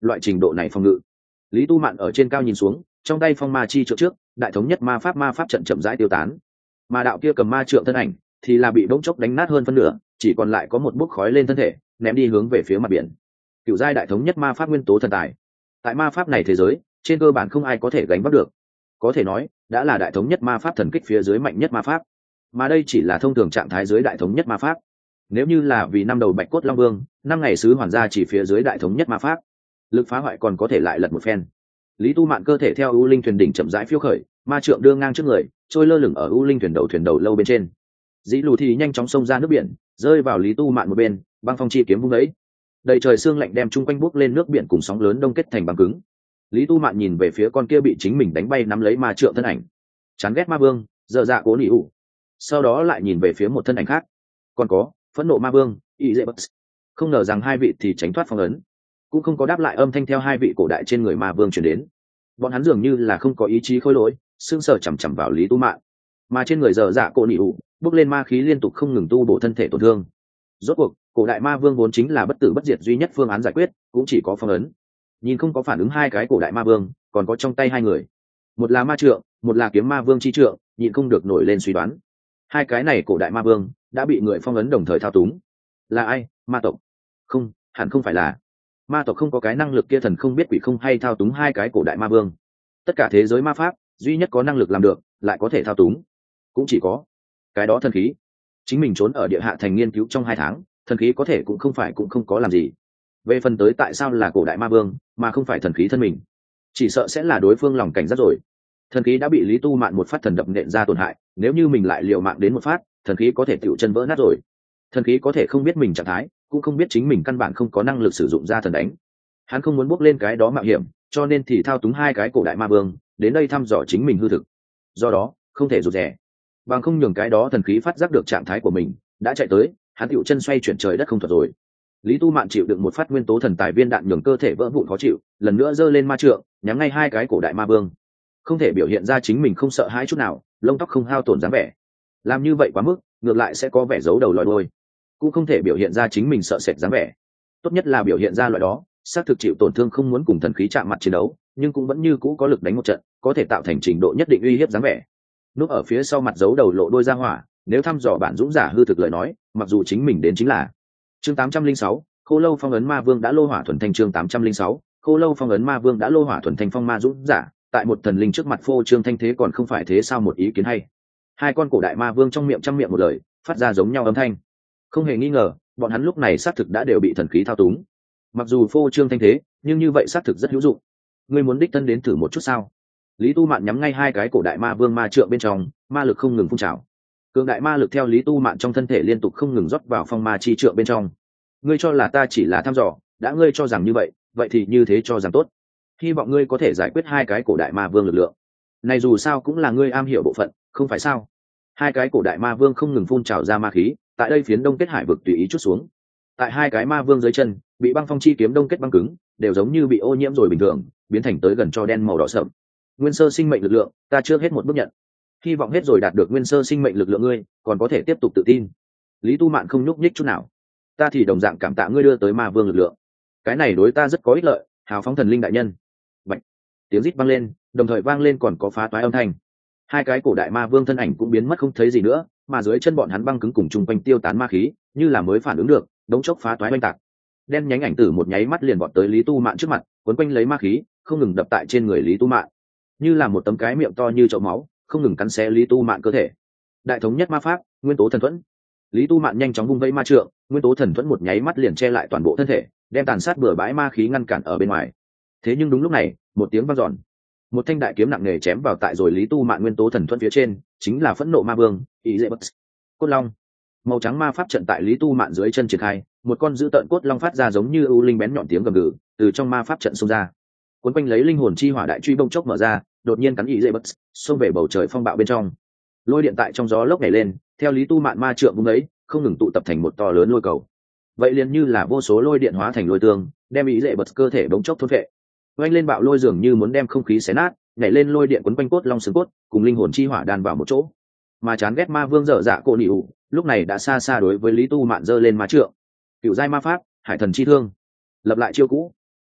loại trình độ này phòng ngự. Lý Tu Mạn ở trên cao nhìn xuống, trong tay phong ma chi trượng trước, đại thống nhất ma pháp ma pháp trận chậm rãi tiêu tán, mà đạo kia cầm ma trượng thân ảnh thì là bị bỗng chốc đánh nát hơn phân nửa, chỉ còn lại có một bút khói lên thân thể, ném đi hướng về phía mặt biển. Cựu giai đại thống nhất ma pháp nguyên tố thần tài, tại ma pháp này thế giới trên cơ bản không ai có thể gánh vác được, có thể nói đã là đại thống nhất ma pháp thần kích phía dưới mạnh nhất ma pháp, mà đây chỉ là thông thường trạng thái dưới đại thống nhất ma pháp. Nếu như là vì năm đầu bạch cốt long vương, năm ngày sứ hoàn gia chỉ phía dưới đại thống nhất ma pháp, lực phá hoại còn có thể lại lật một phen. Lý Tu Mạn cơ thể theo u linh thuyền đỉnh chậm rãi phiêu khởi, ma trượng đưa ngang trước người, trôi lơ lửng ở u linh thuyền đầu thuyền đầu lâu bên trên. Dĩ Lù thì nhanh chóng xông ra nước biển, rơi vào Lý Tu Mạn một bên, băng phong chi kiếm vung ấy, đầy trời sương lạnh đem chung quanh bốc lên nước biển cùng sóng lớn đông kết thành băng cứng. Lý Tu Mạn nhìn về phía con kia bị chính mình đánh bay nắm lấy ma trượng thân ảnh, chán ghét ma vương, dở dạ cố nỉ ủ. Sau đó lại nhìn về phía một thân ảnh khác, còn có phẫn nộ ma vương, y dễ bất. Không ngờ rằng hai vị thì tránh thoát phong ấn, cũng không có đáp lại âm thanh theo hai vị cổ đại trên người ma vương truyền đến. Bọn hắn dường như là không có ý chí khôi lỗi, sững sờ chằm chằm vào Lý Tu Mạn, mà trên người dở dạ cổ nỉ ủ bốc lên ma khí liên tục không ngừng tu bổ thân thể tổn thương. Rốt cuộc cổ đại ma vương vốn chính là bất tử bất diệt duy nhất phương án giải quyết, cũng chỉ có phong ấn. Nhìn không có phản ứng hai cái cổ đại ma vương, còn có trong tay hai người, một là ma trượng, một là kiếm ma vương chi trượng, nhịn không được nổi lên suy đoán, hai cái này cổ đại ma vương đã bị người phong ấn đồng thời thao túng. Là ai? Ma tộc? Không, hẳn không phải là. Ma tộc không có cái năng lực kia, thần không biết quỷ không hay thao túng hai cái cổ đại ma vương. Tất cả thế giới ma pháp duy nhất có năng lực làm được, lại có thể thao túng, cũng chỉ có cái đó thần khí. Chính mình trốn ở địa hạ thành nghiên cứu trong hai tháng, thần khí có thể cũng không phải cũng không có làm gì. Về phần tới tại sao là cổ đại ma vương mà không phải thần khí thân mình, chỉ sợ sẽ là đối phương lòng cảnh giác rồi. Thần khí đã bị Lý Tu Mạn một phát thần đập nện ra tổn hại, nếu như mình lại liều mạng đến một phát, thần khí có thể tựu chân vỡ nát rồi. Thần khí có thể không biết mình trạng thái, cũng không biết chính mình căn bản không có năng lực sử dụng ra thần đánh. Hắn không muốn bước lên cái đó mạo hiểm, cho nên thì thao túng hai cái cổ đại ma vương đến đây thăm dò chính mình hư thực. Do đó không thể rụt rè, bằng không nhường cái đó thần khí phát giác được trạng thái của mình đã chạy tới, hắn tựu chân xoay chuyển trời đất không thuật rồi. Lý Tu Mạn chịu đựng một phát nguyên tố thần tài viên đạn nhường cơ thể vỡ vụn khó chịu, lần nữa giơ lên ma trượng nhắm ngay hai cái cổ đại ma vương, không thể biểu hiện ra chính mình không sợ hãi chút nào, lông tóc không hao tổn dáng vẻ. Làm như vậy quá mức, ngược lại sẽ có vẻ giấu đầu lòi đuôi. Cũng không thể biểu hiện ra chính mình sợ sệt dáng vẻ. Tốt nhất là biểu hiện ra loại đó xác thực chịu tổn thương, không muốn cùng thần khí chạm mặt chiến đấu, nhưng cũng vẫn như cũ có lực đánh một trận, có thể tạo thành trình độ nhất định uy hiếp dáng vẻ. Núp ở phía sau mặt giấu đầu lộ đôi ra hỏa, nếu thăm dò bản dũng giả hư thực lời nói, mặc dù chính mình đến chính là. Chương tám trăm linh sáu, Khô Lâu Phong ấn ma vương đã lô hỏa thuần thanh. Chương tám trăm linh sáu, Khô Lâu Phong ấn ma vương đã lô hỏa thuần thanh. Phong ma dũng giả tại một thần linh trước mặt phô trương thanh thế còn không phải thế sao? Một ý kiến hay. Hai con cổ đại ma vương trong miệng trăm miệng một lời, phát ra giống nhau âm thanh. Không hề nghi ngờ, bọn hắn lúc này xác thực đã đều bị thần khí thao túng. Mặc dù phô trương thanh thế, nhưng như vậy xác thực rất hữu dụng. Ngươi muốn đích thân đến thử một chút sao? Lý Tu Mạn nhắm ngay hai cái cổ đại ma vương ma trượng bên trong, ma lực không ngừng phun trào. Cường đại ma lực theo Lý Tu Mạn trong thân thể liên tục không ngừng rót vào phong ma chi trượng bên trong. Ngươi cho là ta chỉ là thăm dò, đã ngươi cho rằng như vậy, vậy thì như thế cho rằng tốt. Hy vọng ngươi có thể giải quyết hai cái cổ đại ma vương lực lượng. Này dù sao cũng là ngươi am hiểu bộ phận, không phải sao? Hai cái cổ đại ma vương không ngừng phun trào ra ma khí, tại đây phiến đông kết hải vực tùy ý chút xuống. Tại hai cái ma vương dưới chân, bị băng phong chi kiếm đông kết băng cứng, đều giống như bị ô nhiễm rồi bình thường, biến thành tới gần cho đen màu đỏ sậm. Nguyên sơ sinh mệnh lực lượng, ta chưa hết một bước nhận. Hy vọng hết rồi đạt được nguyên sơ sinh mệnh lực lượng ngươi, còn có thể tiếp tục tự tin. Lý Tu Mạn không nhúc nhích chút nào. Ta thì đồng dạng cảm tạ ngươi đưa tới ma vương lực lượng. Cái này đối ta rất có ích lợi, hào phóng thần linh đại nhân. Bạch. Tiếng rít vang lên, đồng thời vang lên còn có phá toái âm thanh. Hai cái cổ đại ma vương thân ảnh cũng biến mất không thấy gì nữa, mà dưới chân bọn hắn băng cứng cùng chung quanh tiêu tán ma khí, như là mới phản ứng được, đống chốc phá toái oanh tạc. Đen nhánh ảnh tử một nháy mắt liền vọt tới Lý Tu Mạn trước mặt, quấn quanh lấy ma khí, không ngừng đập tại trên người Lý Tu Mạn, như là một tấm cái miệng to như chậu máu, không ngừng cắn xé Lý Tu Mạn cơ thể. Đại thống nhất ma pháp, nguyên tố thần thuẫn. Lý Tu Mạn nhanh chóng vung vẫy ma trượng, nguyên tố thần thuẫn một nháy mắt liền che lại toàn bộ thân thể, đem tàn sát bừa bãi ma khí ngăn cản ở bên ngoài. Thế nhưng đúng lúc này, một tiếng vang dọn, một thanh đại kiếm nặng nề chém vào tại rồi Lý Tu Mạn nguyên tố thần thuẫn phía trên, chính là phẫn nộ ma vương, ý dễ bất. Cốt long. Màu trắng ma pháp trận tại Lý Tu Mạn dưới chân triển khai, một con dữ tợn cốt long phát ra giống như ưu linh bén nhọn tiếng gầm gừ, từ trong ma pháp trận xông ra. Cuốn quanh lấy linh hồn chi hỏa đại truy bông chốc mở ra, đột nhiên cắn ý dễ bất, xông về bầu trời phong bạo bên trong. Lôi điện tại trong gió lốc nhảy lên, theo Lý Tu Mạn ma trượng vung ấy, không ngừng tụ tập thành một to lớn lôi cầu. Vậy liền như là vô số lôi điện hóa thành lôi tương, đem ý dễ bật cơ thể bỗng chốc thôn phệ. Oanh lên bạo lôi dường như muốn đem không khí xé nát, nhảy lên lôi điện quấn quanh cốt long xương cốt, cùng linh hồn chi hỏa đan vào một chỗ. Mà chán ghét ma vương dở dạ cổ nỉ ủ, lúc này đã xa xa đối với Lý Tu Mạn giơ lên ma trượng. Cựu giai ma pháp, hải thần chi thương. Lập lại chiêu cũ.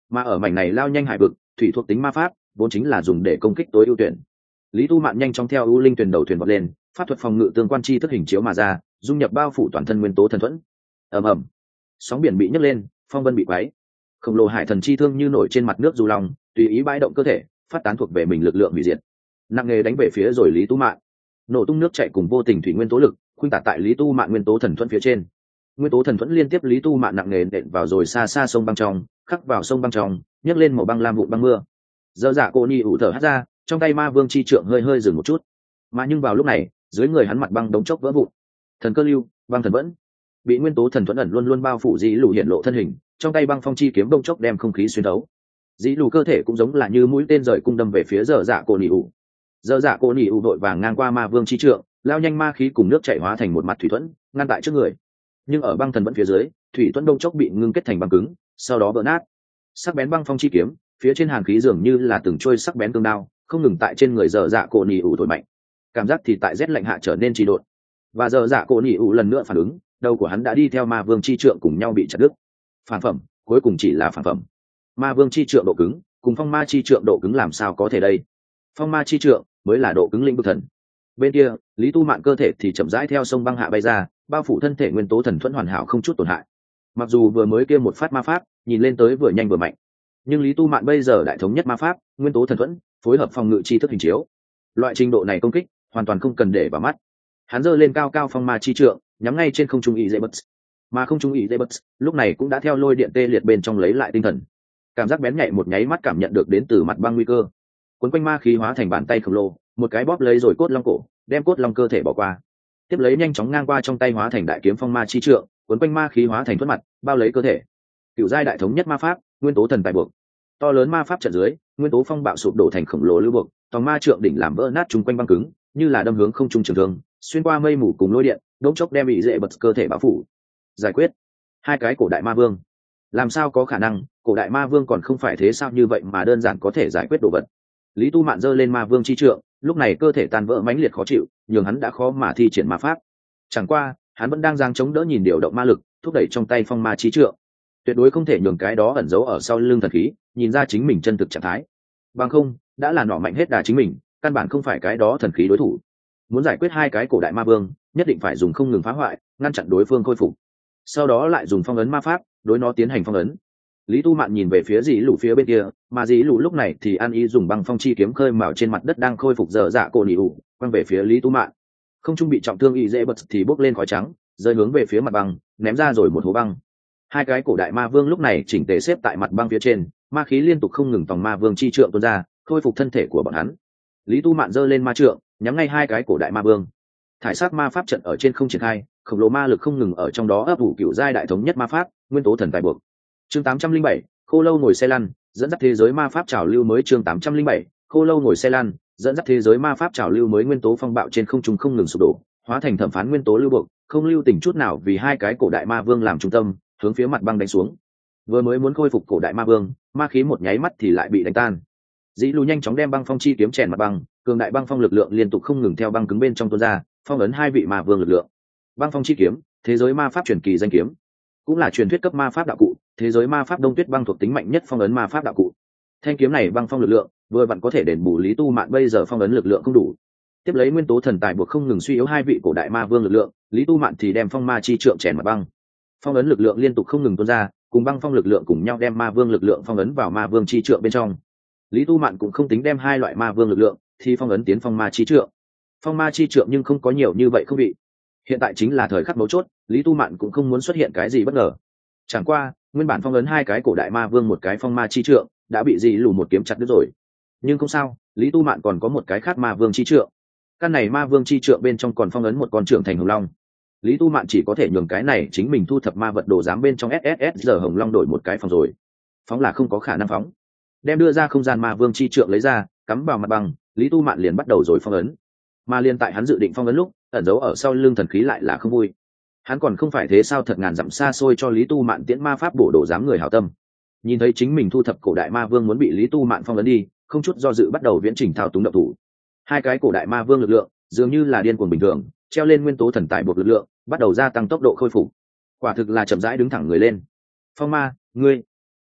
mà ở mảnh này lao nhanh hải vực, thủy thuộc tính ma pháp vốn chính là dùng để công kích tối ưu tuyển. Lý Tu Mạn nhanh chóng theo ưu linh tuyển đầu thuyền vọt lên, pháp thuật phòng ngự tương quan chi thức hình chiếu mà ra, dung nhập bao phủ toàn thân nguyên tố thần thuẫn. Ầm ầm, sóng biển bị nhấc lên, phong vân bị quấy, khổng lồ hải thần chi thương như nổi trên mặt nước du long, tùy ý bãi động cơ thể, phát tán thuộc về mình lực lượng hủy diệt, nặng nề đánh về phía rồi Lý Tu Mạn. Nổ tung nước chảy cùng vô tình thủy nguyên tố lực khuynh tả tại Lý Tu Mạn nguyên tố thần thuẫn phía trên. Nguyên tố thần thuẫn liên tiếp Lý Tu Mạn nặng nề đệm vào rồi xa xa sông băng trong, khắc vào sông băng trong, nhấc lên màu băng lam vụn băng mưa. Dở dạ cô ni ủ thở hắt ra, trong tay ma vương chi trượng hơi hơi dừng một chút, mà nhưng vào lúc này dưới người hắn mặt băng đống chốc vỡ vụn. Thần cơ lưu, băng thần vẫn bị nguyên tố thần thuẫn ẩn luôn luôn bao phủ, dĩ lù hiện lộ thân hình, trong tay băng phong chi kiếm đống chốc đem không khí xuyên thấu. Dĩ lù cơ thể cũng giống là như mũi tên rời cung đâm về phía dở dạ cô ni ủ. Dở dạ cô ni ủ đội vàng ngang qua ma vương chi trượng, lao nhanh ma khí cùng nước chảy hóa thành một mặt thủy thuẫn ngăn tại trước người, nhưng ở băng thần vẫn phía dưới, thủy thuẫn đống chốc bị ngưng kết thành băng cứng, sau đó vỡ nát. Sắc bén băng phong chi kiếm phía trên hàn khí dường như là từng trôi sắc bén cương đao, không ngừng tại trên người dở dạ cổ nỉ ủ thổi mạnh, cảm giác thì tại rét lạnh hạ trở nên trì độn. Và dở dạ cổ nỉ ủ lần nữa phản ứng, đầu của hắn đã đi theo ma vương chi trượng cùng nhau bị chặt đứt. Phản phẩm cuối cùng chỉ là phản phẩm. Ma vương chi trượng độ cứng cùng phong ma chi trượng độ cứng làm sao có thể đây? Phong ma chi trượng mới là độ cứng lĩnh vực thần. Bên kia Lý Tu Mạn cơ thể thì chậm rãi theo sông băng hạ bay ra, bao phủ thân thể nguyên tố thần thuẫn hoàn hảo không chút tổn hại. Mặc dù vừa mới kia một phát ma pháp nhìn lên tới vừa nhanh vừa mạnh, nhưng Lý Tu Mạn bây giờ đại thống nhất ma pháp nguyên tố thần thuẫn phối hợp phòng ngự chi thức hình chiếu, loại trình độ này công kích hoàn toàn không cần để vào mắt. Hắn giơ lên cao cao phong ma chi trượng, nhắm ngay trên không trung ý dễ bất, mà không trung ý dễ bất lúc này cũng đã theo lôi điện tê liệt bên trong lấy lại tinh thần, cảm giác bén nhạy một nháy mắt cảm nhận được đến từ mặt băng nguy cơ, cuốn quanh ma khí hóa thành bàn tay khổng lồ, một cái bóp lấy rồi cốt long cổ, đem cốt long cơ thể bỏ qua, tiếp lấy nhanh chóng ngang qua trong tay hóa thành đại kiếm phong ma chi trượng, cuốn quanh ma khí hóa thành thuẫn mặt, bao lấy cơ thể. Cựu giai đại thống nhất ma pháp nguyên tố thần tài buộc, to lớn ma pháp trận dưới, nguyên tố phong bạo sụp đổ thành khổng lồ lưu buộc, tòng ma trượng đỉnh làm vỡ nát chung quanh băng cứng, như là đâm hướng không trung trường thương, xuyên qua mây mù cùng lôi điện, đống chốc đem bị dễ bật cơ thể bao phủ. Giải quyết hai cái cổ đại ma vương, làm sao có khả năng? Cổ đại ma vương còn không phải thế sao như vậy mà đơn giản có thể giải quyết đồ vật. Lý Tu Mạn giơ lên ma vương chi trượng, lúc này cơ thể tan vỡ mãnh liệt khó chịu, nhường hắn đã khó mà thi triển ma pháp. Chẳng qua hắn vẫn đang giang chống đỡ nhìn điều động ma lực, thúc đẩy trong tay phong ma chi trượng, tuyệt đối không thể nhường cái đó ẩn giấu ở sau lưng thần khí nhìn ra chính mình chân thực trạng thái, bằng không đã là nỏ mạnh hết đà chính mình, căn bản không phải cái đó thần khí đối thủ. Muốn giải quyết hai cái cổ đại ma vương, nhất định phải dùng không ngừng phá hoại, ngăn chặn đối phương khôi phục, sau đó lại dùng phong ấn ma pháp đối nó tiến hành phong ấn. Lý Tu Mạn nhìn về phía dĩ lũ phía bên kia, mà dĩ lũ lúc này thì ăn ý dùng băng phong chi kiếm khơi mào trên mặt đất đang khôi phục dở dạ cổ nỉ ủ, quăng về phía Lý Tu Mạn. Không trung bị trọng thương y dễ bật thì bốc lên khói trắng, rơi hướng về phía mặt băng, ném ra rồi một hố băng. Hai cái cổ đại ma vương lúc này chỉnh tề xếp tại mặt băng phía trên, ma khí liên tục không ngừng tòng ma vương chi trượng tuôn ra, khôi phục thân thể của bọn hắn. Lý Tu Mạn giơ lên ma trượng, nhắm ngay hai cái cổ đại ma vương. Thải sát ma pháp trận ở trên không triển khai, khổng lồ ma lực không ngừng ở trong đó ấp ủ cựu giai đại thống nhất ma pháp nguyên tố thần tài buộc. Chương tám trăm linh bảy, khô lâu ngồi xe lăn dẫn dắt thế giới ma pháp trào lưu mới. Chương tám trăm linh bảy, khô lâu ngồi xe lăn dẫn dắt thế giới ma pháp trào lưu mới. Nguyên tố phong bạo trên không trung không ngừng sụp đổ, hóa thành thẩm phán nguyên tố lưu buộc, không lưu tình chút nào vì hai cái cổ đại ma vương làm trung tâm, hướng phía mặt băng đánh xuống. Vừa mới muốn khôi phục cổ đại ma vương, ma khí một nháy mắt thì lại bị đánh tan. Dĩ Lù nhanh chóng đem băng phong chi kiếm chèn mặt băng, cường đại băng phong lực lượng liên tục không ngừng theo băng cứng bên trong tuôn ra, phong ấn hai vị ma vương lực lượng. Băng phong chi kiếm, thế giới ma pháp truyền kỳ danh kiếm, cũng là truyền thuyết cấp ma pháp đạo cụ, thế giới ma pháp đông tuyết băng thuộc tính mạnh nhất phong ấn ma pháp đạo cụ. Thanh kiếm này băng phong lực lượng vừa vặn có thể đền bù Lý Tu Mạn bây giờ phong ấn lực lượng không đủ. Tiếp lấy nguyên tố thần tài buộc không ngừng suy yếu hai vị cổ đại ma vương lực lượng, Lý Tu Mạn thì đem phong ma chi trượng chèn mặt băng, phong ấn lực lượng liên tục không ngừng tuôn ra, cùng băng phong lực lượng cùng nhau đem ma vương lực lượng phong ấn vào ma vương chi trượng bên trong. Lý Tu Mạn cũng không tính đem hai loại ma vương lực lượng thì phong ấn tiến phong ma chi trượng. Phong ma chi trượng nhưng không có nhiều như vậy không bị. Hiện tại chính là thời khắc mấu chốt, Lý Tu Mạn cũng không muốn xuất hiện cái gì bất ngờ. Chẳng qua nguyên bản phong ấn hai cái cổ đại ma vương một cái phong ma chi trượng đã bị Dĩ Lù một kiếm chặt đứt rồi, nhưng không sao, Lý Tu Mạn còn có một cái khác ma vương chi trượng. Căn này ma vương chi trượng bên trong còn phong ấn một con trưởng thành hồng long. Lý Tu Mạn chỉ có thể nhường cái này chính mình thu thập ma vật đồ giám bên trong ét ét ét giờ hồng long đổi một cái phòng rồi. Phóng là không có khả năng phóng, đem đưa ra không gian ma vương chi trượng lấy ra, cắm vào mặt băng, Lý Tu Mạn liền bắt đầu rồi phong ấn. Mà liên tại hắn dự định phong ấn lúc, ẩn giấu ở sau lưng thần khí lại là không vui. Hắn còn không phải thế sao thật ngàn dặm xa xôi cho Lý Tu Mạn tiễn ma pháp bổ đồ giám người hảo tâm. Nhìn thấy chính mình thu thập cổ đại ma vương muốn bị Lý Tu Mạn phong ấn đi, không chút do dự bắt đầu viễn trình thao túng động thủ. Hai cái cổ đại ma vương lực lượng dường như là điên cuồng bình thường, treo lên nguyên tố thần tài buộc lực lượng, bắt đầu gia tăng tốc độ khôi phục. Quả thực là chậm rãi đứng thẳng người lên. Phong ma, ngươi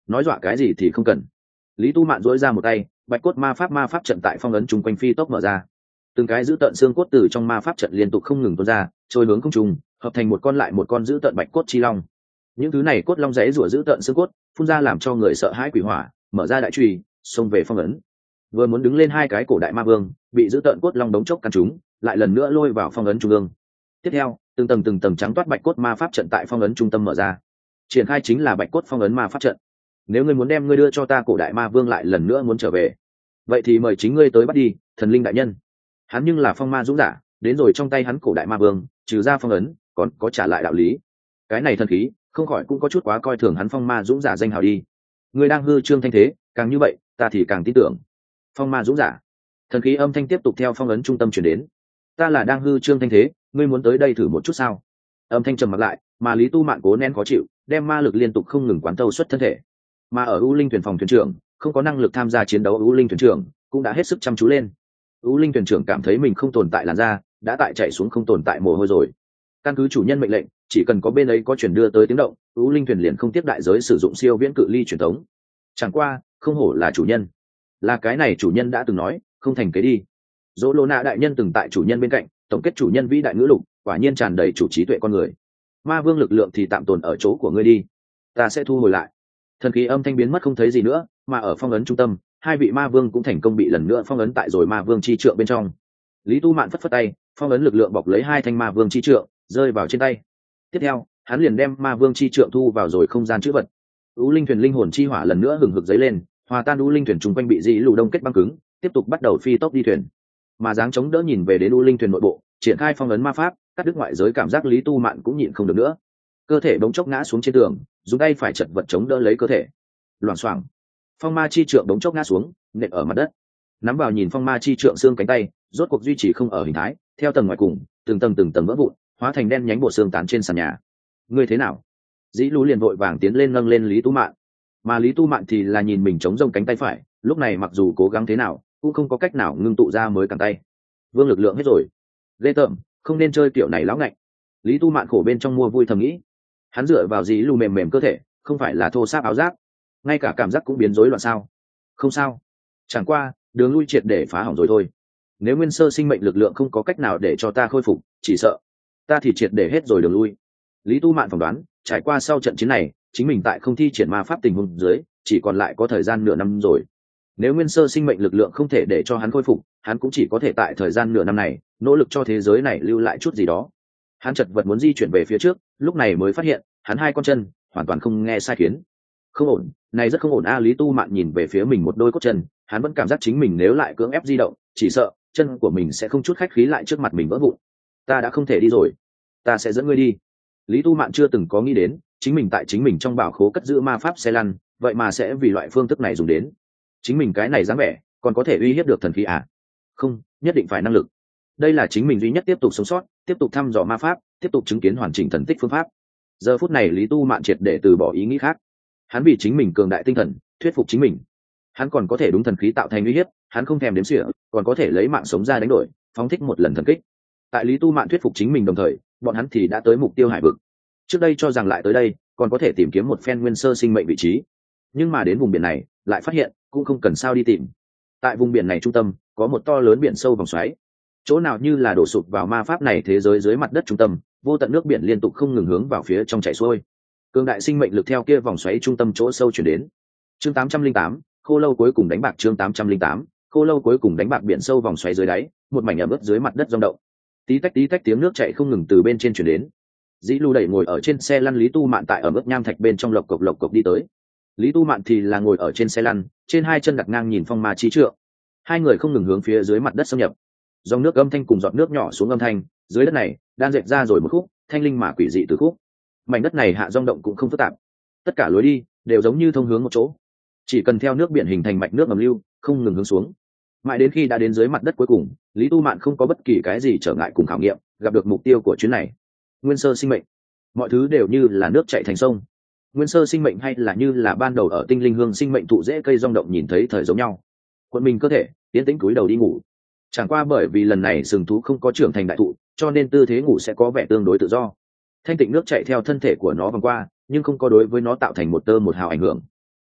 nói dọa cái gì thì không cần. Lý Tu Mạn duỗi ra một tay, bạch cốt ma pháp ma pháp trận tại phong ấn chung quanh phi tốc mở ra, từng cái giữ tận xương cốt từ trong ma pháp trận liên tục không ngừng tuôn ra, trôi hướng không trung, hợp thành một con lại một con giữ tận bạch cốt chi long. Những thứ này cốt long rẽ rủa giữ tận xương cốt, phun ra làm cho người sợ hãi quỷ hỏa, mở ra đại truy, xông về phong ấn. Vừa muốn đứng lên hai cái cổ đại ma vương, bị giữ tận cốt long đống chốc cắn chúng, lại lần nữa lôi vào phong ấn trung ương. Tiếp theo, từng tầng từng tầng trắng toát bạch cốt ma pháp trận tại phong ấn trung tâm mở ra. Triển khai chính là bạch cốt phong ấn ma pháp trận. Nếu ngươi muốn đem ngươi đưa cho ta cổ đại ma vương lại lần nữa muốn trở về, vậy thì mời chính ngươi tới bắt đi, thần linh đại nhân. Hắn nhưng là phong ma dũng giả, đến rồi trong tay hắn cổ đại ma vương, trừ ra phong ấn, còn có trả lại đạo lý. Cái này thần khí, không khỏi cũng có chút quá coi thường hắn phong ma dũng giả danh hào đi. Ngươi đang hư trương thanh thế, càng như vậy, ta thì càng tin tưởng. Phong ma dũng giả, thần khí âm thanh tiếp tục theo phong ấn trung tâm truyền đến. Ta là đang hư trương thanh thế, ngươi muốn tới đây thử một chút sao? Âm thanh trầm mặc lại, mà Lý Tu Mạn cố nén khó chịu, đem ma lực liên tục không ngừng quán thâu xuất thân thể. Mà ở U Linh thuyền phòng thuyền trưởng, không có năng lực tham gia chiến đấu U Linh thuyền trưởng, cũng đã hết sức chăm chú lên. U Linh thuyền trưởng cảm thấy mình không tồn tại làn da, đã tại chạy xuống không tồn tại mồ hôi rồi. Căn cứ chủ nhân mệnh lệnh, chỉ cần có bên ấy có chuyển đưa tới tiếng động, U Linh thuyền liền không tiếp đại giới sử dụng siêu viễn cự ly truyền thống. Chẳng qua, không hổ là chủ nhân. Là cái này chủ nhân đã từng nói, không thành kế đi. Dỗ Lô Na đại nhân từng tại chủ nhân bên cạnh, tổng kết chủ nhân vĩ đại ngữ lục, quả nhiên tràn đầy chủ trí tuệ con người. Ma vương lực lượng thì tạm tồn ở chỗ của ngươi đi, ta sẽ thu hồi lại. Thần khí âm thanh biến mất không thấy gì nữa, mà ở phong ấn trung tâm, hai vị ma vương cũng thành công bị lần nữa phong ấn tại rồi ma vương chi trượng bên trong. Lý Tu Mạn phất phất tay, phong ấn lực lượng bọc lấy hai thanh ma vương chi trượng, rơi vào trên tay. Tiếp theo, hắn liền đem ma vương chi trượng thu vào rồi không gian chữ vật. U Linh thuyền linh hồn chi hỏa lần nữa hừng hực dấy lên, hòa tan U Linh thuyền chung quanh bị dị lù đông kết băng cứng, tiếp tục bắt đầu phi tốc đi thuyền. Mà dáng chống đỡ nhìn về đến U Linh thuyền nội bộ, triển khai phong ấn ma pháp, cắt đứt ngoại giới cảm giác Lý Tu Mạn cũng nhịn không được nữa. Cơ thể bỗng chốc ngã xuống trên tường, dùng tay phải chật vật chống đỡ lấy cơ thể. Loảng xoảng, phong ma chi trượng bỗng chốc ngã xuống, nện ở mặt đất. Nắm vào nhìn phong ma chi trượng xương cánh tay, rốt cuộc duy trì không ở hình thái, theo tầng ngoài cùng, từng tầng từng tầng vỡ vụn, hóa thành đen nhánh bộ xương tán trên sàn nhà. Ngươi thế nào? Dĩ Lũ liền vội vàng tiến lên nâng lên Lý Tu Mạn, mà Lý Tu Mạn thì là nhìn mình chống rông cánh tay phải, lúc này mặc dù cố gắng thế nào, cũng không có cách nào ngưng tụ ra mới cẳng tay. Vương lực lượng hết rồi, ghê tởm, không nên chơi kiểu này lão ngạnh. Lý Tu Mạn khổ bên trong mua vui thầm nghĩ. Hắn dựa vào Dĩ Lũ mềm mềm cơ thể, không phải là thô sáp áo giáp, ngay cả cảm giác cũng biến rối loạn sao? Không sao, chẳng qua đường lui triệt để phá hỏng rồi thôi. Nếu nguyên sơ sinh mệnh lực lượng không có cách nào để cho ta khôi phục, chỉ sợ ta thì triệt để hết rồi đường lui. Lý Tu Mạn phỏng đoán, trải qua sau trận chiến này, chính mình tại không thi triển ma pháp tình huống dưới, chỉ còn lại có thời gian nửa năm rồi. Nếu nguyên sơ sinh mệnh lực lượng không thể để cho hắn khôi phục, hắn cũng chỉ có thể tại thời gian nửa năm này nỗ lực cho thế giới này lưu lại chút gì đó. Hắn chật vật muốn di chuyển về phía trước, lúc này mới phát hiện hắn hai con chân hoàn toàn không nghe sai khiến. Không ổn, này rất không ổn a. Lý Tu Mạn nhìn về phía mình một đôi cốt chân, hắn vẫn cảm giác chính mình nếu lại cưỡng ép di động, chỉ sợ chân của mình sẽ không chút khách khí lại trước mặt mình vỡ vụn. Ta đã không thể đi rồi, ta sẽ dẫn ngươi đi. Lý Tu Mạn chưa từng có nghĩ đến, chính mình tại chính mình trong bảo khố cất giữ ma pháp xe lăn, vậy mà sẽ vì loại phương thức này dùng đến. Chính mình cái này dáng vẻ, còn có thể uy hiếp được thần khí à? Không, nhất định phải năng lực. Đây là chính mình duy nhất tiếp tục sống sót, tiếp tục thăm dò ma pháp, tiếp tục chứng kiến hoàn chỉnh thần tích phương pháp. Giờ phút này Lý Tu Mạn triệt để từ bỏ ý nghĩ khác. Hắn vì chính mình cường đại tinh thần, thuyết phục chính mình. Hắn còn có thể đúng thần khí tạo thành uy hiếp, hắn không thèm đếm xỉa, còn có thể lấy mạng sống ra đánh đổi, phóng thích một lần thần kích. Tại Lý Tu Mạn thuyết phục chính mình đồng thời, bọn hắn thì đã tới mục tiêu hải vực. Trước đây cho rằng lại tới đây, còn có thể tìm kiếm một phen nguyên sơ sinh mệnh vị trí, nhưng mà đến vùng biển này, lại phát hiện cũng không cần sao đi tìm. Tại vùng biển này trung tâm, có một to lớn biển sâu vòng xoáy. Chỗ nào như là đổ sụp vào ma pháp này thế giới dưới mặt đất trung tâm, vô tận nước biển liên tục không ngừng hướng vào phía trong chảy xuôi. Cường đại sinh mệnh lực theo kia vòng xoáy trung tâm chỗ sâu chuyển đến. Chương tám trăm linh tám, Khô lâu cuối cùng đánh bạc. Chương tám trăm linh tám, Khô lâu cuối cùng đánh bạc. Biển sâu vòng xoáy dưới đáy, một mảnh ẩm ướt dưới mặt đất rung động. Tí tách tí tách tiếng nước chảy không ngừng từ bên trên chuyển đến. Dĩ Lu đẩy ngồi ở trên xe lăn Lý Tu Mạn tại ẩm ướt nham thạch bên trong lộc cộc lộc cộc đi tới. Lý Tu Mạn thì là ngồi ở trên xe lăn, trên hai chân đặt ngang nhìn phong ma chi trượng. Hai người không ngừng hướng phía dưới mặt đất xâm nhập. Dòng nước âm thanh cùng giọt nước nhỏ xuống âm thanh, dưới đất này đang dệt ra rồi một khúc thanh linh mà quỷ dị từ khúc. Mảnh đất này hạ rung động cũng không phức tạp, tất cả lối đi đều giống như thông hướng một chỗ, chỉ cần theo nước biển hình thành mạch nước ngầm lưu, không ngừng hướng xuống. Mãi đến khi đã đến dưới mặt đất cuối cùng, Lý Tu Mạn không có bất kỳ cái gì trở ngại cùng khảo nghiệm, gặp được mục tiêu của chuyến này. Nguyên sơ sinh mệnh, mọi thứ đều như là nước chảy thành sông. Nguyên sơ sinh mệnh hay là như là ban đầu ở tinh linh hương sinh mệnh thụ dễ cây rung động nhìn thấy thời giống nhau. Quân mình cơ thể tiến tĩnh cúi đầu đi ngủ. Chẳng qua bởi vì lần này sừng thú không có trưởng thành đại thụ, cho nên tư thế ngủ sẽ có vẻ tương đối tự do. Thanh tịnh nước chảy theo thân thể của nó vòng qua, nhưng không có đối với nó tạo thành một tơ một hào ảnh hưởng.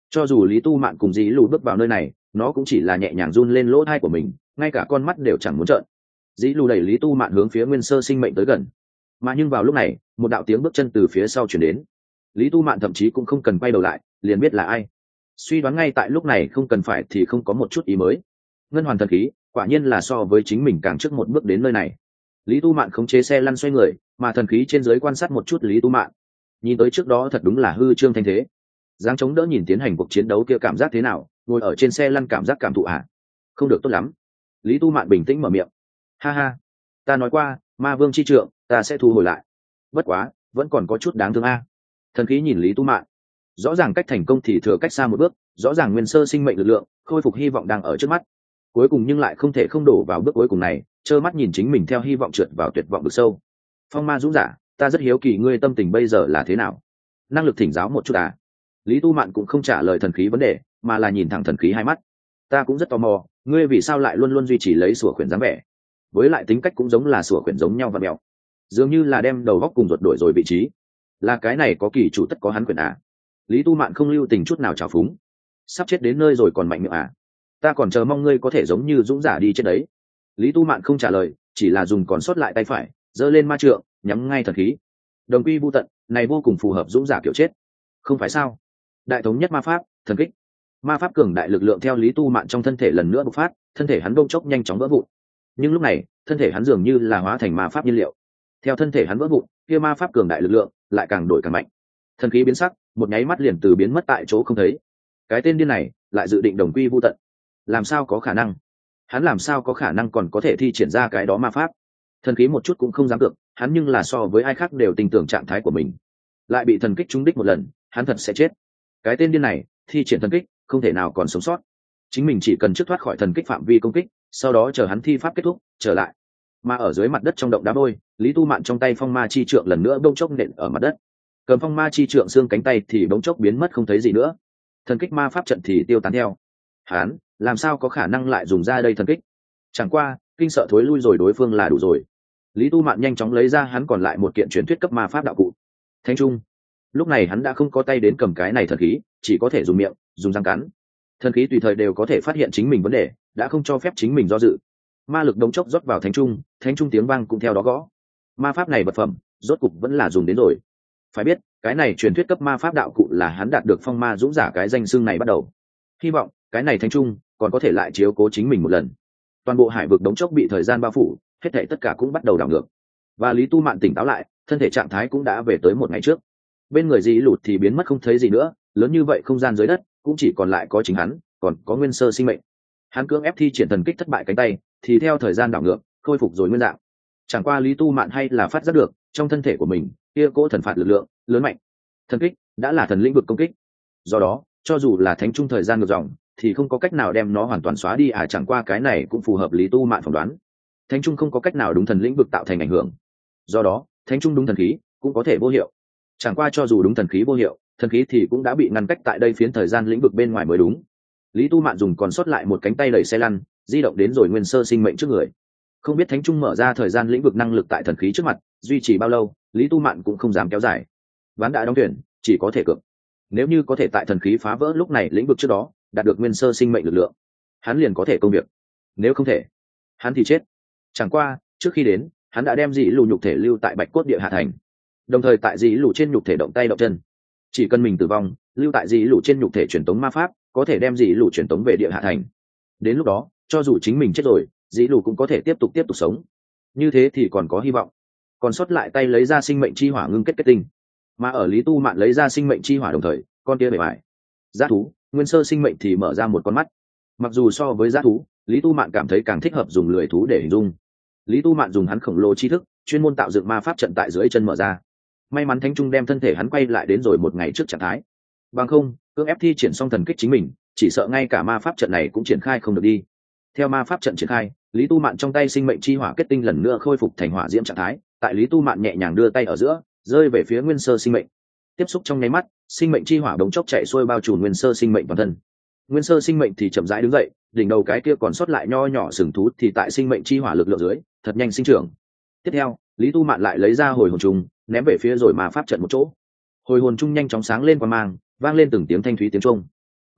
Cho dù Lý Tu Mạn cùng Dĩ Lù bước vào nơi này, nó cũng chỉ là nhẹ nhàng run lên lỗ tai của mình, ngay cả con mắt đều chẳng muốn trợn. Dĩ Lù đẩy Lý Tu Mạn hướng phía nguyên sơ sinh mệnh tới gần, mà nhưng vào lúc này một đạo tiếng bước chân từ phía sau chuyển đến. Lý Tu Mạn thậm chí cũng không cần quay đầu lại, liền biết là ai. Suy đoán ngay tại lúc này không cần phải thì không có một chút ý mới. Ngân hoàn thần khí quả nhiên là so với chính mình càng trước một bước đến nơi này. Lý Tu Mạn khống chế xe lăn xoay người, mà thần khí trên dưới quan sát một chút Lý Tu Mạn, nhìn tới trước đó thật đúng là hư trương thanh thế. Giáng chống đỡ nhìn tiến hành cuộc chiến đấu kia cảm giác thế nào, ngồi ở trên xe lăn cảm giác cảm thụ à? Không được tốt lắm. Lý Tu Mạn bình tĩnh mở miệng. Ha ha, ta nói qua, ma vương chi trượng, ta sẽ thu hồi lại. Bất quá, vẫn còn có chút đáng thương a. Thần khí nhìn Lý Tu Mạn, rõ ràng cách thành công thì thừa cách xa một bước, rõ ràng nguyên sơ sinh mệnh lực lượng, khôi phục hy vọng đang ở trước mắt. Cuối cùng nhưng lại không thể không đổ vào bước cuối cùng này, trơ mắt nhìn chính mình theo hy vọng trượt vào tuyệt vọng vực sâu. Phong ma dũng giả, ta rất hiếu kỳ ngươi tâm tình bây giờ là thế nào, năng lực thỉnh giáo một chút à? Lý Tu Mạn cũng không trả lời thần khí vấn đề, mà là nhìn thẳng thần khí hai mắt. Ta cũng rất tò mò, ngươi vì sao lại luôn luôn duy trì lấy sủa khuyển dáng vẻ, với lại tính cách cũng giống là sủa khuyển giống nhau và mèo, dường như là đem đầu góc cùng ruột đổi rồi vị trí. Là cái này có kỳ chủ tất có hắn quyền à? Lý Tu Mạn không lưu tình chút nào trào phúng. Sắp chết đến nơi rồi còn mạnh miệng à? Ta còn chờ mong ngươi có thể giống như dũng giả đi chết đấy. Lý Tu Mạn không trả lời, chỉ là dùng còn sót lại tay phải giơ lên ma trượng, nhắm ngay thần khí. Đồng quy vu tận, này vô cùng phù hợp dũng giả kiểu chết. Không phải sao? Đại thống nhất ma pháp, thần kích. Ma pháp cường đại lực lượng theo Lý Tu Mạn trong thân thể lần nữa bộc phát, thân thể hắn đông chốc nhanh chóng vỡ vụn. Nhưng lúc này, thân thể hắn dường như là hóa thành ma pháp nhiên liệu. Theo thân thể hắn vỡ vụn, kia ma pháp cường đại lực lượng lại càng đổi càng mạnh. Thần khí biến sắc, một nháy mắt liền từ biến mất tại chỗ không thấy. Cái tên điên này lại dự định đồng quy vu tận. Làm sao có khả năng? Hắn làm sao có khả năng còn có thể thi triển ra cái đó ma pháp? Thần khí một chút cũng không dám được, hắn nhưng là so với ai khác đều tin tưởng trạng thái của mình. Lại bị thần kích trúng đích một lần, hắn thật sẽ chết. Cái tên điên này thi triển thần kích, không thể nào còn sống sót. Chính mình chỉ cần trước thoát khỏi thần kích phạm vi công kích, sau đó chờ hắn thi pháp kết thúc, trở lại. Mà ở dưới mặt đất trong động đá vôi, Lý Tu Mạn trong tay phong ma chi trượng lần nữa bỗng chốc nện ở mặt đất. Cầm phong ma chi trượng xương cánh tay thì bỗng chốc biến mất không thấy gì nữa. Thần kích ma pháp trận thì tiêu tán theo. Hắn làm sao có khả năng lại dùng ra đây thần kích? Chẳng qua, kinh sợ thối lui rồi đối phương là đủ rồi. Lý Tu Mạn nhanh chóng lấy ra hắn còn lại một kiện truyền thuyết cấp ma pháp đạo cụ. Thánh trung. Lúc này hắn đã không có tay đến cầm cái này thần khí, chỉ có thể dùng miệng, dùng răng cắn. Thần khí tùy thời đều có thể phát hiện chính mình vấn đề, đã không cho phép chính mình do dự. Ma lực đống chốc rót vào thánh trung, thánh trung tiếng vang cũng theo đó gõ. Ma pháp này vật phẩm, rốt cục vẫn là dùng đến rồi. Phải biết, cái này truyền thuyết cấp ma pháp đạo cụ là hắn đạt được phong ma dũng giả cái danh xưng này bắt đầu. Hy vọng cái này thánh trung còn có thể lại chiếu cố chính mình một lần. Toàn bộ hải vực đống chốc bị thời gian bao phủ, hết thảy tất cả cũng bắt đầu đảo ngược. Và Lý Tu Mạn tỉnh táo lại, thân thể trạng thái cũng đã về tới một ngày trước. Bên người Dĩ Lụt thì biến mất không thấy gì nữa, lớn như vậy không gian dưới đất cũng chỉ còn lại có chính hắn, còn có nguyên sơ sinh mệnh. Hắn cưỡng ép thi triển thần kích thất bại cánh tay, thì theo thời gian đảo ngược, khôi phục rồi nguyên dạng. Chẳng qua Lý Tu Mạn hay là phát giác được, trong thân thể của mình, kia cỗ thần phạt lực lượng lớn mạnh. Thần kích đã là thần lĩnh vực công kích. Do đó, cho dù là thánh trung thời gian ngược dòng, thì không có cách nào đem nó hoàn toàn xóa đi à, chẳng qua cái này cũng phù hợp Lý Tu Mạn phỏng đoán. Thánh trung không có cách nào đúng thần lĩnh vực tạo thành ảnh hưởng. Do đó, thánh trung đúng thần khí cũng có thể vô hiệu. Chẳng qua cho dù đúng thần khí vô hiệu, thần khí thì cũng đã bị ngăn cách tại đây phiến thời gian lĩnh vực bên ngoài mới đúng. Lý Tu Mạn dùng còn sót lại một cánh tay đẩy xe lăn, di động đến rồi nguyên sơ sinh mệnh trước người. Không biết thánh trung mở ra thời gian lĩnh vực năng lực tại thần khí trước mặt duy trì bao lâu, Lý Tu Mạn cũng không dám kéo dài. Ván đã đóng thuyền, chỉ có thể cược. Nếu như có thể tại thần khí phá vỡ lúc này lĩnh vực trước đó đạt được nguyên sơ sinh mệnh lực lượng, hắn liền có thể công việc. Nếu không thể, hắn thì chết. Chẳng qua, trước khi đến, hắn đã đem Dĩ Lù nhục thể lưu tại Bạch Cốt Địa Hạ Thành, đồng thời tại Dĩ Lù trên nhục thể động tay động chân. Chỉ cần mình tử vong, lưu tại Dĩ Lù trên nhục thể truyền tống ma pháp có thể đem Dĩ Lù truyền tống về Địa Hạ Thành. Đến lúc đó, cho dù chính mình chết rồi, Dĩ Lù cũng có thể tiếp tục tiếp tục sống. Như thế thì còn có hy vọng. Còn sót lại tay lấy ra sinh mệnh chi hỏa ngưng kết kết tinh, mà ở Lý Tu Mạn lấy ra sinh mệnh chi hỏa đồng thời, con kia bề bại giá thú nguyên sơ sinh mệnh thì mở ra một con mắt. Mặc dù so với giá thú, Lý Tu Mạn cảm thấy càng thích hợp dùng lười thú để hình dung. Lý Tu Mạn dùng hắn khổng lồ tri thức chuyên môn tạo dựng ma pháp trận tại dưới chân mở ra. May mắn thánh trung đem thân thể hắn quay lại đến rồi một ngày trước trạng thái, bằng không cưỡng ép thi triển xong thần kích chính mình, chỉ sợ ngay cả ma pháp trận này cũng triển khai không được đi. Theo ma pháp trận triển khai, Lý Tu Mạn trong tay sinh mệnh chi hỏa kết tinh lần nữa khôi phục thành hỏa diễm trạng thái. Tại Lý Tu Mạn nhẹ nhàng đưa tay ở giữa, rơi về phía nguyên sơ sinh mệnh. Tiếp xúc trong nháy mắt, sinh mệnh chi hỏa đống chốc chạy xuôi bao trùm nguyên sơ sinh mệnh toàn thân. Nguyên sơ sinh mệnh thì chậm rãi đứng dậy, đỉnh đầu cái kia còn sót lại nho nhỏ sừng thú thì tại sinh mệnh chi hỏa lực lượng dưới thật nhanh sinh trưởng. Tiếp theo, Lý Tu Mạn lại lấy ra hồi hồn trùng, ném về phía rồi mà pháp trận một chỗ. Hồi hồn trung nhanh chóng sáng lên quang mang, vang lên từng tiếng thanh thúy tiếng trung.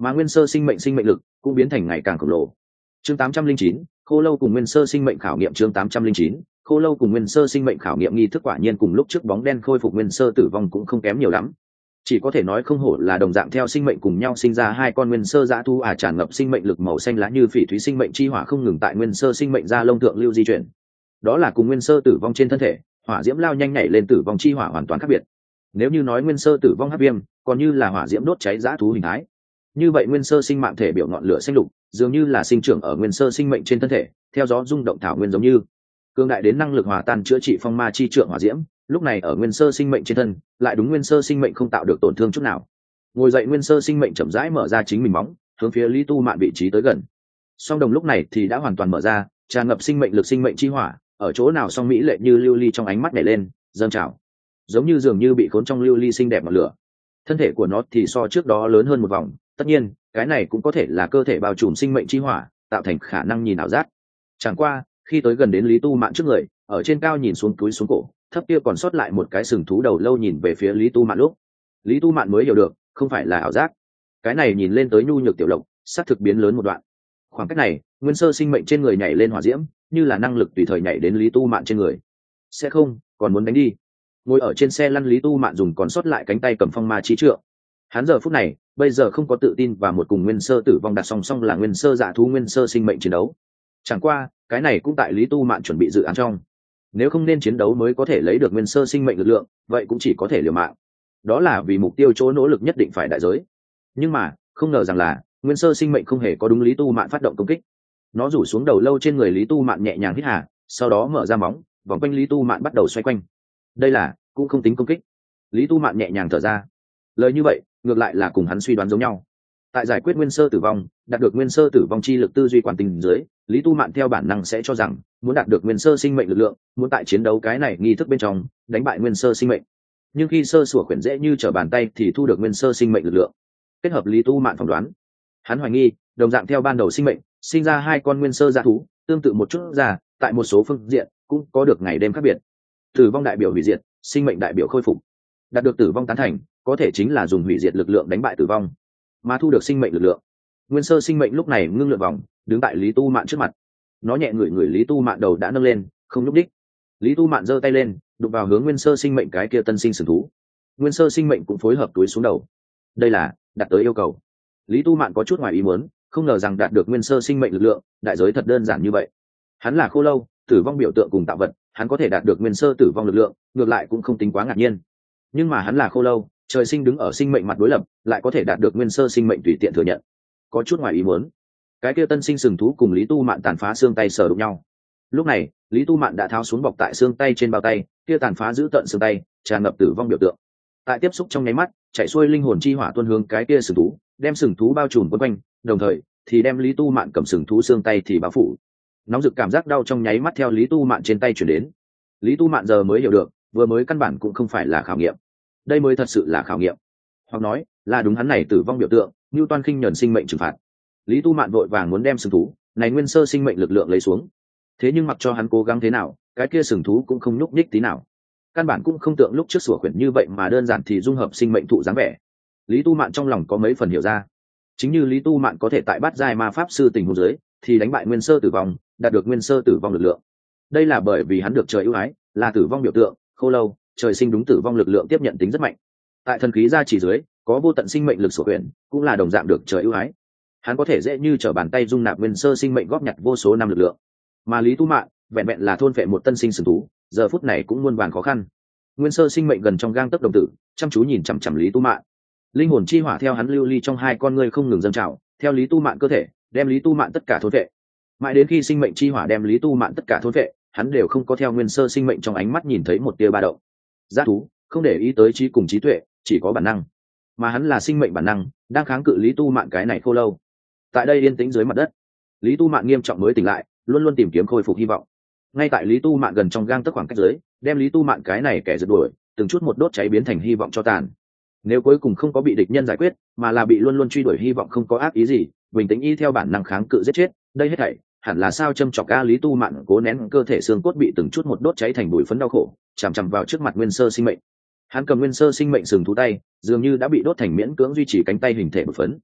mà nguyên sơ sinh mệnh sinh mệnh lực cũng biến thành ngày càng khổng lồ. Chương tám trăm linh chín, khô lâu cùng nguyên sơ sinh mệnh khảo nghiệm. Chương tám trăm linh chín, khô lâu cùng nguyên sơ sinh mệnh khảo nghiệm. Nghi thức quả nhiên cùng lúc trước bóng đen khôi phục nguyên sơ tử vong cũng không kém nhiều lắm, chỉ có thể nói không hổ là đồng dạng theo sinh mệnh cùng nhau sinh ra hai con nguyên sơ dã thú à. Tràn ngập sinh mệnh lực màu xanh lá như phỉ thúy sinh mệnh chi hỏa không ngừng tại nguyên sơ sinh mệnh ra lông thượng lưu di chuyển, đó là cùng nguyên sơ tử vong trên thân thể hỏa diễm lao nhanh nhảy lên tử vong chi hỏa hoàn toàn khác biệt. Nếu như nói nguyên sơ tử vong hắc viêm còn như là hỏa diễm đốt cháy dã thú hình thái, như vậy nguyên sơ sinh mạng thể biểu ngọn lửa xanh lục dường như là sinh trưởng ở nguyên sơ sinh mệnh trên thân thể, theo gió rung động thảo nguyên, giống như cương đại đến năng lực hòa tan chữa trị phong ma chi trượng hỏa diễm, lúc này ở nguyên sơ sinh mệnh trên thân lại đúng nguyên sơ sinh mệnh không tạo được tổn thương chút nào. Ngồi dậy nguyên sơ sinh mệnh chậm rãi mở ra chính mình móng, hướng phía Lý Tu Mạn vị trí tới gần. Song đồng lúc này thì đã hoàn toàn mở ra, tràn ngập sinh mệnh lực sinh mệnh chi hỏa ở chỗ nào song mỹ lệ như lưu ly trong ánh mắt nhảy lên dâng trào, giống như dường như bị khốn trong lưu ly xinh đẹp ngọn lửa. Thân thể của nó thì so trước đó lớn hơn một vòng, tất nhiên cái này cũng có thể là cơ thể bao trùm sinh mệnh chi hỏa tạo thành khả năng nhìn ảo giác. Chẳng qua khi tới gần đến Lý Tu Mạn trước người, ở trên cao nhìn xuống túi xuống cổ thấp kia còn sót lại một cái sừng thú đầu lâu nhìn về phía Lý Tu Mạn, lúc Lý Tu Mạn mới hiểu được không phải là ảo giác. Cái này nhìn lên tới nhu nhược tiểu lộc sát thực biến lớn một đoạn. Khoảng cách này nguyên sơ sinh mệnh trên người nhảy lên hỏa diễm như là năng lực tùy thời nhảy đến Lý Tu Mạn trên người. Sẽ không còn muốn đánh đi. Ngồi ở trên xe lăn Lý Tu Mạn dùng còn sót lại cánh tay cầm phong ma trí trượng. Hắn giờ phút này bây giờ không có tự tin và một cùng nguyên sơ tử vong đặt song song là nguyên sơ dạ thú nguyên sơ sinh mệnh chiến đấu. Chẳng qua cái này cũng tại Lý Tu Mạn chuẩn bị dự án trong, nếu không nên chiến đấu mới có thể lấy được nguyên sơ sinh mệnh lực lượng, vậy cũng chỉ có thể liều mạng, đó là vì mục tiêu chỗ nỗ lực nhất định phải đại giới. Nhưng mà không ngờ rằng là nguyên sơ sinh mệnh không hề có đúng Lý Tu Mạn phát động công kích. Nó rủ xuống đầu lâu trên người Lý Tu Mạn nhẹ nhàng hít hà, sau đó mở ra móng vòng quanh Lý Tu Mạn bắt đầu xoay quanh. Đây là cũng không tính công kích. Lý Tu Mạn nhẹ nhàng thở ra, lời như vậy ngược lại là cùng hắn suy đoán giống nhau. Tại giải quyết nguyên sơ tử vong, đạt được nguyên sơ tử vong chi lực tư duy quản tình dưới, Lý Tu Mạn theo bản năng sẽ cho rằng muốn đạt được nguyên sơ sinh mệnh lực lượng, muốn tại chiến đấu cái này nghi thức bên trong đánh bại nguyên sơ sinh mệnh. Nhưng khi sơ sủa quyển dễ như trở bàn tay thì thu được nguyên sơ sinh mệnh lực lượng. Kết hợp Lý Tu Mạn phỏng đoán, hắn hoài nghi đồng dạng theo ban đầu sinh mệnh sinh ra hai con nguyên sơ dạ thú tương tự một chút ra, tại một số phương diện cũng có được ngày đêm khác biệt. Tử vong đại biểu hủy diệt, sinh mệnh đại biểu khôi phục. Đạt được tử vong tán thành có thể chính là dùng hủy diệt lực lượng đánh bại tử vong, mà thu được sinh mệnh lực lượng. Nguyên sơ sinh mệnh lúc này ngưng lượn vòng đứng tại Lý Tu Mạn trước mặt, nó nhẹ ngửi ngửi Lý Tu Mạn đầu đã nâng lên không nhúc đích. Lý Tu Mạn giơ tay lên đụng vào hướng nguyên sơ sinh mệnh cái kia tân sinh sừng thú. Nguyên sơ sinh mệnh cũng phối hợp túi xuống đầu. Đây là đạt tới yêu cầu. Lý Tu Mạn có chút ngoài ý muốn, không ngờ rằng đạt được nguyên sơ sinh mệnh lực lượng đại giới thật đơn giản như vậy. Hắn là khô lâu, tử vong biểu tượng cùng tạo vật, hắn có thể đạt được nguyên sơ tử vong lực lượng ngược lại cũng không tính quá ngạc nhiên. Nhưng mà hắn là khô lâu, trời sinh đứng ở sinh mệnh mặt đối lập, lại có thể đạt được nguyên sơ sinh mệnh tùy tiện thừa nhận, có chút ngoài ý muốn. Cái kia tân sinh sừng thú cùng Lý Tu Mạn tàn phá xương tay sờ đụng nhau. Lúc này Lý Tu Mạn đã tháo xuống bọc tại xương tay trên bao tay, kia tàn phá giữ tận xương tay tràn ngập tử vong biểu tượng. Tại tiếp xúc trong nháy mắt, chạy xuôi linh hồn chi hỏa tuôn hướng cái kia sừng thú, đem sừng thú bao trùm quấn quanh, đồng thời thì đem Lý Tu Mạn cầm sừng thú xương tay thì bao phủ. Nóng rực cảm giác đau trong nháy mắt theo Lý Tu Mạn trên tay chuyển đến. Lý Tu Mạn giờ mới hiểu được, vừa mới căn bản cũng không phải là khảo nghiệm, đây mới thật sự là khảo nghiệm, hoặc nói là đúng hắn này tử vong biểu tượng, như toan khinh nhẫn sinh mệnh trừng phạt. Lý Tu Mạn vội vàng muốn đem sừng thú này nguyên sơ sinh mệnh lực lượng lấy xuống, thế nhưng mặc cho hắn cố gắng thế nào, cái kia sừng thú cũng không nhúc nhích tí nào, căn bản cũng không tượng lúc trước sủa quyển như vậy mà đơn giản thì dung hợp sinh mệnh thụ dáng vẻ. Lý Tu Mạn trong lòng có mấy phần hiểu ra, chính như Lý Tu Mạn có thể tại bát giai ma pháp sư tình huống dưới thì đánh bại nguyên sơ tử vong, đạt được nguyên sơ tử vong lực lượng, đây là bởi vì hắn được trời ưu ái, là tử vong biểu tượng, khô lâu, trời sinh đúng tử vong lực lượng tiếp nhận tính rất mạnh. Tại thần khí gia chỉ dưới có vô tận sinh mệnh lực sủa quyển, cũng là đồng dạng được trời ưu ái, hắn có thể dễ như trở bàn tay dung nạp nguyên sơ sinh mệnh góp nhặt vô số năm lực lượng. Mà Lý Tu Mạn vẹn vẹn là thôn phệ một tân sinh sừng thú, giờ phút này cũng muôn vàn khó khăn. Nguyên sơ sinh mệnh gần trong gang tấc đồng tử chăm chú nhìn chằm chằm Lý Tu Mạn, linh hồn chi hỏa theo hắn lưu ly trong hai con ngươi không ngừng dâng trào, theo Lý Tu Mạn cơ thể đem Lý Tu Mạn tất cả thôn phệ, mãi đến khi sinh mệnh chi hỏa đem Lý Tu Mạn tất cả thôn phệ, hắn đều không có theo nguyên sơ sinh mệnh trong ánh mắt nhìn thấy một tia ba động. Giác thú không để ý tới trí cùng trí tuệ, chỉ có bản năng, mà hắn là sinh mệnh bản năng đang kháng cự Lý Tu Mạn cái này khô lâu. Tại đây yên tĩnh dưới mặt đất, Lý Tu Mạn nghiêm trọng mới tỉnh lại, luôn luôn tìm kiếm khôi phục hy vọng. Ngay tại Lý Tu Mạn gần trong gang tấc khoảng cách dưới, đem Lý Tu Mạn cái này kẻ giật đuổi từng chút một đốt cháy biến thành hy vọng cho tàn. Nếu cuối cùng không có bị địch nhân giải quyết, mà là bị luôn luôn truy đuổi hy vọng không có ác ý gì, bình tĩnh y theo bản năng kháng cự giết chết, đây hết thảy hẳn là sao châm chọc ca. Lý Tu Mạn cố nén cơ thể xương cốt bị từng chút một đốt cháy thành bụi phấn đau khổ, chằm chằm vào trước mặt nguyên sơ sinh mệnh. Hắn cầm nguyên sơ sinh mệnh sừng thú tay, dường như đã bị đốt thành miễn cưỡng duy trì cánh tay hình thể bụi phấn.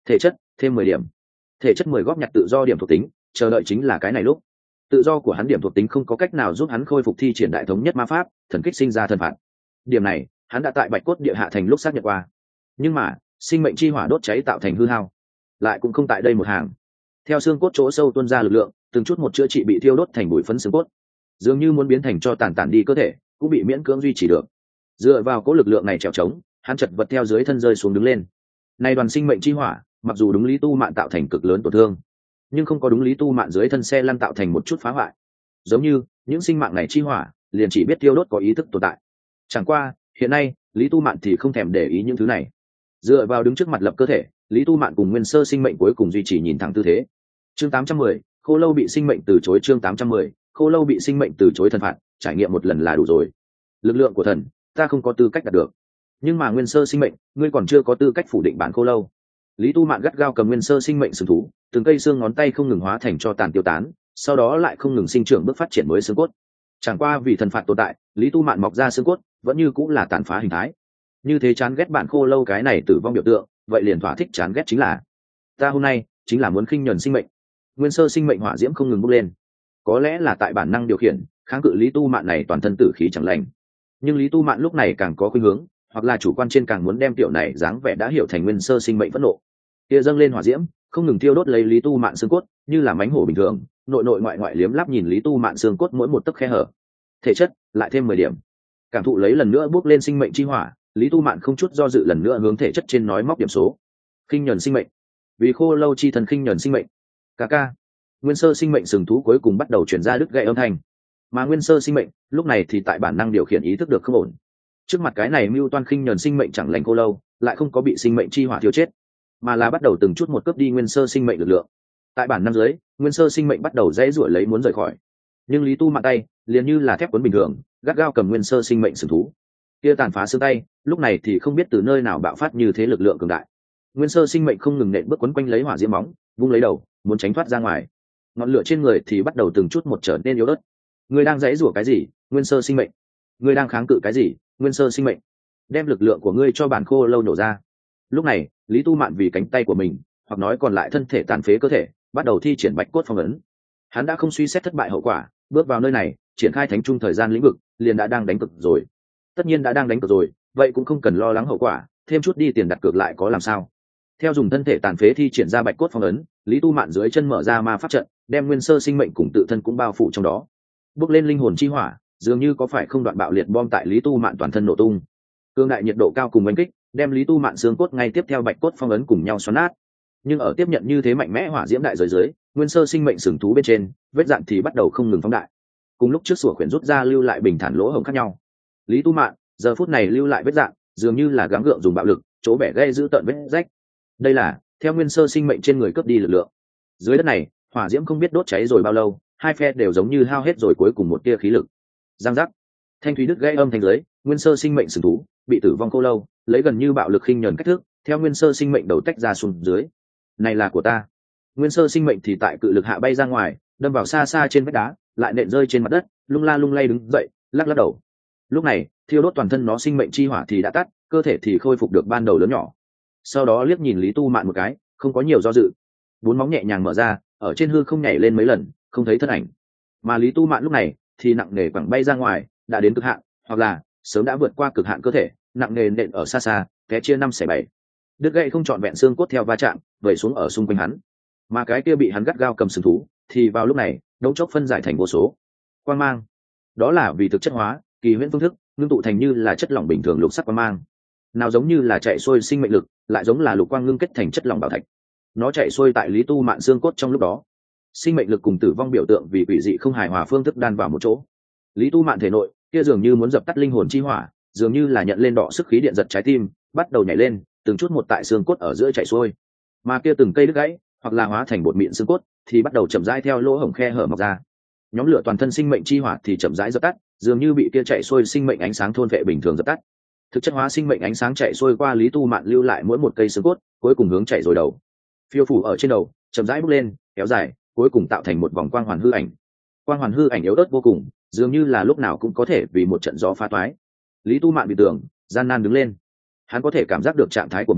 Thể chất thêm mười điểm. Thể chất mười góp nhặt tự do điểm thuộc tính, chờ đợi chính là cái này lúc. Tự do của hắn điểm thuộc tính không có cách nào giúp hắn khôi phục thi triển đại thống nhất ma pháp, thần kích sinh ra thần phạt. Điểm này, hắn đã tại Bạch Cốt Địa Hạ Thành lúc xác nhận qua. Nhưng mà, sinh mệnh chi hỏa đốt cháy tạo thành hư hao, lại cũng không tại đây một hàng. Theo xương cốt chỗ sâu tuôn ra lực lượng, từng chút một chữa trị bị thiêu đốt thành bụi phấn xương cốt, dường như muốn biến thành cho tàn tàn đi cơ thể, cũng bị miễn cưỡng duy trì được. Dựa vào cỗ lực lượng này trèo trống, hắn chật vật theo dưới thân rơi xuống đứng lên. Này đoàn sinh mệnh chi hỏa, mặc dù đúng Lý Tu Mạn tạo thành cực lớn tổn thương, nhưng không có đúng Lý Tu Mạn dưới thân xe lăn tạo thành một chút phá hoại. Giống như những sinh mạng này chi hỏa, liền chỉ biết tiêu đốt có ý thức tồn tại. Chẳng qua, hiện nay, Lý Tu Mạn thì không thèm để ý những thứ này. Dựa vào đứng trước mặt lập cơ thể, Lý Tu Mạn cùng nguyên sơ sinh mệnh cuối cùng duy trì nhìn thẳng tư thế. Chương tám trăm mười, Khô Lâu bị sinh mệnh từ chối. Chương tám trăm mười, Khô Lâu bị sinh mệnh từ chối thần phạt, trải nghiệm một lần là đủ rồi. Lực lượng của thần, ta không có tư cách đạt được. Nhưng mà nguyên sơ sinh mệnh, ngươi còn chưa có tư cách phủ định bản Khô Lâu. Lý Tu Mạn gắt gao cầm nguyên sơ sinh mệnh sừng thú, từng cây xương ngón tay không ngừng hóa thành cho tàn tiêu tán, sau đó lại không ngừng sinh trưởng bước phát triển mới xương cốt. Chẳng qua vì thần phạt tồn tại, Lý Tu Mạn mọc ra xương cốt vẫn như cũng là tàn phá hình thái. Như thế chán ghét bản Khô Lâu cái này tử vong biểu tượng, vậy liền thỏa thích chán ghét chính là ta hôm nay chính là muốn khinh nhẫn sinh mệnh. Nguyên sơ sinh mệnh hỏa diễm không ngừng bốc lên, có lẽ là tại bản năng điều khiển kháng cự Lý Tu Mạn này toàn thân tử khí chẳng lành, nhưng Lý Tu Mạn lúc này càng có khuynh hướng, hoặc là chủ quan trên càng muốn đem tiểu này dáng vẻ đã hiểu thành nguyên sơ sinh mệnh phẫn nộ. Kia dâng lên hỏa diễm không ngừng thiêu đốt lấy Lý Tu Mạn xương cốt, như là mánh hổ bình thường, nội nội ngoại ngoại liếm láp nhìn Lý Tu Mạn xương cốt mỗi một tấc khe hở. Thể chất lại thêm mười điểm. Cảm thụ lấy lần nữa bước lên sinh mệnh chi hỏa, Lý Tu Mạn không chút do dự lần nữa hướng thể chất trên nói móc điểm số. Khinh nhẫn sinh mệnh, vì Khô Lâu chi thần khinh nhẫn sinh mệnh. Ca ca. Nguyên sơ sinh mệnh sừng thú cuối cùng bắt đầu chuyển ra đứt gãy âm thanh, mà nguyên sơ sinh mệnh lúc này thì tại bản năng điều khiển ý thức được không ổn. Trước mặt cái này mưu toan khinh nhẫn sinh mệnh chẳng lành Khô Lâu, lại không có bị sinh mệnh chi hỏa thiêu chết, mà là bắt đầu từng chút một cướp đi nguyên sơ sinh mệnh lực lượng. Tại bản năng dưới, nguyên sơ sinh mệnh bắt đầu dãy rủa lấy muốn rời khỏi, nhưng Lý Tu Mạn tay liền như là thép cuốn bình thường, gắt gao cầm nguyên sơ sinh mệnh sừng thú. Kia tàn phá xương tay lúc này thì không biết từ nơi nào bạo phát như thế lực lượng cường đại. Nguyên sơ sinh mệnh không ngừng nện bước quấn quanh lấy hỏa diễm bóng, vung lấy đầu muốn tránh thoát ra ngoài. Ngọn lửa trên người thì bắt đầu từng chút một trở nên yếu ớt. Ngươi đang dãy rủa cái gì, nguyên sơ sinh mệnh? Ngươi đang kháng cự cái gì, nguyên sơ sinh mệnh? Đem lực lượng của ngươi cho bản Khô Lâu nổ ra. Lúc này, Lý Tu Mạn vì cánh tay của mình, hoặc nói còn lại thân thể tàn phế cơ thể, bắt đầu thi triển Bạch Cốt Phong ấn. Hắn đã không suy xét thất bại hậu quả, bước vào nơi này, triển khai thánh trung thời gian lĩnh vực, liền đã đang đánh cược rồi. Tất nhiên đã đang đánh cược rồi, vậy cũng không cần lo lắng hậu quả, thêm chút đi tiền đặt cược lại có làm sao. Theo dùng thân thể tàn phế thi triển ra Bạch Cốt Phong ấn, Lý Tu Mạn dưới chân mở ra ma pháp trận, đem nguyên sơ sinh mệnh cùng tự thân cũng bao phủ trong đó. Bước lên linh hồn chi hỏa, dường như có phải không đoạn bạo liệt bom tại Lý Tu Mạn toàn thân nổ tung. Cương đại nhiệt độ cao cùng oanh kích, đem Lý Tu Mạn xương cốt ngay tiếp theo Bạch Cốt Phong ấn cùng nhau xoắn nát. Nhưng ở tiếp nhận như thế mạnh mẽ hỏa diễm đại giới dưới, nguyên sơ sinh mệnh sừng thú bên trên, vết dạn thì bắt đầu không ngừng phóng đại. Cùng lúc trước sủa khuyển rút ra lưu lại bình thản lỗ hổng khác nhau. Lý Tu Mạn giờ phút này lưu lại vết dạn, dường như là gắng gượng dùng bạo lực, chỗ bẻ gây giữ tận vết rách. Đây là theo nguyên sơ sinh mệnh trên người cướp đi lực lượng. Dưới đất này, hỏa diễm không biết đốt cháy rồi bao lâu, hai phe đều giống như hao hết rồi cuối cùng một tia khí lực. Giang giác, thanh thúy đứt gãy âm thanh dưới, nguyên sơ sinh mệnh sừng thú bị tử vong Khô Lâu lấy gần như bạo lực khinh nhẫn cách thức, theo nguyên sơ sinh mệnh đầu tách ra xuống dưới. Này là của ta. Nguyên sơ sinh mệnh thì tại cự lực hạ bay ra ngoài, đâm vào xa xa trên vách đá, lại nện rơi trên mặt đất, lung la lung lay đứng dậy, lắc lắc đầu. Lúc này, thiêu đốt toàn thân nó sinh mệnh chi hỏa thì đã tắt, cơ thể thì khôi phục được ban đầu lớn nhỏ. Sau đó liếc nhìn Lý Tu Mạn một cái, không có nhiều do dự, bốn móng nhẹ nhàng mở ra, ở trên hư không nhảy lên mấy lần, không thấy thân ảnh. Mà Lý Tu Mạn lúc này thì nặng nề quẳng bay ra ngoài, đã đến cực hạn, hoặc là sớm đã vượt qua cực hạn cơ thể, nặng nề nện ở xa xa, té chia năm xẻ bảy. Đứt gãy không trọn vẹn xương cốt theo va chạm, vẩy xuống ở xung quanh hắn. Mà cái kia bị hắn gắt gao cầm sừng thú, thì vào lúc này, đống chốc phân giải thành vô số quang mang. Đó là vì thực chất hóa, kỳ huyễn phương thức, ngưng tụ thành như là chất lỏng bình thường lục sắc quang mang. Nào giống như là chạy xuôi sinh mệnh lực, lại giống là lục quang ngưng kết thành chất lỏng bảo thạch. Nó chạy xuôi tại Lý Tu Mạn xương cốt trong lúc đó. Sinh mệnh lực cùng tử vong biểu tượng vì quỷ dị không hài hòa phương thức đan vào một chỗ. Lý Tu Mạn thể nội, kia dường như muốn dập tắt linh hồn chi hỏa, dường như là nhận lên đọ sức khí điện giật trái tim, bắt đầu nhảy lên, từng chút một tại xương cốt ở giữa chạy xuôi. Mà kia từng cây đứt gãy, hoặc là hóa thành bột mịn xương cốt, thì bắt đầu chậm rãi theo lỗ hổng khe hở mọc ra. Nhóm lửa toàn thân sinh mệnh chi hỏa thì chậm rãi dập tắt, dường như bị kia chạy xuôi sinh mệnh ánh sáng thôn vệ bình thường dập tắt. Thực chất hóa sinh mệnh ánh sáng chạy xuôi qua Lý Tu Mạn lưu lại mỗi một cây xương cốt, cuối cùng hướng chạy rồi đầu. Phiêu phủ ở trên đầu, chậm rãi bốc lên, kéo dài, cuối cùng tạo thành một vòng quang hoàn hư ảnh. Quang hoàn hư ảnh yếu ớt vô cùng, dường như là lúc nào cũng có thể vì một trận gió phá toái. Lý Tu Mạn bị tưởng, gian nan đứng lên. Hắn có thể cảm giác được trạng thái của mình,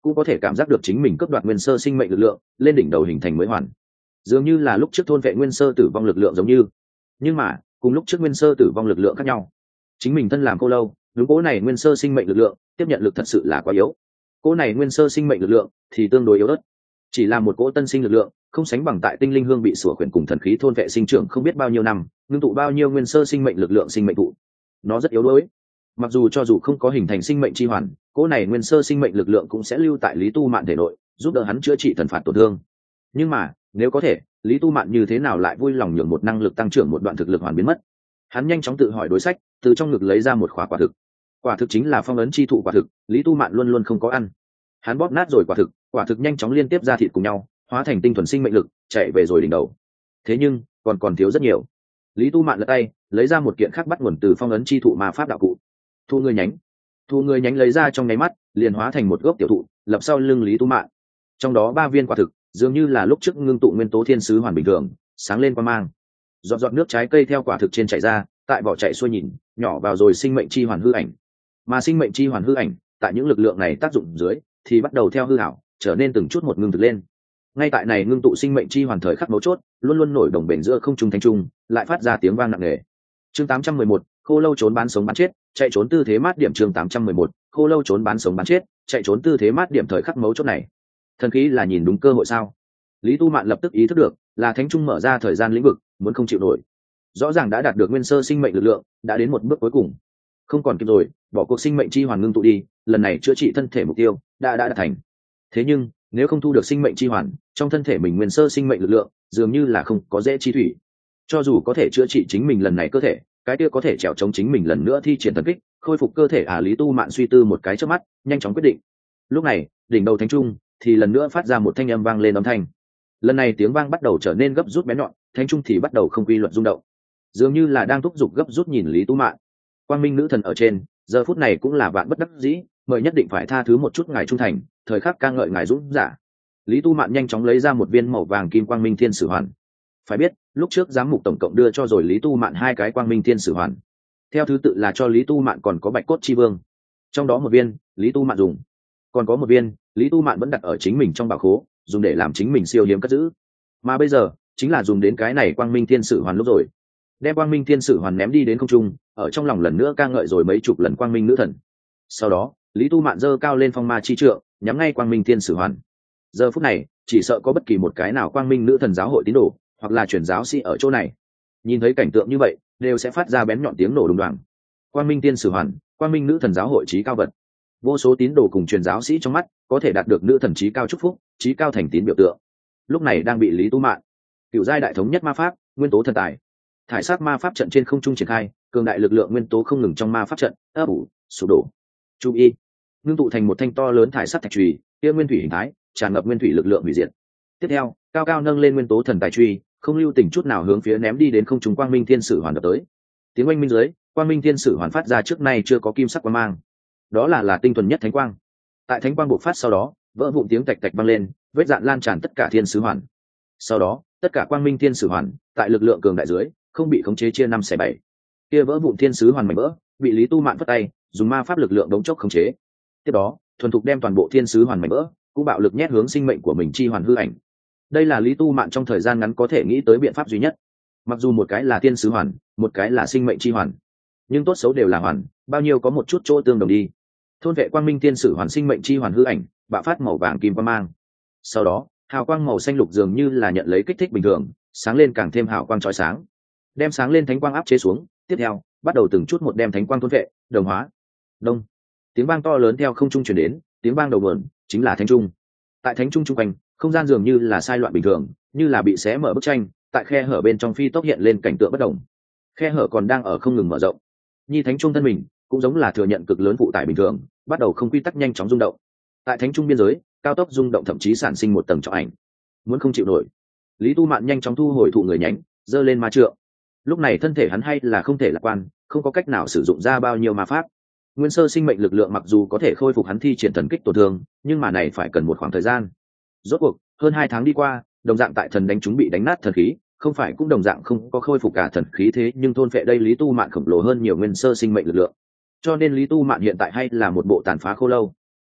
cũng có thể cảm giác được chính mình cướp đoạt nguyên sơ sinh mệnh lực lượng lên đỉnh đầu hình thành mới hoàn, dường như là lúc trước thôn vệ nguyên sơ tử vong lực lượng giống như. Nhưng mà cùng lúc trước nguyên sơ tử vong lực lượng khác nhau, chính mình thân làm cô lâu, đúng cố này nguyên sơ sinh mệnh lực lượng tiếp nhận lực thật sự là quá yếu. Cố này nguyên sơ sinh mệnh lực lượng thì tương đối yếu ớt, chỉ là một cỗ tân sinh lực lượng, không sánh bằng tại tinh linh hương bị sủa khuyển cùng thần khí thôn vệ sinh trưởng không biết bao nhiêu năm, ngưng tụ bao nhiêu nguyên sơ sinh mệnh lực lượng sinh mệnh tụ. Nó rất yếu đuối. Mặc dù cho dù không có hình thành sinh mệnh chi hoàn, cỗ này nguyên sơ sinh mệnh lực lượng cũng sẽ lưu tại Lý Tu Mạn thể nội, giúp đỡ hắn chữa trị thần phạt tổn thương. Nhưng mà nếu có thể, Lý Tu Mạn như thế nào lại vui lòng nhường một năng lực tăng trưởng một đoạn thực lực hoàn biến mất? Hắn nhanh chóng tự hỏi đối sách, từ trong ngực lấy ra một khóa quả thực. Quả thực chính là phong ấn chi thụ quả thực, Lý Tu Mạn luôn luôn không có ăn. Hắn bóp nát rồi quả thực, quả thực nhanh chóng liên tiếp ra thịt cùng nhau, hóa thành tinh thuần sinh mệnh lực, chạy về rồi đỉnh đầu. Thế nhưng còn còn thiếu rất nhiều. Lý Tu Mạn lật tay lấy ra một kiện khác bắt nguồn từ phong ấn chi thụ ma pháp đạo cụ. Thu người nhánh. Thu người nhánh lấy ra trong nháy mắt, liền hóa thành một gốc tiểu thụ, lập sau lưng Lý Tu Mạn. Trong đó ba viên quả thực dường như là lúc trước ngưng tụ nguyên tố thiên sứ hoàn bình thường, sáng lên quang mang. Giọt giọt nước trái cây theo quả thực trên chảy ra, tại vỏ chạy xuôi nhìn, nhỏ vào rồi sinh mệnh chi hoàn hư ảnh. Mà sinh mệnh chi hoàn hư ảnh, tại những lực lượng này tác dụng dưới, thì bắt đầu theo hư ảo, trở nên từng chút một ngưng thực lên. Ngay tại này ngưng tụ sinh mệnh chi hoàn thời khắc mấu chốt, luôn luôn nổi đồng bền giữa không trung thanh trung, lại phát ra tiếng vang nặng nề. Chương tám trăm mười một, khô lâu trốn bán sống bán chết, chạy trốn tư thế mát điểm. Chương tám trăm mười một, khô lâu trốn bán sống bán chết, chạy trốn tư thế mát điểm thời khắc mấu chốt này. Thần khí là nhìn đúng cơ hội sao? Lý Tu Mạn lập tức ý thức được, là thánh trung mở ra thời gian lĩnh vực, muốn không chịu nổi. Rõ ràng đã đạt được nguyên sơ sinh mệnh lực lượng, đã đến một bước cuối cùng. Không còn kịp rồi, bỏ cuộc sinh mệnh chi hoàn ngưng tụ đi, lần này chữa trị thân thể mục tiêu đã đã đạt thành. Thế nhưng, nếu không thu được sinh mệnh chi hoàn, trong thân thể mình nguyên sơ sinh mệnh lực lượng, dường như là không có dễ chi thủy. Cho dù có thể chữa trị chính mình lần này cơ thể, cái kia có thể trèo chống chính mình lần nữa thi triển thần kích, khôi phục cơ thể à? Lý Tu Mạn suy tư một cái chớp mắt, nhanh chóng quyết định. Lúc này, đỉnh đầu thánh trung thì lần nữa phát ra một thanh âm vang lên âm thanh. Lần này tiếng vang bắt đầu trở nên gấp rút bén nhọn, thánh trung thì bắt đầu không quy luật rung động, dường như là đang thúc giục gấp rút nhìn Lý Tu Mạn. Quang Minh nữ thần ở trên, giờ phút này cũng là vạn bất đắc dĩ, mời nhất định phải tha thứ một chút ngài trung thành, thời khắc ca ngợi ngài dũng giả. Lý Tu Mạn nhanh chóng lấy ra một viên màu vàng kim quang minh thiên sử hoàn. Phải biết, lúc trước giám mục tổng cộng đưa cho rồi Lý Tu Mạn hai cái quang minh thiên sử hoàn, theo thứ tự là cho Lý Tu Mạn còn có bạch cốt chi vương, trong đó một viên Lý Tu Mạn dùng, còn có một viên Lý Tu Mạn vẫn đặt ở chính mình trong bảo khố, dùng để làm chính mình siêu hiếm cất giữ. Mà bây giờ chính là dùng đến cái này quang minh thiên sử hoàn lúc rồi. Đem quang minh thiên sử hoàn ném đi đến không trung, ở trong lòng lần nữa ca ngợi rồi mấy chục lần quang minh nữ thần. Sau đó Lý Tu Mạn giơ cao lên phong ma chi trượng, nhắm ngay quang minh thiên sử hoàn. Giờ phút này chỉ sợ có bất kỳ một cái nào quang minh nữ thần giáo hội tín đồ hoặc là truyền giáo sĩ ở chỗ này, nhìn thấy cảnh tượng như vậy đều sẽ phát ra bén nhọn tiếng nổ đùng đoàng. Quang minh thiên sử hoàn, quang minh nữ thần giáo hội trí cao vật, vô số tín đồ cùng truyền giáo sĩ trong mắt có thể đạt được nữ thần trí cao chúc phúc, trí cao thành tín biểu tượng, lúc này đang bị Lý Tu Mạn cựu giai đại thống nhất ma pháp nguyên tố thần tài thải sát ma pháp trận trên không trung triển khai, cường đại lực lượng nguyên tố không ngừng trong ma pháp trận ấp ủ sụp đổ. Chú ý, ngưng tụ thành một thanh to lớn thải sát thạch chùy, kia nguyên thủy hình thái tràn ngập nguyên thủy lực lượng hủy diệt. Tiếp theo, cao cao nâng lên nguyên tố thần tài truy, không lưu tình chút nào hướng phía ném đi đến không trung quang minh thiên sử hoàn đập tới. Tiếng oanh minh dưới, quang minh thiên sử hoàn phát ra trước nay chưa có kim sắc quang mang, đó là là tinh thuần nhất thánh quang. Tại thánh quang bộc phát sau đó, vỡ vụn tiếng tạch tạch vang lên, vết dạn lan tràn tất cả thiên sứ hoàn. Sau đó, tất cả quang minh thiên sử hoàn tại lực lượng cường đại dưới, không bị khống chế chia năm xẻ bảy. Kia vỡ vụn thiên sứ hoàn mảnh vỡ, bị Lý Tu Mạn vất tay, dùng ma pháp lực lượng đống chốc khống chế. Tiếp đó, thuần thục đem toàn bộ thiên sứ hoàn mảnh vỡ, cũng bạo lực nhét hướng sinh mệnh của mình chi hoàn hư ảnh. Đây là Lý Tu Mạn trong thời gian ngắn có thể nghĩ tới biện pháp duy nhất. Mặc dù một cái là thiên sứ hoàn, một cái là sinh mệnh chi hoàn, nhưng tốt xấu đều là hoàn, bao nhiêu có một chút chỗ tương đồng đi. Thôn vệ quang minh thiên sử hoàn sinh mệnh chi hoàn hư ảnh, bạo phát màu vàng kim quang mang. Sau đó, hào quang màu xanh lục dường như là nhận lấy kích thích bình thường, sáng lên càng thêm hào quang chói sáng, đem sáng lên thánh quang áp chế xuống. Tiếp theo, bắt đầu từng chút một đem thánh quang thôn vệ, đồng hóa. Đông, tiếng vang to lớn theo không trung truyền đến, tiếng vang đầu nguồn chính là thánh trung. Tại thánh trung trung quanh, không gian dường như là sai loạn bình thường, như là bị xé mở bức tranh, tại khe hở bên trong phi tốc hiện lên cảnh tượng bất động. Khe hở còn đang ở không ngừng mở rộng. Nhi thánh trung thân mình cũng giống là thừa nhận cực lớn phụ tải bình thường, bắt đầu không quy tắc nhanh chóng rung động. Tại thánh trung biên giới, cao tốc rung động thậm chí sản sinh một tầng trọng ảnh. Muốn không chịu nổi, Lý Tu Mạn nhanh chóng thu hồi thụ người nhánh, giơ lên ma trượng. Lúc này thân thể hắn hay là không thể lạc quan, không có cách nào sử dụng ra bao nhiêu ma pháp. Nguyên sơ sinh mệnh lực lượng mặc dù có thể khôi phục hắn thi triển thần kích tổn thương, nhưng mà này phải cần một khoảng thời gian. Rốt cuộc, hơn hai tháng đi qua, đồng dạng tại thần đánh chúng bị đánh nát thần khí, không phải cũng đồng dạng không có khôi phục cả thần khí, thế nhưng thôn phệ đây Lý Tu Mạn khổng lồ hơn nhiều nguyên sơ sinh mệnh lực lượng. Cho nên Lý Tu Mạn hiện tại hay là một bộ tàn phá khô lâu.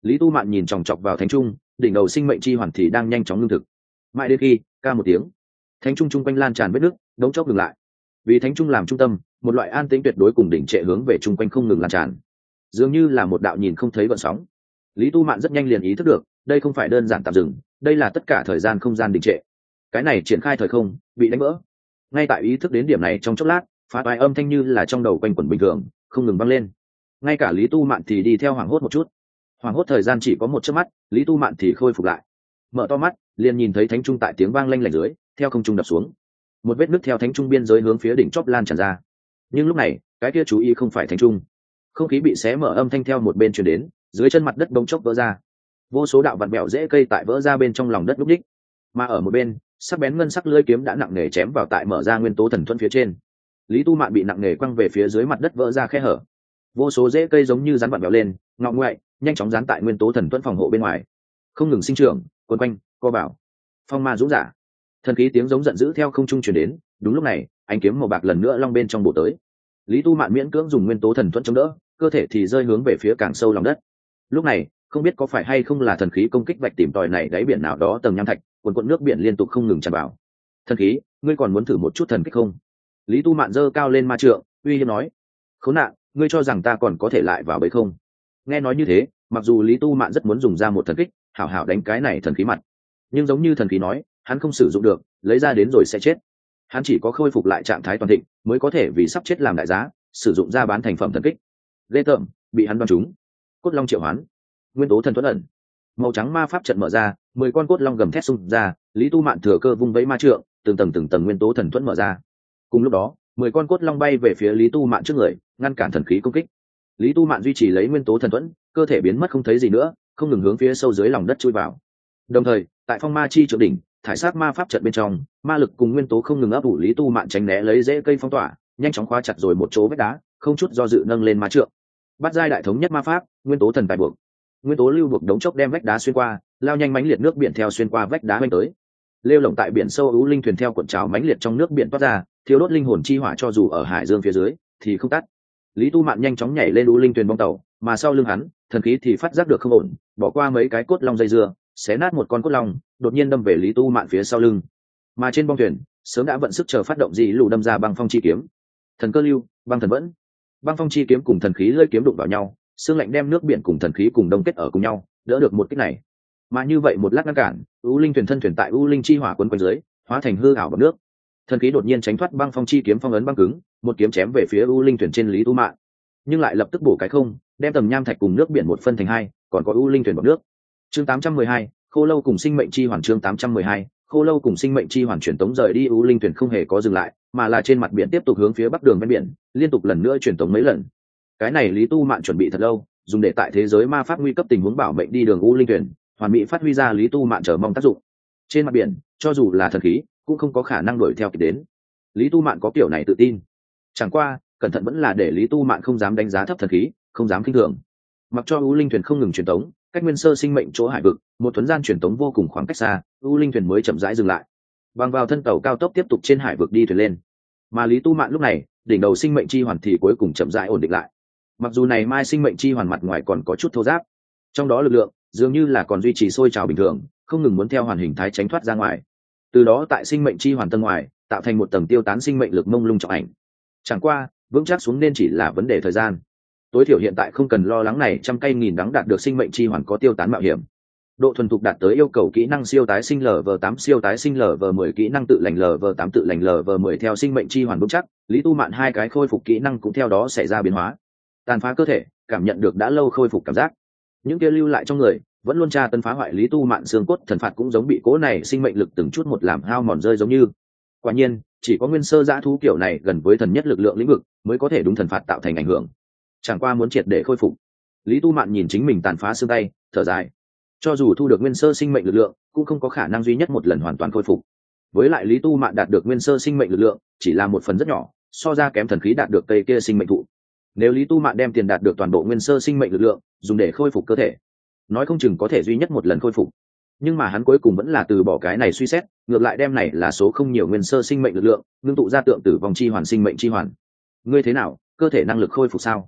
Lý Tu Mạn nhìn chòng chọc vào thánh trung, đỉnh đầu sinh mệnh chi hoàn thì đang nhanh chóng ngưng thực. Mãi đến khi ca một tiếng, thánh trung trung quanh lan tràn vết nước, đống chốc dừng lại. Vì thánh trung làm trung tâm, một loại an tĩnh tuyệt đối cùng đỉnh trệ hướng về trung quanh không ngừng lan tràn, dường như là một đạo nhìn không thấy gợn sóng. Lý Tu Mạn rất nhanh liền ý thức được, đây không phải đơn giản tạm dừng, đây là tất cả thời gian không gian đình trệ. Cái này triển khai thời không bị đánh vỡ. Ngay tại ý thức đến điểm này trong chốc lát, phá toái âm thanh như là trong đầu quanh quẩn bình thường, không ngừng vang lên. Ngay cả Lý Tu Mạn thì đi theo hoảng hốt một chút. Hoảng hốt thời gian chỉ có một chớp mắt, Lý Tu Mạn thì khôi phục lại. Mở to mắt, liền nhìn thấy thánh trung tại tiếng vang lanh lảnh dưới, theo không trung đập xuống. Một vết nứt theo thánh trung biên giới hướng phía đỉnh chóp lan tràn ra. Nhưng lúc này, cái kia chú ý không phải thánh trung. Không khí bị xé mở, âm thanh theo một bên truyền đến, dưới chân mặt đất bỗng chốc vỡ ra. Vô số đạo vặn bẹo rễ cây tại vỡ ra bên trong lòng đất lúc đích. Mà ở một bên, sắc bén ngân sắc lưỡi kiếm đã nặng nề chém vào tại mở ra nguyên tố thần thuẫn phía trên. Lý Tu Mạn bị nặng nề quăng về phía dưới mặt đất vỡ ra khe hở. Vô số rễ cây giống như rắn vặn bẹo lên, ngọ ngoại, nhanh chóng dán tại nguyên tố thần thuẫn phòng hộ bên ngoài, không ngừng sinh trưởng, quấn quanh, co bảo. Phong ma dũng giả, thần khí tiếng giống giận dữ theo không trung truyền đến. Đúng lúc này, ánh kiếm màu bạc lần nữa long bên trong bộ tới. Lý Tu Mạn miễn cưỡng dùng nguyên tố thần thuẫn chống đỡ, cơ thể thì rơi hướng về phía càng sâu lòng đất. Lúc này, không biết có phải hay không là thần khí công kích vạch tìm tòi này đáy biển nào đó tầng nham thạch, cuồn cuộn nước biển liên tục không ngừng tràn vào. Thần khí, ngươi còn muốn thử một chút thần kích không? Lý Tu Mạn giơ cao lên ma trượng, uy hiếp nói. Khốn nạn, ngươi cho rằng ta còn có thể lại vào bẫy không? Nghe nói như thế, mặc dù Lý Tu Mạn rất muốn dùng ra một thần kích, hảo hảo đánh cái này thần khí mặt, nhưng giống như thần khí nói, hắn không sử dụng được, lấy ra đến rồi sẽ chết. Hắn chỉ có khôi phục lại trạng thái toàn thịnh, mới có thể vì sắp chết làm đại giá, sử dụng ra bán thành phẩm thần kích. Ghê tởm, bị hắn đoán trúng. Cốt long triệu hoán, nguyên tố thần thuẫn ẩn, màu trắng ma pháp trận mở ra, mười con cốt long gầm thét xung ra. Lý Tu Mạn thừa cơ vung vẫy ma trượng, từng tầng từng tầng nguyên tố thần thuẫn mở ra. Cùng lúc đó, mười con cốt long bay về phía Lý Tu Mạn trước người, ngăn cản thần khí công kích. Lý Tu Mạn duy trì lấy nguyên tố thần thuẫn, cơ thể biến mất không thấy gì nữa, không ngừng hướng phía sâu dưới lòng đất chui vào. Đồng thời, tại phong ma chi trượng đỉnh, thải sát ma pháp trận bên trong, ma lực cùng nguyên tố không ngừng ấp ủ. Lý Tu Mạn tránh né lấy rễ cây phong tỏa, nhanh chóng khóa chặt rồi một chỗ vách đá, không chút do dự nâng lên ma trượng. Bắt giai đại thống nhất ma pháp, nguyên tố thần tài buộc. Nguyên tố lưu buộc đống chốc đem vách đá xuyên qua, lao nhanh mãnh liệt nước biển theo xuyên qua vách đá vây tới. Lêu lổng tại biển sâu ưu linh thuyền theo cuộn trào mãnh liệt trong nước biển toát ra, thiếu đốt linh hồn chi hỏa cho dù ở hải dương phía dưới thì không tắt. Lý Tu Mạn nhanh chóng nhảy lên ưu linh thuyền bong tàu, mà sau lưng hắn, thần khí thì phát giác được không ổn, bỏ qua mấy cái cốt long dây dưa, xé nát một con cốt long, đột nhiên đâm về Lý Tu Mạn phía sau lưng. Mà trên bong thuyền, sớm đã vận sức chờ phát động dị lù đâm ra băng phong chi kiếm. Thần cơ lưu, băng thần vẫn. Băng phong chi kiếm cùng thần khí lưỡi kiếm đụng vào nhau, xương lạnh đem nước biển cùng thần khí cùng đông kết ở cùng nhau, đỡ được một kích này. Mà như vậy một lát ngăn cản, ưu linh thuyền thân thuyền tại ưu linh chi hỏa quấn quanh dưới, hóa thành hư ảo bọt nước. Thần khí đột nhiên tránh thoát băng phong chi kiếm phong ấn băng cứng, một kiếm chém về phía ưu linh thuyền trên Lý Tu Mạn, nhưng lại lập tức bổ cái không, đem tầng nham thạch cùng nước biển một phân thành hai, còn có ưu linh thuyền bọt nước. Chương tám trăm mười hai, Khô lâu cùng sinh mệnh chi hoàn. Chương tám trăm mười hai, Khô lâu cùng sinh mệnh chi hoàn truyền tống rời đi. Ưu linh thuyền không hề có dừng lại, mà là trên mặt biển tiếp tục hướng phía bắc đường ven biển, liên tục lần nữa truyền tống mấy lần. Cái này Lý Tu Mạn chuẩn bị thật lâu, dùng để tại thế giới ma pháp nguy cấp tình huống bảo mệnh đi đường ưu linh thuyền, hoàn mỹ phát huy ra Lý Tu Mạn chờ mong tác dụng. Trên mặt biển, cho dù là thần khí, cũng không có khả năng đuổi theo kịp đến. Lý Tu Mạn có kiểu này tự tin. Chẳng qua, cẩn thận vẫn là để Lý Tu Mạn không dám đánh giá thấp thần khí, không dám khinh thường. Mặc cho ưu linh thuyền không ngừng truyền tống, cách nguyên sơ sinh mệnh chỗ hải vực, một thuấn gian truyền tống vô cùng khoảng cách xa, ưu linh thuyền mới chậm rãi dừng lại. Bằng vào thân tàu cao tốc tiếp tục trên hải vực đi thuyền lên. Mà Lý Tu Mạn lúc này, đỉnh đầu sinh mệnh chi hoàn thì cuối cùng chậm rãi ổn định lại. Mặc dù này mai sinh mệnh chi hoàn mặt ngoài còn có chút thô ráp, trong đó lực lượng dường như là còn duy trì sôi trào bình thường, không ngừng muốn theo hoàn hình thái tránh thoát ra ngoài. Từ đó tại sinh mệnh chi hoàn tân ngoài, tạo thành một tầng tiêu tán sinh mệnh lực mông lung trọng ảnh. Chẳng qua, vững chắc xuống nên chỉ là vấn đề thời gian. Tối thiểu hiện tại không cần lo lắng này trăm cây nghìn đắng đạt được sinh mệnh chi hoàn có tiêu tán mạo hiểm. Độ thuần thục đạt tới yêu cầu kỹ năng siêu tái sinh lv tám siêu tái sinh lv mười kỹ năng tự lành lv tám tự lành lv mười theo sinh mệnh chi hoàn vững chắc, Lý Tu Mạn hai cái khôi phục kỹ năng cũng theo đó xảy ra biến hóa. Tàn phá cơ thể, cảm nhận được đã lâu khôi phục cảm giác. Những kia lưu lại trong người, vẫn luôn tra tân phá hoại Lý Tu Mạn xương cốt thần phạt cũng giống bị cố này sinh mệnh lực từng chút một làm hao mòn rơi giống như. Quả nhiên, chỉ có nguyên sơ dã thú kiểu này gần với thần nhất lực lượng lĩnh vực mới có thể đúng thần phạt tạo thành ảnh hưởng. Chẳng qua muốn triệt để khôi phục, Lý Tu Mạn nhìn chính mình tàn phá xương tay, thở dài. Cho dù thu được nguyên sơ sinh mệnh lực lượng, cũng không có khả năng duy nhất một lần hoàn toàn khôi phục. Với lại Lý Tu Mạn đạt được nguyên sơ sinh mệnh lực lượng, chỉ là một phần rất nhỏ, so ra kém thần khí đạt được cây kia sinh mệnh thụ. Nếu Lý Tu Mạn đem tiền đạt được toàn bộ nguyên sơ sinh mệnh lực lượng, dùng để khôi phục cơ thể, nói không chừng có thể duy nhất một lần khôi phục. Nhưng mà hắn cuối cùng vẫn là từ bỏ cái này suy xét, ngược lại đem này là số không nhiều nguyên sơ sinh mệnh lực lượng, ngưng tụ ra tượng tử vong chi hoàn sinh mệnh chi hoàn. Ngươi thế nào, cơ thể năng lực khôi phục sao?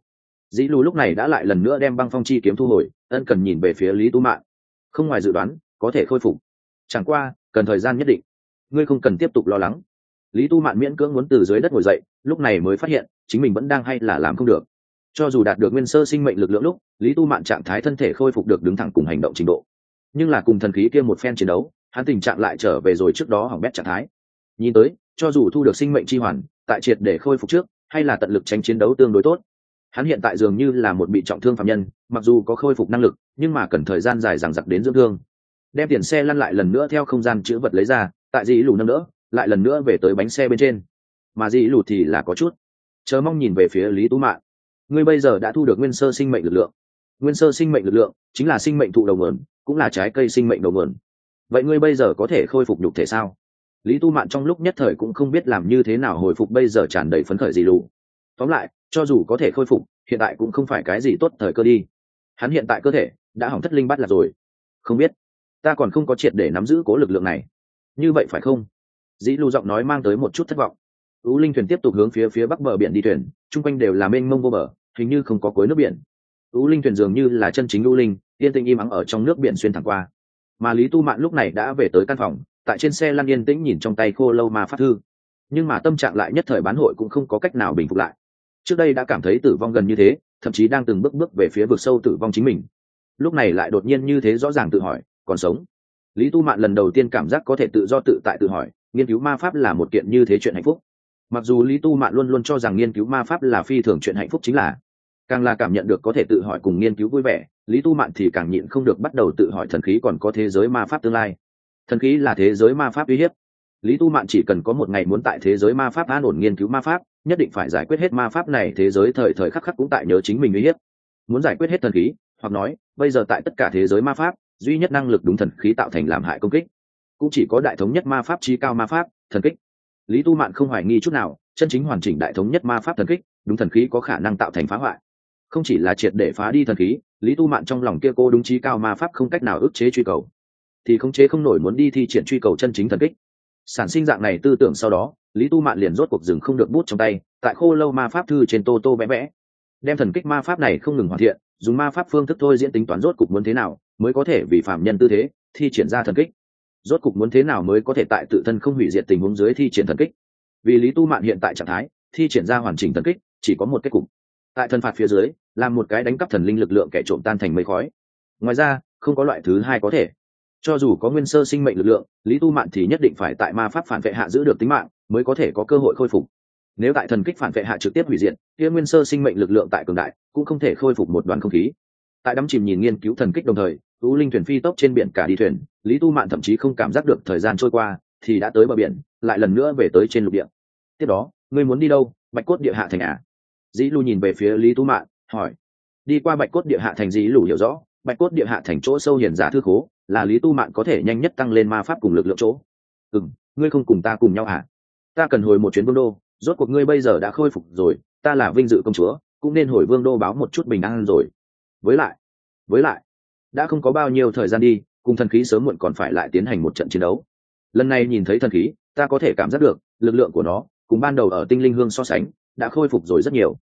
dĩ lù lúc này đã lại lần nữa đem băng phong chi kiếm thu hồi, ân cần nhìn về phía Lý Tu Mạn. Không ngoài dự đoán, có thể khôi phục, chẳng qua cần thời gian nhất định, ngươi không cần tiếp tục lo lắng. Lý Tu Mạn miễn cưỡng muốn từ dưới đất ngồi dậy, lúc này mới phát hiện chính mình vẫn đang hay là làm không được. Cho dù đạt được nguyên sơ sinh mệnh lực lượng lúc, Lý Tu Mạn trạng thái thân thể khôi phục được đứng thẳng cùng hành động trình độ, nhưng là cùng thần khí kia một phen chiến đấu, hắn tình trạng lại trở về rồi trước đó hỏng bét trạng thái. Nhìn tới, cho dù thu được sinh mệnh chi hoàn, tại triệt để khôi phục trước, hay là tận lực tránh chiến đấu tương đối tốt. Hắn hiện tại dường như là một bị trọng thương phạm nhân, mặc dù có khôi phục năng lực, nhưng mà cần thời gian dài dằng dặc đến dưỡng thương. Đem tiền xe lăn lại lần nữa theo không gian chữ vật lấy ra, tại dĩ lù nâng đỡ, lại lần nữa về tới bánh xe bên trên. Mà dĩ lù thì là có chút chờ mong nhìn về phía Lý Tú Mạn. Ngươi bây giờ đã thu được nguyên sơ sinh mệnh lực lượng. Nguyên sơ sinh mệnh lực lượng chính là sinh mệnh thụ đầu nguồn, cũng là trái cây sinh mệnh đầu nguồn. Vậy ngươi bây giờ có thể khôi phục nhục thể sao? Lý Tu Mạn trong lúc nhất thời cũng không biết làm như thế nào hồi phục bây giờ tràn đầy phấn khởi gì lù. Tóm lại, cho dù có thể khôi phục, hiện tại cũng không phải cái gì tốt thời cơ đi. Hắn hiện tại cơ thể đã hỏng thất linh bắt lạc rồi. Không biết, ta còn không có triệt để nắm giữ cố lực lượng này. Như vậy phải không? Dĩ Lù giọng nói mang tới một chút thất vọng. U linh thuyền tiếp tục hướng phía phía bắc bờ biển đi thuyền, chung quanh đều là mênh mông vô bờ, hình như không có cuối nước biển. U linh thuyền dường như là chân chính U linh, yên tĩnh im ắng ở trong nước biển xuyên thẳng qua. Mà Lý Tu Mạn lúc này đã về tới căn phòng, tại trên xe lăn yên tĩnh nhìn trong tay khô lâu ma pháp thư. Nhưng mà tâm trạng lại nhất thời bán hội cũng không có cách nào bình phục lại. Trước đây đã cảm thấy tử vong gần như thế, thậm chí đang từng bước bước về phía vực sâu tử vong chính mình. Lúc này lại đột nhiên như thế rõ ràng tự hỏi, còn sống. Lý Tu Mạn lần đầu tiên cảm giác có thể tự do tự tại tự hỏi, nghiên cứu ma pháp là một kiện như thế chuyện hạnh phúc. Mặc dù Lý Tu Mạn luôn luôn cho rằng nghiên cứu ma pháp là phi thường chuyện hạnh phúc chính là, càng là cảm nhận được có thể tự hỏi cùng nghiên cứu vui vẻ, Lý Tu Mạn thì càng nhịn không được bắt đầu tự hỏi thần khí còn có thế giới ma pháp tương lai. Thần khí là thế giới ma pháp uy hiếp. Lý Tu Mạn chỉ cần có một ngày muốn tại thế giới ma pháp an ổn nghiên cứu ma pháp, nhất định phải giải quyết hết ma pháp này, thế giới thời thời khắc khắc cũng tại nhớ chính mình uy hiếp. Muốn giải quyết hết thần khí, hoặc nói, bây giờ tại tất cả thế giới ma pháp, duy nhất năng lực đúng thần khí tạo thành làm hại công kích, cũng chỉ có đại thống nhất ma pháp chí cao ma pháp, thần kích. Lý Tu Mạn không hoài nghi chút nào, chân chính hoàn chỉnh đại thống nhất ma pháp thần kích, đúng thần khí có khả năng tạo thành phá hoại. Không chỉ là triệt để phá đi thần khí, Lý Tu Mạn trong lòng kia cô đúng chí cao ma pháp không cách nào ức chế truy cầu, thì khống chế không nổi muốn đi thi triển truy cầu chân chính thần kích. Sản sinh dạng này tư tưởng sau đó, Lý Tu Mạn liền rốt cuộc dừng không được bút trong tay, tại khô lâu ma pháp thư trên tô tô vẽ vẽ, đem thần kích ma pháp này không ngừng hoàn thiện, dùng ma pháp phương thức thôi diễn tính toán rốt cục muốn thế nào mới có thể vì phạm nhân tư thế thi triển ra thần kích, rốt cục muốn thế nào mới có thể tại tự thân không hủy diệt tình huống dưới thi triển thần kích. Vì Lý Tu Mạn hiện tại trạng thái, thi triển ra hoàn chỉnh thần kích chỉ có một kết cục, tại thân phạt phía dưới làm một cái đánh cắp thần linh lực lượng kẻ trộm tan thành mây khói. Ngoài ra không có loại thứ hai có thể. Cho dù có nguyên sơ sinh mệnh lực lượng, Lý Tu Mạn thì nhất định phải tại ma pháp phản vệ hạ giữ được tính mạng mới có thể có cơ hội khôi phục. Nếu tại thần kích phản vệ hạ trực tiếp hủy diệt, kia nguyên sơ sinh mệnh lực lượng tại cường đại cũng không thể khôi phục một đoàn không khí. Tại đắm chìm nhìn nghiên cứu thần kích đồng thời, U linh thuyền phi tốc trên biển cả đi thuyền, Lý Tu Mạn thậm chí không cảm giác được thời gian trôi qua, thì đã tới bờ biển, lại lần nữa về tới trên lục địa. Tiếp đó, ngươi muốn đi đâu? Bạch cốt địa hạ thành à? Dĩ Lù nhìn về phía Lý Tu Mạn, hỏi. Đi qua Bạch cốt địa hạ thành, Dĩ Lù hiểu rõ, Bạch cốt địa hạ thành chỗ sâu hiển giả thư khố, là Lý Tu Mạn có thể nhanh nhất tăng lên ma pháp cùng lực lượng chỗ. Ừm, ngươi không cùng ta cùng nhau à? Ta cần hồi một chuyến vương đô, rốt cuộc ngươi bây giờ đã khôi phục rồi, ta là vinh dự công chúa, cũng nên hồi vương đô báo một chút bình an rồi. Với lại, với lại, đã không có bao nhiêu thời gian đi, cùng thần khí sớm muộn còn phải lại tiến hành một trận chiến đấu. Lần này nhìn thấy thần khí, ta có thể cảm giác được lực lượng của nó cùng ban đầu ở tinh linh hương so sánh đã khôi phục rồi rất nhiều.